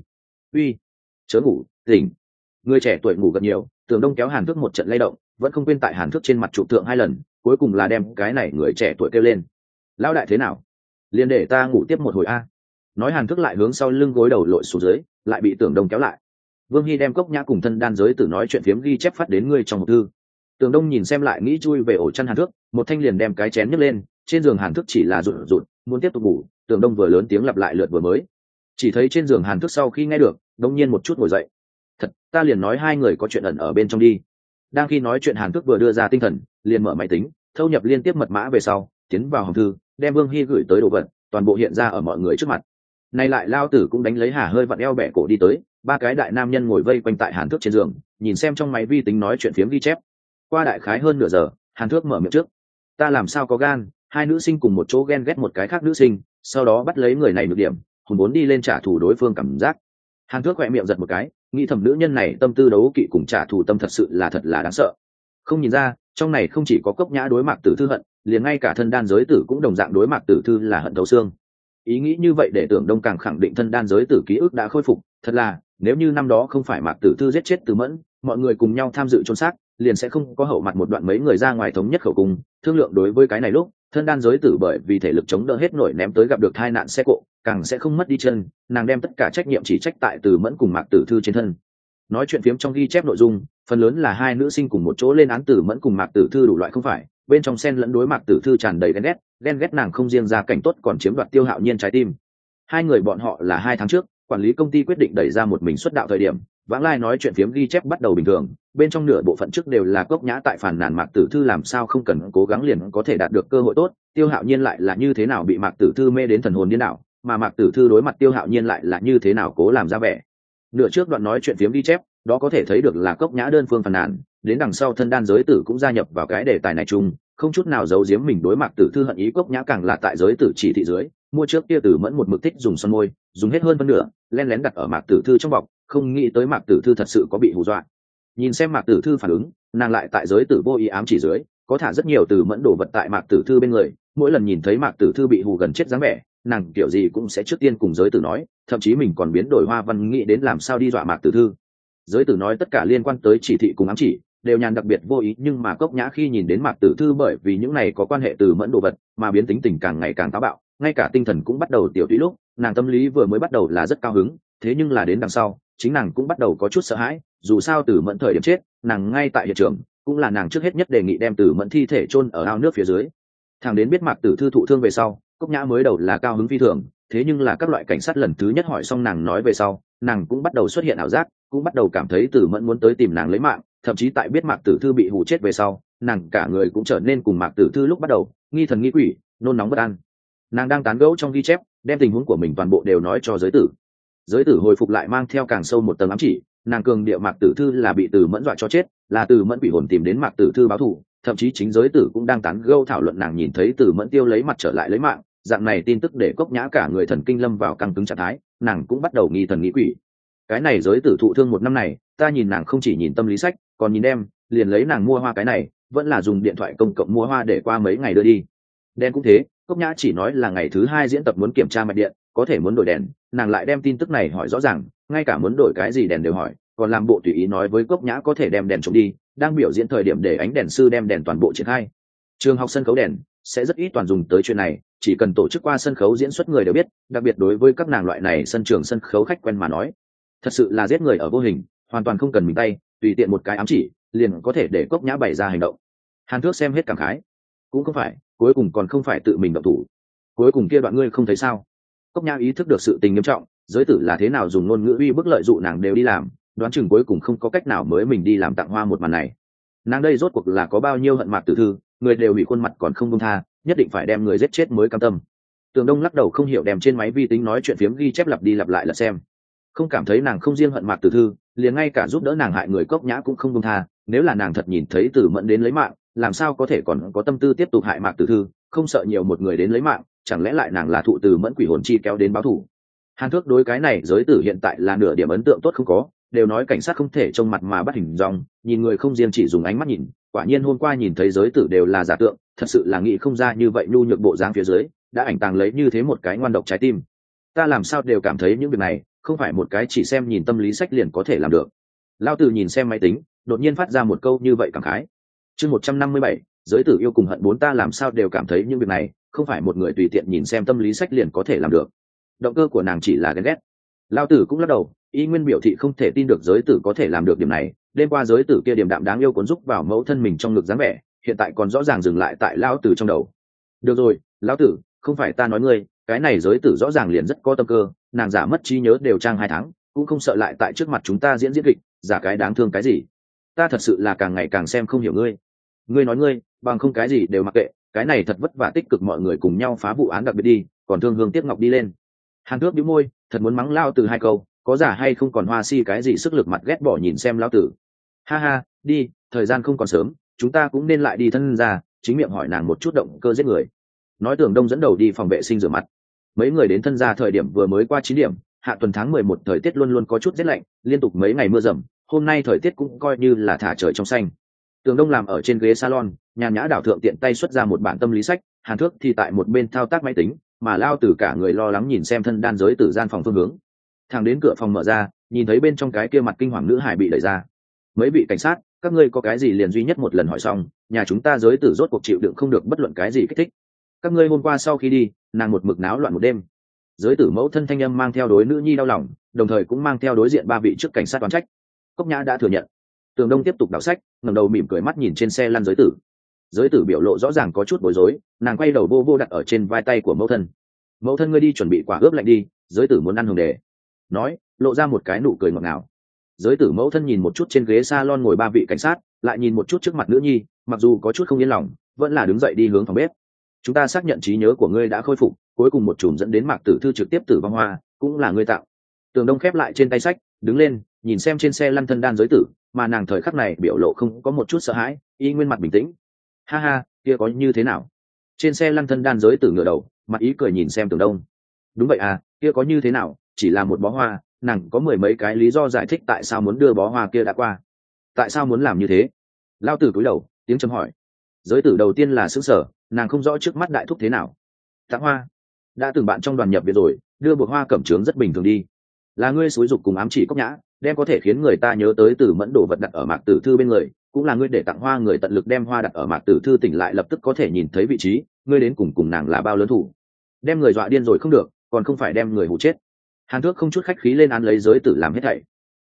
Speaker 1: uy, chớ ngủ, tỉnh. Người trẻ tuổi ngủ gần nhiều, Tưởng Đông kéo Hàn Thước một trận lay động, vẫn không quên tại Hàn Thước trên mặt trụ tượng 2 lần, cuối cùng là đem cái này người trẻ tuổi kêu lên. Lão đại thế nào? Liền để ta ngủ tiếp một hồi a. Nói Hàn Thước lại hướng sau lưng gối đầu lội xuống dưới, lại bị Tưởng Đông kéo lại. Vương Hy đem Cốc Nhã cùng thân đan giới tử nói chuyện phiếm ghi chép phát đến ngươi trong một thư. Tưởng Đông nhìn xem lại nghĩ chui về ổ chăn Hàn Thước, một thanh liền đem cái chén nhấc lên, trên giường Hàn Thức chỉ là rụt rụt muốn tiếp tục ngủ. Tưởng Đông vừa lớn tiếng lặp lại lượt vừa mới, chỉ thấy trên giường Hàn Thức sau khi nghe được đống nhiên một chút ngồi dậy. Thật, ta liền nói hai người có chuyện ẩn ở bên trong đi. Đang khi nói chuyện Hàn Thức vừa đưa ra tinh thần, liền mở máy tính thâu nhập liên tiếp mật mã về sau, tiến vào hòm thư, đem Vương Hy gửi tới đồ vật toàn bộ hiện ra ở mọi người trước mặt. Nay lại lao tử cũng đánh lấy hà hơi vặn eo bẻ cổ đi tới, ba cái đại nam nhân ngồi vây quanh tại Hàn Thức trên giường, nhìn xem trong máy vi tính nói chuyện phiếm ghi chép. Qua đại khái hơn nửa giờ, Hàn Thức mở miệng trước: ta làm sao có gan, hai nữ sinh cùng một chỗ ghen ghét một cái khác nữ sinh, sau đó bắt lấy người này nhược điểm, hùng vốn đi lên trả thù đối phương cảm giác. Hàn Thức khỏe miệng giật một cái, nghĩ thầm nữ nhân này tâm tư đấu kỵ cùng trả thù tâm thật sự là đáng sợ. Không nhìn ra, trong này không chỉ có Cốc Nhã đối Mạc Tử Thư hận, liền ngay cả thân đan giới tử cũng đồng dạng đối Mạc Tử Thư là hận thấu xương. Ý nghĩ như vậy để Tưởng Đông càng khẳng định thân đan giới tử ký ức đã khôi phục, thật là, nếu như năm đó không phải Mạc Tử Thư giết chết Từ Mẫn, mọi người cùng nhau tham dự chôn xác, liền sẽ không có hậu mặt một đoạn mấy người ra ngoài thống nhất khẩu cung, thương lượng đối với cái này lúc, thân đan giới tử bởi vì thể lực chống đỡ hết nổi ném tới gặp được tai nạn xe cộ, càng sẽ không mất đi chân, nàng đem tất cả trách nhiệm chỉ trách tại Từ Mẫn cùng Mạc Tử Thư trên thân. Nói chuyện phiếm trong ghi chép nội dung, phần lớn là hai nữ sinh cùng một chỗ lên án Từ Mẫn cùng Mạc Tử Thư đủ loại không phải, bên trong xen lẫn đối Mạc Tử Thư tràn đầy ghen ghét nàng không riêng ra cảnh tốt còn chiếm đoạt Tiêu Hạo Nhiên trái tim. Hai người bọn họ là 2 tháng trước, quản lý công ty quyết định đẩy ra một mình xuất đạo thời điểm, vãng lai nói chuyện phiếm ghi chép bắt đầu bình thường, bên trong nửa bộ phận trước đều là Cốc Nhã tại phàn nàn Mạc Tử Thư làm sao không cần cố gắng liền có thể đạt được cơ hội tốt, Tiêu Hạo Nhiên lại là như thế nào bị Mạc Tử Thư mê đến thần hồn điên đảo, mà Mạc Tử Thư đối mặt Tiêu Hạo Nhiên lại là như thế nào cố làm ra vẻ. Nửa trước đoạn nói chuyện phiếm ghi chép, đó có thể thấy được là Cốc Nhã đơn phương phàn nàn, đến đằng sau thân đan giới tử cũng gia nhập vào cái đề tài này chung, không chút nào giấu giếm mình đối Mạc Tử Thư hận ý. Cốc Nhã càng là tại giới tử chỉ thị dưới, mua trước kia Tử Mẫn một mực thích dùng son môi, dùng hết hơn phân nửa, lén lén đặt ở Mạc Tử Thư trong bọc, không nghĩ tới Mạc Tử Thư thật sự có bị hù dọa. Nhìn xem Mạc Tử Thư phản ứng, nàng lại tại giới tử vô ý ám chỉ dưới, có thả rất nhiều Tử Mẫn đồ vật tại Mạc Tử Thư bên người, mỗi lần nhìn thấy Mạc Tử Thư bị hù gần chết dáng vẻ, nàng kiểu gì cũng sẽ trước tiên cùng giới tử nói, thậm chí mình còn biến đổi hoa văn nghĩ đến làm sao đi dọa Mạc Tử Thư. Giới tử nói tất cả liên quan tới chỉ thị cùng ám chỉ đều nhàn đặc biệt vô ý, nhưng mà Cốc Nhã khi nhìn đến Mạc Tử Thư bởi vì những này có quan hệ Từ Mẫn đồ vật mà biến tính tình càng ngày càng táo bạo, ngay cả tinh thần cũng bắt đầu tiểu tụy lúc, nàng tâm lý vừa mới bắt đầu là rất cao hứng, thế nhưng là đến đằng sau chính nàng cũng bắt đầu có chút sợ hãi, dù sao Từ Mẫn thời điểm chết nàng ngay tại hiện trường, cũng là nàng trước hết nhất đề nghị đem Từ Mẫn thi thể chôn ở ao nước phía dưới. Thằng đến biết Mạc Tử Thư thụ thương về sau, Cốc Nhã mới đầu là cao hứng phi thường, thế nhưng là các loại cảnh sát lần thứ nhất hỏi xong nàng nói về sau, nàng cũng bắt đầu xuất hiện ảo giác, cũng bắt đầu cảm thấy Từ Mẫn muốn tới tìm nàng lấy mạng, thậm chí tại biết Mạc Tử Thư bị hù chết về sau, nàng cả người cũng trở nên cùng Mạc Tử Thư lúc bắt đầu nghi thần nghi quỷ, nôn nóng bất an. Nàng đang tán gẫu trong ghi chép, đem tình huống của mình toàn bộ đều nói cho giới tử. Giới tử hồi phục lại mang theo càng sâu một tầng ám chỉ, nàng cường điệu Mạc Tử Thư là bị Từ Mẫn dọa cho chết, là Từ Mẫn quỷ hồn tìm đến Mạc Tử Thư báo thù, thậm chí chính giới tử cũng đang tán gẫu thảo luận nàng nhìn thấy Từ Mẫn tiêu lấy mặt trở lại lấy mạng, dạng này tin tức để Cốc Nhã cả người thần kinh lâm vào căng cứng trạng thái, nàng cũng bắt đầu nghi thần nghi quỷ. Cái này giới tử thụ thương 1 năm này, ta nhìn nàng không chỉ nhìn tâm lý sách, còn nhìn đem, liền lấy nàng mua hoa cái này, vẫn là dùng điện thoại công cộng mua hoa để qua mấy ngày đưa đi. Đèn cũng thế, Cốc Nhã chỉ nói là ngày thứ 2 diễn tập muốn kiểm tra mạch điện, có thể muốn đổi đèn, nàng lại đem tin tức này hỏi rõ ràng, ngay cả muốn đổi cái gì đèn đều hỏi, còn làm bộ tùy ý nói với Cốc Nhã có thể đem đèn trộm đi, đang biểu diễn thời điểm để ánh đèn sư đem đèn toàn bộ triển khai. Trường học sân khấu đèn sẽ rất ít toàn dùng tới chuyện này, chỉ cần tổ chức qua sân khấu diễn xuất người đều biết, đặc biệt đối với các nàng loại này sân trường sân khấu khách quen mà nói, thật sự là giết người ở vô hình, hoàn toàn không cần mình tay, tùy tiện một cái ám chỉ liền có thể để Cốc Nhã bày ra hành động. Hàn Thước xem hết cảm khái, cũng không phải, cuối cùng còn không phải tự mình động thủ, cuối cùng kia đoạn ngươi không thấy sao? Cốc Nhã ý thức được sự tình nghiêm trọng, giới tử là thế nào dùng ngôn ngữ uy bức lợi dụ nàng đều đi làm, đoán chừng cuối cùng không có cách nào mới mình đi làm tặng hoa một màn này. Nàng đây rốt cuộc là có bao nhiêu hận Mạc Tử Thư, người đều bị khuôn mặt còn không buông tha, nhất định phải đem người giết chết mới cam tâm. Tường Đông lắc đầu không hiểu, đem trên máy vi tính nói chuyện phiếm ghi chép lặp đi lặp lại là xem, không cảm thấy nàng không riêng hận Mạc Tử Thư, liền ngay cả giúp đỡ nàng hại người Cốc Nhã cũng không buông tha. Nếu là nàng thật nhìn thấy Từ Mẫn đến lấy mạng, làm sao có thể còn có tâm tư tiếp tục hại Mạc Tử Thư, không sợ nhiều một người đến lấy mạng, chẳng lẽ lại nàng là thụ Từ Mẫn quỷ hồn chi kéo đến báo thù? Hàn Thước đối cái này giới tử hiện tại là nửa điểm ấn tượng tốt không có, đều nói cảnh sát không thể trông mặt mà bắt hình dong, nhìn người không riêng chỉ dùng ánh mắt nhìn, quả nhiên hôm qua nhìn thấy giới tử đều là giả tượng, thật sự là nghĩ không ra như vậy nhu nhược bộ dáng phía dưới đã ảnh tàng lấy như thế một cái ngoan độc trái tim. Ta làm sao đều cảm thấy những việc này không phải một cái chỉ xem nhìn tâm lý sách liền có thể làm được. Lao Tử nhìn xem máy tính, đột nhiên phát ra một câu như vậy cảm khái. Chương 157, giới tử yêu cùng hận 4. Ta làm sao đều cảm thấy những việc này không phải một người tùy tiện nhìn xem tâm lý sách liền có thể làm được. Động cơ của nàng chỉ là ghen ghét. Lao Tử cũng lắc đầu, y nguyên biểu thị không thể tin được giới tử có thể làm được điểm này. Đêm qua giới tử kia điềm đạm đáng yêu cuốn rúc vào mẫu thân mình trong ngực dáng vẻ, hiện tại còn rõ ràng dừng lại tại Lao Tử trong đầu. được rồi lão tử, không phải ta nói ngươi, cái này giới tử rõ ràng liền rất có tâm cơ, nàng giả mất trí nhớ đều trang 2 tháng cũng không sợ lại tại trước mặt chúng ta diễn kịch, giả cái đáng thương cái gì. Ta thật sự là càng ngày càng xem không hiểu ngươi. Ngươi nói ngươi bằng không cái gì đều mặc kệ, cái này thật vất vả tích cực mọi người cùng nhau phá vụ án đặc biệt đi, còn thương hương tiếc ngọc đi lên. Hàn Thước bĩu môi, thật muốn mắng lao từ 2 câu, có giả hay không còn hoa si cái gì sức lực, mặt ghét bỏ nhìn xem lao tử. Ha ha, đi, thời gian không còn sớm, chúng ta cũng nên lại đi thân ra, chính miệng hỏi nàng một chút động cơ giết người. Nói Tưởng Đông dẫn đầu đi phòng vệ sinh rửa mặt. Mấy người đến thân ra thời điểm vừa mới qua 9 điểm, hạ tuần tháng 11 thời tiết luôn luôn có chút rét lạnh, liên tục mấy ngày mưa rầm, hôm nay thời tiết cũng coi như là thả trời trong xanh. Tưởng Đông làm ở trên ghế salon, nhàn nhã đảo thượng tiện tay xuất ra một bản tâm lý sách, Hàn Thước thì tại một bên thao tác máy tính, mà lao từ cả người lo lắng nhìn xem thân đan giới tử gian phòng phương hướng. Thằng đến cửa phòng mở ra, nhìn thấy bên trong cái kia mặt kinh hoàng nữ hải bị đẩy ra. Mấy vị cảnh sát, các ngươi có cái gì liền duy nhất một lần hỏi xong, nhà chúng ta giới tử rốt cuộc chịu đựng không được bất luận cái gì kích thích. Các ngươi hôm qua sau khi đi, nàng một mực náo loạn một đêm. Giới tử mẫu thân thanh âm mang theo đối nữ nhi đau lòng, đồng thời cũng mang theo đối diện 3 vị trước cảnh sát đoán trách. Cốc Nhã đã thừa nhận. Tường Đông tiếp tục đọc sách, ngẩng đầu mỉm cười mắt nhìn trên xe lăn giới tử. Giới tử biểu lộ rõ ràng có chút bối rối, nàng quay đầu vô vô đặt ở trên vai tay của mẫu thân. Mẫu thân, ngươi đi chuẩn bị quả ướp lạnh đi, giới tử muốn ăn hồng đề. Nói, lộ ra một cái nụ cười ngọt ngào. Giới tử mẫu thân nhìn một chút trên ghế salon ngồi 3 vị cảnh sát, lại nhìn một chút trước mặt nữ nhi, mặc dù có chút không yên lòng, vẫn là đứng dậy đi hướng phòng bếp. Chúng ta xác nhận trí nhớ của ngươi đã khôi phục, cuối cùng một chùm dẫn đến Mạc Tử Thư trực tiếp tử vong hoa, cũng là ngươi tạo. Tường Đông khép lại trên tay sách, đứng lên, nhìn xem trên xe lăn thân đan giới tử, mà nàng thời khắc này biểu lộ không có một chút sợ hãi, y nguyên mặt bình tĩnh. Ha ha, kia có như thế nào? Trên xe lăn thân đan giới tử ngửa đầu, mặt ý cười nhìn xem Tường Đông. Đúng vậy à, kia có như thế nào, chỉ là một bó hoa, nàng có 10 mấy cái lý do giải thích tại sao muốn đưa bó hoa kia đã qua. Tại sao muốn làm như thế? Lao tử cúi đầu, tiếng trầm hỏi. Giới tử đầu tiên là sững sờ, nàng không rõ trước mắt đại thúc thế nào. Tặng hoa? Đã từng bạn trong đoàn nhập biệt rồi, đưa buộc hoa cẩm trướng rất bình thường đi. Là ngươi xúi dục cùng ám chỉ Cốc Nhã, đem có thể khiến người ta nhớ tới Tử Mẫn đồ vật đặt ở Mạc Tử Thư bên người, cũng là ngươi để tặng hoa người tận lực đem hoa đặt ở Mạc Tử Thư tỉnh lại lập tức có thể nhìn thấy vị trí, ngươi đến cùng nàng là bao lớn thủ. Đem người dọa điên rồi không được, còn không phải đem người hù chết. Hàn Thước không chút khách khí lên án lấy giới tử làm hết thảy.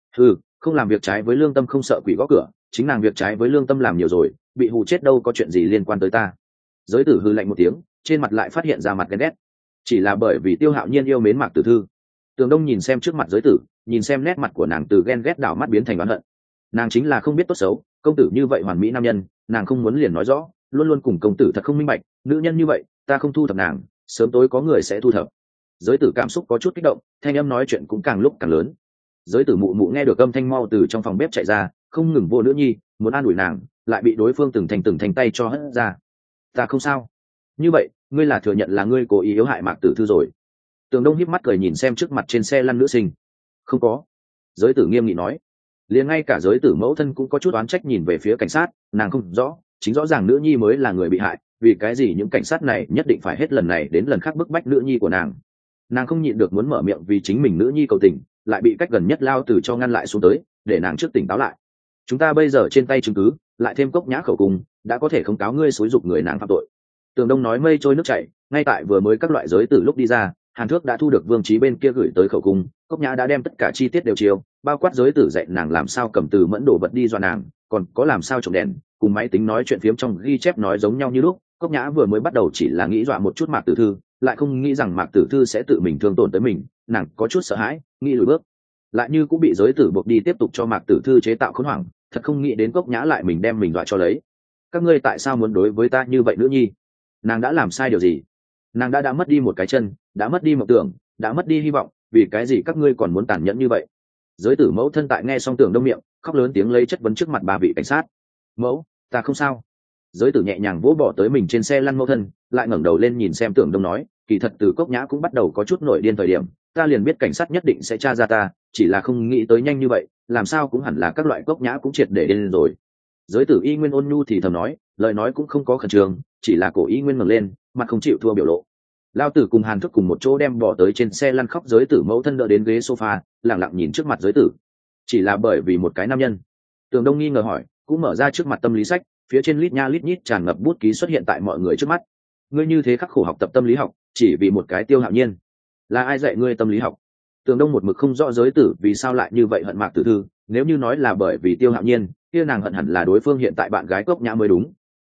Speaker 1: Không làm việc trái với lương tâm không sợ quỷ gõ cửa, chính nàng việc trái với lương tâm làm nhiều rồi, bị hù chết đâu có chuyện gì liên quan tới ta. Giới tử hư lạnh một tiếng, trên mặt lại phát hiện ra mặt ghen ghét. Chỉ là bởi vì Tiêu Hạo Nhiên yêu mến Mạc Tử Thư. Tường Đông nhìn xem trước mặt giới tử, nhìn xem nét mặt của nàng từ ghen ghét đảo mắt biến thành oán hận. Nàng chính là không biết tốt xấu, công tử như vậy hoàn mỹ nam nhân, nàng không muốn liền nói rõ, luôn luôn cùng công tử thật không minh bạch, nữ nhân như vậy, ta không thu thập nàng, sớm tối có người sẽ thu thập. Giới tử cảm xúc có chút kích động, thanh âm nói chuyện cũng càng lúc càng lớn. Giới tử mụ mụ nghe được âm thanh mau từ trong phòng bếp chạy ra, không ngừng vô nữ nhi, muốn an ủi nàng, lại bị đối phương từng thành tay cho hất ra. Ta không sao. Như vậy, ngươi là thừa nhận là ngươi cố ý yếu hại Mạc Tử Thư rồi. Tường Đông híp mắt cười nhìn xem trước mặt trên xe lăn nữ sinh. Không có. Giới tử nghiêm nghị nói. Liền ngay cả giới tử mẫu thân cũng có chút oán trách nhìn về phía cảnh sát, nàng không rõ, chính rõ ràng nữ nhi mới là người bị hại, vì cái gì những cảnh sát này nhất định phải hết lần này đến lần khác bức bách nữ nhi của nàng. Nàng không nhịn được muốn mở miệng vì chính mình nữ nhi cầu tình, lại bị cách gần nhất Lao Tử cho ngăn lại xuống tới, để nàng trước tỉnh táo lại. Chúng ta bây giờ trên tay chứng cứ, lại thêm Cốc Nhã khẩu cung, đã có thể khống cáo ngươi xúi giục người nàng phạm tội. Tường Đông nói mây trôi nước chảy, ngay tại vừa mới các loại giới tử lúc đi ra, Hàn Thước đã thu được Vương Chí bên kia gửi tới khẩu cung, Cốc Nhã đã đem tất cả chi tiết đều chiếu, bao quát giới tử dạy nàng làm sao cầm từ mẫn đồ vật đi dọa nàng, còn có làm sao trộm đèn, cùng máy tính nói chuyện phiếm trong ghi chép nói giống nhau như lúc. Cốc Nhã vừa mới bắt đầu chỉ là nghĩ dọa một chút Mạc Tử Thư, lại không nghĩ rằng Mạc Tử Thư sẽ tự mình thương tổn tới mình, nàng có chút sợ hãi, nghĩ lùi bước, lại như cũng bị giới tử buộc đi tiếp tục cho Mạc Tử Thư chế tạo khốn hoảng, thật không nghĩ đến Cốc Nhã lại mình đem mình dọa cho lấy. Các ngươi tại sao muốn đối với ta như vậy nữ nhi? Nàng đã làm sai điều gì? Nàng đã mất đi một cái chân, đã mất đi mộng tưởng, đã mất đi hy vọng, vì cái gì các ngươi còn muốn tàn nhẫn như vậy? Giới tử mẫu thân tại nghe xong Tưởng Đông miệng, khóc lớn tiếng lấy chất vấn trước mặt 3 vị cảnh sát. Mẫu, ta không sao. Giới tử nhẹ nhàng vỗ bỏ tới mình trên xe lăn mẫu thân, lại ngẩng đầu lên nhìn xem Tưởng Đông nói, kỳ thật từ Cốc Nhã cũng bắt đầu có chút nổi điên thời điểm, ta liền biết cảnh sát nhất định sẽ tra ra ta, chỉ là không nghĩ tới nhanh như vậy, làm sao cũng hẳn là các loại Cốc Nhã cũng triệt để điên rồi. Giới tử y nguyên ôn nhu thì thầm nói, lời nói cũng không có khẩn trương, chỉ là cổ y nguyên ngẩng lên, mặt không chịu thua biểu lộ. Lao tử cùng Hàn Thước cùng một chỗ đem bỏ tới trên xe lăn khóc giới tử mẫu thân đỡ đến ghế sofa, lặng lặng nhìn trước mặt giới tử. Chỉ là bởi vì một cái nam nhân. Tường Đông nghi ngờ hỏi, cũng mở ra trước mặt tâm lý sách, phía trên lít nha lít nhít tràn ngập bút ký xuất hiện tại mọi người trước mắt. Ngươi như thế khắc khổ học tập tâm lý học, chỉ vì một cái Tiêu Hạo Nhiên. Là ai dạy ngươi tâm lý học? Tường Đông một mực không rõ giới tử vì sao lại như vậy hận Mạc Tử Thư, nếu như nói là bởi vì Tiêu Hạo Nhiên, kia nàng hận hẳn là đối phương hiện tại bạn gái Cốc Nhã mới đúng.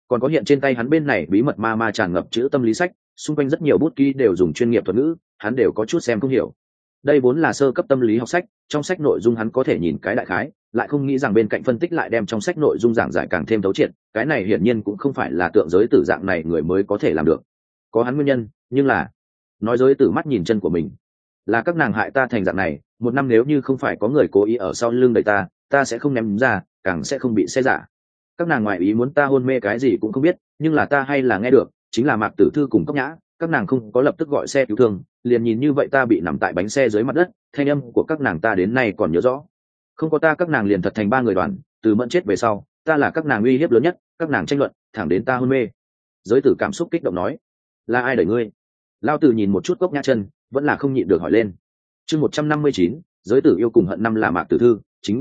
Speaker 1: còn có hiện trên tay hắn bên này bí mật ma ma tràn ngập chữ tâm lý sách, xung quanh rất nhiều bút ký đều dùng chuyên nghiệp thuật ngữ, hắn đều có chút xem không hiểu. Đây vốn là sơ cấp tâm lý học sách, trong sách nội dung hắn có thể nhìn cái đại khái, lại không nghĩ rằng bên cạnh phân tích lại đem trong sách nội dung giảng giải càng thêm thấu triệt, cái này hiển nhiên cũng không phải là tượng giới tử dạng này người mới có thể làm được. Có hắn nguyên nhân, nhưng là nói giới tử mắt nhìn chân của mình, là các nàng hại ta thành dạng này, một năm nếu như không phải có người cố ý ở sau lưng đẩy ta sẽ không ném ra, càng sẽ không bị xe giả. Các nàng ngoại ý muốn ta hôn mê cái gì cũng không biết, nhưng là ta hay là nghe được, chính là Mạc Tử Thư cùng Cốc Nhã, các nàng không có lập tức gọi xe cứu thương, liền nhìn như vậy ta bị nằm tại bánh xe dưới mặt đất, thanh âm của các nàng ta đến nay còn nhớ rõ. Không có ta các nàng liền thật thành ba người đoàn, Từ Mẫn chết về sau, ta là các nàng uy hiếp lớn nhất, các nàng tranh luận, thẳng đến ta hôn mê. Giới tử cảm xúc kích động nói, là ai đẩy ngươi? Lao Tử nhìn một chút Cốc Nhã chân, vẫn là không nhịn được hỏi lên. Chương 159, giới tử yêu cùng hận năm là Mạc Tử Thư, chính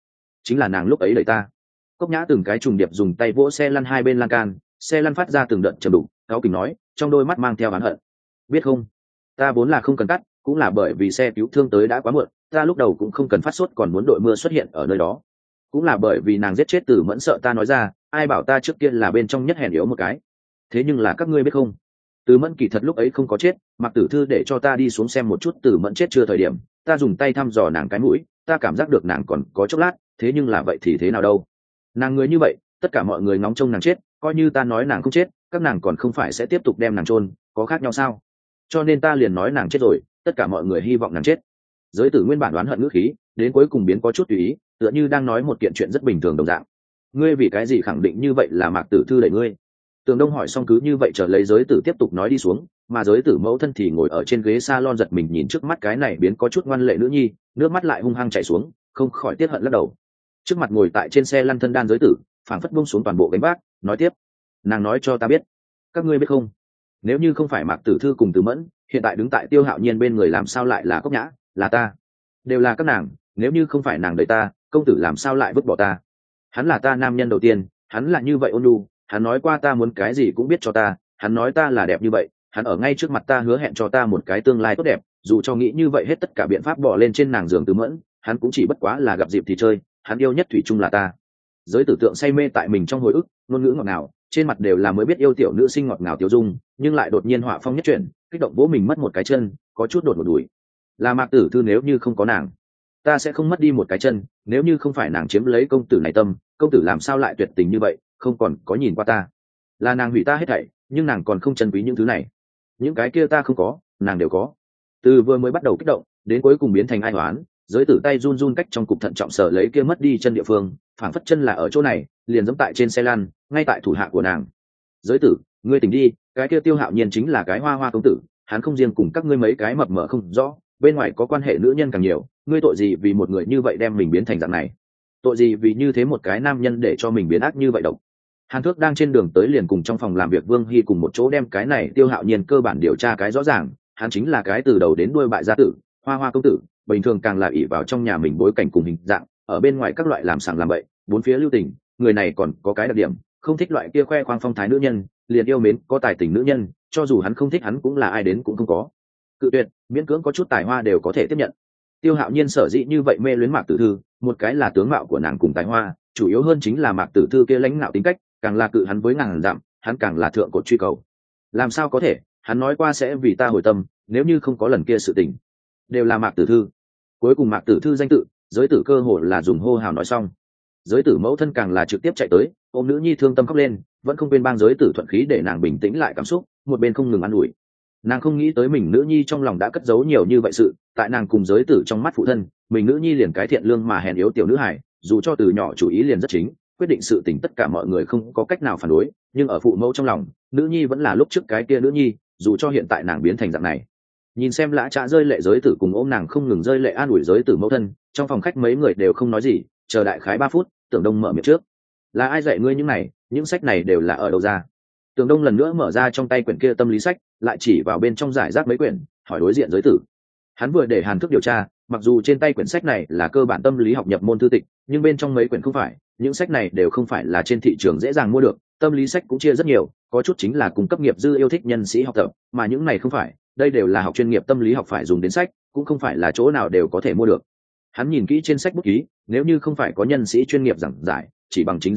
Speaker 1: là nàng lúc ấy đẩy ta. Cốc Nhã từng cái trùng điệp dùng tay vỗ xe lăn hai bên lan can, xe lăn phát ra từng đợt trầm đục, cáo kỉnh nói, trong đôi mắt mang theo oán hận. Biết không, ta vốn là không cần cắt, cũng là bởi vì xe cứu thương tới đã quá muộn, ta lúc đầu cũng không cần phát sốt còn muốn đội mưa xuất hiện ở nơi đó. Cũng là bởi vì nàng giết chết Tử Mẫn sợ ta nói ra, ai bảo ta trước kia là bên trong nhất hèn yếu một cái. Thế nhưng là các ngươi biết không, Tử Mẫn kỳ thật lúc ấy không có chết, Mạc Tử Thư để cho ta đi xuống xem một chút Tử Mẫn chết chưa thời điểm, ta dùng tay thăm dò nàng cái mũi, ta cảm giác được nàng còn có chốc lát, thế nhưng là vậy thì thế nào đâu? Nàng người như vậy, tất cả mọi người ngóng trông nàng chết, coi như ta nói nàng không chết, các nàng còn không phải sẽ tiếp tục đem nàng chôn, có khác nhau sao? Cho nên ta liền nói nàng chết rồi, tất cả mọi người hy vọng nàng chết. Giới tử nguyên bản đoán hận ngữ khí, đến cuối cùng biến có chút tùy ý, tựa như đang nói một kiện chuyện rất bình thường đồng dạng. Ngươi vì cái gì khẳng định như vậy là Mạc Tử Thư đẩy ngươi? Tường Đông hỏi xong cứ như vậy chờ lấy giới tử tiếp tục nói đi xuống, mà giới tử mẫu thân thì ngồi ở trên ghế salon giật mình nhìn trước mắt cái này biến có chút ngoan lệ nữ nhi, nước mắt lại hung hăng chảy xuống, không khỏi tiếc hận lắc đầu. Trước mặt ngồi tại trên xe lăn thân đan giới tử, phảng phất buông xuống toàn bộ gánh vác, nói tiếp, nàng nói cho ta biết, các ngươi biết không, nếu như không phải Mạc Tử Thư cùng Từ Mẫn, hiện tại đứng tại Tiêu Hạo Nhiên bên người làm sao lại là Cốc Nhã, là ta, đều là các nàng, nếu như không phải nàng đẩy ta, công tử làm sao lại vứt bỏ ta? Hắn là ta nam nhân đầu tiên, hắn là như vậy ôn nhu, hắn nói qua ta muốn cái gì cũng biết cho ta, hắn nói ta là đẹp như vậy, hắn ở ngay trước mặt ta hứa hẹn cho ta một cái tương lai tốt đẹp, dù cho nghĩ như vậy hết tất cả biện pháp bỏ lên trên nàng giường Từ Mẫn, hắn cũng chỉ bất quá là gặp dịp thì chơi, hắn yêu nhất thủy chung là ta. Giới tử tượng say mê tại mình trong hồi ức, ngôn ngữ ngọt ngào, trên mặt đều là mới biết yêu tiểu nữ sinh ngọt ngào tiêu dung, nhưng lại đột nhiên họa phong nhất chuyển, kích động vỗ mình mất một cái chân, có chút đột một đùi. Là Mạc Tử Thư, nếu như không có nàng, ta sẽ không mất đi một cái chân, nếu như không phải nàng chiếm lấy công tử này tâm, công tử làm sao lại tuyệt tình như vậy, không còn có nhìn qua ta. Là nàng hủy ta hết thảy, nhưng nàng còn không trân quý những thứ này. Những cái kia ta không có, nàng đều có. Từ vừa mới bắt đầu kích động, đến cuối cùng biến thành ai hoán, giới tử tay run run cách trong cục thận trọng sở lấy kia mất đi chân địa phương, phảng phất chân là ở chỗ này, liền giống tại trên xe lăn, ngay tại thủ hạ của nàng. Giới tử, ngươi tỉnh đi, cái kia Tiêu Hạo Nhiên chính là cái hoa hoa công tử, hắn không riêng cùng các ngươi mấy cái mập mờ không rõ, bên ngoài có quan hệ nữ nhân càng nhiều, ngươi tội gì vì một người như vậy đem mình biến thành dạng này? Tội gì vì như thế một cái nam nhân để cho mình biến ác như vậy độc? Hàn Thước đang trên đường tới liền cùng trong phòng làm việc Vương Hy cùng một chỗ đem cái này Tiêu Hạo Nhiên cơ bản điều tra cái rõ ràng, hắn chính là cái từ đầu đến đuôi bại gia tử, hoa hoa công tử, bình thường càng là ỷ vào trong nhà mình bối cảnh cùng hình dạng, ở bên ngoài các loại làm sàng làm bậy, bốn phía lưu tình, người này còn có cái đặc điểm, không thích loại kia khoe khoang phong thái nữ nhân, liền yêu mến có tài tình nữ nhân, cho dù hắn không thích hắn cũng là ai đến cũng không có. Cự tuyệt, miễn cưỡng có chút tài hoa đều có thể tiếp nhận. Tiêu Hạo Nhiên sở dĩ như vậy mê luyến Mạc Tử Thư, một cái là tướng mạo của nàng cùng tài hoa, chủ yếu hơn chính là Mạc Tử Thư kia lãnh ngạo tính cách, càng là cự hắn với ngàn dặm, hắn càng là thượng cột truy cầu. Làm sao có thể, hắn nói qua sẽ vì ta hồi tâm, nếu như không có lần kia sự tình, đều là Mạc Tử Thư. Cuối cùng Mạc Tử Thư danh tự, giới tử cơ hồ là dùng hô hào nói xong. Giới tử mẫu thân càng là trực tiếp chạy tới, ôm nữ nhi thương tâm khóc lên, vẫn không quên bang giới tử thuận khí để nàng bình tĩnh lại cảm xúc, một bên không ngừng ăn ủi. Nàng không nghĩ tới mình nữ nhi trong lòng đã cất giấu nhiều như vậy sự, tại nàng cùng giới tử trong mắt phụ thân, mình nữ nhi liền cái thiện lương mà hèn yếu tiểu nữ hài, dù cho từ nhỏ chủ ý liền rất chính, quyết định sự tình tất cả mọi người không có cách nào phản đối, nhưng ở phụ mẫu trong lòng, nữ nhi vẫn là lúc trước cái kia nữ nhi, dù cho hiện tại nàng biến thành dạng này. Nhìn xem lã trã rơi lệ giới tử cùng ôm nàng không ngừng rơi lệ an ủi giới tử mẫu thân, trong phòng khách mấy người đều không nói gì, chờ đại khái 3 phút, Tưởng Đông mở miệng trước. Là ai dạy ngươi những này, những sách này đều là ở đâu ra? Tưởng Đông lần nữa mở ra trong tay quyển kia tâm lý sách, lại chỉ vào bên trong giải rác mấy quyển, hỏi đối diện giới tử. Hắn vừa để Hàn Thức điều tra, mặc dù trên tay quyển sách này là cơ bản tâm lý học nhập môn thư tịch, nhưng bên trong mấy quyển không phải, những sách này đều không phải là trên thị trường dễ dàng mua được, tâm lý sách cũng chia rất nhiều, có chút chính là cung cấp nghiệp dư yêu thích nhân sĩ học tập, mà những này không phải, đây đều là học chuyên nghiệp tâm lý học phải dùng đến sách, cũng không phải là chỗ nào đều có thể mua được. Hắn nhìn kỹ trên sách bút ký, nếu như không phải có nhân sĩ chuyên nghiệp giảng giải, chỉ bằng chính giới tử,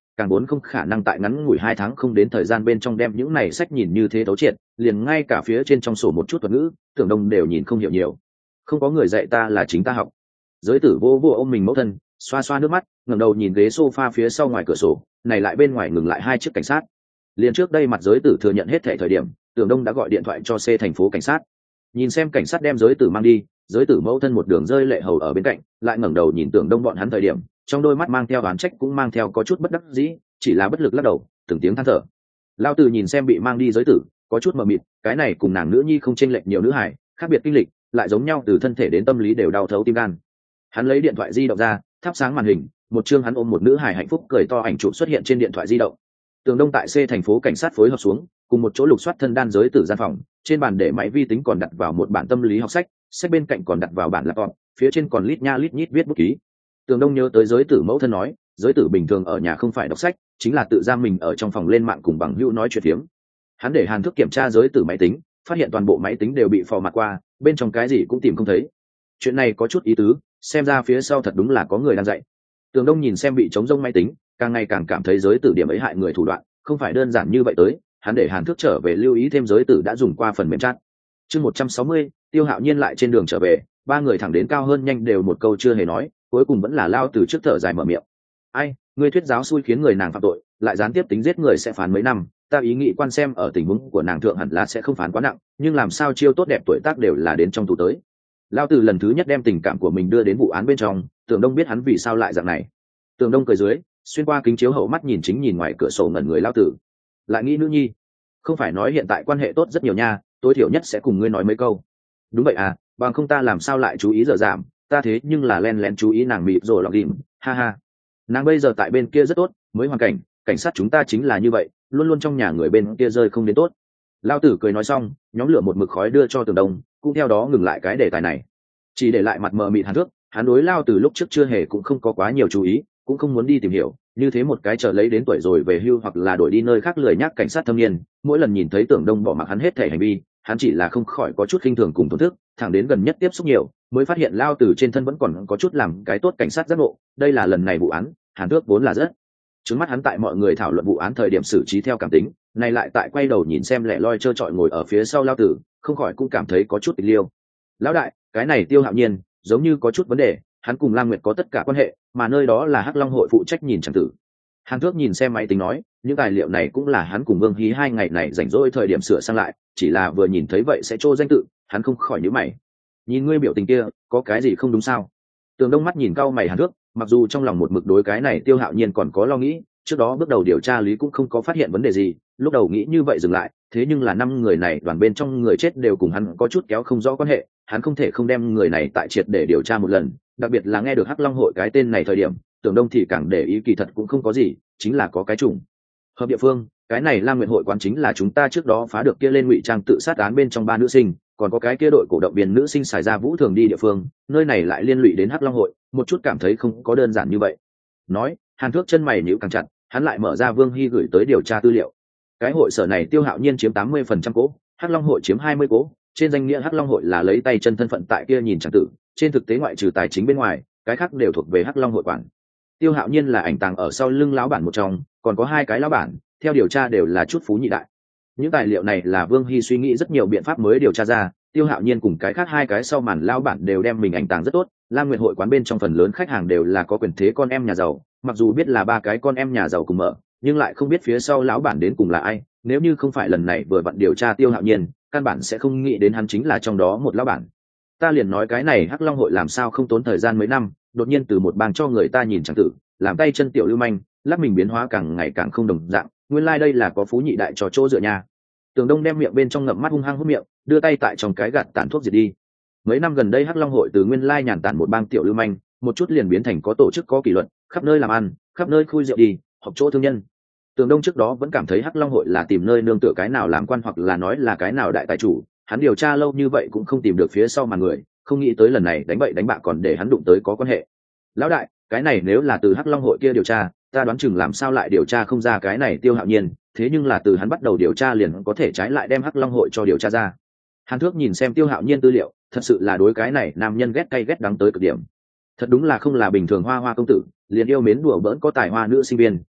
Speaker 1: càng vốn không khả năng tại ngắn ngủi 2 tháng không đến thời gian bên trong đem những này sách nhìn như thế thấu triệt, liền ngay cả phía trên trong sổ một chút thuật ngữ Tưởng Đông đều nhìn không hiểu nhiều. Không có người dạy ta là chính ta học. Giới tử vô vô ôm mình mẫu thân, xoa xoa nước mắt, ngẩng đầu nhìn ghế sofa phía sau ngoài cửa sổ, này lại bên ngoài ngừng lại 2 chiếc cảnh sát. Liền trước đây mặt giới tử thừa nhận hết thảy thời điểm, Tưởng Đông đã gọi điện thoại cho C thành phố cảnh sát. Nhìn xem cảnh sát đem giới tử mang đi, giới tử mẫu thân một đường rơi lệ hầu ở bên cạnh, lại ngẩng đầu nhìn Tưởng Đông bọn hắn thời điểm, trong đôi mắt mang theo oán trách cũng mang theo có chút bất đắc dĩ, chỉ là bất lực lắc đầu, từng tiếng than thở. Lao Tử nhìn xem bị mang đi giới tử, có chút mờ mịt, cái này cùng nàng nữ nhi không chênh lệch nhiều nữ hài, khác biệt kinh lịch, lại giống nhau từ thân thể đến tâm lý đều đau thấu tim gan. Hắn lấy điện thoại di động ra, thắp sáng màn hình, một chương hắn ôm một nữ hài hạnh phúc cười to ảnh chụp xuất hiện trên điện thoại di động. Tường Đông tại C thành phố cảnh sát phối hợp xuống, cùng một chỗ lục soát thân đan giới tử gian phòng, trên bàn để máy vi tính còn đặt vào một bản tâm lý học sách, sách bên cạnh còn đặt vào bản laptop, phía trên còn lít nha lít nhít viết bút ký. Tường Đông nhớ tới giới tử mẫu thân nói, giới tử bình thường ở nhà không phải đọc sách, chính là tự giam mình ở trong phòng lên mạng cùng bằng hữu nói chuyện phiếm. Hắn để Hàn Thức kiểm tra giới tử máy tính, phát hiện toàn bộ máy tính đều bị phò mặt qua, bên trong cái gì cũng tìm không thấy. Chuyện này có chút ý tứ, xem ra phía sau thật đúng là có người đang dạy. Tường Đông nhìn xem bị trống rỗng máy tính, càng ngày càng cảm thấy giới tử điểm ấy hại người thủ đoạn không phải đơn giản như vậy tới. Hắn để Hàn Thức trở về lưu ý thêm giới tử đã dùng qua phần mềm chat. Chương 160, Tiêu Hạo Nhiên lại trên đường trở về, ba người thẳng đến cao hơn nhanh đều một câu chưa hề nói, cuối cùng vẫn là Lao từ trước thở dài mở miệng. Ai, ngươi thuyết giáo xui khiến người nàng phạm tội, lại gián tiếp tính giết người sẽ phán mấy năm, ta ý nghĩ quan xem ở tình huống của nàng thượng hẳn là sẽ không phán quá nặng, nhưng làm sao chiêu tốt đẹp tuổi tác đều là đến trong tù tới. Lao từ lần thứ nhất đem tình cảm của mình đưa đến vụ án bên trong, Tưởng Đông biết hắn vì sao lại dạng này. Tưởng Đông cười dưới, xuyên qua kính chiếu hậu mắt nhìn chính nhìn ngoài cửa sổ ngẩn người Lao tử. Lại nghĩ nữ nhi, không phải nói hiện tại quan hệ tốt rất nhiều nha, tối thiểu nhất sẽ cùng ngươi nói mấy câu. Đúng vậy à, bằng không ta làm sao lại chú ý giờ giảm, ta thế nhưng là len lén chú ý nàng mịt rồi lọc đìm, ha ha. Nàng bây giờ tại bên kia rất tốt, mới hoàn cảnh, cảnh sát chúng ta chính là như vậy, luôn luôn trong nhà người bên kia rơi không đến tốt. Lao tử cười nói xong, nhóm lửa một mực khói đưa cho Tưởng Đông, cũng theo đó ngừng lại cái đề tài này. Chỉ để lại mặt mờ mịt Hàn Thước, hắn đối Lao từ lúc trước chưa hề cũng không có quá nhiều chú ý, cũng không muốn đi tìm hiểu, như thế một cái chờ lấy đến tuổi rồi về hưu hoặc là đổi đi nơi khác lười nhác cảnh sát thâm niên, mỗi lần nhìn thấy Tưởng Đông bỏ mặc hắn hết thể hành vi, hắn chỉ là không khỏi có chút khinh thường cùng tổn thức, thẳng đến gần nhất tiếp xúc nhiều, mới phát hiện Lao từ trên thân vẫn còn có chút làm cái tốt cảnh sát giác ngộ, đây là lần này vụ án, Hàn Thước vốn là rất trước mắt hắn tại mọi người thảo luận vụ án thời điểm xử trí theo cảm tính, này lại tại quay đầu nhìn xem lẻ loi trơ trọi ngồi ở phía sau Lao tử, không khỏi cũng cảm thấy có chút tịch liêu. Lão đại, cái này Tiêu Hạo Nhiên giống như có chút vấn đề, hắn cùng Lam Nguyệt có tất cả quan hệ, mà nơi đó là Hắc Long hội phụ trách nhìn chẳng tử. Hàn Thước nhìn xem máy tính nói, những tài liệu này cũng là hắn cùng Vương Hí 2 ngày này rảnh rỗi thời điểm sửa sang lại, chỉ là vừa nhìn thấy vậy sẽ trô danh tự, hắn không khỏi nhíu mày. Nhìn ngươi biểu tình kia, có cái gì không đúng sao? Tường Đông mắt nhìn cau mày Hàn Thước, mặc dù trong lòng một mực đối cái này Tiêu Hạo Nhiên còn có lo nghĩ, trước đó bước đầu điều tra lý cũng không có phát hiện vấn đề gì, lúc đầu nghĩ như vậy dừng lại, thế nhưng là 5 người này đoàn bên trong người chết đều cùng hắn có chút kéo không rõ quan hệ, hắn không thể không đem người này tại triệt để điều tra một lần, đặc biệt là nghe được Hắc Long hội cái tên này thời điểm, Tưởng Đông thì càng để ý kỳ thật cũng không có gì, chính là có cái trùng hợp địa phương, cái này Lam Nguyệt hội quán chính là chúng ta trước đó phá được kia lên ngụy trang tự sát án bên trong 3 nữ sinh, còn có cái kia đội cổ động viên nữ sinh xài ra vũ thường đi địa phương, nơi này lại liên lụy đến Hắc Long hội, một chút cảm thấy không có đơn giản như vậy. Nói, Hàn Thước chân mày nhíu càng chặt, hắn lại mở ra Vương Hy gửi tới điều tra tư liệu. Cái hội sở này Tiêu Hạo Nhiên chiếm 80% cố, Hắc Long hội chiếm 20 cố, trên danh nghĩa Hắc Long hội là lấy tay chân thân phận tại kia nhìn chẳng tử, trên thực tế ngoại trừ tài chính bên ngoài, cái khác đều thuộc về Hắc Long hội quản. Tiêu Hạo Nhiên là ảnh tàng ở sau lưng lão bản một trong, còn có 2 cái lão bản, theo điều tra đều là chút phú nhị đại. Những tài liệu này là Vương Hy suy nghĩ rất nhiều biện pháp mới điều tra ra, Tiêu Hạo Nhiên cùng cái khác 2 cái sau màn lão bản đều đem mình ảnh tàng rất tốt, Lam Nguyệt hội quán bên trong phần lớn khách hàng đều là có quyền thế con em nhà giàu, mặc dù biết là 3 cái con em nhà giàu cùng mở, nhưng lại không biết phía sau lão bản đến cùng là ai, nếu như không phải lần này vừa vặn điều tra Tiêu Hạo Nhiên, căn bản sẽ không nghĩ đến hắn chính là trong đó một lão bản. Ta liền nói cái này Hắc Long hội làm sao không tốn thời gian mấy năm, đột nhiên từ một bang cho người ta nhìn chẳng tử, làm tay chân tiểu lưu manh, lắc mình biến hóa càng ngày càng không đồng dạng, nguyên lai đây là có phú nhị đại trò chỗ dựa nhà. Tường Đông đem miệng bên trong ngậm mắt hung hăng hút miệng, đưa tay tại trong cái gạt tản thuốc diệt đi. Mấy năm gần đây Hắc Long hội từ nguyên lai nhàn tản một bang tiểu lưu manh, một chút liền biến thành có tổ chức có kỷ luật, khắp nơi làm ăn, khắp nơi khui rượu đi, học chỗ thương nhân. Tường Đông trước đó vẫn cảm thấy Hắc Long hội là tìm nơi nương tựa cái nào làm quan hoặc là nói là cái nào đại tài chủ, hắn điều tra lâu như vậy cũng không tìm được phía sau màn người, không nghĩ tới lần này đánh bậy đánh bạ còn để hắn đụng tới có quan hệ. Lão đại, cái này nếu là từ Hắc Long hội kia điều tra, ta đoán chừng làm sao lại điều tra không ra cái này Tiêu Hạo Nhiên, thế nhưng là từ hắn bắt đầu điều tra liền có thể trái lại đem Hắc Long hội cho điều tra ra. Hàn Thước nhìn xem Tiêu Hạo Nhiên tư liệu, thật sự là đối cái này nam nhân ghét cay ghét đắng tới cực điểm. Thật đúng là không là bình thường hoa hoa công tử, liền yêu mến đùa bỡn có tài hoa nữ sinh viên,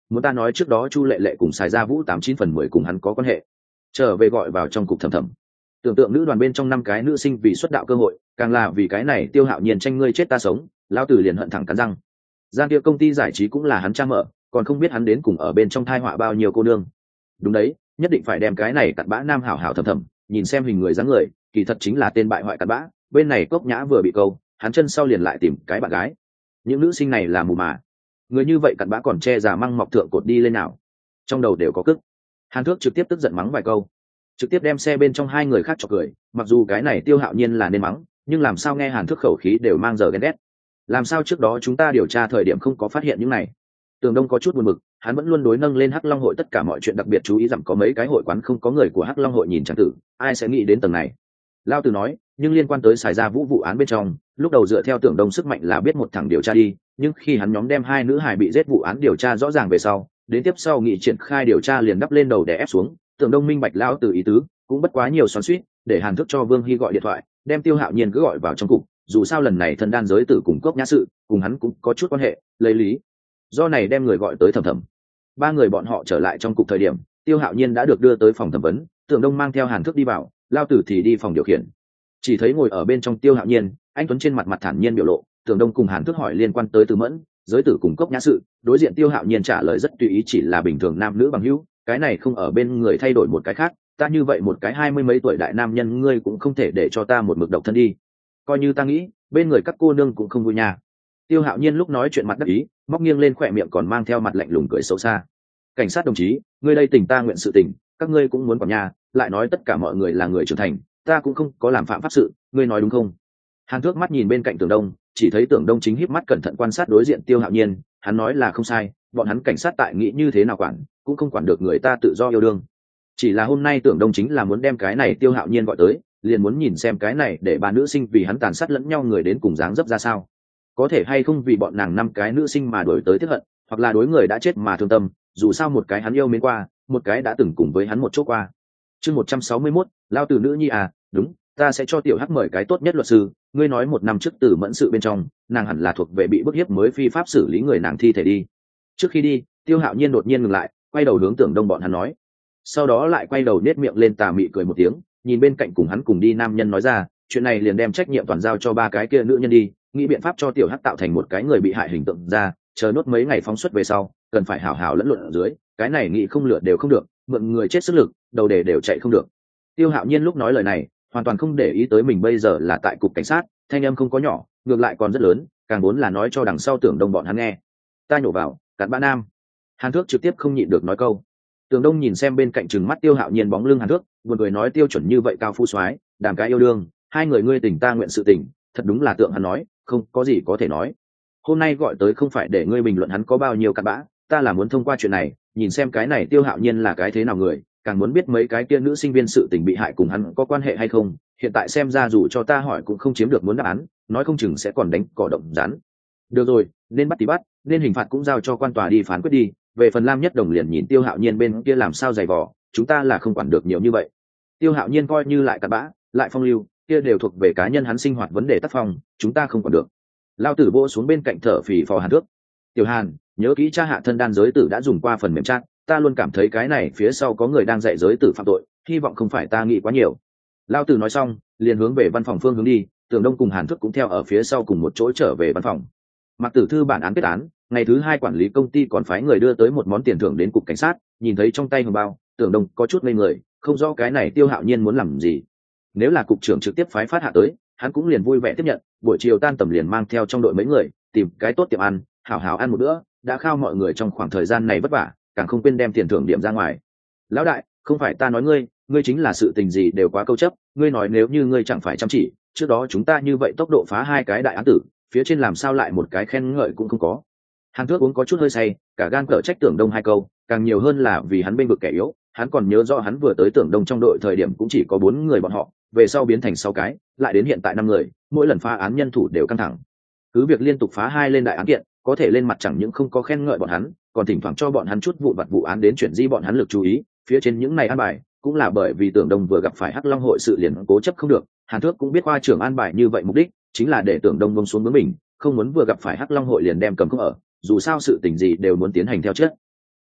Speaker 1: muốn ta nói trước đó Chu Lệ Lệ cùng Sài Gia Vũ 89/10 cùng hắn có quan hệ. Trở về gọi vào trong cục thẩm thẩm. Tưởng tượng nữ đoàn bên trong 5 cái nữ sinh vì xuất đạo cơ hội, càng là vì cái này Tiêu Hạo Nhiên tranh ngươi chết ta sống, lão tử liền hận thẳng cắn răng. Gian kia công ty giải trí cũng là hắn cha mở, còn không biết hắn đến cùng ở bên trong thai họa bao nhiêu cô nương. Đúng đấy, nhất định phải đem cái này cặn bã nam hảo hảo thầm thầm, nhìn xem hình người dáng người, kỳ thật chính là tên bại hoại cặn bã. Bên này Cốc Nhã vừa bị câu, hắn chân sau liền lại tìm cái bạn gái. Những nữ sinh này là mù mà, người như vậy cặn bã còn che già măng mọc thượng cột đi lên nào, trong đầu đều có cức. Hàn Thước trực tiếp tức giận mắng vài câu, trực tiếp đem xe bên trong 2 người khác chọc cười. Mặc dù cái này Tiêu Hạo Nhiên là nên mắng, nhưng làm sao nghe Hàn Thước khẩu khí đều mang giờ ghen ghét. Làm sao trước đó chúng ta điều tra thời điểm không có phát hiện những này? Tường Đông có chút buồn bực, hắn vẫn luôn đối nâng lên Hắc Long hội tất cả mọi chuyện, đặc biệt chú ý rằng có mấy cái hội quán không có người của Hắc Long hội nhìn chẳng tử, ai sẽ nghĩ đến tầng này. Lao Tử nói, nhưng liên quan tới Sài Gia Vũ vụ án bên trong, lúc đầu dựa theo Tưởng Đông sức mạnh là biết một thằng điều tra đi, nhưng khi hắn nhóm đem 2 nữ hài bị giết vụ án điều tra rõ ràng về sau, đến tiếp sau nghị triển khai điều tra liền đắp lên đầu để ép xuống. Tưởng Đông minh bạch Lao Tử ý tứ, cũng bất quá nhiều xoắn xuýt, để Hàn Thước cho Vương Hy gọi điện thoại, đem Tiêu Hạo Nhiên cứ gọi vào trong cục, dù sao lần này thân đan giới tử cùng Cốc Nhã sự, cùng hắn cũng có chút quan hệ, lấy lý do này đem người gọi tới thẩm thẩm. 3 người bọn họ trở lại trong cục thời điểm, Tiêu Hạo Nhiên đã được đưa tới phòng thẩm vấn, Tưởng Đông mang theo Hàn Thước đi vào, Lao Tử thì đi phòng điều khiển. Chỉ thấy ngồi ở bên trong Tiêu Hạo Nhiên, anh tuấn trên mặt mặt thản nhiên biểu lộ. Tưởng Đông cùng Hàn Thước hỏi liên quan tới Từ Mẫn, giới tử cùng Cốc Nhã sự, đối diện Tiêu Hạo Nhiên trả lời rất tùy ý, chỉ là bình thường nam nữ bằng hữu, cái này không ở bên người thay đổi một cái khác, ta như vậy một cái 20 mấy tuổi đại nam nhân, ngươi cũng không thể để cho ta một mực độc thân đi. Coi như ta nghĩ, bên người các cô nương cũng không vui nha. Tiêu Hạo Nhiên lúc nói chuyện mặt đắc ý, móc nghiêng lên khỏe miệng còn mang theo mặt lạnh lùng cười xấu xa. Cảnh sát đồng chí, ngươi đây tình ta nguyện sự tình, các ngươi cũng muốn quản nhà, lại nói tất cả mọi người là người trưởng thành, ta cũng không có làm phạm pháp sự, ngươi nói đúng không? Hàn Thước mắt nhìn bên cạnh Tưởng Đông, chỉ thấy Tưởng Đông chính híp mắt cẩn thận quan sát đối diện Tiêu Hạo Nhiên, hắn nói là không sai, bọn hắn cảnh sát tại nghĩ như thế nào quản, cũng không quản được người ta tự do yêu đương. Chỉ là hôm nay Tưởng Đông chính là muốn đem cái này Tiêu Hạo Nhiên gọi tới, liền muốn nhìn xem cái này để 3 nữ sinh vì hắn tàn sát lẫn nhau người đến cùng dáng dấp ra sao, có thể hay không vì bọn nàng 5 cái nữ sinh mà đổi tới tiếc hận, hoặc là đối người đã chết mà thương tâm, dù sao một cái hắn yêu mến qua, một cái đã từng cùng với hắn một chỗ qua. Chương 161, Lao Tử nữ nhi à, đúng, ta sẽ cho Tiểu Hắc mời cái tốt nhất luật sư, ngươi nói 1 năm trước Tử Mẫn sự bên trong, nàng hẳn là thuộc về bị bức hiếp mới phi pháp xử lý người nàng thi thể đi. Trước khi đi, Tiêu Hạo Nhiên đột nhiên ngừng lại, quay đầu hướng Tưởng Đông bọn hắn nói, sau đó lại quay đầu nết miệng lên tà mị cười một tiếng, nhìn bên cạnh cùng hắn cùng đi nam nhân nói ra, chuyện này liền đem trách nhiệm toàn giao cho 3 cái kia nữ nhân đi, nghĩ biện pháp cho Tiểu Hắc tạo thành một cái người bị hại hình tượng ra, chờ nốt mấy ngày phóng xuất về sau, cần phải hảo hảo lẫn lộn ở dưới, cái này nghĩ không lựa đều không được, mượn người chết sức lực, đầu đề đều chạy không được. Tiêu Hạo Nhiên lúc nói lời này, hoàn toàn không để ý tới mình bây giờ là tại cục cảnh sát, thanh âm không có nhỏ, ngược lại còn rất lớn, càng muốn là nói cho đằng sau Tưởng Đông bọn hắn nghe. Ta nhổ vào, cặn bã nam. Hàn Thước trực tiếp không nhịn được nói câu. Tưởng Đông nhìn xem bên cạnh trừng mắt Tiêu Hạo Nhiên bóng lưng Hàn Thước, buồn cười nói tiêu chuẩn như vậy cao phu soái, đàm cái yêu đương, 2 người ngươi tình ta nguyện sự tình, thật đúng là tượng hắn nói, không có gì có thể nói. Hôm nay gọi tới không phải để ngươi bình luận hắn có bao nhiêu cặn bã, ta là muốn thông qua chuyện này, nhìn xem cái này Tiêu Hạo Nhiên là cái thế nào người, càng muốn biết mấy cái kia nữ sinh viên sự tình bị hại cùng hắn có quan hệ hay không. Hiện tại xem ra dù cho ta hỏi cũng không chiếm được muốn đáp án, nói không chừng sẽ còn đánh cỏ động rắn. Được rồi, nên bắt thì bắt, nên hình phạt cũng giao cho quan tòa đi phán quyết đi. Về phần Lam Nhất Đồng liền nhìn Tiêu Hạo Nhiên bên kia làm sao giày vò, chúng ta là không quản được nhiều như vậy. Tiêu Hạo Nhiên coi như lại cặn bã, lại phong lưu, kia đều thuộc về cá nhân hắn sinh hoạt vấn đề tác phong, chúng ta không quản được. Lao Tử vỗ xuống bên cạnh thở phì phò Hàn Thước. Tiểu Hàn, nhớ kỹ cha hạ thân đan giới tử đã dùng qua phần mềm chat, ta luôn cảm thấy cái này phía sau có người đang dạy giới tử phạm tội, hy vọng không phải ta nghĩ quá nhiều. Lao Tử nói xong, liền hướng về văn phòng phương hướng đi, Tưởng Đông cùng Hàn Thước cũng theo ở phía sau cùng một chỗ trở về văn phòng. Mạc Tử Thư bản án kết án, ngày thứ 2 quản lý công ty còn phái người đưa tới một món tiền thưởng đến cục cảnh sát, nhìn thấy trong tay hồng bao, Tưởng Đông có chút ngây người, không rõ cái này Tiêu Hạo Nhiên muốn làm gì. Nếu là cục trưởng trực tiếp phái phát hạ tới, hắn cũng liền vui vẻ tiếp nhận, buổi chiều tan tầm liền mang theo trong đội mấy người, tìm cái tốt tiệm ăn, hảo hảo ăn một bữa, đã khao mọi người trong khoảng thời gian này vất vả, càng không quên đem tiền thưởng điểm ra ngoài. Lão đại, không phải ta nói ngươi, ngươi chính là sự tình gì đều quá câu chấp, ngươi nói nếu như ngươi chẳng phải chăm chỉ, trước đó chúng ta như vậy tốc độ phá 2 cái đại án tử, phía trên làm sao lại một cái khen ngợi cũng không có. Hàn Thước uống có chút hơi say, cả gan cở trách Tưởng Đông 2 câu, càng nhiều hơn là vì hắn bên vực kẻ yếu. Hắn còn nhớ rõ hắn vừa tới Tưởng Đông trong đội thời điểm cũng chỉ có 4 người bọn họ, về sau biến thành 6 cái, lại đến hiện tại 5 người, mỗi lần phá án nhân thủ đều căng thẳng. Cứ việc liên tục phá 2 lên đại án kiện, có thể lên mặt chẳng những không có khen ngợi bọn hắn, còn thỉnh thoảng cho bọn hắn chút vụn vặt vụ án đến chuyển di bọn hắn lực chú ý. Phía trên những này an bài, cũng là bởi vì Tưởng Đông vừa gặp phải Hắc Long hội sự liền cố chấp không được. Hàn Thước cũng biết khoa trưởng an bài như vậy mục đích chính là để Tưởng Đông bông xuống bướng mình, không muốn vừa gặp phải Hắc Long hội liền đem cầm không ở, dù sao sự tình gì đều muốn tiến hành theo chất.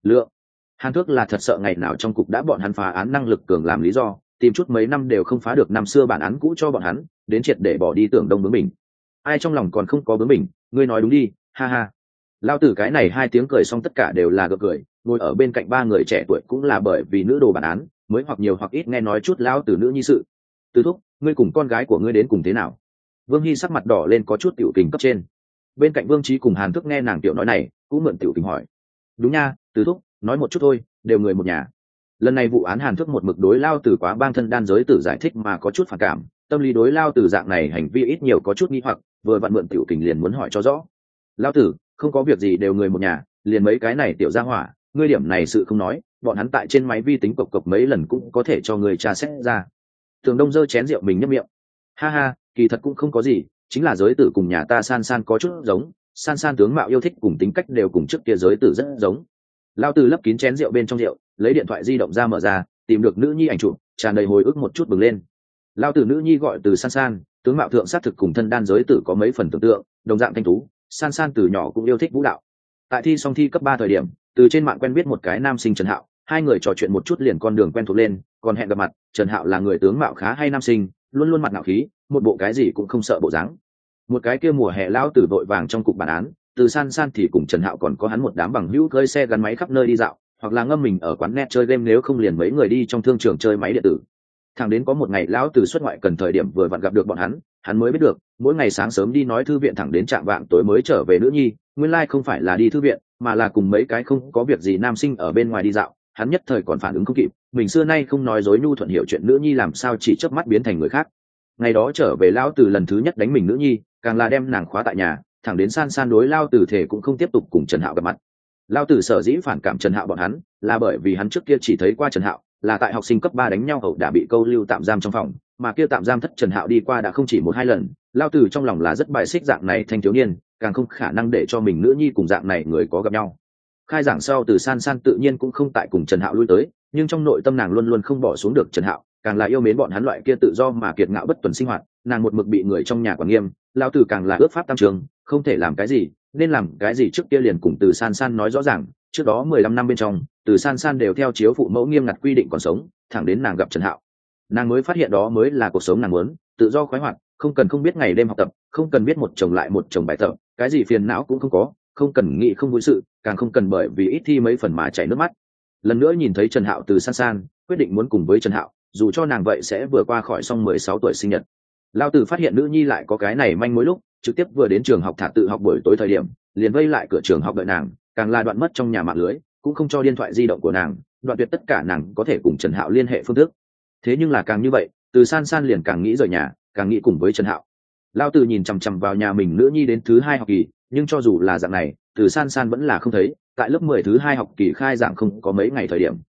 Speaker 1: lượng. Hàn Thước là thật sợ ngày nào trong cục đã bọn hắn phá án năng lực cường làm lý do tìm chút mấy năm đều không phá được năm xưa bản án cũ cho bọn hắn đến triệt để bỏ đi tưởng đông bướng mình. Ai trong lòng còn không có bướng mình, ngươi nói đúng đi, ha ha. Lao tử cái này hai tiếng cười xong tất cả đều là gượng cười, ngồi ở bên cạnh ba người trẻ tuổi cũng là bởi vì nữ đồ bản án mới hoặc nhiều hoặc ít nghe nói chút lao tử nữ nhi sự. Từ thúc, ngươi cùng con gái của ngươi đến cùng thế nào? Vương Hy sắc mặt đỏ lên có chút tiểu kình cấp trên. Bên cạnh Vương Trí cùng Hàn Thước nghe nàng tiểu nói này cũng mượn tiểu kình hỏi. Đúng nha, Từ thúc, nói một chút thôi, đều người một nhà. Lần này vụ án Hàn Thước một mực đối lao tử quá bang thân đan giới tử giải thích mà có chút phản cảm, tâm lý đối lao tử dạng này hành vi ít nhiều có chút nghi hoặc, vừa vặn mượn tiểu kình liền muốn hỏi cho rõ. Lao tử, không có việc gì đều người một nhà, liền mấy cái này tiểu gia hỏa, ngươi điểm này sự không nói, bọn hắn tại trên máy vi tính cộc cộc mấy lần cũng có thể cho người tra xét ra. Thường Đông giơ chén rượu mình nhấp miệng. Ha ha, kỳ thật cũng không có gì, chính là giới tử cùng nhà ta san san có chút giống, san san tướng mạo yêu thích cùng tính cách đều cùng trước kia giới tử rất giống. Lao tử lấp kín chén rượu bên trong rượu, lấy điện thoại di động ra mở ra, tìm được nữ nhi ảnh chụp, tràn đầy hồi ức một chút bừng lên. Lao tử nữ nhi gọi từ san san, tướng mạo thượng sát thực cùng thân đan giới tử có mấy phần tưởng tượng, đồng dạng thanh tú, san san từ nhỏ cũng yêu thích vũ đạo. Tại thi xong thi cấp 3 thời điểm, từ trên mạng quen biết một cái nam sinh Trần Hạo, hai người trò chuyện một chút liền con đường quen thuộc lên, còn hẹn gặp mặt. Trần Hạo là người tướng mạo khá hay nam sinh, luôn luôn mặt ngạo khí, một bộ cái gì cũng không sợ bộ dáng. Một cái kia mùa hè lão tử vội vàng trong cục bản án, từ san san thì cùng Trần Hạo còn có hắn một đám bằng hữu cưỡi xe gắn máy khắp nơi đi dạo, hoặc là ngâm mình ở quán net chơi game, nếu không liền mấy người đi trong thương trường chơi máy điện tử. Thẳng đến có một ngày lão tử xuất ngoại cần thời điểm vừa vặn gặp được bọn hắn mới biết được, mỗi ngày sáng sớm đi nói thư viện thẳng đến trạm vạng tối mới trở về nữ nhi, nguyên lai không phải là đi thư viện, mà là cùng mấy cái không có việc gì nam sinh ở bên ngoài đi dạo. Hắn nhất thời còn phản ứng không kịp, mình xưa nay không nói dối nhu thuận hiểu chuyện nữ nhi làm sao chỉ chớp mắt biến thành người khác. Ngày đó trở về lão tử lần thứ nhất đánh mình nữ nhi, càng là đem nàng khóa tại nhà, thẳng đến san san đối lao tử thể cũng không tiếp tục cùng Trần Hạo gặp mặt. Lao tử sở dĩ phản cảm Trần Hạo bọn hắn là bởi vì hắn trước kia chỉ thấy qua Trần Hạo là tại học sinh cấp 3 đánh nhau hậu đã bị câu lưu tạm giam trong phòng, mà kia tạm giam thất Trần Hạo đi qua đã không chỉ một hai lần. Lao tử trong lòng là rất bài xích dạng này thanh thiếu niên, càng không khả năng để cho mình nữ nhi cùng dạng này người có gặp nhau. Khai giảng sau từ san san tự nhiên cũng không tại cùng Trần Hạo lui tới, nhưng trong nội tâm nàng luôn luôn không bỏ xuống được Trần Hạo, càng là yêu mến bọn hắn loại kia tự do mà kiệt ngạo bất tuần sinh hoạt. Nàng một mực bị người trong nhà quản nghiêm, Lao tử càng là ước pháp tam trường, không thể làm cái gì nên làm cái gì trước kia liền cùng từ san san nói rõ ràng. Trước đó 15 năm bên trong, từ san san đều theo chiếu phụ mẫu nghiêm ngặt quy định còn sống, thẳng đến nàng gặp Trần Hạo, nàng mới phát hiện đó mới là cuộc sống nàng muốn, tự do khoái hoạt, không cần không biết ngày đêm học tập, không cần biết một chồng lại một chồng bài tập, cái gì phiền não cũng không có, không cần nghĩ không vui sự, càng không cần bởi vì ít thi mấy phần mà chảy nước mắt. Lần nữa nhìn thấy Trần Hạo, từ san san quyết định muốn cùng với Trần Hạo, dù cho nàng vậy sẽ vừa qua khỏi xong 16 tuổi sinh nhật. Lao tử phát hiện nữ nhi lại có cái này manh mối lúc trực tiếp vừa đến trường học thả tự học buổi tối thời điểm, liền vây lại cửa trường học đợi nàng, càng là đoạn mất trong nhà mạng lưới, cũng không cho điện thoại di động của nàng, đoạn tuyệt tất cả nàng có thể cùng Trần Hạo liên hệ phương thức. Thế nhưng là càng như vậy, từ san san liền càng nghĩ rời nhà, càng nghĩ cùng với Trần Hạo. Lao tử nhìn chằm chằm vào nhà mình nữ nhi đến thứ 2 học kỳ, nhưng cho dù là dạng này, từ san san vẫn là không thấy. Tại lớp 10 thứ 2 học kỳ khai giảng không có mấy ngày thời điểm,